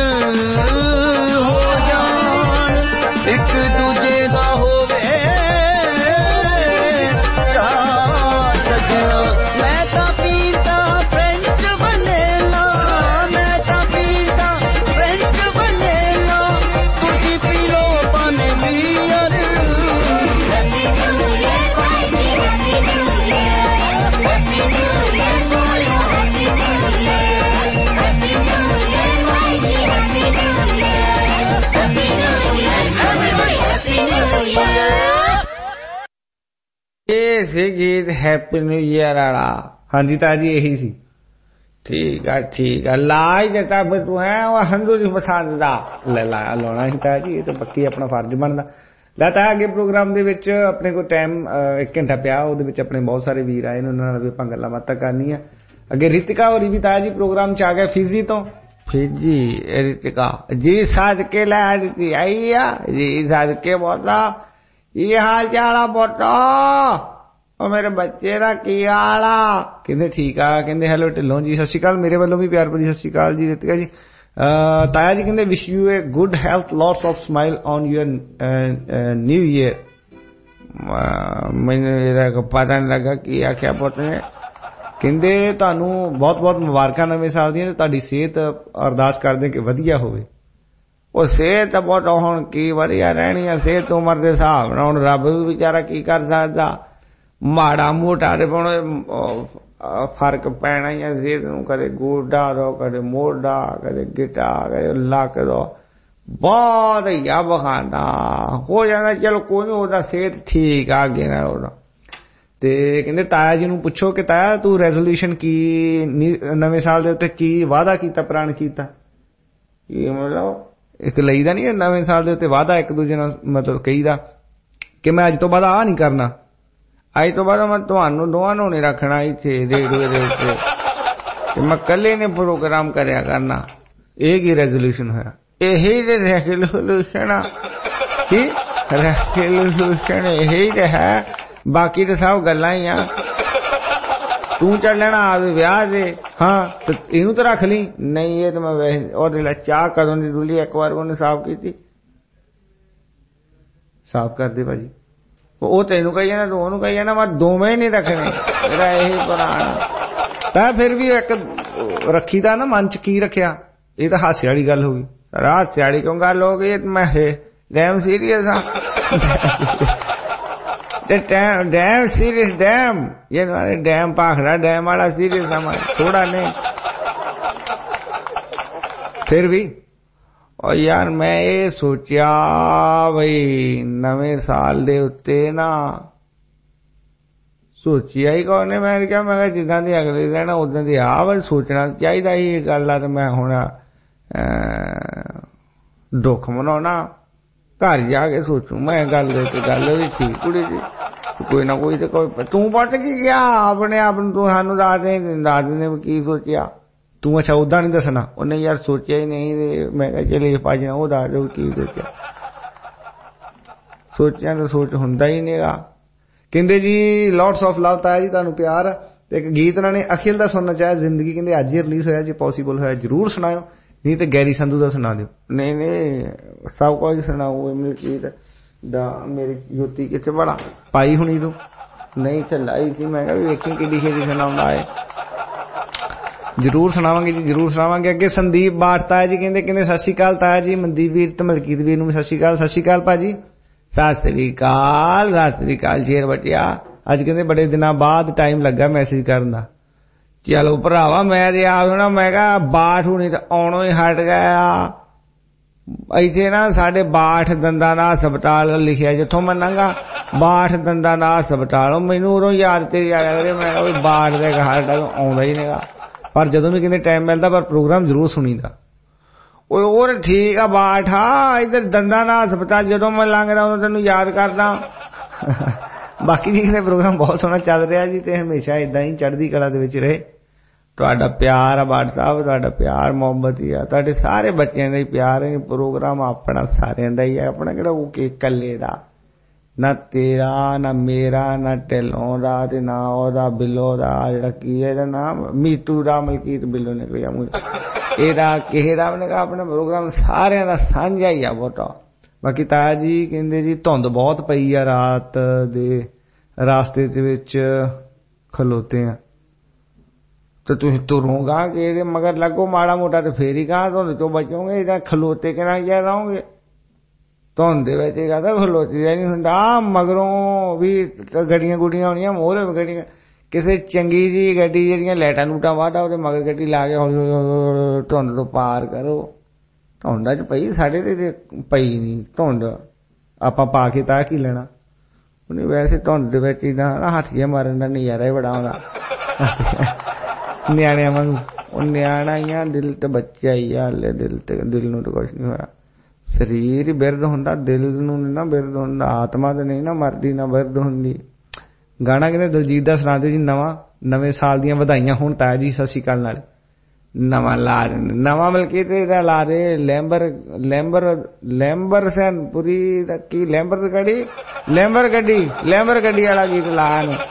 ਹੋ ਜਾਣ ਇੱਕ ਦੂਜੇ ਦਾ ਹੋਵੇ ਚਾਅ ਸਜਣਾ ਮੈਂ ਤਾਂ ਪੀਤਾ ਫ੍ਰੈਂਚ ਵਨੀਲਾ ਮੈਂ ਤਾਂ ਪੀਤਾ ਫ੍ਰੈਂਚ ਵਨੀਲਾ ਤੁਸੀਂ ਪੀ ਲੋ ਪਾਣੀ ਬੀਅਰ ਇਹ ਸੀ ਗੀਤ ਹੈਪੀ ਨਿਊ ਈਅਰ ਵਾਲਾ ਹਾਂਜੀ ਤਾਂ ਜੀ ਇਹੀ ਸੀ ਠੀਕ ਆ ਠੀਕ ਆ ਲਾਜ ਦਿੱਤਾ ਫਿਰ ਤੂੰ ਹੈ ਉਹ ਹੰਦੂ ਦੀ ਪਸੰਦ ਦਾ ਲੈ ਲਾ ਲਾਉਣਾ ਸੀ ਤਾਂ ਜੀ ਇਹ ਤਾਂ ਪੱਕੀ ਆਪਣਾ ਫਰਜ਼ ਬਣਦਾ ਲੈ ਤਾਂ ਅੱਗੇ ਪ੍ਰੋਗਰਾਮ ਦੇ ਵਿੱਚ ਆਪਣੇ ਕੋਲ ਟਾਈਮ ਇੱਕ ਘੰਟਾ ਪਿਆ ਉਹਦੇ ਵਿੱਚ ਆਪਣੇ ਬਹੁਤ ਸਾਰੇ ਵੀਰ ਆਏ ਨੇ ਉਹਨਾਂ ਨਾਲ ਵੀ ਆਪਾਂ ਗੱਲਾਂ ਬਾਤਾਂ ਕਰਨੀਆਂ ਅੱਗੇ ਰਿਤਿਕਾ ਹੋਰੀ ਵੀ ਤਾਂ ਜੀ ਪ੍ਰੋਗਰਾਮ ਚ ਆ ਗਿਆ ਫਿਜੀ ਤੋਂ ਫਿਜੀ ਰਿਤਿਕਾ ਜੀ ਸਾਜ ਕੇ ਲੈ ਦਿੱਤੀ ਆਈ ਆ ਜੀ ਸਾਜ ਕੇ ਬੋਤਾ ਇਹ ਹਾਲ ਚਾਲ ਬੋਟਾ ਉਹ ਮੇਰੇ ਬੱਚੇ ਦਾ ਕੀ ਹਾਲ ਆ ਕਹਿੰਦੇ ਠੀਕ ਆ ਕਹਿੰਦੇ ਹੈਲੋ ਢਿੱਲੋਂ ਜੀ ਸਤਿ ਸ਼੍ਰੀ ਅਕਾਲ ਮੇਰੇ ਵੱਲੋਂ ਵੀ ਪਿਆਰ ਭਰੀ ਸਤਿ ਸ਼੍ਰੀ ਅਕਾਲ ਜੀ ਰਿਤਿਕਾ ਜੀ ਤਾਇਆ ਜੀ ਕਹਿੰਦੇ wish you a good health lots of smile on your new year ਮੈਨੂੰ ਇਹਦਾ ਪਤਾ ਨਹੀਂ ਲੱਗਾ ਕੀ ਆਖਿਆ ਪੁੱਤ ਨੇ ਕਹਿੰਦੇ ਤੁਹਾਨੂੰ ਬਹੁਤ ਬਹੁਤ ਮੁਬਾਰਕਾਂ ਨਵੇਂ ਸਾਲ ਦੀਆਂ ਤੇ ਤੁਹਾਡੀ ਸਿਹਤ ਅਰਦਾਸ ਕਰਦੇ ਕਿ ਵਧੀਆ ਹੋਵੇ ਉਹ ਸਿਹਤ ਬਹੁਤ ਹੁਣ ਕੀ ਵਧੀਆ ਰਹਿਣੀ ਆ ਸਿਹਤ ਉਮਰ ਦੇ ਹਿਸਾਬ ਨਾਲ ਹੁਣ ਰੱਬ ਵੀ ਵਿਚਾਰਾ ਕੀ ਕਰ ਸਕਦਾ ਮਾੜਾ ਮੋਟਾ ਦੇ ਫਰਕ ਪੈਣਾ ਹੀ ਆ ਸਿਹਤ ਨੂੰ ਕਦੇ ਗੋਡਾ ਦੋ ਕਦੇ ਮੋਢਾ ਕਦੇ ਗਿੱਟਾ ਕਦੇ ਲੱਕ ਦੋ ਬਹੁਤ ਹੀ ਬਖਾਨਾ ਹੋ ਜਾਂਦਾ ਚਲੋ ਕੋਈ ਨੀ ਉਹਦਾ ਸਿਹਤ ਠੀਕ ਆ ਅੱਗੇ ਨਾਲ ਉਹਦਾ ਤੇ ਕਹਿੰਦੇ ਤਾਇਆ ਜੀ ਨੂੰ ਪੁੱਛੋ ਕਿ ਤਾਇਆ ਤੂੰ ਰੈਜ਼ੋਲੂਸ਼ਨ ਕੀ ਨਵੇਂ ਸਾਲ ਦੇ ਉੱਤੇ ਕੀ ਵਾਅਦਾ ਕੀਤਾ ਪ੍ਰਣ ਕੀਤਾ ਕੀ ਮਤਲਬ ਇੱਕ ਲਈਦਾ ਨਹੀਂ ਨਵੇਂ ਸਾਲ ਦੇ ਉੱਤੇ ਵਾਅਦਾ ਇੱਕ ਦੂਜੇ ਨਾਲ ਮਤਲਬ ਕਹੀਦਾ ਕਿ ਮੈਂ ਅੱਜ ਤੋਂ ਬਾਅਦ ਆਹ ਨਹੀਂ ਕਰਨਾ ਅੱਜ ਤੋਂ ਬਾਅਦ ਮੈਂ ਤੁਹਾਨੂੰ ਦੋਵਾਂ ਨੂੰ ਨਹੀਂ ਰੱਖਣਾ ਇੱਥੇ ਰੇਡੀਓ ਦੇ ਉੱਤੇ ਤੇ ਮੈਂ ਇਕੱਲੇ ਨੇ ਪ੍ਰੋਗਰਾਮ ਕਰਿਆ ਕਰਨਾ ਇਹ ਕੀ ਰੈਜ਼ੋਲੂਸ਼ਨ ਹੋਇਆ ਇਹੀ ਤੇ ਰੈਜ਼ੋਲੂਸ਼ਨ ਆ ਕੀ ਰੈਜ਼ੋਲੂਸ਼ਨ ਇਹੀ ਤੇ ਹੈ ਬਾਕੀ ਤਾਂ ਸਭ ਗੱਲਾਂ ਹੀ ਆ ਤੂੰ ਚੱਲ ਲੈਣਾ ਆਵੇ ਵਿਆਹ ਦੇ ਹਾਂ ਤੇ ਇਹਨੂੰ ਤਾਂ ਰੱਖ ਲਈ ਨਹੀਂ ਇਹ ਤਾਂ ਮੈਂ ਵੈਸੇ ਉਹਦੇ ਲਈ ਚਾਹ ਕਦੋਂ ਦੀ ਡੁੱਲੀ ਇੱਕ ਵਾਰ ਉਹਨੇ ਸਾਫ਼ ਕੀਤੀ ਸਾਫ਼ ਕਰਦੇ ਭਾਜੀ ਉਹ ਤੈਨੂੰ ਕਹੀ ਜਾਣਾ ਤੂੰ ਉਹਨੂੰ ਕਹੀ ਜਾਣਾ ਮੈਂ ਦੋਵੇਂ ਨਹੀਂ ਰੱਖਣੇ ਮੇਰਾ ਇਹੀ ਪੁਰਾਣਾ ਤਾਂ ਫਿਰ ਵੀ ਇੱਕ ਰੱਖੀ ਦਾ ਨਾ ਮਨ ਚ ਕੀ ਰੱਖਿਆ ਇਹ ਤਾਂ ਹਾਸੇ ਵਾਲੀ ਗੱਲ ਹੋ ਗਈ ਹਾਸੇ ਵਾਲੀ ਕਿਉਂ ਗੱਲ ਹੋ ਗਈ ਮੈਂ ਡੈਮ ਸੀਰੀਅਸ ਆ डैम डैम सीरियस डैम ये डैम पाखड़ा डैम वाला सीरियस हमारा थोड़ा नहीं फिर भी और यार मैं ये सोचा भाई नवे साल दे उत्ते ना सोचिया ही कौन ने मैं क्या मैं जिदा दी अगले दिन उदा दी आ बस सोचना चाहिए ही गल आ मैं हुण दुख मनाउणा घर जाके सोचू मैं गल गल भी ठीक कुड़ी जी कोई ना कोई तो कोई तू पुछ की गया अपने आप तू सानू दस दे दस ने की सोचिया तू अच्छा उदा नहीं दसना उन्हें यार सोचिया ही नहीं मैं कहा चले भाजी वो दस दो की सोचिया सोचिया तो सोच हुंदा ही नहीं गा कहंदे जी लॉट्स ऑफ लव ताया जी तुहानू प्यार ते एक गीत उन्होंने अखिल दा सुनना चाहे जिंदगी कहंदे अज ही रिलीज होया जे पॉसिबल होया जरूर सुनाओ नहीं तो गैरी संधू का सुना दो। नहीं नहीं सब कुछ सुनाओ मलकीत दा मेरी जुत्ती किथे बड़ा पाई हुनी तू नहीं चलाई थी मैं वेखी कि छेती सुनाउंदा है। जरूर सुनावांगे जी जरूर सुनावांगे। अगे संदीप बाठ ताया जी कहंदे कहंदे सत श्री अकाल ताया जी मनदीप वीर ते मलकीत वीर नूं सत श्री अकाल। सत श्री अकाल भाजी सत श्री अकाल सत श्री अकाल शेर बटिया। अज कहंदे बड़े दिनां बाद टाइम लगा मैसेज करन दा। चलो भरावा मैं जे आ मैं कहा बाठ हुणी ते आउणों ही हट गया। इत्थे ना साडे बाठ दंदां दा हस्पताल लिखिआ जिथों मैं लंघा बाठ दंदां दा हस्पताल मैनूं उदों याद ते आया करे मैं बाठ दे घर आउंदा ही नहींगा पर जदों भी कहंदे टाइम मिलदा पर प्रोग्राम जरूर सुणीदा। ओए और ठीक आ बाठ आ इधर दंदां दा हस्पताल जदों मैं लंघदा उदों तैनूं याद करदा। बाकी जी कहंदे प्रोग्राम बहुत सोहना चल रहा जी ते हमेशा इदां ही चढ़दी कला दे विच रहे। तुहाडा प्यार आ बाठ साहब तुहाडा प्यार मुहब्बत ही आ तुहाडे सारे बच्चों का ही प्यार है। प्रोग्राम अपना सारिਆਂ ਦਾ ही है अपना किहड़ा वो के कल्ले दा ना तेरा ना मेरा ना ढिलों दा ते ना ओदा बिलो दा जिहड़ा की है इहदा नाम मीटू दा मलकीत बिलो निकलिया मूंह एदा किहे दा ने कहा अपना प्रोग्राम सारिਆਂ ਦਾ ਸਾਂਝਾ ही आ बोटा। बाकी ताया जी कहंदे जी धुंद बहुत पई आ रात दे रास्ते दे विच खलोते आ तो तुम तुरोगा कि ये मगर लगो माड़ा मोटा तो फेर ही कहा धुंद चो बचोगे इधर खलोते के ना क्या रहोगे धुंद बचेगा तो खलोते नहीं होंदा मगरों भी गड्डियां गुड्डियां होनियां मोहरे गड्डियां किसी चंगी जी गड्डी जिहड़ियां लाइटां लूटां वाटा ओहदे मगर गड्डी ला के धुंद तो पार करो। धुंदा च पई साडे ते पई नहीं धुंद आपां पा के तां की लेना उन्हें वैसे धुंद दे विच इदां हाथिया मारन दा नज़ारा ही बड़ा आउंदा न्याणियां वांगू न्याणा ही आ दिल ते बच्चा ही आ हले दिल ते दिल नूं तो कुछ नहीं होया शरीर ही बिरद हुंदा दिल नूं नहीं ना बिरद हुंदा आत्मा ते नहीं ना मरदी ना बिरद हुंदी। गाना कहंदे दलजीत दा सुना दिओ जी नवां नवें साल दीआं वधाइयां होण ताया जी सत श्री अकाल नाल नवां ला नवां मलकीत दा ला दे लैंबर लैंबर लैंबर सैनपुरी दा की लैंबर गड्डी लैंबर गड्डी लैंबर गड्डी वाला गीत ला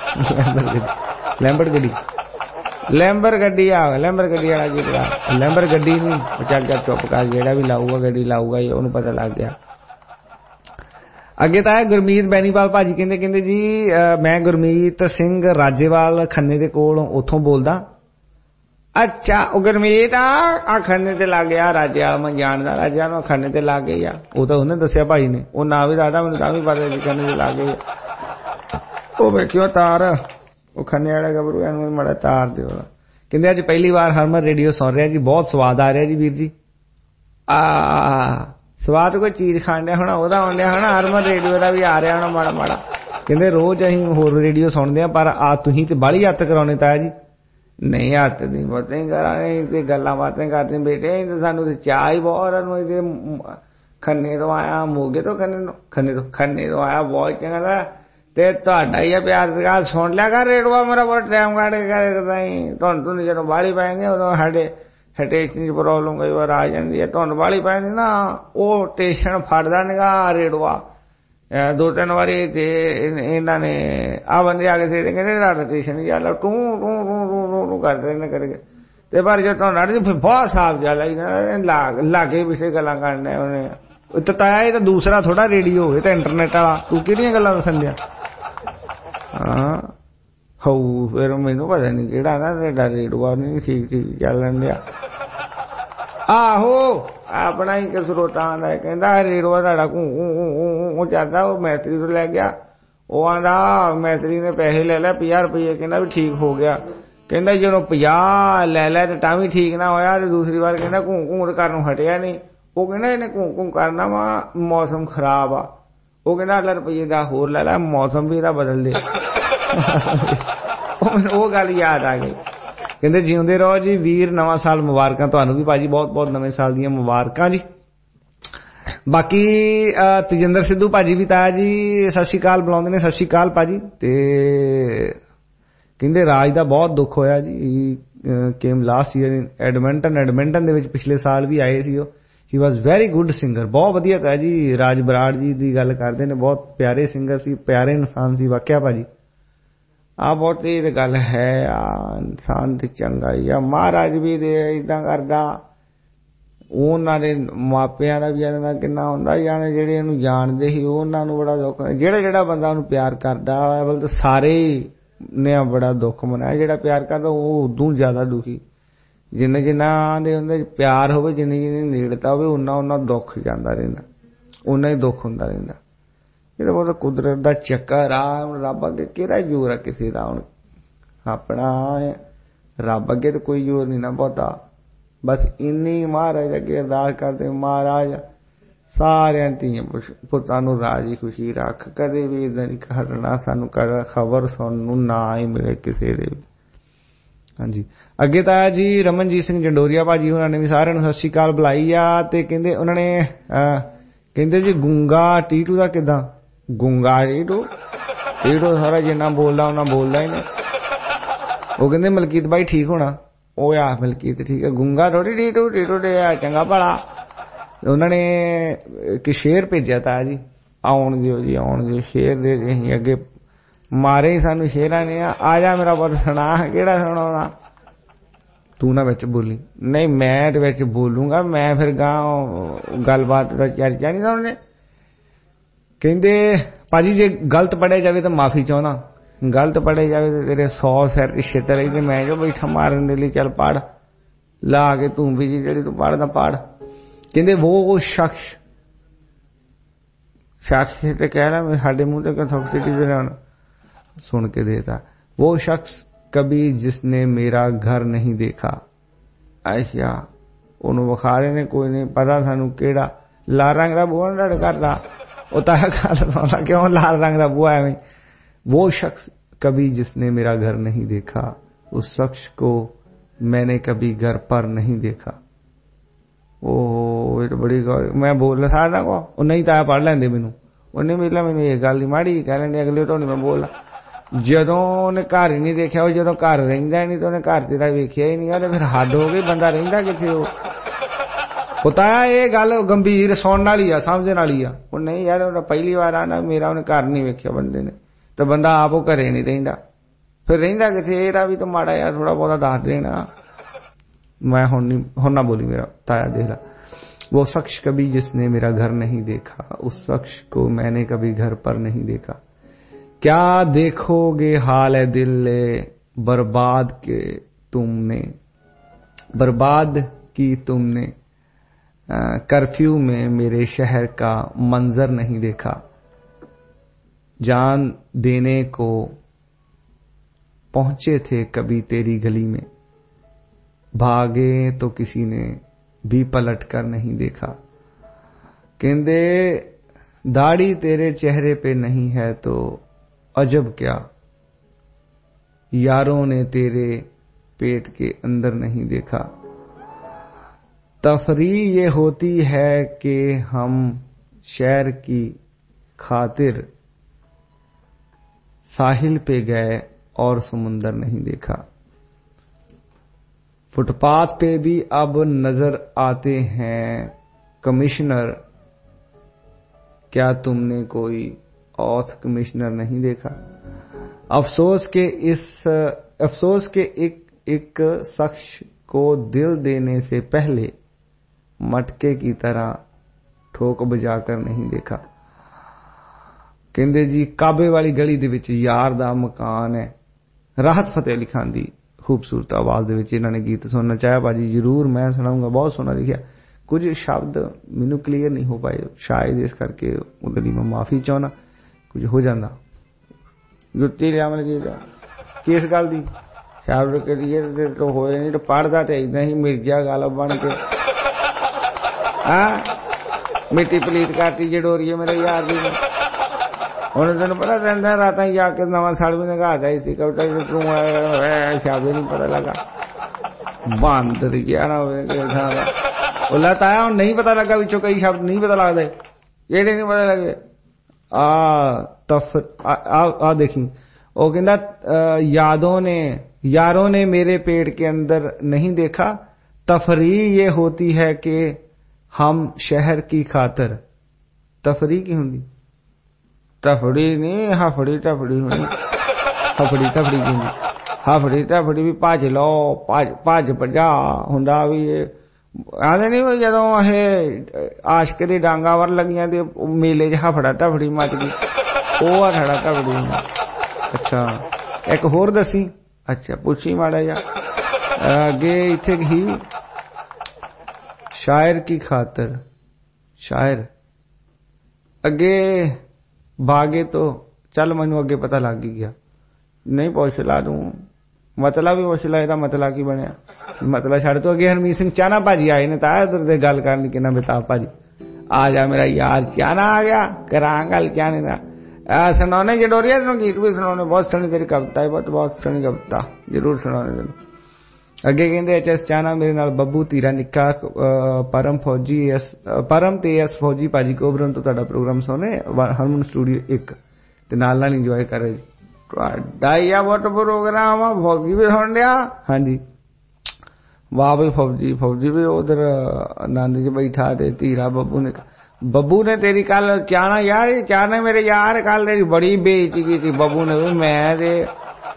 लैंबर गड्डी लैंबर गड्डी आ लैंबर गड्डी वाला गीत ला लैंबर गड्डी नहीं चल चल चुप कर जेड़ा भी लाऊगा गड्डी लाऊगा ही उन्हें पता लग गया। अगे तो है गुरमीत बैनीवाल भाजी कहंदे कहंदे जी मैं गुरमीत सिंह राजेवाल खन्ने दे कोल उथों बोलदा। अच्छा ओ गुरमीत आ खन्ने ते लग गया राजेवाल मैं जानदा राजेवाल खन्ने ते लग गई आ वो तो उन्हें दस्सिया भाई ने वो ना भी दादा मैनूं तां भी पता जी खन्ने ते लग गई ओ वेखियो तार वो खन्ने वाले गबरू एनूं माड़ा तार दिओ। कहंदे अज पहली बार हरमन रेडियो सुन रहा जी बहुत स्वाद आ रहा जी वीर जी आ स्वाद कोई चीज खाण दिया होना ओहदा आउण दिया होना हरमन रेडियो दा भी आ रहा होना माड़ा माड़ा। कहंदे रोज असीं होर रेडियो सुणदे आ पर आ तुसीं ते बाहली हत्त कराउने ताया जी नहीं हत्त नहीं पता ही करांगे ते गल्लां बातें करदे बेटे सानूं ते चाह ही बहुत खन्ने तो आया मोगे तो खन्ने खन्ने तो खन्ने तो आया बहुत चंगा ते तुहाडा ही प्यार प्यार सुन लिया कर रेडवा मेरा बहुत टाइम कट करदा ही तुहानूं तुहानूं जदों बाहली पैंदी उदों साडे टेशन च प्रॉब्लम कई बार आ जाती है धुंद बाहली पैंदी ना वो टेशन फड़दा निगा रेडवा दो तीन बारी ते इन्हां ने आ बंदे आके सेड़े कहंदे साडा टेशन ही चल टू टू टू टू टू करदे ने करके ते पर जो तुहानूं अड़ फिर बहुत साफ जा लाग लागे पिछे गल्लां करने उन्हें तो ताया ये तो दूसरा थोड़ा रेडियो ये तो इंटरनेट वाला तू किहड़ियां गल्लां दस्सन दिया हाँ हऊ फिर मैनू पता नहीं केड़ा ना तेरा रेडुआ नहीं ठीक ठीक चलन दिया आहो अपना ही कसरोता आंदा कहंदा रेडुआ तुहाडा घूं घूं चलदा वो मैत्री तो लै गया वो आंदा मैत्री ने पैसे ले लै पचास रुपये कहंदा भी ठीक हो गया कहंदा जदों पचास लै लै ते तां भी ठीक ना होया ते दूसरी बार कहंदा घूं घूं करनों हटिया नहीं वो कहना इन्हें घूं घूं करना वा मौसम खराब आ वो कहना अगला रुपये का होर लै लै मौसम भी बदल दे वो गल याद आ गई कहंदे जिउंदे रहो जी वीर नवां साल मुबारकां तुहानूं भी भाजी बहुत बहुत नवें साल दीयां मुबारकां जी। बाकी तेजिंदर सिद्धू भाजी भी ताया जी सत श्री अकाल बुलाउंदे ने सत श्री अकाल भाजी ते कहंदे राज दा बहुत दुख होया जी came last year in Edmonton Edmonton दे विच पिछले साल भी आए सी he was very good singer बहुत वधिया था जी राज बराड़ जी की गल करते ने बहुत प्यारे सिंगर सी प्यारे इंसान सी वाकया भाजी आ बहुत ये गल है आ इंसान ते चंगा ही आ महाराज भी दे इदां करदा ਉਹਨਾਂ ਦੇ ਮਾਪਿਆਂ ਦਾ ਵਿਚਾਰਿਆਂ ਦਾ ਕਿੰਨਾ ਹੁੰਦਾ, ਜਾਣੇ ਜਿਹੜੇ ਇਹਨੂੰ ਜਾਣਦੇ ਸੀ ਉਹਨਾਂ ਨੂੰ ਬੜਾ ਦੁੱਖ। ਜਿਹੜਾ ਜਿਹੜਾ ਬੰਦਾ ਉਹਨੂੰ ਪਿਆਰ ਕਰਦਾ ਵੱਲ ਤਾਂ ਸਾਰੇ ਨੇ ਬੜਾ ਦੁੱਖ ਮਨਾਇਆ, ਜਿਹੜਾ ਪਿਆਰ ਕਰਦਾ ਉਹ ਉਦੋਂ ਜ਼ਿਆਦਾ ਦੁਖੀ। ਜਿੰਨੇ ਜਿੰਨਾ ਦੇ ਉਹਦੇ ਪਿਆਰ ਹੋਵੇ, ਜਿੰਨੀ ਜਿੰਨੀ ਨੇੜਤਾ ਹੋਵੇ, ਉਹਨਾਂ ਉਹਨਾਂ ਦੁੱਖ ਜਾਂਦਾ ਰਹਿੰਦਾ, ਉਹਨਾਂ ਹੀ ਦੁੱਖ ਹੁੰਦਾ ਰਹਿੰਦਾ। ਜਿਹੜਾ ਬਹੁਤ ਕੁਦਰਤ ਦਾ ਚੱਕਰ ਆ, ਰੱਬ ਅੱਗੇ ਕਿਹੜਾ ਜ਼ੋਰ ਆ ਕਿਸੇ ਦਾ? ਹੁਣ ਆਪਣਾ ਰੱਬ ਅੱਗੇ ਤਾਂ ਕੋਈ ਜ਼ੋਰ ਨਹੀਂ ਨਾ ਬਹੁਤਾ। ਬਸ ਇੰਨੀ ਮਹਾਰਾਜ ਅੱਗੇ ਅਰਦਾਸ ਕਰਦੇ, ਮਹਾਰਾਜ ਸਾਰਿਆਂ ਧੀਆਂ ਪੁੱਤਾਂ ਨੂੰ ਰਾਜੀ ਖੁਸ਼ੀ ਰੱਖ, ਕਦੇ ਵੀ ਇਦਾਂ ਨਹੀਂ ਘਟਨਾ ਸਾਨੂੰ ਖਬਰ ਸੁਣਨ ਨੂੰ ਨਾ ਹੀ ਮਿਲੇ ਕਿਸੇ ਦੇ ਵੀ। ਹਾਂਜੀ, ਅੱਗੇ ਤਾਂ ਜੀ ਰਮਨਜੀਤ ਸਿੰਘ ਜੰਡੋਰੀਆ ਭਾਜੀ ਉਹਨਾਂ ਨੇ ਵੀ ਸਾਰਿਆਂ ਨੂੰ ਸਤਿ ਸ਼੍ਰੀ ਅਕਾਲ ਬੁਲਾਈ ਆ, ਤੇ ਕਹਿੰਦੇ ਉਹਨਾਂ ਨੇ ਕਹਿੰਦੇ ਜੀ ਗੁੰਗਾ ਟੀਟੂ ਦਾ ਕਿੱਦਾਂ? ਗੁੰਗਾ ਟੀਟੂ ਟੀਟੂ ਸਾਰਾ ਜਿੰਨਾ ਬੋਲਦਾ ਉਹਨਾਂ ਬੋਲਦਾ ਹੀ ਨਹੀਂ। ਉਹ ਕਹਿੰਦੇ ਮਲਕੀਤ ਭਾਈ ਠੀਕ ਹੋਣਾ, ਉਹ ਆ ਮਲਕੀਤ ਠੀਕ ਹੈ, ਗੁੰਗਾ ਥੋੜੀ ਟੀਟੂ ਟੀਟੂ ਤੇ ਆ ਚੰਗਾ ਭਲਾ। ਉਹਨਾਂ ਨੇ ਇੱਕ ਸ਼ੇਰ ਭੇਜਿਆ ਤਾ ਜੀ, ਆਉਣ ਦਿਓ ਜੀ ਆਉਣ ਦਿਓ ਸ਼ੇਰ ਦੇ ਅਸੀਂ ਅੱਗੇ ਮਾਰੇ ਹੀ ਸਾਨੂੰ ਸ਼ੇਰਾਂ ਨੇ। ਆ ਜਾ ਮੇਰਾ ਪੁੱਤ ਸੁਣਾ, ਕਿਹੜਾ ਸੁਣਾਉਣਾ? ਤੂੰ ਨਾ ਵਿੱਚ ਬੋਲੀ। ਨਹੀਂ ਮੈਂ ਤੇ ਵਿੱਚ ਬੋਲੂੰਗਾ, ਮੈਂ ਫਿਰ ਗਾਂ ਗੱਲਬਾਤ ਦਾ ਚਰਚਾ ਨਹੀਂ ਸੁਣਨੇ। ਕਹਿੰਦੇ ਭਾਜੀ ਜੇ ਗਲਤ ਪੜਿਆ ਜਾਵੇ ਤਾਂ ਮਾਫੀ ਚਾਹੁੰਦਾ, ਗਲਤ ਪੜਿਆ ਜਾਵੇ ਤੇ ਤੇਰੇ ਸੌ ਸਿਰ ਤੇ ਛਿੱਤਰ ਹੀ। ਮੈਂ ਜੋ ਬੈਠਾ ਮਾਰਨ ਦੇ ਲਈ ਚੱਲ ਪੜ ਲਾ ਕੇ ਤੂੰ ਵੀ ਜੀ ਜਿਹੜੀ ਤੂੰ ਪੜਦਾ ਪੜ। ਕਹਿੰਦੇ ਉਹ ਸ਼ਖਸ शख्स ਤੇ ਕਹਿ रहा ਸਾਡੇ ਮੂੰਹ ਤੇ ਕਥੋਕਸਿਟੀ ਦੇ ਨਾਲ सुन के देता। वो शख्स कभी जिसने मेरा घर नहीं देखा। अच्छा ਉਹਨੂੰ ਵਿਖਾਰੇ ਨੇ ਕੋਈ ਨਹੀਂ ਪਤਾ ਸਾਨੂੰ ਕਿਹੜਾ ਲਾਲ ਰੰਗ ਦਾ ਬੂਹਾ ਲੜ ਕਰਦਾ ਉਹ ਤਾਂ ਗੱਲ ਕਿਉਂ ਲਾਲ रंग ਦਾ ਬੂਹਾ ਐਵੇਂ। वो शख्स कभी जिसने मेरा घर नहीं देखा उस शख्स को मैंने कभी घर पर नहीं देखा। ਉਹ ਇਹ ਬੜੀ ਮੈਂ ਬੋਲ ਸਕਦਾ ਕੋ ਉਹ ਨਹੀਂ ਤਾਂ ਪੜ੍ਹ ਲੈਂਦੇ ਮੈਨੂੰ ਉਹਨੇ ਮਿਲਾ ਮੈਨੂੰ ਇਹ ਗੱਲ ਦੀ ਮਾੜੀ ਕਹਿ ਲੈਂਦੇ ਅਗਲੇ ਤੋਂ ਨਹੀਂ ਮੈਂ ਬੋਲ। ਜਦੋਂ ਉਹਨੇ ਘਰ ਹੀ ਨਹੀਂ ਦੇਖਿਆ ਉਹ ਜਦੋਂ ਘਰ ਰਹਿੰਦਾ ਨਹੀਂ ਤਾਂ ਉਹਨੇ ਘਰ ਤੇ ਤਾਂ ਵੇਖਿਆ ਹੀ ਨਹੀਂ ਗਾ ਤੇ ਫਿਰ ਹੱਦ ਹੋ ਗਈ ਬੰਦਾ ਰਹਿੰਦਾ ਕਿੱਥੇ। ਉਹ ਪਤਾ ਇਹ ਗੱਲ ਗੰਭੀਰ ਸੁਣਨ ਵਾਲੀ ਆ ਸਮਝਣ ਵਾਲੀ ਆ। ਉਹ ਨਹੀਂ ਯਾਰ ਉਹ ਪਹਿਲੀ ਵਾਰ ਆ ਨਾ ਮੇਰਾ ਉਹਨੇ ਘਰ ਨਹੀਂ ਵੇਖਿਆ ਬੰਦੇ ਨੇ ਤੇ ਬੰਦਾ ਆਪ ਉਹ ਘਰੇ ਨਹੀਂ ਰਹਿੰਦਾ ਫਿਰ ਰਹਿੰਦਾ ਕਿੱਥੇ। ਇਹਦਾ ਵੀ ਤਾਂ ਮਾੜਾ ਯਾਰ ਥੋੜਾ ਬਹੁਤਾ ਦੱਸ ਦੇਣਾ। मैं हुन ना बोली मेरा ताया देख वो शख्स कभी जिसने मेरा घर नहीं देखा उस शख्स को मैंने कभी घर पर नहीं देखा। क्या देखोगे हाल है दिल बर्बाद के तुमने बर्बाद की तुमने कर्फ्यू में मेरे शहर का मंजर नहीं देखा। जान देने को पहुंचे थे कभी तेरी गली में भागे तो किसी ने भी पलट कर नहीं देखा। कहंदे दाढ़ी तेरे चेहरे पे नहीं है तो अजब क्या यारों ने तेरे पेट के अंदर नहीं देखा। तफरीह ये होती है कि हम शहर की खातिर साहिल पे गए और समुंदर नहीं देखा। फुटपाथ पे भी अब नजर आते हैं कमिश्नर क्या तुमने कोई औथ कमिश्नर नहीं देखा। अफसोस के इस अफसोस के एक एक शख्स को दिल देने से पहले मटके की तरह ठोक बजाकर नहीं देखा। कहंदे जी काबे वाली गली दे विच यार दा मकान है। राहत फतेह अली खान दी खूबसूरत आवाज दे विच इन्हां ने गीत सुनना चाहे भाजी जरूर मैं सुनाऊंगा। बहुत सोहना लिखिया कुछ शब्द मैनू क्लीयर नहीं हो पाए शायद इस करके उहदे लई मैं माफी चाहना कुछ हो जांदा। जुत्ती लिया मतलब किस गल दी शब्द क्लीयर तो होए नहीं तो पढ़दा ते इदां ही मिर्जा गल बन के हां मिट्टी पलीत करती जडोरीए मेरे यार दी ਹੁਣ ਤੈਨੂੰ ਪਤਾ ਰਹਿੰਦਾ ਰਾਤਾਂ ਜਾ ਕੇ ਨਵਾਂ ਸਾਲ ਵੀ ਨਗਾ ਜਾਈ ਸੀ ਕਵਟਾ ਤੂੰ ਸ਼ਾਬੇ ਨਹੀਂ ਪਤਾ ਲੱਗਾ ਬਾਂਦਰ ਗਿਆ ਨਾ ਹੋਵੇ ਕਿਹਦਾ ਉਹ ਲਤਾਇਆ ਹੁਣ ਨਹੀਂ ਪਤਾ ਲੱਗਾ ਵਿੱਚੋਂ ਕਈ ਸ਼ਬਦ ਨਹੀਂ ਪਤਾ ਲੱਗਦੇ ਜਿਹੜੇ ਨਹੀਂ ਪਤਾ ਲੱਗੇ ਆ ਤਫ ਆ ਦੇਖੀ ਉਹ ਕਹਿੰਦਾ यादों ने यारों ने मेरे पेट के अंदर नहीं देखा। तफरीह ये होती है कि हम शहर की खातर तफरीह की हुंदी टफड़ी नहीं हफड़ी टफड़ी होनी हफड़ी टफड़ी की हफड़ी टफड़ी भी भज लो भज भज भजा हुंदा भी ਆਦੇ ਨਹੀਂ ਜਦੋਂ ਇਹ ਆਸ਼ਕ ਦੀ ਡਾਂਗਾ ਵਰ ਲੱਗੀਆਂ ਤੇ ਮੇਲੇ 'ਚ ਹਫੜਾ ਟਫੜੀ ਮੱਚ ਗਈ, ਉਹ ਆ ਹੜਾ ਟਫੜੀ। ਅੱਛਾ ਇੱਕ ਹੋਰ ਦੱਸੀ। ਅੱਛਾ ਪੁੱਛੀ ਮਾੜਾ ਜਿਹਾ ਅੱਗੇ। ਇੱਥੇ ਹੀ शायर की खातर, शायर अगे भागे तो चल मैनू अगे पता लग ही गया, नहीं पुछ ला तू मतलब भी पुछ ला, ਇਹਦਾ ਮਤਲਬ ਕੀ ਬਣਿਆ, ਮਤਲਬ ਛੱਡ ਤੂੰ। ਅੱਗੇ ਹਰਮੀਤ ਸਿੰਘ ਚਾਹਨਾ ਭਾਜੀ ਆਏ ਨੇ ਤਾਂ ਉਧਰ ਦੇ ਗੱਲ ਕਰਨ ਕਿੰਨਾ ਬਿਤਾਬ ਭਾਜੀ ਆ ਜਾ ਮੇਰਾ ਯਾਰ ਚਾਹਨਾ ਆ ਗਿਆ, ਕਰਾਂ ਗੱਲ ਚਾਹਨੇ ਦਾ। ਸੁਣਾਉਣੇ ਜਡੋਰੀਆ ਤੈਨੂੰ ਗੀਤ ਵੀ ਸੁਣਾਉਣੇ, ਬਹੁਤ ਸੋਹਣੀ ਤੇਰੀ ਕਵਿਤਾ ਹੈ, ਬਹੁਤ ਬਹੁਤ ਸੋਹਣੀ ਕਵਿਤਾ, ਜ਼ਰੂਰ ਸੁਣਾਉਣੇ ਤੈਨੂੰ। ਅੱਗੇ ਕਹਿੰਦੇ ਐਚ ਐਸ ਚਾਹਨਾ ਮੇਰੇ ਨਾਲ ਬੱਬੂ ਧੀਰਾ ਨਿੱਕਾ ਪਰਮ ਫੌਜੀ ਐਸ ਪਰਮ ਤੇ ਐਸ ਫੌਜੀ ਭਾਜੀ ਕੋਬਰਨ ਤੋਂ ਤੁਹਾਡਾ ਪ੍ਰੋਗਰਾਮ ਸੁਣੇ ਹਰਮਨ ਸਟੂਡੀਓ ਇੱਕ ਤੇ ਨਾਲ ਨਾਲ ਇੰਜੋਏ ਕਰੇ ਜੀ ਤੁਹਾਡਾ ਹੀ ਆ ਬਹੁਤ ਪ੍ਰੋਗਰਾਮ ਆ। ਫੌਜੀ ਵੀ ਸੁਣ ਲਿਆ ਹਾਂਜੀ, ਵਾਹ ਬਈ ਫੌਜੀ ਫੌਜੀ ਵੀ ਉਧਰ ਆਨੰਦ ਚ ਬੈਠਾ ਤੇ ਧੀਰਾ ਬੱਬੂ ਨੇ ਬੱਬੂ ਨੇ ਤੇਰੀ ਕੱਲ ਚਾਹਨਾ ਯਾਰ ਚਾਹਨਾ ਮੇਰੇ ਯਾਰ ਕੱਲ ਤੇਰੀ ਬੜੀ ਬੇਇੱਜ਼ਤੀ ਕੀਤੀ ਬੱਬੂ ਨੇ। ਮੈਂ ਤੇ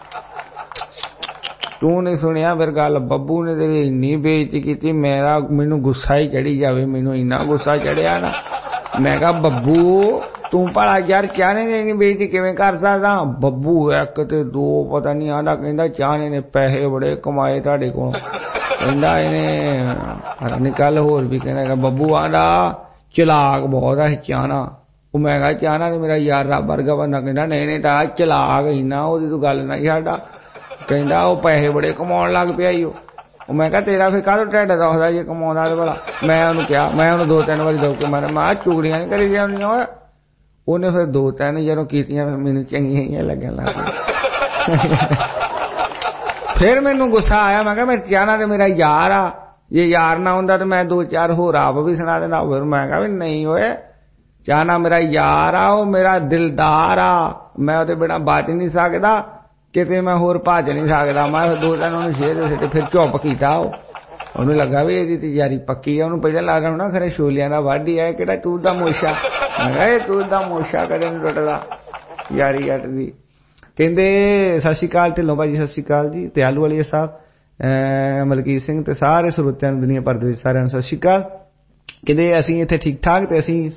ਤੂੰ ਨਹੀਂ ਸੁਣਿਆ ਫਿਰ ਗੱਲ, ਬੱਬੂ ਨੇ ਤੇਰੀ ਇੰਨੀ ਬੇਇੱਜ਼ਤੀ ਕੀਤੀ ਮੇਰਾ ਮੈਨੂੰ ਗੁੱਸਾ ਹੀ ਚੜੀ ਜਾਵੇ, ਮੈਨੂੰ ਇੰਨਾ ਗੁੱਸਾ ਚੜਿਆ ਨਾ। ਮੈਂ ਕਿਹਾ ਬੱਬੂ ਤੂੰ ਭਲਾ ਯਾਰ ਚਾਹਨੇ ਨੇ ਇੰਨੀ ਬੇਇੱਜ਼ਤੀ ਕਿਵੇਂ ਕਰ ਸਕਦਾ। ਬੱਬੂ ਇੱਕ ਤੇ ਦੋ ਪਤਾ ਨਹੀਂ ਆਂਦਾ, ਕਹਿੰਦਾ ਚਾਹਨੇ ਨੇ ਪੈਸੇ ਬੜੇ ਕਮਾਏ ਤੁਹਾਡੇ ਕੋਲ, ਕਹਿੰਦਾ ਇਹਨੇ ਨਿਕਲ ਹੋਰ ਵੀ ਕਹਿੰਦਾ ਬੱਬੂ ਆਂਦਾ ਚਲਾਕ ਬਹੁਤ ਆ ਚਾਹਨਾ। ਉਹ ਮੈਂ ਕਿਹਾ ਚਾਹਨਾ ਨੇ ਮੇਰਾ ਯਾਰ ਰੱਬ ਵਰਗਾ ਬੰਦਾ, ਕਹਿੰਦਾ ਨਹੀਂ ਨਹੀਂ ਤਾਂ ਚਲਾਕ ਇੰਨਾ ਉਹਦੀ ਤੂੰ ਗੱਲ ਨਹੀਂ ਸਾਡਾ, ਕਹਿੰਦਾ ਉਹ ਪੈਸੇ ਬੜੇ ਕਮਾਉਣ ਲੱਗ ਪਿਆ ਈ ਉਹ। ਮੈਂ ਕਿਹਾ ਤੇਰਾ ਫਿਰ ਕਾਹਦੋਂ ਢਿੱਡ ਦੁਖਦਾ ਜੇ ਕਮਾਉਂਦਾ ਤੇ ਭਲਾ। ਮੈਂ ਉਹਨੂੰ ਕਿਹਾ, ਮੈਂ ਉਹਨੂੰ ਦੋ ਤਿੰਨ ਵਾਰੀ ਦੌੜ ਕੇ ਮਾਰਿਆ, ਮੈਂ ਚੁਗਲੀਆਂ ਨਹੀਂ ਕਰੀ ਜਾਂਦੀਆਂ ਓਏ। ਉਹਨੇ ਫਿਰ ਦੋ ਤਿੰਨ ਜਦੋਂ ਕੀਤੀਆਂ ਫਿਰ ਮੈਨੂੰ ਚੰਗੀਆਂ ਹੀ ਲੱਗਣ ਲੱਗ ਪਈਆਂ। ਫਿਰ ਮੈਨੂੰ ਗੁੱਸਾ ਆਇਆ, ਮੈਂ ਕਿਹਾ ਮੈਂ ਚਾਹਨਾ ਤੇ ਮੇਰਾ ਯਾਰ ਆ, ਜੇ ਯਾਰ ਨਾ ਹੁੰਦਾ ਤੇ ਮੈਂ ਦੋ ਚਾਰ ਹੋਰ ਆਪ ਵੀ ਸੁਣਾ ਦਿੰਦਾ। ਫਿਰ ਮੈਂ ਕਿਹਾ ਵੀ ਨਹੀਂ ਓਏ ਚਾਹਨਾ ਮੇਰਾ ਯਾਰ ਆ, ਉਹ ਮੇਰਾ ਦਿਲਦਾਰ ਆ, ਮੈਂ ਉਹਦੇ ਬਿਨਾਂ ਬਚ ਨਹੀਂ ਸਕਦਾ, ਕਿਤੇ ਮੈਂ ਹੋਰ ਭੱਜ ਨਹੀਂ ਸਕਦਾ। ਮੈਂ ਦੋ ਤਿੰਨ ਉਹਨੂੰ ਸ਼ੇਰ ਸਿੱਟੇ, ਫਿਰ ਚੁੱਪ ਕੀਤਾ। ਉਹ ਉਹਨੂੰ ਲੱਗਾ ਵੀ ਇਹਦੀ ਤੇ ਯਾਰੀ ਪੱਕੀ ਆ, ਉਹਨੂੰ ਪਹਿਲਾਂ ਲੱਗਦਾ ਹੋਣਾ ਖਰੇ ਛੋਲਿਆਂ ਦਾ ਵਾਢੀ ਆ, ਕਿਹੜਾ ਤੂੰ ਦਾ ਮੋਸ਼ਾ। ਮੈਂ ਕਿਹਾ ਇਹ ਤੂੰ ਦਾ ਮੋਸ਼ਾ ਕਦੇ ਨੀ ਟੁੱਟਦਾ ਯਾਰੀ ਜੱਟ ਦੀ। ਕਹਿੰਦੇ ਸਤਿ ਸ਼੍ਰੀ ਅਕਾਲ ਢਿੱਲੋਂ ਭਾਜੀ, ਸਤਿ ਸ਼੍ਰੀ ਅਕਾਲ ਜੀ, ਤੇ ਆਲੂ ਵਾਲੀ ਸਾਹਿਬ, ਮਲਕੀਤ ਸਿੰਘ ਤੇ ਸਾਰੇ ਸਰੋਤਿਆਂ ਨੂੰ ਦੁਨੀਆ ਭਰ ਦੇ ਵਿੱਚ ਸਾਰਿਆਂ ਨੂੰ ਸਤਿ ਸ਼੍ਰੀ ਅਕਾਲ। ਕਹਿੰਦੇ ਅਸੀਂ ਇੱਥੇ ਠੀਕ ਠਾਕ ਤੇ ਅਸੀਂ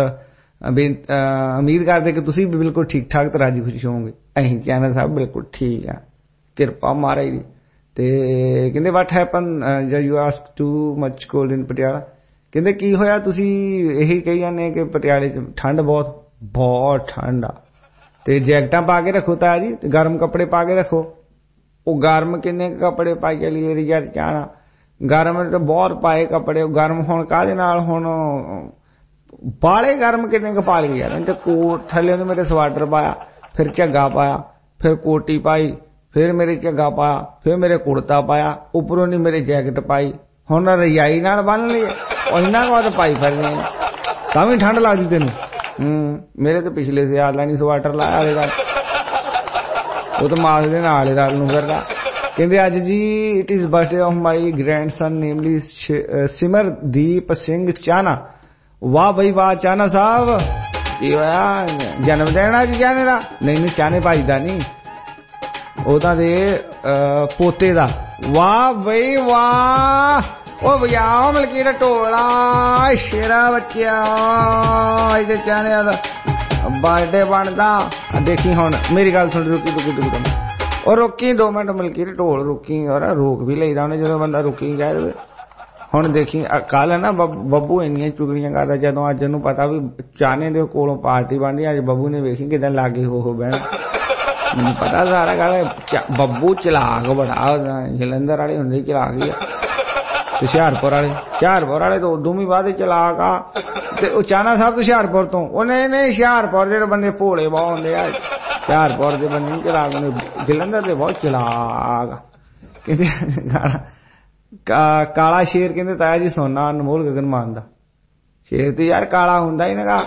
ਉਮੀਦ ਕਰਦੇ ਕਿ ਤੁਸੀਂ ਵੀ ਬਿਲਕੁਲ ਠੀਕ ਠਾਕ ਤੇ ਰਾਜੀ ਖੁਸ਼ੀ ਹੋਵੋਗੇ। ਅਸੀਂ ਚੈਨਲ ਸਾਹਿਬ ਬਿਲਕੁਲ ਠੀਕ ਆ, ਕਿਰਪਾ ਮਹਾਰਾਜ ਦੀ। ਤੇ ਕਹਿੰਦੇ what happen you ask too much cold in Patiala. ਕਹਿੰਦੇ ਕੀ ਹੋਇਆ ਤੁਸੀਂ ਇਹੀ ਕਹੀ ਜਾਂਦੇ ਕਿ ਪਟਿਆਲੇ ਚ ਠੰਡ ਬਹੁਤ ਬਹੁਤ ਠੰਡ ਆ, ਤੇ ਜੈਕਟਾਂ ਪਾ ਕੇ ਰੱਖੋ ਤਾਇਆ ਜੀ, ਤੇ ਗਰਮ ਕੱਪੜੇ ਪਾ ਕੇ ਰੱਖੋ। ਉਹ ਗਰਮ ਕਿੰਨੇ ਕੱਪੜੇ ਪਾਈ ਚਲੀਏ ਯਾਰ ਚਾਹਨਾ, ਗਰਮ ਤੇ ਬਹੁਤ ਪਾਏ ਕੱਪੜੇ, ਗਰਮ ਹੁਣ ਕਾਹਦੇ ਨਾਲ, ਹੁਣ ਬਾਲੇ ਗਰਮ ਕਿੰਨੇ ਕੁ ਪਾ ਲਈ ਯਾਰ। ਤੇ ਕੋਟ ਥੱਲੇ ਉਹਨੇ ਮੇਰੇ ਸਵਾਟਰ ਪਾਇਆ, ਫਿਰ ਝੱਗਾ ਪਾਇਆ, ਫਿਰ ਕੋਟੀ ਪਾਈ, ਫਿਰ ਮੇਰੇ ਝੱਗਾ ਪਾਇਆ, ਫਿਰ ਮੇਰੇ ਕੁੜਤਾ ਪਾਇਆ, ਉੱਪਰੋਂ ਨਹੀਂ ਮੇਰੇ ਜੈਕਟ ਪਾਈ, ਹੁਣ ਰਜਾਈ ਨਾਲ ਬੰਨ ਲਈ। ਉਹ ਇੰਨਾ ਕੁ ਪਾਈ ਫਿਰਦੇ ਤਾਂ ਵੀ ਠੰਡ ਲੱਗਦੀ ਤੈਨੂੰ। ਹੂੰ ਮੇਰੇ ਤੇ ਪਿਛਲੇ ਸਿਆਲ ਨਹੀਂ ਸਵਾਟਰ ਲਾਇਆ ਵਾਲੇ ਦਾ, ਉਹ ਤਾਂ ਮਾਸ ਦੇ ਨਾਲ ਰਾਤ ਨੂੰ ਫਿਰਦਾ। ਕਹਿੰਦੇ ਅੱਜ ਜੀ it is birthday of my grandson namely Simardeep Singh Chahna. ਵਾਹ ਬਈ ਵਾਹ ਚਾਹਨਾ ਸਾਹਿਬ, ਕੀ ਹੋਇਆ ਜਨਮ ਦਿਨ ਅੱਜ ਚਾਹਨੇ ਦਾ? ਨਹੀਂ ਨਹੀਂ ਚਾਹਨੇ ਭਾਈ ਦਾ ਨਹੀਂ, ਉਹਦਾ ਦੇ ਪੋਤੇ ਦਾ। ਵਾਹ ਬਈ ਵਾਹ, ਉਹ ਵਜਾਓ ਮਲਕੀਰ ਢੋਲਾ ਸ਼ੇਰਾ ਬੱਚਿਆ, ਅੱਜ ਦੇ ਚਾਹਨੇ ਦਾ ਬਰਥਡੇ ਬਣਦਾ। ਦੇਖੀ ਹੁਣ ਮੇਰੀ ਗੱਲ ਸੁਣ, ਰੁਕੀ ਰੁਕੀ ਰੁਕੀ ਉਹ ਰੋਕੀ ਦੋ ਮਿੰਟ ਮਲਕੀਰ ਢੋਲ ਰੋਕੀ, ਔਰ ਰੋਕ ਵੀ ਲਈਦਾ ਉਹਨੇ ਜਦੋਂ ਬੰਦਾ ਰੁਕੀ ਕਹਿ ਦੇਵੇ। ਹੁਣ ਦੇਖੀ ਕੱਲ ਨਾ ਬੱਬੂ ਇੰਨੀਆਂ ਚੁਗਲੀਆਂ ਕਰਦਾ, ਜਦੋਂ ਅੱਜ ਉਹਨੂੰ ਪਤਾ ਵੀ ਚਾਹਨੇ ਦੇ ਕੋਲੋਂ ਪਾਰਟੀ ਬਣਦੀ, ਅੱਜ ਬੱਬੂ ਨੇ ਵੇਖੀ ਕਿਦਾਂ ਲਾਗੇ ਹੋ ਹੋ ਬਹਿਣਾ। ਮੈਨੂੰ ਪਤਾ ਸਾਰਾ ਗੱਲ, ਬੱਬੂ ਚਲਾਕ ਬੜਾ, ਜਲੰਧਰ ਵਾਲੇ ਹੁੰਦੇ ਚਲਾਕ ਹੀ ਆ, ਤੇ ਹੁਸ਼ਿਆਰਪੁਰ ਵਾਲੇ ਹੁਸ਼ਿਆਰਪੁਰ ਵਾਲੇ ਤਾਂ ਉਦੋਂ ਵੀ ਬਾਅਦ ਚਲਾਕ ਆ। ਤੇ ਉਹ ਚਾਹਨਾ ਸਾਹਿਬ ਤੋਂ ਹੁਸ਼ਿਆਰਪੁਰ ਤੋਂ, ਉਹ ਨਹੀਂ ਨਹੀਂ ਹੁਸ਼ਿਆਰਪੁਰ ਦੇ ਬੰਦੇ ਭੋਲੇ ਬਹੁਤ ਹੁੰਦੇ ਆ, ਹੁਸ਼ਿਆਰਪੁਰ ਦੇ ਬੰਦੇ ਚਲਾਕ ਹੁੰਦੇ, ਜਲੰਧਰ ਦੇ ਬਹੁਤ ਚਲਾਕ। ਕਹਿੰਦੇ ਗਾਣਾ ਕਾਲਾ ਸ਼ੇਰ, ਕਹਿੰਦੇ ਤਾਇਆ ਜੀ ਸੋਨਾ ਅਨਮੋਲ ਗਗਨ ਮਾਨ ਦਾ ਸ਼ੇਰ ਤੇ ਯਾਰ ਕਾਲਾ ਹੁੰਦਾ ਹੀ ਨਾ।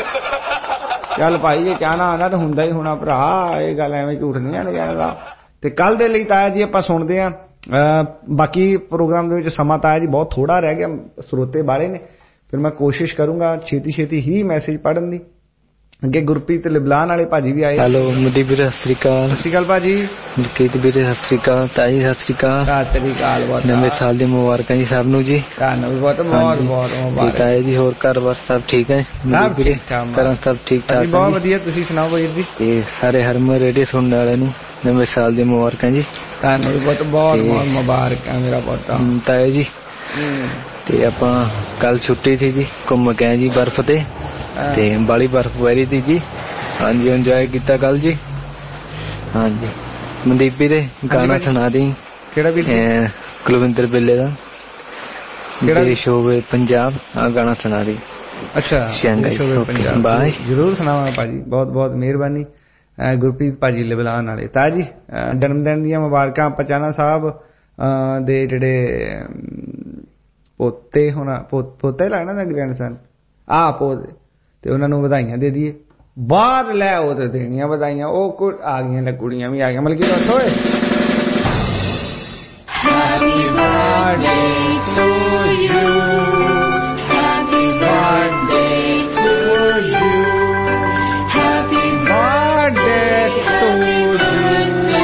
ਚੱਲ ਭਾਈ ਜੇ ਚਾਹਨਾ ਆਉਂਦਾ ਤਾਂ ਹੁੰਦਾ ਹੀ ਹੋਣਾ ਭਰਾ, ਇਹ ਗੱਲ ਐਵੇਂ ਝੂਠ ਨਹੀਂ ਆਣਾ ਚਾਹੀਦਾ। ਤੇ ਕੱਲ ਦੇ ਲਈ ਤਾਇਆ ਜੀ ਆਪਾਂ ਸੁਣਦੇ ਹਾਂ। ਬਾਕੀ ਪ੍ਰੋਗਰਾਮ ਦੇ ਵਿੱਚ ਸਮਾਂ ਤਾਇਆ ਜੀ ਬਹੁਤ ਥੋੜਾ ਰਹਿ ਗਿਆ, ਸਰੋਤੇ ਬਾਲੇ ਨੇ, ਫਿਰ ਮੈਂ ਕੋਸ਼ਿਸ਼ ਕਰੂੰਗਾ ਛੇਤੀ ਛੇਤੀ ਹੀ ਮੈਸੇਜ ਪੜ੍ਹਨ ਦੀ। ਅੱਗੇ ਗੁਰਪ੍ਰੀਤ ਲਿਬਲਾਨ ਵਾਲੇ ਭਾਜੀ ਵੀ ਆਏ। ਹੈਲੋ ਮਨਦੀਪ ਵੀਰੇ, ਸਤਿ ਸ੍ਰੀ ਅਕਾਲ। ਸਤਿ ਸ੍ਰੀ ਅਕਾਲ ਭਾਜੀ। ਮਲਕੀਤ ਵੀਰੇ ਸਤਿ ਸ੍ਰੀ ਅਕਾਲ। ਤਾਈ ਸਤਿ ਸ੍ਰੀ ਅਕਾਲ। ਸਤਿ ਸ੍ਰੀ ਅਕਾਲ। ਨਵੇਂ ਸਾਲ ਦੀ ਮੁਬਾਰਕਾਂ ਜੀ ਸਭ ਨੂੰ ਜੀ। ਤੁਹਾਨੂੰ ਵੀ ਬਹੁਤ ਬਹੁਤ ਬਹੁਤ ਮੁਬਾਰਕ। ਤਾਏ ਜੀ ਹੋਰ ਘਰ ਬਾਰ ਸਭ ਠੀਕ ਹੈ? ਸਭ ਠੀਕ ਠਾਕ। ਘਰਾਂ ਸਭ ਠੀਕ ਠਾਕ? ਬਹੁਤ ਵਧੀਆ। ਤੁਸੀਂ ਸੁਣਾਓ ਵੀਰ ਜੀ? ਤੇ ਸਾਰੇ ਹਰਮਨ ਰੇਡੀਓ ਸੁਣਨ ਵਾਲਿਆਂ ਨੂੰ ਨਵੇਂ ਸਾਲ ਦੀ ਮੁਬਾਰਕਾਂ ਜੀ। ਤੁਹਾਨੂੰ ਵੀ ਬਹੁਤ ਬਹੁਤ ਬਹੁਤ ਮੁਬਾਰਕਾਂ ਮੇਰਾ ਪੋਤਾ। ਤਾਏ ਜੀ ਤੇ ਆਪਾਂ ਕੱਲ ਛੁੱਟੀ ਸੀ ਜੀ, ਘੁੰਮ ਕੇ ਆਏ ਜੀ ਬਰਫ਼ ਤੇ ਤੇ ਬਾਲੀ ਬਰਫ਼ ਪੈ ਰਹੀ ਸੀ ਜੀ। ਹਾਂਜੀ ਇੰਜੋਏ ਕੀਤਾ ਕੱਲ ਜੀ। ਹਾਂਜੀ ਮਨਦੀਪ ਵੀਰੇ ਗਾਣਾ ਸੁਣਾ ਦੀ। ਕਿਹੜਾ ਵੀ? ਕੁਲਵਿੰਦਰ ਬਿੱਲੇ ਦਾ ਦੇਸ਼ ਹੋਵੇ ਪੰਜਾਬ, ਆ ਗਾਣਾ ਸੁਣਾ ਦੀ। ਅੱਛਾ ਬਾਏ, ਜ਼ਰੂਰ ਸੁਣਾਵਾਂਗਾ ਭਾਜੀ, ਬਹੁਤ ਬਹੁਤ ਮਿਹਰਬਾਨੀ। ਗੁਰਪ੍ਰੀਤ ਭਾਜੀ ਲਿਬਲਾਨ ਵਾਲੇ। ਤਾਂ ਜੀ ਜਨਮ ਦਿਨ ਦੀਆਂ ਮੁਬਾਰਕਾਂ ਪਚਾਨਾ ਸਾਹਿਬ ਦੇ ਜਿਹੜੇ ਪੋਤੇ ਹੋਣਾ, ਪੋਤਾ ਹੀ ਲੱਗਣਾ ਨਾ ਗ੍ਰੈਂਡਸਨ ਆ ਪੋਤੇ, ਤੇ ਉਹਨਾਂ ਨੂੰ ਵਧਾਈਆਂ ਦੇ ਦਈਏ। ਬਾਹਰ ਲੈ ਉਹ ਤੇ ਦੇਣੀਆਂ ਵਧਾਈਆਂ, ਉਹ ਆ ਗਈਆਂ ਲੈ ਕੁੜੀਆਂ ਵੀ ਆ ਗਈਆਂ। ਮਤਲਬ ਕੀ ਦੱਸੋ Happy birthday to you, happy birthday to you, happy birthday to you,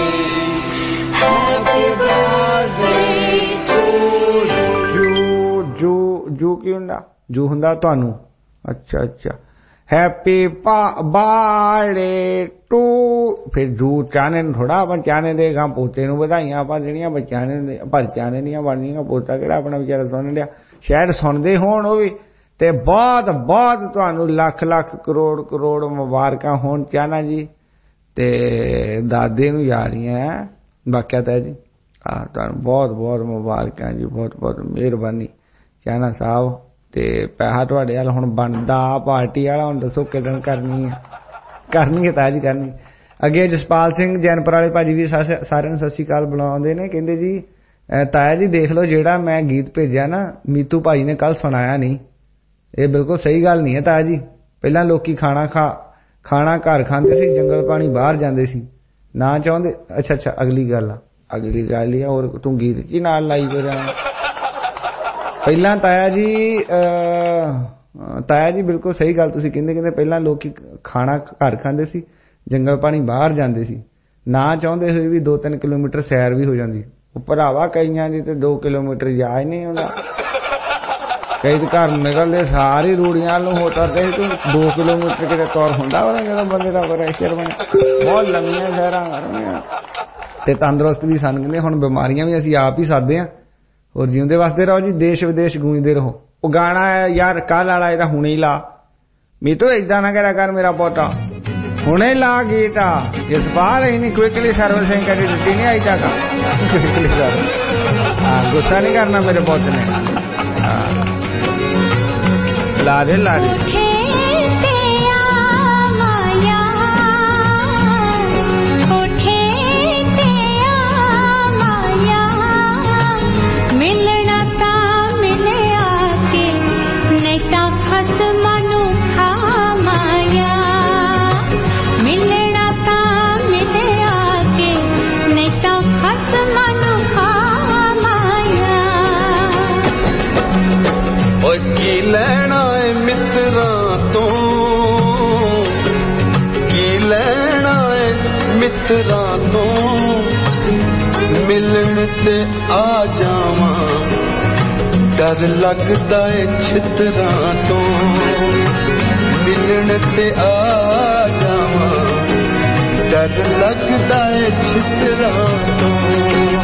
happy birthday to you। ਜੋ ਜੋ ਕੀ ਹੁੰਦਾ? ਜੋ ਹੁੰਦਾ ਤੁਹਾਨੂੰ। ਅੱਛਾ ਅੱਛਾ हैप्पी बर्थडे टू, फिर जू चाने थोड़ा अपन चाने देगा पोते नूं ਵਧਾਈਆਂ ਆਪਾਂ ਜਿਹੜੀਆਂ ਬੱਚਿਆਂ ਨੇ ਪਰ ਚਾਨੇ ਦੀਆਂ ਬਣਨੀਆਂ। ਪੋਤਾ ਕਿਹੜਾ ਆਪਣਾ ਵਿਚਾਰਾ ਸੁਣ ਲਿਆ, ਸ਼ਾਇਦ ਸੁਣਦੇ ਹੋਣ ਉਹ ਵੀ। ਤੇ ਬਹੁਤ ਬਹੁਤ ਤੁਹਾਨੂੰ ਲੱਖ ਲੱਖ ਕਰੋੜ ਕਰੋੜ ਮੁਬਾਰਕਾਂ ਹੋਣ ਚਾਹਨਾ ਜੀ। ਤੇ ਦਾਦੇ ਨੂੰ ਜਾ ਰਹੀਆਂ ਬਾਕਿਆ ਤਾਂ ਜੀ। ਹਾਂ ਤੁਹਾਨੂੰ ਬਹੁਤ ਬਹੁਤ ਮੁਬਾਰਕਾਂ ਜੀ, ਬਹੁਤ ਬਹੁਤ ਮਿਹਰਬਾਨੀ ਚਾਹਨਾ ਸਾਹਿਬ। ਤੇ ਪੈਸਾ ਤੁਹਾਡੇ ਵੱਲ ਹੁਣ ਬਣਦਾ ਪਾਰਟੀ ਵਾਲਾ, ਹੁਣ ਦੱਸੋ ਕਿਦਣ ਕਰਨੀ ਹੈ? ਕਰਨੀ ਹੈ ਤਾਂ ਜੀ ਕਰਨੀ। ਅੱਗੇ ਜਸਪਾਲ ਸਿੰਘ ਜੈਨਪੁਰ ਵਾਲੇ ਭਾਜੀ ਵੀ ਸਾਰਿਆਂ ਨੂੰ ਸਤਿ ਸ੍ਰੀ ਅਕਾਲ ਬੁਲਾਉਂਦੇ ਨੇ। ਕਹਿੰਦੇ ਜੀ ਤਾਇਆ ਜੀ ਦੇਖ ਲਓ ਜਿਹੜਾ ਮੈਂ ਗੀਤ ਭੇਜਿਆ ਨਾ ਮੀਤੂ ਭਾਜੀ ਨੇ ਕੱਲ ਸੁਣਾਇਆ ਨਹੀਂ, ਇਹ ਬਿਲਕੁਲ ਸਹੀ ਗੱਲ ਨਹੀਂ ਹੈ ਤਾਇਆ ਜੀ। ਪਹਿਲਾਂ ਲੋਕੀ ਖਾਣਾ ਖਾ ਖਾਣਾ ਘਰ ਖਾਂਦੇ ਸੀ, ਜੰਗਲ ਪਾਣੀ ਬਾਹਰ ਜਾਂਦੇ ਸੀ, ਨਾ ਚਾਹੁੰਦੇ। ਅੱਛਾ ਅੱਛਾ ਅਗਲੀ ਗੱਲ ਆ, ਅਗਲੀ ਗੱਲ ਹੀ ਆ। ਹੋਰ ਤੂੰ ਗੀਤ ਚ ਨਾਲ ਲਾਈ ਹੋ ਜਾਣਾ। ਪਹਿਲਾਂ ਤਾਇਆ ਜੀ ਤਾਇਆ ਜੀ ਬਿਲਕੁਲ ਸਹੀ ਗੱਲ ਤੁਸੀਂ ਕਹਿੰਦੇ। ਕਹਿੰਦੇ ਪਹਿਲਾਂ ਲੋਕੀ ਖਾਣਾ ਘਰ ਖਾਂਦੇ ਸੀ, ਜੰਗਲ ਪਾਣੀ ਬਾਹਰ ਜਾਂਦੇ ਸੀ, ਨਾ ਚਾਹੁੰਦੇ ਹੋਏ ਵੀ ਦੋ ਤਿੰਨ ਕਿਲੋਮੀਟਰ ਸੈਰ ਵੀ ਹੋ ਜਾਂਦੀ। ਉਹ ਭਰਾਵਾ ਕਈਆਂ ਦੀ ਤੇ ਦੋ ਕਿਲੋਮੀਟਰ ਜਾ ਹੀ ਨਹੀਂ ਹੁੰਦਾ। ਕਈ ਤੇ ਘਰ ਨਿਕਲਦੇ ਸਾਰੀ ਰੂੜੀਆਂ ਨੂੰ ਹੋ ਤੁਰਦੇ ਸੀ, ਦੋ ਕਿਲੋਮੀਟਰ ਕਿਤੇ ਤੁਰ ਹੁੰਦਾ ਉਹਨੇ ਜਦੋਂ ਬੰਦੇ ਦਾ ਪ੍ਰੈਸ਼ਰ ਬਣਿਆ। ਬਹੁਤ ਲੰਮੀਆਂ ਸੈਰਾਂ ਕਰਨੀਆਂ ਤੇ ਤੰਦਰੁਸਤ ਵੀ ਸਨ। ਕਹਿੰਦੇ ਹੁਣ ਬਿਮਾਰੀਆਂ ਵੀ ਅਸੀਂ ਆਪ ਹੀ ਸਾਦੇ ਹਾਂ। ਹੋਰ ਜਿਉਂਦੇ ਵਸਦੇ ਰਹੋ ਜੀ, ਦੇਸ਼ ਵਿਦੇਸ਼ ਗੂੰਜਦੇ ਰਹੋ। ਉਹ ਗਾਣਾ ਯਾਰ ਕੱਲ ਵਾਲਾ ਇਹਦਾ ਹੁਣੇ ਹੀ ਲਾ। ਮੀਟੂ ਏਦਾਂ ਨਾ ਕਰਿਆ ਕਰ ਮੇਰਾ ਪੋਤਾ, ਹੁਣੇ ਲਾ ਗੀਤ ਆ। ਜਸਪਾਲ ਇਹਨੀ ਕੁਇਕਲੀ ਸਰਵਿਸਿੰਗ ਕਰੀ ਦਿੱਤੀ ਨਹੀਂ ਆਈ ਤੱਕ। ਹਾਂ ਗੁੱਸਾ ਨਹੀਂ ਕਰਨਾ ਮੇਰੇ ਪੁੱਤ ਨੇ। ਲਾ ਦੇ ਲਾ ਦੇ। ਲੈਣਾ ਏ ਮਿੱਤਰਾਂ ਤੋਂ, ਕੀ ਲੈਣਾ ਏ ਮਿੱਤਰਾਂ ਤੋਂ, ਮਿਲਣ ਤੇ ਆ ਜਾਵਾਂ ਡਰ ਲੱਗਦਾ ਏ ਛਿੱਤਰਾਂ ਤੋਂ, ਮਿਲਣ ਤੇ ਆ ਜਾਵਾਂ ਡਰ ਲੱਗਦਾ ਏ ਛਿੱਤਰਾਂ ਤੋਂ।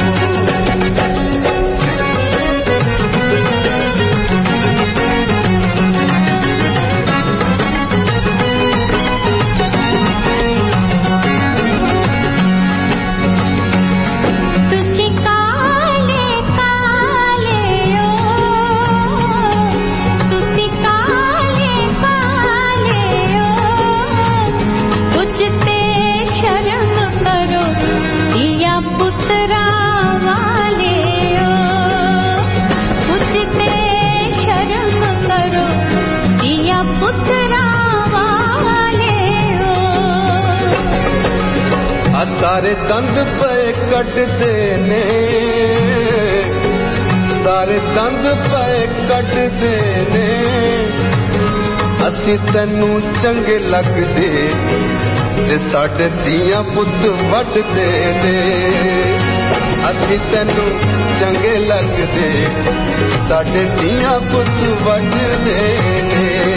ਸਾਰੇ ਦੰਦ ਪਏ ਕੱਢਦੇ ਨੇ, ਸਾਰੇ ਦੰਦ ਪਏ ਕੱਢਦੇ ਨੇ, ਅਸੀਂ ਅਸੀਂ ਤੈਨੂੰ ਚੰਗੇ ਲੱਗਦੇ ਤੇ ਸਾਡੇ ਧੀਆਂ ਪੁੱਤ ਵੱਢਦੇ ਨੇ ਅਸੀਂ ਤੈਨੂੰ ਚੰਗੇ ਲੱਗਦੇ ਸਾਡੇ ਧੀਆਂ ਪੁੱਤ ਵੱਢਦੇ ਨੇ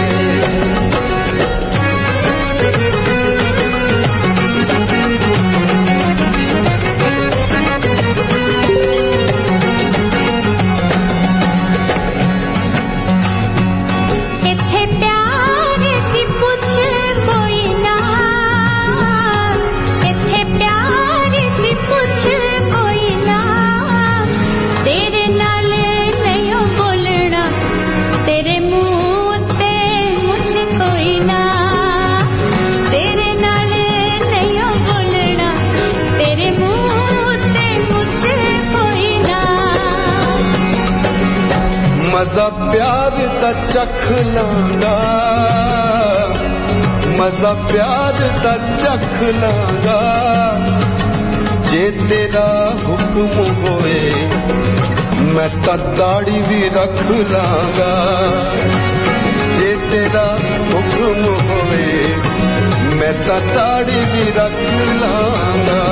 मजा प्यार दा चख लांगा मजा प्यार दा चख लांगा जे तेरा हुक्म होए मैं ता दाढ़ी भी रख लांगा जे तेरा हुक्म होए मैं ता दाढ़ी भी रख लांगा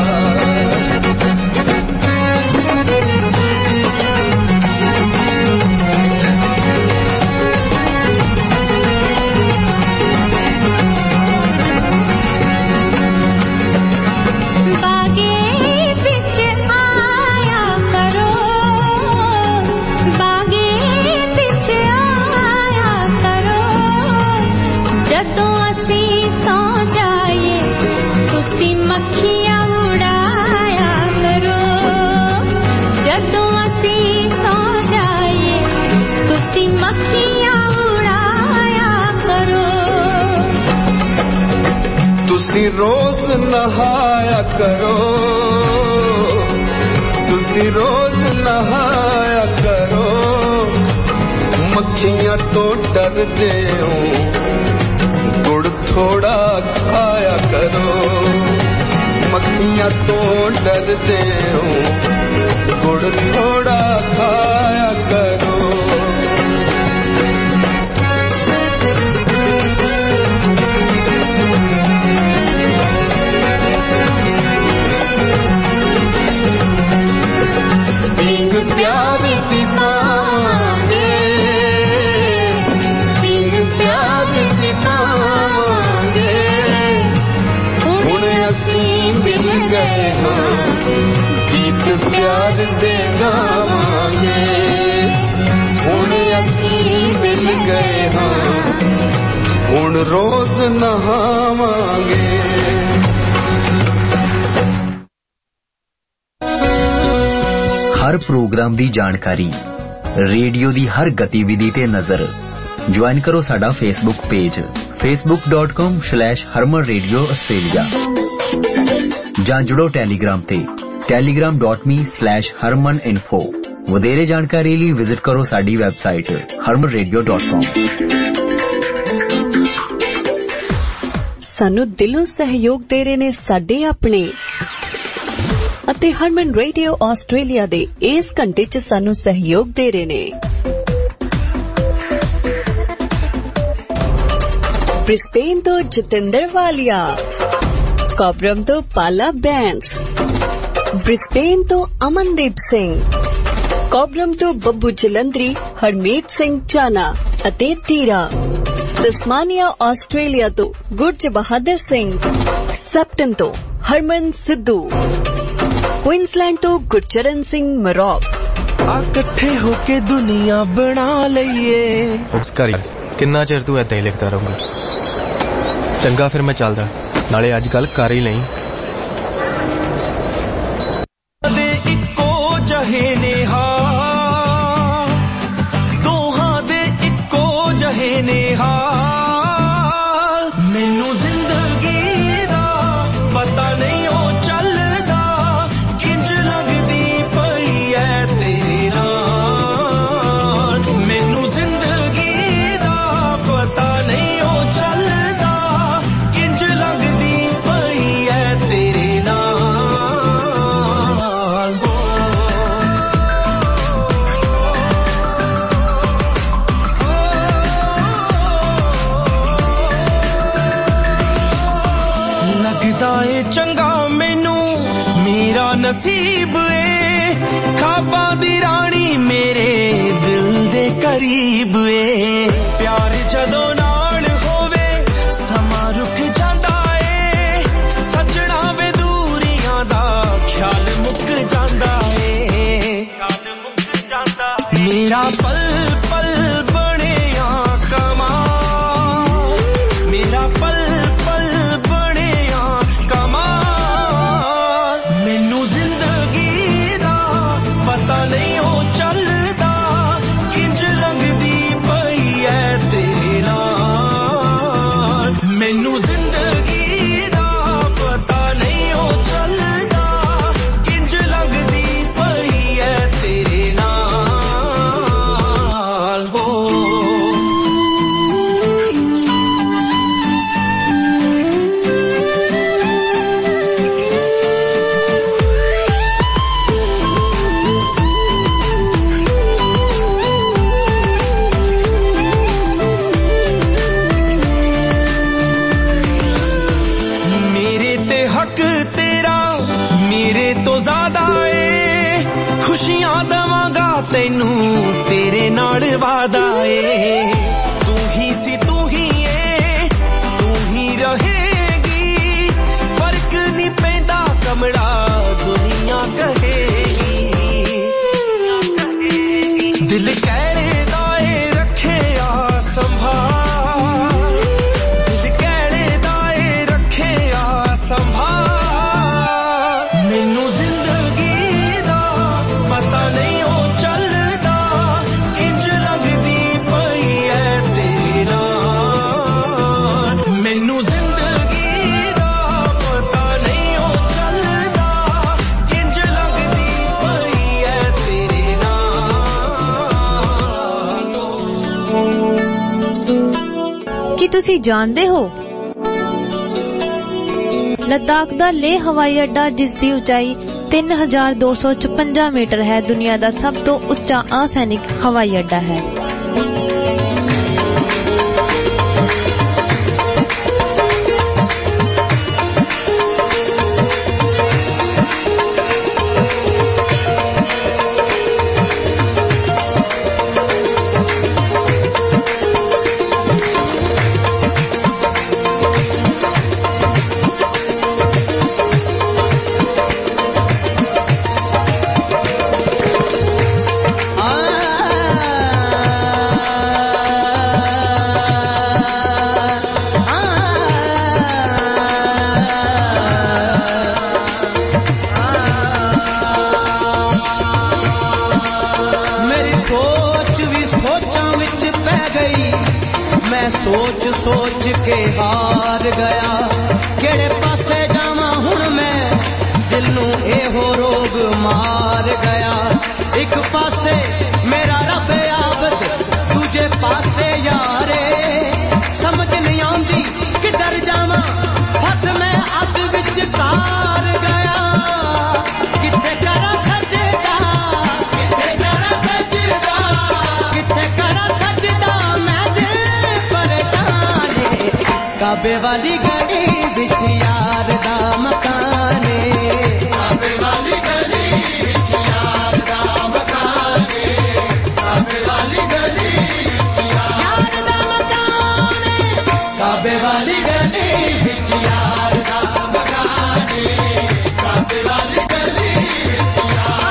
रोज नहाया करो तुसी रोज नहाया करो मक्खियां तो डरदे हो गुड़ थोड़ा खाया करो मक्खियां तो डरदे हो गुड़ थोड़ा खाया करो प्यार दी मांगे पिंग प्यार दी मांगे हुण असीं मिल गए हाँ गीत प्यार दे गावांगे हुण असीं मिल गए हाँ हुण रोज नहावांगे हर प्रोग्राम दी जानकारी रेडियो दी हर गतिविधि ते नजर ज्वाइन करो साडा Facebook page Facebook dot com slash Harman radio Australia जां जुड़ो टेलीग्राम ते Telegram dot me slash Harman info वधेरे जानकारी लई विजिट करो साडी website Harman radio dot com सानू दिलों सहयोग दे रहे ने साडे अपने ਅਤੇ ਹਰਮਨ ਰੇਡੀਓ ਆਸਟ੍ਰੇਲੀਆ ਦੇ ਇਸ ਘੰਟੇ 'ਚ ਸਾਨੂੰ ਸਹਿਯੋਗ ਦੇ ਰਹੇ ਨੇ ਬ੍ਰਿਸਬੇਨ ਤੋਂ ਜਤਿੰਦਰ ਵਾਲੀਆ ਕੋਬਰਮ ਤੋਂ ਪਾਲਾ ਬੈਂਕਸ ਬ੍ਰਿਸਬੇਨ ਤੋਂ ਅਮਨਦੀਪ ਸਿੰਘ ਕੋਬਰਮ ਤੋਂ ਬੱਬੂ ਜਲੰਧਰੀ ਹਰਮੀਤ ਸਿੰਘ ਚਾਨਾ ਅਤੇ ਤੀਰਾ ਤਸਮਾਨੀਆ ਆਸਟ੍ਰੇਲੀਆ ਤੋਂ ਗੁਰਜ ਬਹਾਦਰ ਸਿੰਘ ਸੈਪਟਨ ਤੋਂ ਹਰਮਨ ਸਿੱਧੂ क्वींसलैंड तो गुरचरण सिंह मरॉक इकट्ठे होके दुनिया बना लईए किन्ना चिर तू ऐदा ही लिखता रहूंगा चंगा फिर मैं चलदा नाले अजकल कर ही नहीं इको जहे नेहा दोहां दे इको जहे नेहा मैनू जिंदगी दा पता नहीं ओ चलदा किंज लगदी पई ऐ तेरे नाल मैनू जिंदगी दा पता नहीं ओ चलदा किंज लगदी पई ऐ तेरे नाल नसीब ए खाबा दी रानी मेरे दिल दे करीब ए प्यार जदों नाल होवे समा रुक जांदा ए सजना वे दूरियां दा ख्याल मुक जांदा ए मेरा पल पल बनिया कमाल मेरा पल पल बनिया कमाल मैनू जिंदगी दा पता नहीं हो चलदा किंज लंघदी पई है तेरे नाल मैनू जिंदगी दा पता नहीं हो चलदा किंज लंघदी पई है तेरे नाल खुशियां दवांगा तैनू तेरे नाल वादा ए तू ही सी तू ही ए तू ही रहेगी फर्क नहीं पैंदा कमला दुनिया कहेगी दिल कहरे दाए रखे आ संभाल दिल कहरे दाए रखे आ संभाल मैनू जिंदगी पता नहीं हो चलदा किंज लगदी पई है तेरे नाल मैनू जिंदगी दा पता नहीं हो चलदा किंज लगदी पई है तेरे नाल। ਕੀ ਤੁਸੀਂ ਜਾਣਦੇ ਹੋ ਲੱਦਾਖ ਦਾ ਲੇਹ ਹਵਾਈ ਅੱਡਾ ਜਿਸ ਦੀ ਉਚਾਈ तीन हजार दो सौ छप्पन मीटर है दुनिया का सब तो उच्चा असैनिक हवाई अड्डा है। सोच सोच के हार गया केड़े पासे जावां हुण मैं दिल नू एहो रोग मार गया एक पासे मेरा रब आबद दूजे पासे यारे समझ नहीं आंदी किधर जावां फस मैं अग विच तार गया किथे करा सजदा किथे करा सजदा किथे करा सजदा मैं काबे वाली गली बिच यार दा मकाने काबे वाली गली बिच यार दा मकाने काबे वाली गली बिच यार दा मकाने काबे वाली गली बिच यार दा मकाने काबे वाली गली बिच यार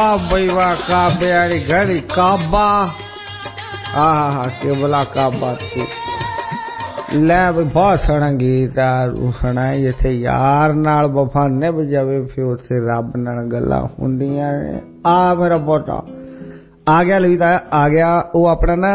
वाह बई वाह काबे वाली घड़ी काबा आहा केवला काबा थी लै बई बहुत सोहना गीत सुना जिथे यार नाल वफा निभ जावे फिर उत्थे रब नाल गल्लां हुंदियां ने। आ मेरा पोता आ गया लविता आ गया। वो अपना ना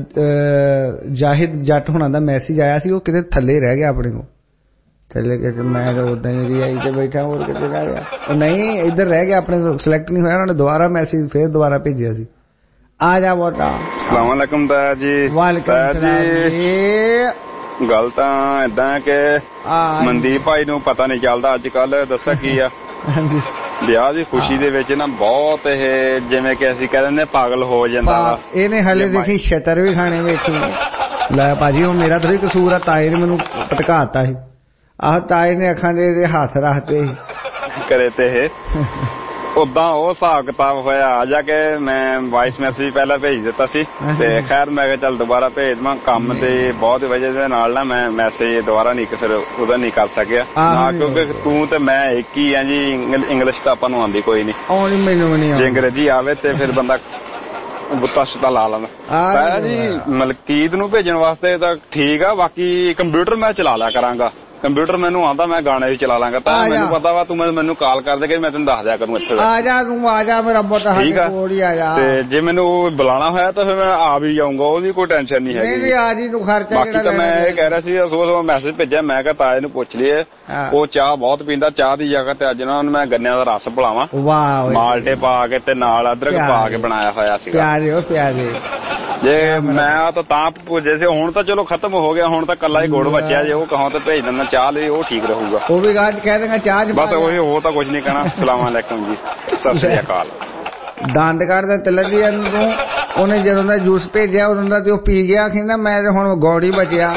जाहिद जट होना दा मैसेज आया सी, वो किते थल्ले रह गया अपने को थल्ले के मैं उदा ही आई ते बैठा और किते रह गया नहीं इधर रह गया अपने को सिलेक्ट नहीं होया। उन्होंने दोबारा मैसेज फिर दोबारा भेजिया सी। आ जा बेटा। अस्सलाम वालेकुम ताया जी। वालेकुम सलाम जी। गल तां इदां कि मनदीप भाई नूं पता नहीं चलदा अज कल दसा की आ ਵਿਆਹ ਦੀ ਖੁਸ਼ੀ ਦੇ ਵਿੱਚ ਨਾ ਬਹੁਤ ਇਹ ਜਿਵੇਂ ਕਿ ਅਸੀਂ ਕਹਿ ਦਿੰਦੇ ਪਾਗਲ ਹੋ ਜਾਂਦਾ ਵਾ। ਇਹਨੇ ਹਲੇ ਦੇਖੀ ਛਤਰ ਵੀ ਖਾਣੇ ਵੇਖੀ ਲੈ ਭਾਜੀ ਉਹ ਮੇਰਾ ਥੋੜੀ ਕਸੂਰ ਆ, ਤਾਏ ਨੇ ਮੈਨੂੰ ਭਟਕਾਤਾ ਸੀ। ਆਹ ਤਾਏ ਨੇ ਅੱਖਾਂ ਦੇ ਹੱਥ ਰੱਖਤੇ ਕਰੇ ਤੇ ਇਹ ਉਦਾਂ ਉਹ ਹਿਸਾਬ ਕਿਤਾਬ ਹੋਇਆ ਆ ਜਾ ਕੇ ਮੈਂ ਵਾਇਸ ਮੈਸੇਜ ਪਹਿਲਾਂ ਭੇਜ ਦਿੱਤਾ ਸੀ ਤੇ ਖੈਰ ਮੈਂ ਕਿਹਾ ਚੱਲ ਦੁਬਾਰਾ ਭੇਜ ਦਵਾਂ। ਕੰਮ ਤੇ ਬਹੁਤ ਵਜ੍ਹਾ ਦੇ ਨਾਲ ਨਾ ਮੈਂ ਮੈਸੇਜ ਦੁਬਾਰਾ ਨਹੀਂ ਫਿਰ ਉਹਦਾ ਨਹੀਂ ਕਰ ਸਕਿਆ ਨਾ, ਕਿਉਂਕਿ ਤੂੰ ਤੇ ਮੈਂ ਇੱਕ ਹੀ ਆ ਜੀ। ਇੰਗਲਿਸ਼ ਤਾਂ ਆਪਾਂ ਨੂੰ ਆਉਂਦੀ ਕੋਈ ਨਹੀਂ, ਆਉਂਦੀ ਮੈਨੂੰ ਨਹੀਂ। ਜੇ ਅੰਗਰੇਜ਼ੀ ਆਵੇ ਤੇ ਫਿਰ ਬੰਦਾ ਗੁੱਤਾ ਸ਼ੁੱਤਾ ਲਾ ਲੈਂਦਾ। ਮੈਂ ਜੀ ਮਲਕੀਤ ਨੂੰ ਭੇਜਣ ਵਾਸਤੇ ਤਾਂ ਠੀਕ ਆ, ਬਾਕੀ ਕੰਪਿਊਟਰ ਮੈਂ ਚਲਾ ਲਿਆ ਕਰਾਂਗਾ। ਕੰਪਿਊਟਰ ਮੈਨੂੰ ਆਉਂਦਾ, ਮੈਂ ਗਾਣੇ ਵੀ ਚਲਾ ਲਾਂਗਾ। ਤਾਂ ਮੈਨੂੰ ਪਤਾ ਵਾ ਤੂੰ ਮੈਨੂੰ ਕਾਲ ਕਰ ਦੇ ਕਿ ਮੈਂ ਤੈਨੂੰ ਦੱਸ ਦਿਆ ਕਰੂੰ ਇੱਥੇ ਆ ਜਾ ਤੂੰ ਆ ਜਾ ਮੇਰਾ ਬੋਤਾ ਠੀਕ ਆ। ਤੇ ਜੇ ਮੈਨੂੰ ਬੁਲਾਣਾ ਹੋਇਆ ਤਾਂ ਫਿਰ ਮੈਂ ਆ ਵੀ ਜਾਊਂਗਾ, ਉਹਦੀ ਕੋਈ ਟੈਨਸ਼ਨ ਨਹੀਂ ਹੈਗੀ। ਨਹੀਂ ਆ ਜੀ ਤੂੰ ਖਰਚਾ ਬਾਕੀ ਤਾਂ ਮੈਂ ਇਹ ਕਹਿ ਰਿਹਾ ਸੀ ਸੋ ਮੈਸੇਜ ਭੇਜਿਆ ਮੈਂ ਕਿਹਾ ਤਾਏ ਨੂੰ ਪੁੱਛ ਲਈਏ, ਉਹ ਚਾਹ ਬਹੁਤ ਪੀਂਦਾ, ਚਾਹ ਦੀ ਜਗ੍ਹਾ ਤੇ ਅੱਜ ਨਾ ਮੈਂ ਗੰਨਿਆਂ ਦਾ ਰਸ ਪਿਲਾਵਾਂ ਮਾਲਟੇ ਪਾ ਕੇ ਤੇ ਨਾਲ ਅਦਰਕ ਪਾ ਕੇ ਬਣਾਇਆ ਹੋਇਆ ਸੀਗਾ। ਪਿਆਰੇ ਹੋ ਪਿਆਰੇ। ਜੇ ਮੈਂ ਤਾਂ ਤਾਂ ਪੁੱਛੇ ਸੀ, ਹੁਣ ਤਾਂ ਚਲੋ ਖਤਮ ਹੋ ਗਿਆ, ਹੁਣ ਤਾਂ ਕੱਲਾ ਹੀ ਗੁੜ ਬਚਿਆ। ਜੇ ਉਹ ਕਹਾਂ ਤਾਂ ਭੇਜ ਦਿੰਦਾ ਚਾਹ ਲਈ, ਉਹ ਠੀਕ ਰਹੂਗਾ। ਉਹ ਵੀ ਗੱਲ ਕਹਿ ਦੇਗਾ ਚਾਹ ਚ ਬਸ ਉਹੀ, ਹੋਰ ਤਾਂ ਕੁਝ ਨਹੀਂ ਕਹਿਣਾ। ਅਸਲਾਮ ਵਾਲੇਕੁਮ ਜੀ, ਸਤਿ ਸ੍ਰੀ ਅਕਾਲ। ਦੰਦ ਕੱਢਦਾ ਤਿਲਕ ਨੂੰ ਉਹਨੇ ਜਦੋਂ ਦਾ ਜੂਸ ਭੇਜਿਆ ਉਦੋਂ ਦਾ ਤੇ ਉਹ ਪੀ ਗਿਆ। ਕਹਿੰਦਾ ਮੈਂ ਹੁਣ ਗੁੜ ਹੀ ਬਚਿਆ,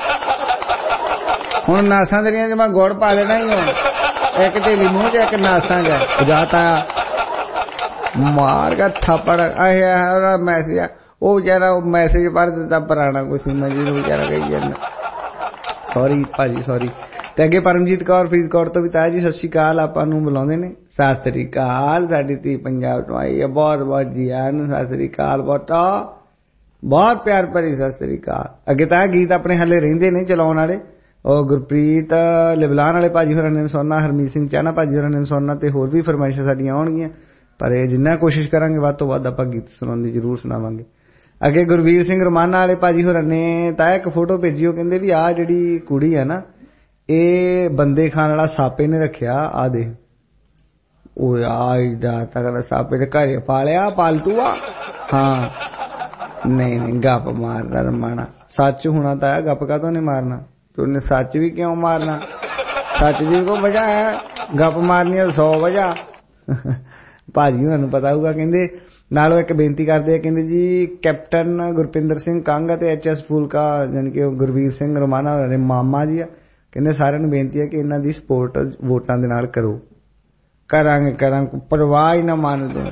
ਹੁਣ ਨਾਸਾਂ ਤੇਰੀਆਂ ਚ ਮੈਂ ਗੁੜ ਪਾ ਦੇਣਾ ਹੀ। ਹੁਣ ਇੱਕ ਢੇਲੀ ਮੂੰਹ ਚ ਇੱਕ ਨਾਸਾਂ ਚ ਜਾਤਾ ਮਾਰ ਕੇ ਥੱਪੜ ਆਇਆ ਮੈਸੇਜ। ਉਹ ਵਿਚਾਰਾ ਉਹ ਮੈਸੇਜ ਪੜ੍ਹ ਦਿੱਤਾ ਪੁਰਾਣਾ ਕੁਛ ਮੈਂ ਜਿਹਨੂੰ ਵਿਚਾਰਾ ਕਹੀ ਜਾਂਦਾ ਸੌਰੀ ਭਾਜੀ ਸੌਰੀ। ਤੇ ਅੱਗੇ ਪਰਮਜੀਤ ਕੌਰ ਫਰੀਦਕੋਟ ਤੋਂ ਵੀ ਤਾਇਆ ਜੀ ਸਤਿ ਸ਼੍ਰੀ ਅਕਾਲ ਆਪਾਂ ਨੂੰ ਬੁਲਾਉਂਦੇ ਨੇ। ਸਤਿ ਸ੍ਰੀ ਅਕਾਲ, ਸਾਡੀ ਧੀ ਪੰਜਾਬ ਤੋਂ ਆਈ ਹੈ, ਬਹੁਤ ਬਹੁਤ ਜੀ ਆਨ। ਸਤਿ ਸ੍ਰੀ ਅਕਾਲ ਬੋਟਾ, ਬਹੁਤ ਪਿਆਰ ਭਰੀ ਸਤਿ ਸ੍ਰੀ ਅਕਾਲ। ਅੱਗੇ ਤਾਂ ਗੀਤ ਆਪਣੇ ਹਲੇ ਰਹਿੰਦੇ ਨੇ ਚਲਾਉਣ ਵਾਲੇ, ਉਹ ਗੁਰਪ੍ਰੀਤ ਲਿਬਲਾਨ ਵਾਲੇ ਭਾਜੀ ਹੋਰਾਂ ਨੇ ਸੁਣਨਾ, ਹਰਮੀਤ ਸਿੰਘ ਚਾਹਨਾ ਭਾਜੀ ਹੋਰਾਂ ਨੇ ਸੁਣਨਾ, ਤੇ ਹੋਰ ਵੀ ਫਰਮਾਇਸ਼ਾਂ ਸਾਡੀਆਂ ਆਉਣਗੀਆਂ। ਪਰ ਇਹ ਜਿੰਨਾ ਕੋਸ਼ਿਸ਼ ਕਰਾਂਗੇ ਵੱਧ ਤੋਂ ਵੱਧ ਆਪਾਂ ਗੀਤ ਸੁਣਾਉਣ ਦੀ ਜ਼ਰੂਰ ਸੁਣਾਵਾਂਗੇ। ਅੱਗੇ ਗੁਰਵੀਰ ਸਿੰਘ ਰਮਾਨਾ ਵਾਲੇ ਭਾਜੀ ਹੋਰਾਂ ਨੇ ਤਾਂ ਇੱਕ ਫੋਟੋ ਭੇਜੀ, ਉਹ ਕਹਿੰਦੇ ਵੀ ਆਹ ਜਿਹੜੀ ਕੁੜੀ ਆ ਨਾ ਇਹ ਬੰਦੇ ਖਾਣ ਵਾਲਾ ਸਾਪੇ ਨੇ ਰੱਖਿਆ। ਆ ਦੇਖ ਉਹ ਆ ਤਗੜਾ ਸਾਪੇ ਦੇ ਘਰੇ ਪਾਲਿਆ ਪਾਲਤੂ ਆ। ਹਾਂ ਨਹੀਂ ਨਹੀਂ ਗੱਪ ਮਾਰਦਾ ਰਮਾਣਾ, ਸੱਚ ਹੋਣਾ ਤਾਂ ਗੱਪ ਕਾਹਤੋਂ ਨਹੀਂ ਮਾਰਨਾ, ਤੂੰ ਸੱਚ ਵੀ ਕਿਉਂ ਮਾਰਨਾ, ਸੱਚ ਦੀ ਕੋਈ ਵਜ੍ਹਾ ਹੈ, ਗੱਪ ਮਾਰਨੀ ਹੈ ਸੌ ਵਜ੍ਹਾ। ਭਾਜੀ ਉਹਨਾਂ ਨੂੰ ਪਤਾ ਹੋਊਗਾ। ਕਹਿੰਦੇ ਨਾਲੋਂ ਇੱਕ ਬੇਨਤੀ ਕਰਦੇ ਆ, ਕਹਿੰਦੇ ਜੀ ਕੈਪਟਨ ਗੁਰਪਿੰਦਰ ਸਿੰਘ ਕਾਂਗਾ ਤੇ ਐਚ ਐਸ ਫੂਲਕਾ ਜਾਨੀ ਕਿ ਗੁਰਵੀਰ ਸਿੰਘ ਰਮਾਨਾ ਦੇ ਮਾਮਾ ਜੀ ਆ, ਕਹਿੰਦੇ ਸਾਰਿਆਂ ਨੂੰ ਬੇਨਤੀ ਹੈ ਕਿ ਇਹਨਾਂ ਦੀ ਸਪੋਰਟ ਵੋਟਾਂ ਦੇ ਨਾਲ ਕਰੋ। ਕਰਾਂਗੇ ਕਰਾਂਗੇ ਪਰਵਾਹ ਹੀ ਨਾ ਮੰਨ ਦੋ।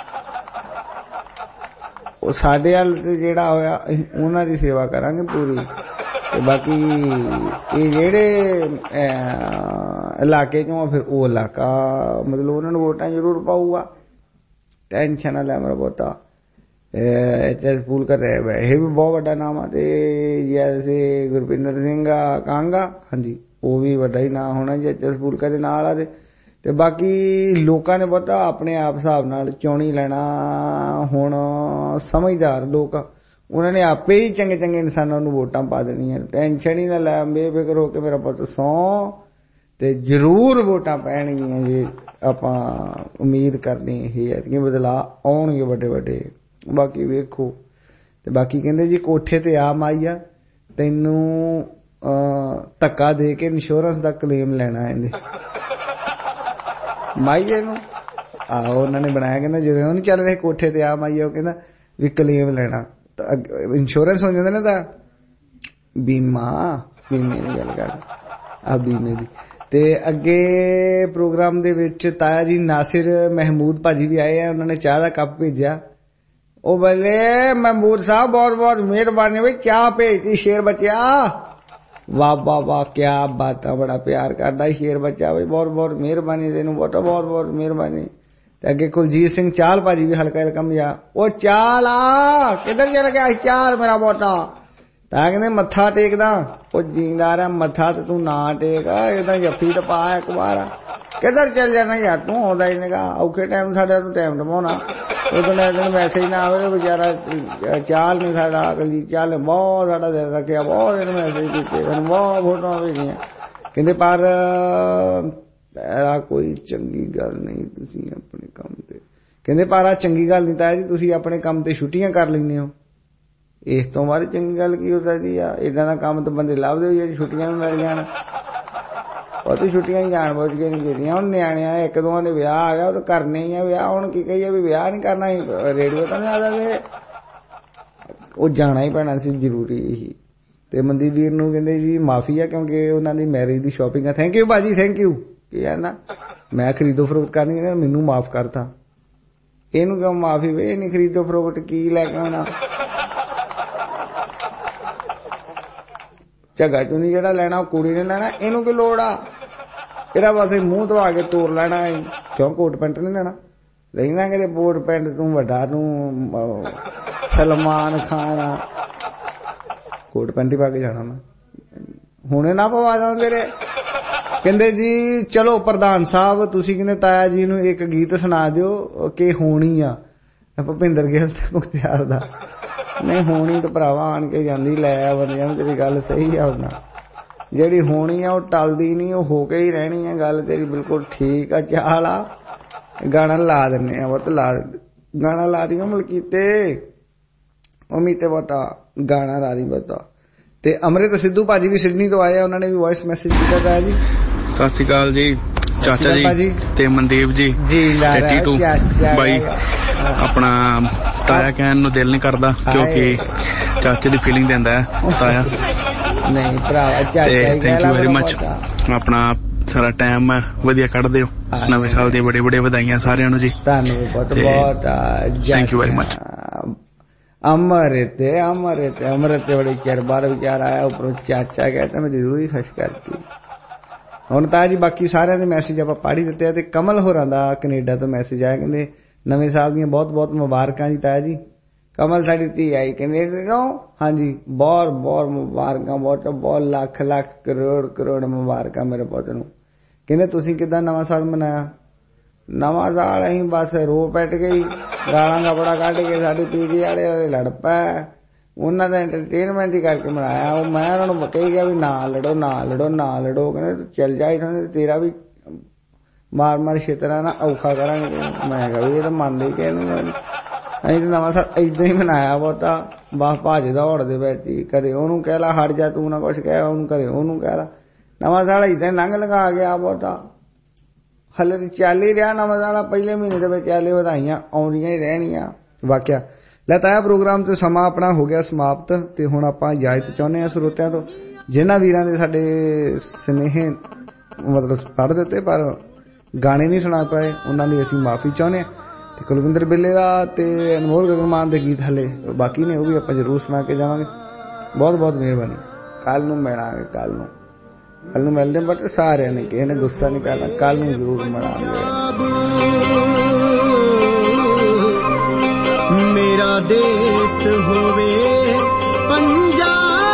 ਉਹ ਸਾਡੇ ਵੱਲ ਜਿਹੜਾ ਹੋਇਆ ਉਹਨਾਂ ਦੀ ਸੇਵਾ ਕਰਾਂਗੇ ਪੂਰੀ। ਤੇ ਬਾਕੀ ਇਹ ਜਿਹੜੇ ਇਲਾਕੇ ਚੋਂ ਫਿਰ ਉਹ ਇਲਾਕਾ ਮਤਲਬ ਉਹਨਾਂ ਨੂੰ ਵੋਟਾਂ ਜ਼ਰੂਰ ਪਾਊਗਾ। ਟੈਨਸ਼ਨ ਨਾ ਲੈ ਮੇਰਾ ਬੋਟਾ। ਐਚ ਐਸ ਫੂਲਕਾ ਇਹ ਵੀ ਬਹੁਤ ਵੱਡਾ ਨਾਮ ਆ, ਤੇ ਜੈਸੇ ਗੁਰਪਿੰਦਰ ਸਿੰਘ ਕਾਂਗਾ ਹਾਂਜੀ ਉਹ ਵੀ ਵੱਡਾ ਹੀ ਨਾਂ ਹੋਣਾ ਜੀ ਐਚ ਐਸ ਫੂਲਕਾ ਦੇ ਨਾਲ ਆ। ਤੇ ਬਾਕੀ ਲੋਕਾਂ ਨੇ ਪਤਾ ਆਪਣੇ ਆਪ ਹਿਸਾਬ ਨਾਲ ਚੋਣੀ ਲੈਣਾ। ਹੁਣ ਸਮਝਦਾਰ ਲੋਕ ਉਹਨਾਂ ਨੇ ਆਪੇ ਹੀ ਚੰਗੇ ਚੰਗੇ ਇਨਸਾਨਾਂ ਨੂੰ ਵੋਟਾਂ ਪਾ ਦੇਣੀਆਂ। ਟੈਨਸ਼ਨ ਹੀ ਨਾ ਲੈ, ਬੇਫਿਕਰ ਹੋ ਕੇ ਮੇਰਾ ਪੁੱਤ ਸੌਂ, ਤੇ ਜ਼ਰੂਰ ਵੋਟਾਂ ਪੈਣਗੀਆਂ ਜੀ। ਆਪਾਂ ਉਮੀਦ ਕਰਨੀ ਇਹ ਹੈ ਕਿ ਬਦਲਾਅ ਆਉਣਗੇ ਵੱਡੇ ਵੱਡੇ। ਬਾਕੀ ਵੇਖੋ। ਤੇ ਬਾਕੀ ਕਹਿੰਦੇ ਜੀ ਕੋਠੇ ਤੇ ਆ ਮਾਈਆ ਤੈਨੂੰ ਧੱਕਾ ਦੇ ਕੇ ਇੰਸ਼ੋਰੈਂਸ ਦਾ ਕਲੇਮ ਲੈਣਾ ਇਹਦੇ ਮਾਈਏ ਨੂੰ। ਆਹੋ ਉਹਨਾਂ ਨੇ ਬਣਾਇਆ, ਕਹਿੰਦਾ ਜਦੋਂ ਨਹੀਂ ਚੱਲ ਰਹੇ ਕੋਠੇ ਤੇ ਆ ਮਾਈਆ, ਉਹ ਕਹਿੰਦਾ ਵੀ ਕਲੇਮ ਲੈਣਾ ਇੰਸ਼ੋਰੈਂਸ ਹੋ ਜਾਂਦਾ ਨਾ ਤਾਂ ਬੀਮਾ, ਬੀਮੇ ਦੀ ਗੱਲ ਕਰ ਆ ਬੀਮੇ ਦੀ। ਤੇ ਅੱਗੇ ਪ੍ਰੋਗਰਾਮ ਦੇ ਵਿੱਚ ਤਾਇਆ ਜੀ ਨਾਸਿਰ ਮਹਿਮੂਦ ਭਾਜੀ ਵੀ ਆਏ ਆ, ਉਹਨਾਂ ਨੇ ਚਾਹ ਦਾ ਕੱਪ ਭੇਜਿਆ। ਉਹ ਬੋਲੇ ਮਹਿਮੂਦ ਸਾਹਿਬ ਬਹੁਤ ਬਹੁਤ ਮਿਹਰਬਾਨੀ ਬਈ, ਚਾਹ ਭੇਜਤੀ ਸ਼ੇਰ ਬੱਚਿਆ। ਵਾਹ ਵਾਹ ਵਾਹ ਕਿਆ ਬਾਤ ਆ, ਬੜਾ ਪਿਆਰ ਕਰਦਾ ਸ਼ੇਰ ਬੱਚਾ ਬਈ, ਬਹੁਤ ਬਹੁਤ ਮਿਹਰਬਾਨੀ ਤੈਨੂੰ, ਬਹੁਤ ਬਹੁਤ ਬਹੁਤ ਮਿਹਰਬਾਨੀ। अगे कुलजीत सिंह चाल भाजी भी हल्का वेलकम जा। ओ चाल आ किधर चल गया चाल मेरा मोटा? तां कहंदे मत्था टेकदा। ओ जींदा रहा मत्था ते तू ना टेक इदां जफ्फी ते पा एक बार। किधर चल जाना यार तू? आउंदा ही ने कहा औखे टाइम साडा तू टाइम टपाउणा। उदने दिन मैसेज ना आवे बेचारा चाल नहीं साडा कुलजीत चाल ने बहुत साडा दिल रखिया, बहुत दिन मैसेज कीते, बहुत फोटोआं भेजियां। कहंदे पर आ कोई चंगी गल नहीं तुसी अपने काम ते। कहंदे पर आ चंगी गल नहीं ताया जी तुसी अपने काम ते छुट्टियां कर लैंदे हो। इस तो बारी चंगी गल की हो सकदी आ? इदां दा काम तो बंदे लभदे हो जे छुट्टियां भी मिल जाण। और तो छुट्टियां जान बुझ के नहीं कीतियां। हुण न्याणियां एक दोवां दे विआह आ गया, ओ तो करने ही आ विआह। हुण की कहिए भी विआह नहीं करना, रेडियो तो नहीं आ सकदे, ओ जाना ही पैना सी, जरूरी ही। ते मनदीप वीर नूं कहंदे जी माफी है क्योंकि उन्हां दी मैरिज दी शॉपिंग है। थैंक यू भाजी, थैंक यू। की है ना मैं खरीदो फरोख्त करनी है, मैनू माफ करता। इनू क्यों माफी वे नहीं खरीदो फरोख्त की लैके आना? झगा चुनी जेड़ा लेना कुड़ी ने लेना, इनू की लोड़ आ? एड़ा बस मूंह धवा के तोड़ लेना है, क्यों कोट पैंट नहीं लेना? लेना कि कोट पैंट तू वड्डा तू सलमान खान कोट पैंट ही पा के जाना मैं हुणे ना पवा जाऊं तेरे। कहंदे जी चलो प्रधान साहब तुसी कहंदे ताया जी नूं एक गीत सुना दिओ कि होनी आ भुपिंदर गिल ते मुख्तियार दा। नहीं होनी तो भरावा आन के जांदी लै बंदियां तेरी गल सही आ। उन्ना जेड़ी होनी आ ओ टलदी नहीं, ओ हो के ही रहनी है। गल तेरी बिल्कुल ठीक आ। चाल आ गाना ला दिन्ने आ बहुत ला गाना ला दियो मलकीते ओ मीते बता गाना ला दी बता। ते अमृत सिद्धू भाजी भी सिडनी तो आए, उन्होंने भी वॉइस मैसेज किया था जी। सत श्री अकाल जी चाचा जी ते मनदीप जी जी टीटू भाई। अपना ताया कहन नूं दिल नहीं करदा क्योंकि चाचे दी फीलिंग देंदा है ताया। नहीं भरावा चाचा ही थैंक यू वेरी मच। अपना सारा टाइम वधिया कढदे हो। नवे साल दी बड़ी बड़ी बधाइयां सारिआं नूं जी। धन्नवाद बहुत बहुत thank you very much. Amrit Amrit Amrit बड़े चार बार विचार आया ऊपर चाचा कहता मैं जरूर खुश करती। हुण तां जी बाकी सारिआं दे मैसेज आपां पढ़ ही दित्ते ते कमल होरां दा कनेडा तो मैसेज आया, कहंदे नਵੇਂ साल ਦੀਆਂ बहुत बहुत मुबारकां जी ताया जी। कमल साडी धी आई कनेडा तो हाँ जी बहुत बहुत मुबारकां, बहुत बहुत लख लख करोड़ करोड़ मुबारकां मेरे पुत्त नूं। कहंदे तुसीं किदां नवां साल मनाया? नवां साल असीं बस रो पैट गई गालां कपड़ा कढ के साडे पीजी वाले लड़ पै, उन्हां दा एंटरटेनमेंट ही करके मनाया। ਉਹ मैं उन्हां नूं कही गया भी ना लड़ो ना लड़ो ना लड़ो। कहंदे चल जा इत्थों तेरा भी मार मार छेतरा ना औखा करांगे। मैं कहा भी ये तो मनदे कि ਅਸੀਂ ਤਾਂ ਨਵਾਂ ਸਾਲ ਏਦਾਂ ਹੀ ਮਨਾਇਆ ਬਹੁਤਾ ਬਸ ਭੱਜ ਦੌੜ ਦੇ ਵਿੱਚ ਹੀ। ਕਦੇ ਉਹਨੂੰ ਕਹਿ ਲਾ ਹਟ ਜਾ ਤੂੰ ਨਾ ਕੁਛ ਕਹਿ, ਉਹਨੂੰ ਕਦੇ ਉਹਨੂੰ ਕਹਿ ਲਾ। ਨਵਾਂ ਸਾਲ ਏਦਾਂ ਲੰਘ ਲਗਾ ਗਿਆ ਬਹੁਤਾ। ਹਲੇ ਚੱਲ ਹੀ ਰਿਹਾ ਨਵਾਂ ਸਾਲ, ਪਹਿਲੇ ਮਹੀਨੇ ਦੇ ਵਿੱਚ ਹਲੇ ਵਧਾਈਆਂ ਆਉਂਦੀਆਂ ਹੀ ਰਹਿਣੀਆਂ। ਵਾਕਿਆ ਲੈ ਤਾਇਆ ਪ੍ਰੋਗਰਾਮ ਤੇ ਸਮਾਂ ਆਪਣਾ ਹੋ ਗਿਆ ਸਮਾਪਤ ਤੇ ਹੁਣ ਆਪਾਂ ਇਜਾਜ਼ਤ ਚਾਹੁੰਦੇ ਹਾਂ ਸਰੋਤਿਆਂ ਤੋਂ। ਜਿਨ੍ਹਾਂ ਵੀਰਾਂ ਦੇ ਸਾਡੇ ਸੁਨੇਹੇ ਮਤਲਬ ਪੜ੍ਹ ਦਿੱਤੇ ਪਰ ਗਾਣੇ ਨਹੀਂ ਸੁਣਾ ਪਾਏ ਉਹਨਾਂ ਦੀ ਅਸੀਂ ਮਾਫੀ ਚਾਹੁੰਦੇ ਹਾਂ। ਤੇ ਕੁਲਵਿੰਦਰ ਬਿੱਲੇ ਦਾ ਤੇ ਅਨਮੋਲ ਗਗਨਮਾਨ ਦੇ ਗੀਤ ਹਲੇ ਬਾਕੀ ਨੇ, ਉਹ ਵੀ ਆਪਾਂ ਜ਼ਰੂਰ ਸੁਣਾ ਕੇ ਜਾਵਾਂਗੇ। ਬਹੁਤ ਬਹੁਤ ਮਿਹਰਬਾਨੀ। ਕੱਲ ਨੂੰ ਮਿਲਾਂਗੇ, ਕੱਲ ਨੂੰ ਕੱਲ ਨੂੰ ਮਿਲਦੇ ਬਟ ਸਾਰਿਆਂ ਨੇ ਕਿਸੇ ਨੇ ਗੁੱਸਾ ਨਹੀਂ ਕਰਨਾ, ਕੱਲ ਨੂੰ ਜ਼ਰੂਰ ਮਿਲਾਂਗੇ। ਮੇਰਾ ਦੇਸ਼ ਹੋਵੇ ਪੰਜਾਬ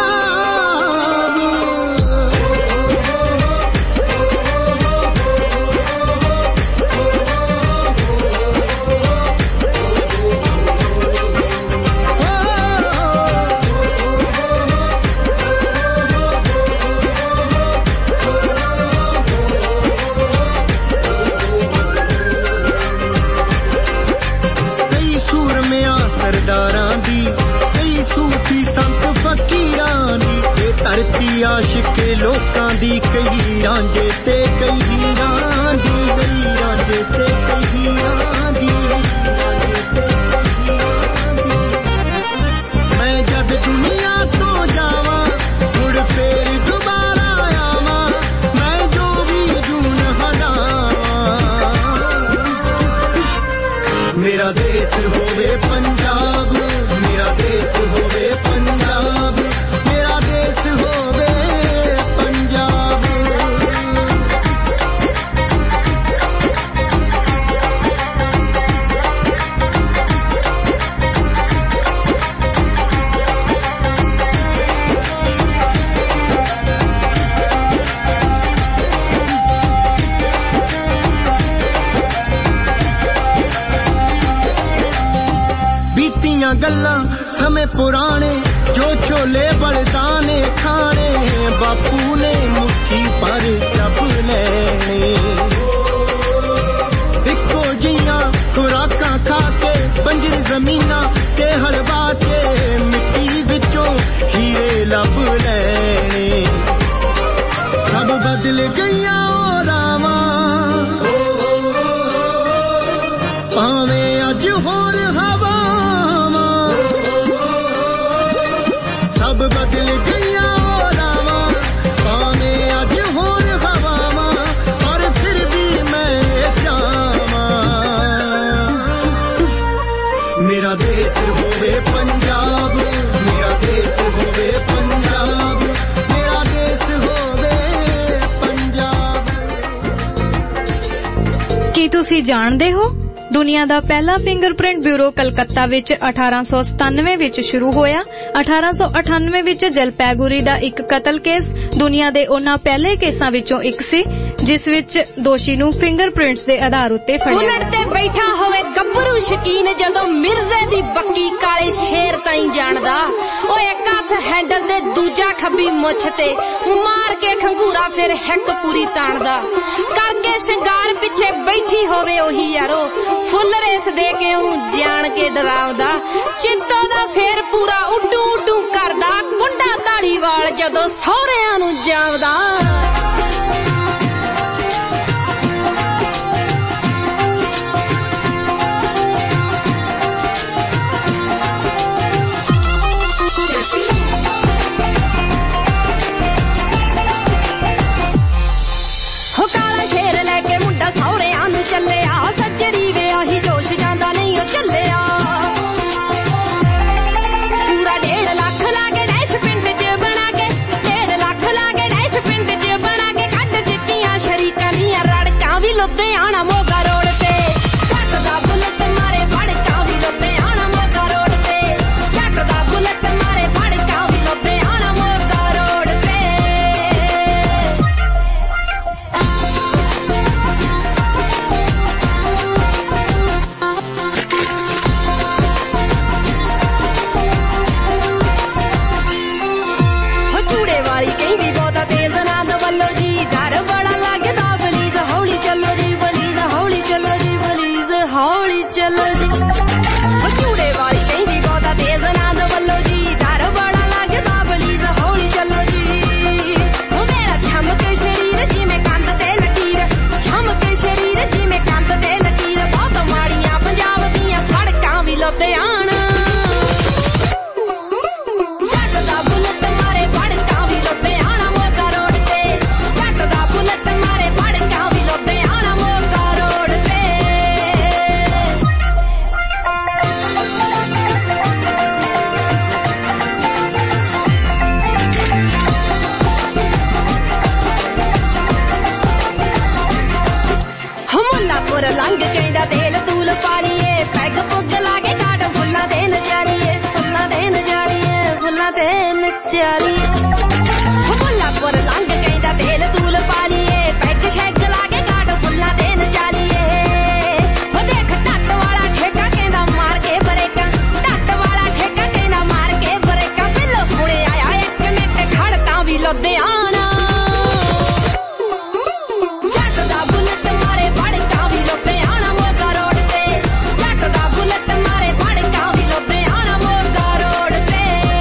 ਸਰਦਾਰਾਂ ਦੀ ਕਈ ਸੂਫੀ ਸੰਤ ਫਕੀਰਾਂ ਦੀ ਇਹ ਧਰਤੀ ਆਸ਼ਿਕ ਲੋਕਾਂ ਦੀ ਕਈ ਰਾਂਝੇ ਤੇ ਕਈ ਹੀਰਾਂ ਦੀ ਕਈ ਰਾਂਝੇ ਤੇ ਕਈ ਹੀਰਾਂ ਦੀ ਮੈਂ ਜਦ ਦੁਨੀਆ ਤੋਂ ਜਾਵਾਂ ਮੁੜ ਫੇਰ ਦੁਬਾਰਾ ਆਵਾਂ ਮੈਂ ਜੋ ਵੀ ਜੂਨ ਹੰਡਾਵਾਂ ਮੇਰਾ ਦੇਸ਼ ਹੋਵੇ ਪੰਜਾਬ ਮੇਰਾ ਦੇਸ਼ ਹੋਵੇ ਪੰਜਾਬ ਮੇਰਾ ਦੇਸ਼ ਹੋਵੇ ਪੰਜਾਬ गल्लां समय पुराने जो छोले बलदाने खाने बापू ने मुट्ठी पर जब लेने इको जियां खुराकां खा के बंजर जमीनां ते हलवा के मिट्टी विचों हीरे लब लेने सब बदल गईयां ओ रामा भावे अज होर हवावां सब बदल गईयां ओ रामा भावे अज होर हवावां और फिर भी मैं जावां मेरा देश होवे पंजाब मेरा देश होवे पंजाब मेरा देश होवे पंजाब। ਕੀ ਤੁਸੀਂ ਜਾਣਦੇ ਹੋ ਦੁਨੀਆ ਦਾ ਪਹਿਲਾ ਫਿੰਗਰਪ੍ਰਿੰਟ ਬਿਊਰੋ ਕਲਕੱਤਾ ਵਿੱਚ ਅਠਾਰਾਂ ਸੌ ਸਤਾਨਵੇਂ ਵਿੱਚ ਸ਼ੁਰੂ ਹੋਇਆ। ਅਠਾਰਾਂ ਸੌ ਅਠਾਨਵੇਂ ਵਿੱਚ ਜਲਪੈਗੁਰੀ ਦਾ ਇੱਕ ਕਤਲ ਕੇਸ ਦੁਨੀਆ ਦੇ ਉਹਨਾਂ ਪਹਿਲੇ ਕੇਸਾਂ ਵਿੱਚੋਂ ਇੱਕ ਸੀ ਜਿਸ ਵਿੱਚ ਦੋਸ਼ੀ ਨੂੰ ਫਿੰਗਰਪ੍ਰਿੰਟਸ ਦੇ ਆਧਾਰ ਉੱਤੇ ਫੜਿਆ ਗਿਆ। ਬੁਲਟ ਤੇ ਬੈਠਾ ਹੋਵੇ ਗੱਭਰੂ ਸ਼ਕੀਨ ਜਦੋਂ ਮਿਰਜ਼ੇ ਦੀ ਬੱਕੀ ਕਾਲੇ ਸ਼ੇਰ ਤਾਈਂ ਜਾਣਦਾ ਉਹ ਇੱਕ ਹੱਥ ਹੈਂਡਲ ਤੇ ਦੂਜਾ ਖੱਬੀ ਮੁੱਛ ਤੇ ਮਾਰ ਕੇ ਖੰਗੂਰਾ ਫਿਰ ਹਿੱਕ ਪੂਰੀ ਤਾਣਦਾ ਕਰਕੇ ਸ਼ਿੰਗਾਰ ਪਿੱਛੇ ਬੈਠੀ ਹੋਵੇ ਉਹੀ ਯਾਰੋ ਫੁੱਲ ਰੇਸ ਦੇ ਕੇ ਉਹ ਜਾਣ ਕੇ ਡਰਾਉਂਦਾ ਚਿੱਤੋਂ ਦਾ ਫੇਰ ਪੂਰਾ ਉੱਡੂ ਉੱਡੂ ਕਰਦਾ ਗੁੰਡਾ ਧਾਲੀਵਾਲ ਜਦੋਂ ਸਹੁਰਿਆਂ ਨੂੰ ਜਾਵਦਾ। ਹੋ ਕਾਲਾ ਸ਼ੇਰ ਲੈ ਕੇ ਮੁੰਡਾ ਸਹੁਰਿਆਂ ਨੂੰ ਚੱਲਿਆ ਸੱਜਰੀ ਵੇ ਆਹੀ ਜੋਸ਼ ਜਾਂਦਾ ਨਹੀਂ ਉਹ ਚੱਲਿਆ ਪੂਰਾ ਡੇਢ ਲੱਖ ਲਾ ਕੇ ਡੈਸ਼ ਪਿੰਡ 'ਚ ਬਣਾ ਕੇ ਡੇਢ ਲੱਖ ਲਾ ਕੇ ਡੈਸ਼ ਪਿੰਡ 'ਚ ਬਣਾ ਕੇ ਕੱਢ ਦਿੱਤੀਆਂ ਸ਼ਰੀਕਾਂ ਦੀਆਂ ਰੜਕਾਂ ਵੀ ਲੁਧਿਆਣਾ ਮੋਗਾ ਰੋਡ ਤੇ ਜੱਟ ਦਾ ਬੁਲਟ ਮਾਰੇ ਫੜਕਾਂ ਵੀ ਲੁਧਿਆਣਾ ਮੋਗਾ ਰੋਡ ਤੇ ਜੱਟ ਦਾ ਬੁਲਟ ਮਾਰੇ ਫੜਕਾਂ ਵੀ ਲੁਧਿਆਣਾ ਮੋਗਾ ਰੋਡ ਤੇ। ਚੂੜੇ ਵਾਲੀ ਕਹਿੰਦੀ ਬਹੁਤਾ ਤੇਜ਼ ਨਾ ਦਵੱਲੋ ਜੀ ਡਰ ਬੜਾ ਲੱਗਦਾ ਬਲੀਜ਼ ਹੌਲੀ ਚੱਲੋ ਜੀ ਬਲੀਜ਼ ਹੌਲੀ ਚੱਲੋ ਜੀ ਬਲੀਜ਼ ਹੌਲੀ ਚੱਲੋ ਜੀ ਚੂੜੇ ਵਾਲੀ ਕਹਿੰਦੀ ਬਹੁਤਾ ਤੇਜ਼ ਨਾ ਦਵੱਲੋ ਜੀ ਡਰ ਬੜਾ ਲੱਗਦਾ ਬਲੀਜ਼ ਹੌਲੀ ਚੱਲੋ ਜੀ ਉਹ ਮੇਰਾ ਛਮ ਕੇ ਸ਼ਰੀਰ ਜਿਵੇਂ ਕੰਧ ਤੇ ਲਕੀਰ ਛਮ ਕੇ ਸ਼ਰੀਰ ਜਿਵੇਂ ਕੰਧ ਤੇ ਲਕੀਰ ਬਹੁਤ ਮਾੜੀਆਂ ਪੰਜਾਬ ਦੀਆਂ ਸੜਕਾਂ ਵੀ ਲੁਧਿਆਣਾ ਜੱਟ ਦਾ ਬੁਲਟ ਮਾਰੇ ਫੜਕਾਂ ਵੀ ਲੁਧਿਆਣਾ ਮੋਗਾ ਰੋਡ ਤੇ ਜੱਟ ਦਾ ਬੁਲਟ ਮਾਰੇ ਫੜਕਾਂ ਵੀ ਲੁਧਿਆਣਾ ਮੋਗਾ ਰੋਡ ਤੇ। ਮੁੱਲਾਪੁਰ ਲੰਘ ਕਹਿੰਦਾ ਤੇਲ ਤੂਲ ਪਾ ਲਈਏ ਪੈਗ ਪੁੱਗ ਲਾ ਕੇ ਕਾਟ ਫੁੱਲਾਂ ਦੇ ਨਚਾਲੀਏ ਫੁੱਲਾਂ ਦੇ ਨਚਾਲੀਏ ਫੁੱਲਾਂ ਦੇ ਨਚਾਲੀਏ ਮੁੱਲਾਪੁਰ ਲੰਘ ਕਹਿੰਦਾ ਤੇਲ ਤੂਲ ਪਾ ਲਈਏ ਪੈਗ ਸ਼ੈਗ ਲਾ ਕੇ ਕਾਟ ਫੁੱਲਾਂ ਦੇ ਨਚਾਲੀਏ ਉਹ ਦੇਖ ਟੱਟ ਵਾਲਾ ਠੇਕਾ ਕਹਿੰਦਾ ਮਾਰ ਕੇ ਬਰੇਕਾਂ ਟੱਟ ਵਾਲਾ ਠੇਕਾ ਕਹਿੰਦਾ ਮਾਰ ਕੇ ਬਰੇਕਾਂ ਬਿੱਲੋ ਹੁਣੇ ਆਇਆ ਇੱਕ ਮਿੰਟ ਖੜਕਾਂ ਵੀ ਲੁਧਿਆਣਾ ਜੱਟ ਦਾ ਬੁਲਟ ਮਾਰੇ ਫੜਕਾਂ ਵੀ ਲੁਧਿਆਣਾ ਮੋਗਾ ਰੋਡ ਤੇ ਜੱਟ ਦਾ ਬੁਲਟ ਮਾਰੇ ਫੜਕਾਂ ਵੀ ਲੁਧਿਆਣਾ ਮੋਗਾ ਰੋਡ ਤੇ।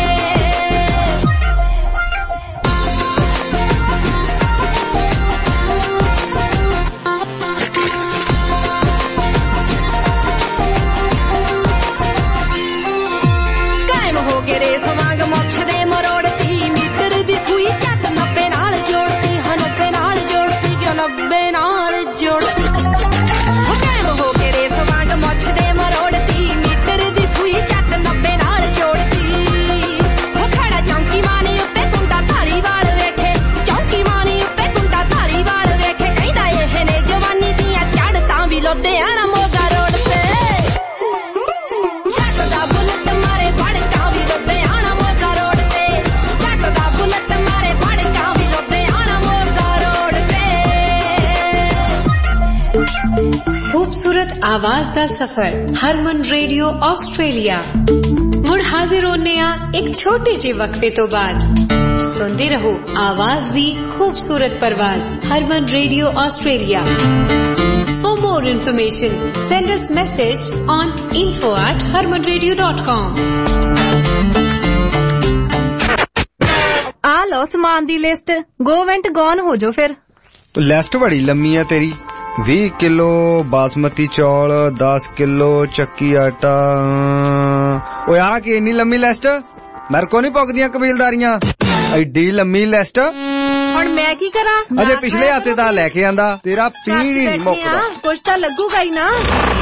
ਕਾਇਮ ਹੋ ਕੇ ਰੇਸ ਵਾਂਗ ਮੁੱਛ ਦੇ ਮਰੋੜ ਤੀ ਮੀਟਰ ਦੀ ਸੂਈ ਝੱਟ ਨੱਬੇ ਨਾਲ ਜੋੜਤੀ ਹਾਂ ਨੱਬੇ ਨਾਲ ਜੋੜਤੀ ਕਿਉਂ ਨੱਬੇ ਨਾਲ ਜੋੜਤੀ ਉਹ ਕਾਇਮ ਹੋ ਕੇ ਰੇਸ ਵਾਂਗ ਮੁੱਛ ਦੇ ਮਰੋੜ ਤੀ ਮੀਟਰ ਦੀ ਸੂਈ ਝੱਟ ਨੱਬੇ ਨਾਲ ਜੋੜਤੀ ਉਹ ਖੜਾ ਚੌਂਕੀ ਮਾਨੀ ਉੱਤੇ ਕੁੰਡਾ ਧਾਲੀਵਾਲ ਵੇਖੇ ਚੌਂਕੀ ਮਾਨੀ ਉੱਤੇ ਕੁੰਡਾ ਧਾਲੀਵਾਲ ਵੇਖੇ ਕਹਿੰਦਾ ਇਹ ਨੇ ਜਵਾਨੀ ਦੀਆਂ ਚੜ੍ਹਤਾਂ ਵੀ ਲੁਧਿਆਣਾ ਮੋਗਾ ਰੋਡ ਤੇ ਜੱਟ ਦਾ ਬੁਲਟ ਮਾਰੇ ਫੜਕਾਂ ਵੀ ਲੁਧਿਆਣਾ ਮੋਗਾ ਰੋਡ ਤੇ ਜੱਟ ਦਾ ਬੁਲਟ ਮਾਰੇ ਫੜਕਾਂ ਵੀ ਲੁਧਿਆਣਾ ਮੋਗਾ ਰੋਡ ਤੇ। खूबसूरत आवाज का सफर हरमन रेडियो ऑस्ट्रेलिया। हाजिर होने एक छोटे जे वक्फे तो बाद। सुनते रहो आवाज दी खूबसूरत परवाज Harman radio Australia. For more information, send us message on info at harman radio dot com. आ लो समान दी लिस्ट, गो वेंट गॉन हो जो फिर। लिस्ट बड़ी लम्मी है तेरी। बीस किलो बासमती चौल, दस किलो चक्की आटा। ओ आ की इन्नी लम्मी लिस्ट मेरे को नहीं पुगदियां कबीलदारियां। एडी लम्मी लिस्ट ਹੁਣ मैं की करा? अजे पिछले हफ्ते दा लेके आंदा तेरा पीड़ ही नहीं मुकदा। कुछ तो लगूगा ही ना।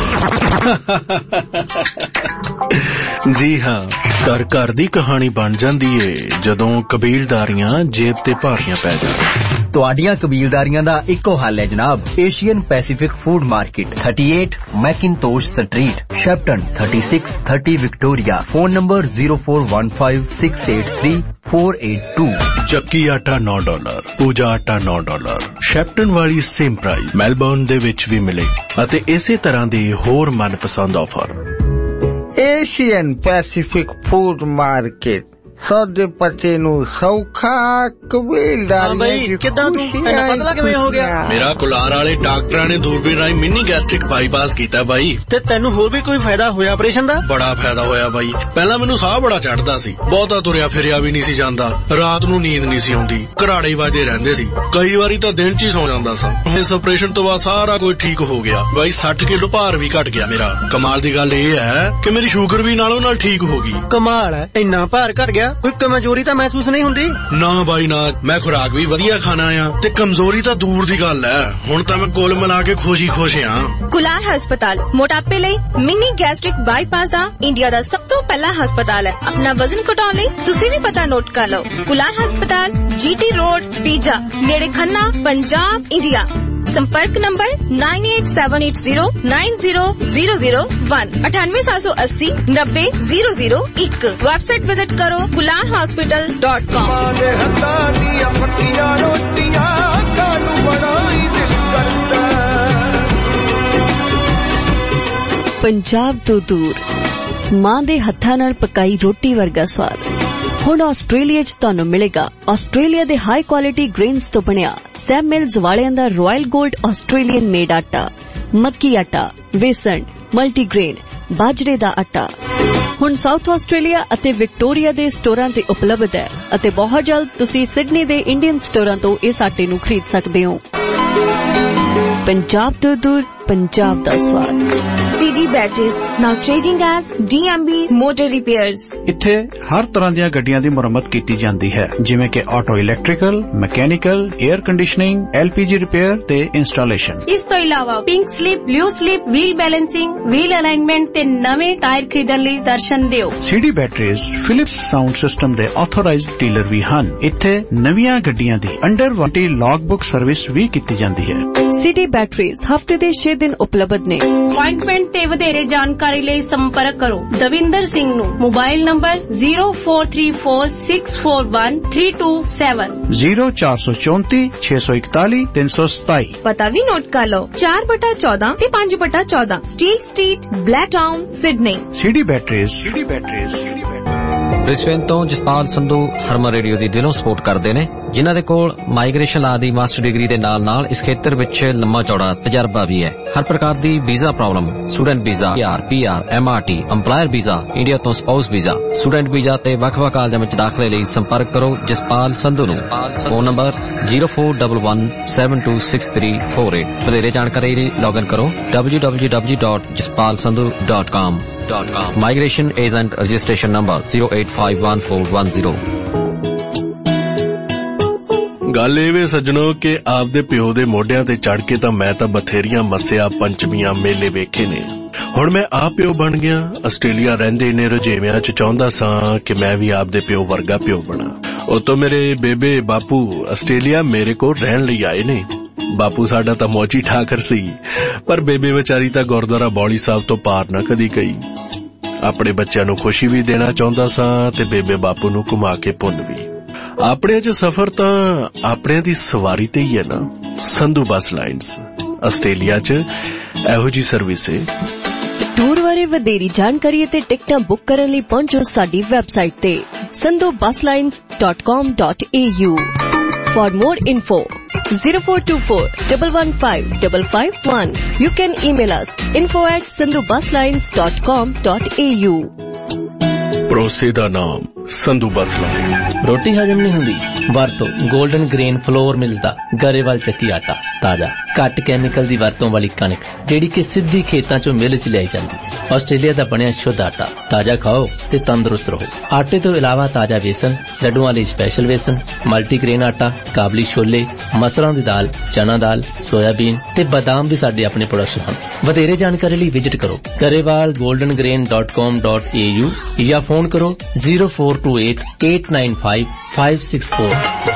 जी हाँ, घर घर दी कहानी बन जांदी है जदों कबीलदारियां जेब ते भारियां पै जाण। ਤੁਹਾਡੀਆਂ ਕਬੀਲਦਾਰੀਆਂ ਦਾ ਇੱਕੋ ਹੱਲ ਹੈ ਜਨਾਬ, Asian Pacific food market thirty-eight McIntosh street, Shepparton thirty-six thirty Victoria. Phone number zero four one five six eight three four eight two। ਚੱਕੀ ਆਟਾ nine ਡਾਲਰ, ਪੂਜਾ ਆਟਾ nine ਡਾਲਰ। ਸ਼ੈਪਟਨ ਵਾਲੀ ਸੇਮ ਪ੍ਰਾਈਸ ਮੈਲਬੌਰਨ ਦੇ ਵਿੱਚ ਵੀ ਮਿਲੇ ਅਤੇ ਇਸੇ ਤਰ੍ਹਾਂ ਦੇ ਹੋਰ ਮਨਪਸੰਦ offer. Asian Pacific food market सौदे पते नु सौखा कबीलदारी। किदां तू इन्ना पतला किवें हो गया? मेरा कुलार वाले डॉक्टरां ने दूरबीन राही मिनी गैस्ट्रिक बाईपास कीता बाई। ते तैनू होर भी कोई फायदा होया ऑपरेशन दा? बड़ा फायदा होया बाई। पहला मैनू साह बड़ा चढ़दा सी, बहुता तुरिया फिरिया भी नहीं सी जांदा, रात नू नींद नहीं सी आउंदी, घराड़े वाजे रहंदे सी, कई वारी तां दिन च ही सौ जांदा सा। इस ऑपरेशन तो बाद सारा कुछ ठीक हो गया बाई। sixty किलो भार भी घट गया मेरा। कमाल दी गल इह है कि मेरी शुगर भी नालों नाल ठीक हो गई। कमाल है, इन्ना भार घट गया, कोई कमजोरी ਤਾਂ महसूस नहीं हुंदी? ना बाई ना, मैं खुराक भी वधिया खाना आ ते कमजोरी ਤਾਂ दूर दी गल है। हुण तां मैं कुल मिला के खुश ही खुश हां। कुलार हस्पताल मोटापे लई मिनी गैस्ट्रिक बाईपास दा इंडिया दा सब तो पहला हस्पताल है। अपना वजन घटाउण लई तुसीं भी पता नोट कर लो। कुलार हस्पताल, जीटी रोड, पीजा, नेड़े खन्ना, पंजाब, इंडिया। संपर्क number nine eight seven eight zero nine zero zero zero one अठानवे सात सौ अस्सी नब्बे जीरो जीरो एक। वेबसाइट विजिट करो Kular hospital dot com. Punjab तो दूर मां दे हत्थां नाल पकाई रोटी वर्गा स्वाद ਹੁਣ ਆਸਟ੍ਰੇਲੀਆ 'ਚ ਤੁਹਾਨੂੰ ਮਿਲੇਗਾ। ਆਸਟ੍ਰੇਲੀਆ ਦੇ ਹਾਈ ਕੁਆਲਿਟੀ ਗ੍ਰੇਨਸ ਤੋਂ ਬਣਿਆ ਸੈਮ ਮਿਲਜ਼ ਵਾਲਿਆਂ ਦਾ ਰਾਇਲ ਗੋਲਡ ਆਸਟ੍ਰੇਲੀਅਨ ਮੇਡ ਆਟਾ, ਮੱਕੀ ਆਟਾ, ਵੇਸਣ, ਮਲਟੀਗ੍ਰੇਨ, ਬਾਜਰੇ ਦਾ ਆਟਾ ਹੁਣ ਸਾਊਥ ਆਸਟ੍ਰੇਲੀਆ ਅਤੇ ਵਿਕਟੋਰੀਆ ਦੇ ਸਟੋਰਾਂ ਤੇ ਉਪਲਬਧ ਹੈ ਅਤੇ ਬਹੁਤ ਜਲਦ ਤੁਸੀਂ ਸਿਡਨੀ ਦੇ ਇੰਡੀਅਨ ਸਟੋਰਾਂ ਤੋਂ ਇਸ ਆਟੇ ਨੂੰ ਖਰੀਦ ਸਕਦੇ ਹੋ। पंजाब तो दूर पंजाब दा स्वाद। CD batteries now trading as DMB motor repairs. इत्थे हर तरह ਦੀਆਂ ਗੱਡੀਆਂ ਦੀ ਮੁਰੰਮਤ ਕੀਤੀ ਜਾਂਦੀ ਹੈ, ਜਿਵੇਂ ਕਿ auto electrical, mechanical, air conditioning, LPG repair ਤੇ ਇੰਸਟਾਲੇਸ਼ਨ। ਇਸ ਤੋਂ ਇਲਾਵਾ pink slip, blue slip, wheel balancing, wheel alignment ਤੇ ਨਵੇਂ ਟਾਇਰ ਖਰੀਦਣ ਲਈ ਦਰਸ਼ਨ ਦਿਓ। CD batteries Philips sound system ਦੇ ਆਥੋਰਾਈਜ਼ਡ ਡੀਲਰ ਵੀ ਹਨ। ਇੱਥੇ ਨਵੀਆਂ ਗੱਡੀਆਂ ਦੀ ਅੰਡਰ ਵਾਰੰਟੀ ਲੌਗਬੁੱਕ ਸਰਵਿਸ ਵੀ ਕੀਤੀ ਜਾਂਦੀ ਹੈ। ਸਿਟੀ ਬੈਟਰੀਜ਼ ਹਫਤੇ ਦੇ ਛੇ ਦਿਨ ਉਪਲਬਧ ਨੇ। ਅਪਾਇੰਟਮੈਂਟ ਤੇ ਵਧੇਰੇ ਜਾਣਕਾਰੀ ਲਈ ਸੰਪਰਕ ਕਰੋ ਦਵਿੰਦਰ ਸਿੰਘ ਨੂੰ। Mobile number zero four three four six four one three two seven zero four four four six one four three seven seven। पता भी नोट कर लो चार बटा चौदह ते पांच बटा चौदह steel street, black town, Sydney. CD batteries. CD batteries. CD batteries. Brisbane तो जसपाल संधू हरमन रेडियो ਦੀ ਦਿਲੋਂ ਸਪੋਰਟ ਕਰਦੇ ਨੇ, ਜਿਨ੍ਹਾਂ ਦੇ ਕੋਲ ਮਾਈਗ੍ਰੇਸ਼ਨ ਲਾ ਦੀ ਮਾਸਟਰ ਡਿਗਰੀ ਦੇ ਨਾਲ ਨਾਲ ਇਸ ਖੇਤਰ ਵਿੱਚ ਲੰਮਾ ਚੌੜਾ ਤਜਰਬਾ ਵੀ ਹੈ। ਹਰ ਪ੍ਰਕਾਰ ਦੀ visa problem, student visa, PR, PR, MRT, employer visa, India ਤੋਂ ਸਪਾਊਸ ਵੀਜ਼ਾ, ਸਟੂਡੈਂਟ ਵੀਜ਼ਾ ਤੇ ਵੱਖ-ਵੱਖ ਕਾਲਜਾਂ ਵਿੱਚ ਦਾਖਲੇ ਲਈ ਸੰਪਰਕ ਕਰੋ ਜਸਪਾਲ ਸੰਧੂ ਨੂੰ। Phone number zero four one one seven two six three four eight। ਵਧੇਰੇ ਜਾਣਕਾਰੀ ਲਈ ਲੌਗਇਨ ਕਰੋ w w w dot jaspal sandhu dot com। Migration agent registration number zero eight five one four one zero। ਗੱਲ ਇਹ ਵੇ ਸੱਜਣੋ ਕਿ ਆਪਦੇ ਪਿਓ ਦੇ ਮੋਢਿਆਂ ਤੇ ਚੜ ਕੇ ਤਾਂ ਮੈਂ ਤਾਂ ਬਥੇਰੀਆਂ ਮੱਸਿਆ, ਪੰਚਮੀਆਂ, ਮੇਲੇ ਵੇਖੇ ਨੇ। ਹੁਣ ਮੈਂ ਆਪ ਪਿਓ ਬਣ ਗਿਆ। ਆਸਟ੍ਰੇਲੀਆ ਰਹਿੰਦੇ ਨੇ ਰੁਝੇਵਿਆਂ 'ਚ ਚਾਹੁੰਦਾ ਸਾਂ ਕਿ ਮੈਂ ਵੀ ਆਪਦੇ ਪਿਓ ਵਰਗਾ ਪਿਓ ਬਣਾ। ਉਤੋਂ ਮੇਰੇ ਬੇਬੇ ਬਾਪੂ ਆਸਟ੍ਰੇਲੀਆ ਮੇਰੇ ਕੋਲ ਰਹਿਣ ਲਈ ਆਏ ਨੇ। ਬਾਪੂ ਸਾਡਾ ਤਾਂ ਮੌਜੀ ਠਾਕਰ ਸੀ, ਪਰ ਬੇਬੇ ਵਿਚਾਰੀ ਤਾਂ ਗੁਰਦੁਆਰਾ ਬੌਲੀ ਸਾਹਿਬ ਤੋਂ ਪਾਰ ਨਾ ਕਦੀ ਗਈ। ਆਪਣੇ ਬੱਚਿਆਂ ਨੂੰ ਖੁਸ਼ੀ ਵੀ ਦੇਣਾ ਚਾਹੁੰਦਾ ਸਾਂ ਤੇ ਬੇਬੇ ਬਾਪੂ ਨੂੰ ਘੁਮਾ ਕੇ ਪੁੰਨ ਵੀ। ਆਪਣੇ 'ਚ ਸਫ਼ਰ ਤਾਂ ਆਪਣਿਆਂ ਦੀ ਸਵਾਰੀ ਤੇ ਹੀ ਹੈ ਨਾ। ਸੰਧੂ ਬੱਸ ਲਾਈਨਸ ਆਸਟ੍ਰੇਲੀਆ 'ਚ ਇਹੋ ਜੀ ਸਰਵਿਸ ਹੈ। ਟੂਰ ਬਾਰੇ ਬਾਰੇ ਵਧੇਰੀ ਜਾਣਕਾਰੀ ਅਤੇ ਟਿਕਟਾਂ ਬੁੱਕ ਕਰਨ ਲਈ ਪਹੁੰਚੋ ਸਾਡੀ ਵੈਬਸਾਈਟ ਤੇ Sandhu bus lines dot com dot A U. For more info, zero four two four, one one five, five five one. You can email us info at sandhu bus lines dot com dot a u. ਭਰੋਸੇ ਦਾ ਨਾਮ ਸੰਧੂ ਬੱਸ ਲਾਈਨ। ਰੋਟੀ ਹਜਮ ਨਹੀਂ ਹੁੰਦੀ? ਵਰਤੋ 골ਡਨ ਗ੍ਰੇਨ ਫਲੋਰ ਮਿਲਦਾ ਗਰੇਵਾਲ ਚੱਕੀ ਆਟਾ, ਤਾਜ਼ਾ ਘੱਟ ਕੈਮੀਕਲ ਦੀ ਵਰਤੋਂ ਵਾਲੀ ਕਣਕ ਜਿਹੜੀ ਕਿ ਸਿੱਧੀ ਖੇਤਾਂ ਚੋਂ ਮਿਲ ਚ ਲਿਆਈ ਜਾਂਦੀ। ਆਸਟ੍ਰੇਲੀਆ ਦਾ ਬਣਿਆ ਸ਼ੁੱਧ ਆਟਾ, ਤਾਜ਼ਾ ਖਾਓ ਤੇ ਤੰਦਰੁਸਤ ਰਹੋ। ਆਟੇ ਤੋਂ ਇਲਾਵਾ ਤਾਜ਼ਾ ਵੇਸਣ, ਲੱਡੂਆਂ ਲਈ ਸਪੈਸ਼ਲ ਵੇਸਣ, ਮਲਟੀਗ੍ਰੇਨ ਆਟਾ, ਕਾਬਲੀ ਛੋਲੇ, ਮਸਰਾਂ ਦੀ ਦਾਲ, ਚਨਾ ਦਾਲ, ਸੋਇਆਬੀਨ ਤੇ ਬਦਾਮ ਵੀ ਸਾਡੇ ਆਪਣੇ ਪ੍ਰੋਡਕਸ਼ਨ ਹਨ। ਵਧੇਰੇ ਜਾਣਕਾਰੀ ਲਈ ਵਿਜ਼ਿਟ ਕਰੋ Grewal golden grain dot com dot A U ਜਾਂ ਫੋਨ ਕਰੋ zero four two eight eight nine five five six four।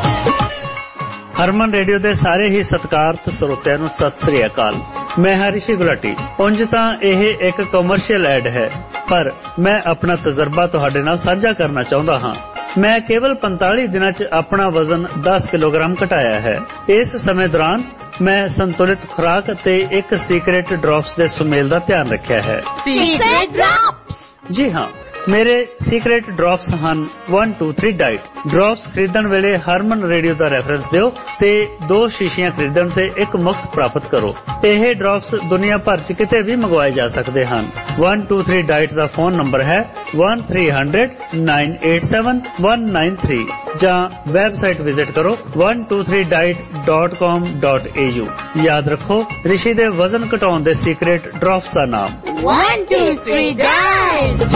Harman radio ਦੇ ਸਾਰੇ ਹੀ ਸਤਿਕਾਰਤ ਸਰੋਤਿਆਂ ਨੂੰ ਸਤਿ ਸ੍ਰੀ ਅਕਾਲ। ਮੈਂ ਹਾਂ ਰਿਸ਼ੀ ਗੁਲਾਟੀ। ਉਂਝ ਤਾਂ ਇਹ ਇੱਕ ਕਮਰਸ਼ੀਅਲ ਐਡ ਹੈ, ਪਰ ਮੈਂ ਆਪਣਾ ਤਜਰਬਾ ਤੁਹਾਡੇ ਨਾਲ ਸਾਂਝਾ ਕਰਨਾ ਚਾਹੁੰਦਾ ਹਾਂ। ਮੈਂ ਕੇਵਲ ਪੰਤਾਲੀ ਦਿਨਾਂ 'ਚ ਆਪਣਾ ਵਜ਼ਨ ਦਸ ਕਿਲੋਗ੍ਰਾਮ ਘਟਾਇਆ ਹੈ। ਇਸ ਸਮੇਂ ਦੌਰਾਨ ਮੈਂ ਸੰਤੁਲਿਤ ਖੁਰਾਕ ਅਤੇ ਇੱਕ ਸੀਕ੍ਰੇਟ ਡ੍ਰੌਪਸ ਦੇ ਸੁਮੇਲ ਦਾ ਧਿਆਨ ਰੱਖਿਆ ਹੈ। Secret drops? ਜੀ ਹਾਂ, ਮੇਰੇ ਸੀਕ੍ਰੇਟ ਡ੍ਰੌਪਸ ਹਨ one two three diet. Drops ਖਰੀਦਣ ਵੇਲੇ ਹਰਮਨ ਰੇਡੀਓ ਦਾ ਰੈਫਰੈਂਸ ਦਿਓ ਤੇ ਦੋ ਸ਼ੀਸ਼ੀਆਂ ਖਰੀਦਣ ਤੇ ਇੱਕ ਮੁਫਤ ਪ੍ਰਾਪਤ ਕਰੋ। ਇਹ ਡ੍ਰੌਪਸ ਦੁਨੀਆ ਭਰ 'ਚ ਕਿਤੇ ਵੀ ਮੰਗਵਾਏ ਜਾ ਸਕਦੇ ਹਨ। one two three ਡਾਈਟ ਦਾ ਫੋਨ ਨੰਬਰ ਹੈ one three hundred nine eight seven one nine three ਜਾਂ ਵੈਬਸਾਈਟ ਵਿਜ਼ਿਟ ਕਰੋ one two three diet dot com dot a u। ਯਾਦ ਰੱਖੋ, ਰਿਸ਼ੀ ਦੇ ਵਜ਼ਨ ਘਟਾਉਣ ਦੇ ਸੀਕ੍ਰੇਟ ਡ੍ਰੌਪਸ ਦਾ ਨਾਮ one two three diet।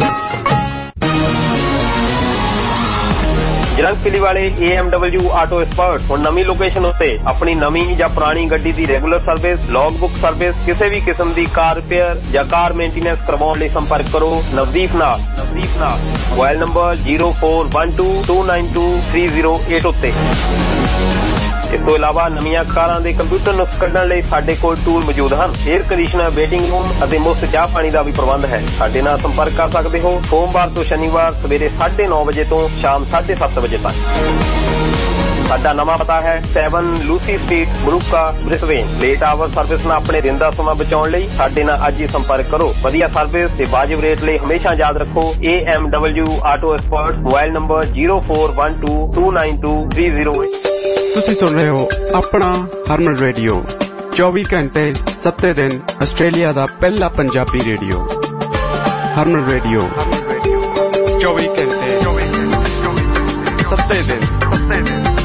Jalandhar ਵਾਲੇ A M W auto expert ਹੁਣ ਨਵੀਂ ਲੋਕੇਸ਼ਨ ਉੱਤੇ ਆਪਣੀ ਨਵੀਂ ਜਾਂ ਪੁਰਾਣੀ ਗੱਡੀ ਦੀ regular service, log book service, ਕਿਸੇ ਵੀ ਕਿਸਮ ਦੀ ਕਾਰ ਰਿਪੇਅਰ ਜਾਂ ਕਾਰ ਮੇਨਟੇਨੈਂਸ ਕਰਵਾਉਣ ਲਈ ਸੰਪਰਕ ਕਰੋ ਨਵਦੀਪ ਨਾਲ। ਨਵਦੀਪ ਨਾਲ mobile number zero four one two two nine two three zero eight ਉੱਤੇ। ਇਸ ਤੋਂ ਇਲਾਵਾ ਨਵੀਆਂ ਕਾਰਾਂ ਦੇ ਕੰਪਿਊਟਰ ਨੁਕਸ ਕੱਢਣ ਲਈ ਸਾਡੇ ਕੋਲ ਟੂਲ ਮੌਜੂਦ ਹਨ। ਏਅਰ ਕੰਡੀਸ਼ਨਰ, ਵੇਟਿੰਗ ਰੂਮ ਅਤੇ ਮੁਫਤ ਚਾਹ ਪਾਣੀ ਦਾ ਵੀ ਪ੍ਰਬੰਧ ਹੈ। ਸਾਡੇ ਨਾਲ ਸੰਪਰਕ ਕਰ ਸਕਦੇ ਹੋ ਸੋਮਵਾਰ ਤੋਂ ਸ਼ਨੀਵਾਰ ਸਵੇਰੇ ਸਾਢੇ ਨੌ ਵਜੇ ਤੋਂ ਸ਼ਾਮ ਸਾਢੇ ਸੱਤ ਵਜੇ ਤੱਕ। ਸਾਡਾ ਨਵਾਂ ਪਤਾ ਹੈ seven Lucy street, ਮਰੂਕਾ, Brisbane. Late hour service ਨਾਲ ਆਪਣੇ ਦਿਨ ਦਾ ਸਮਾਂ ਬਚਾਉਣ ਲਈ ਸਾਡੇ ਨਾਲ ਅੱਜ ਹੀ ਸੰਪਰਕ ਕਰੋ। ਵਧੀਆ ਸਰਵਿਸ ਤੇ ਵਾਜਿਬ ਰੇਟ ਲਈ ਹਮੇਸ਼ਾ ਯਾਦ ਰੱਖੋ A M W auto expert. Mobile number zero four one two two nine two three zero eight। ਤੁਸੀਂ ਸੁਣ ਰਹੇ ਹੋ ਆਪਣਾ ਹਰਮਨ ਰੇਡੀਓ ਚੌਵੀ ਘੰਟੇ ਸੱਤੇ ਦਿਨ ਆਸਟ੍ਰੇਲੀਆ ਦਾ ਪਹਿਲਾ ਪੰਜਾਬੀ ਰੇਡੀਓ। ਹਰਮਨ ਰੇਡੀਓ ਚੌਵੀ ਘੰਟੇ ਸੱਤੇ ਦਿਨ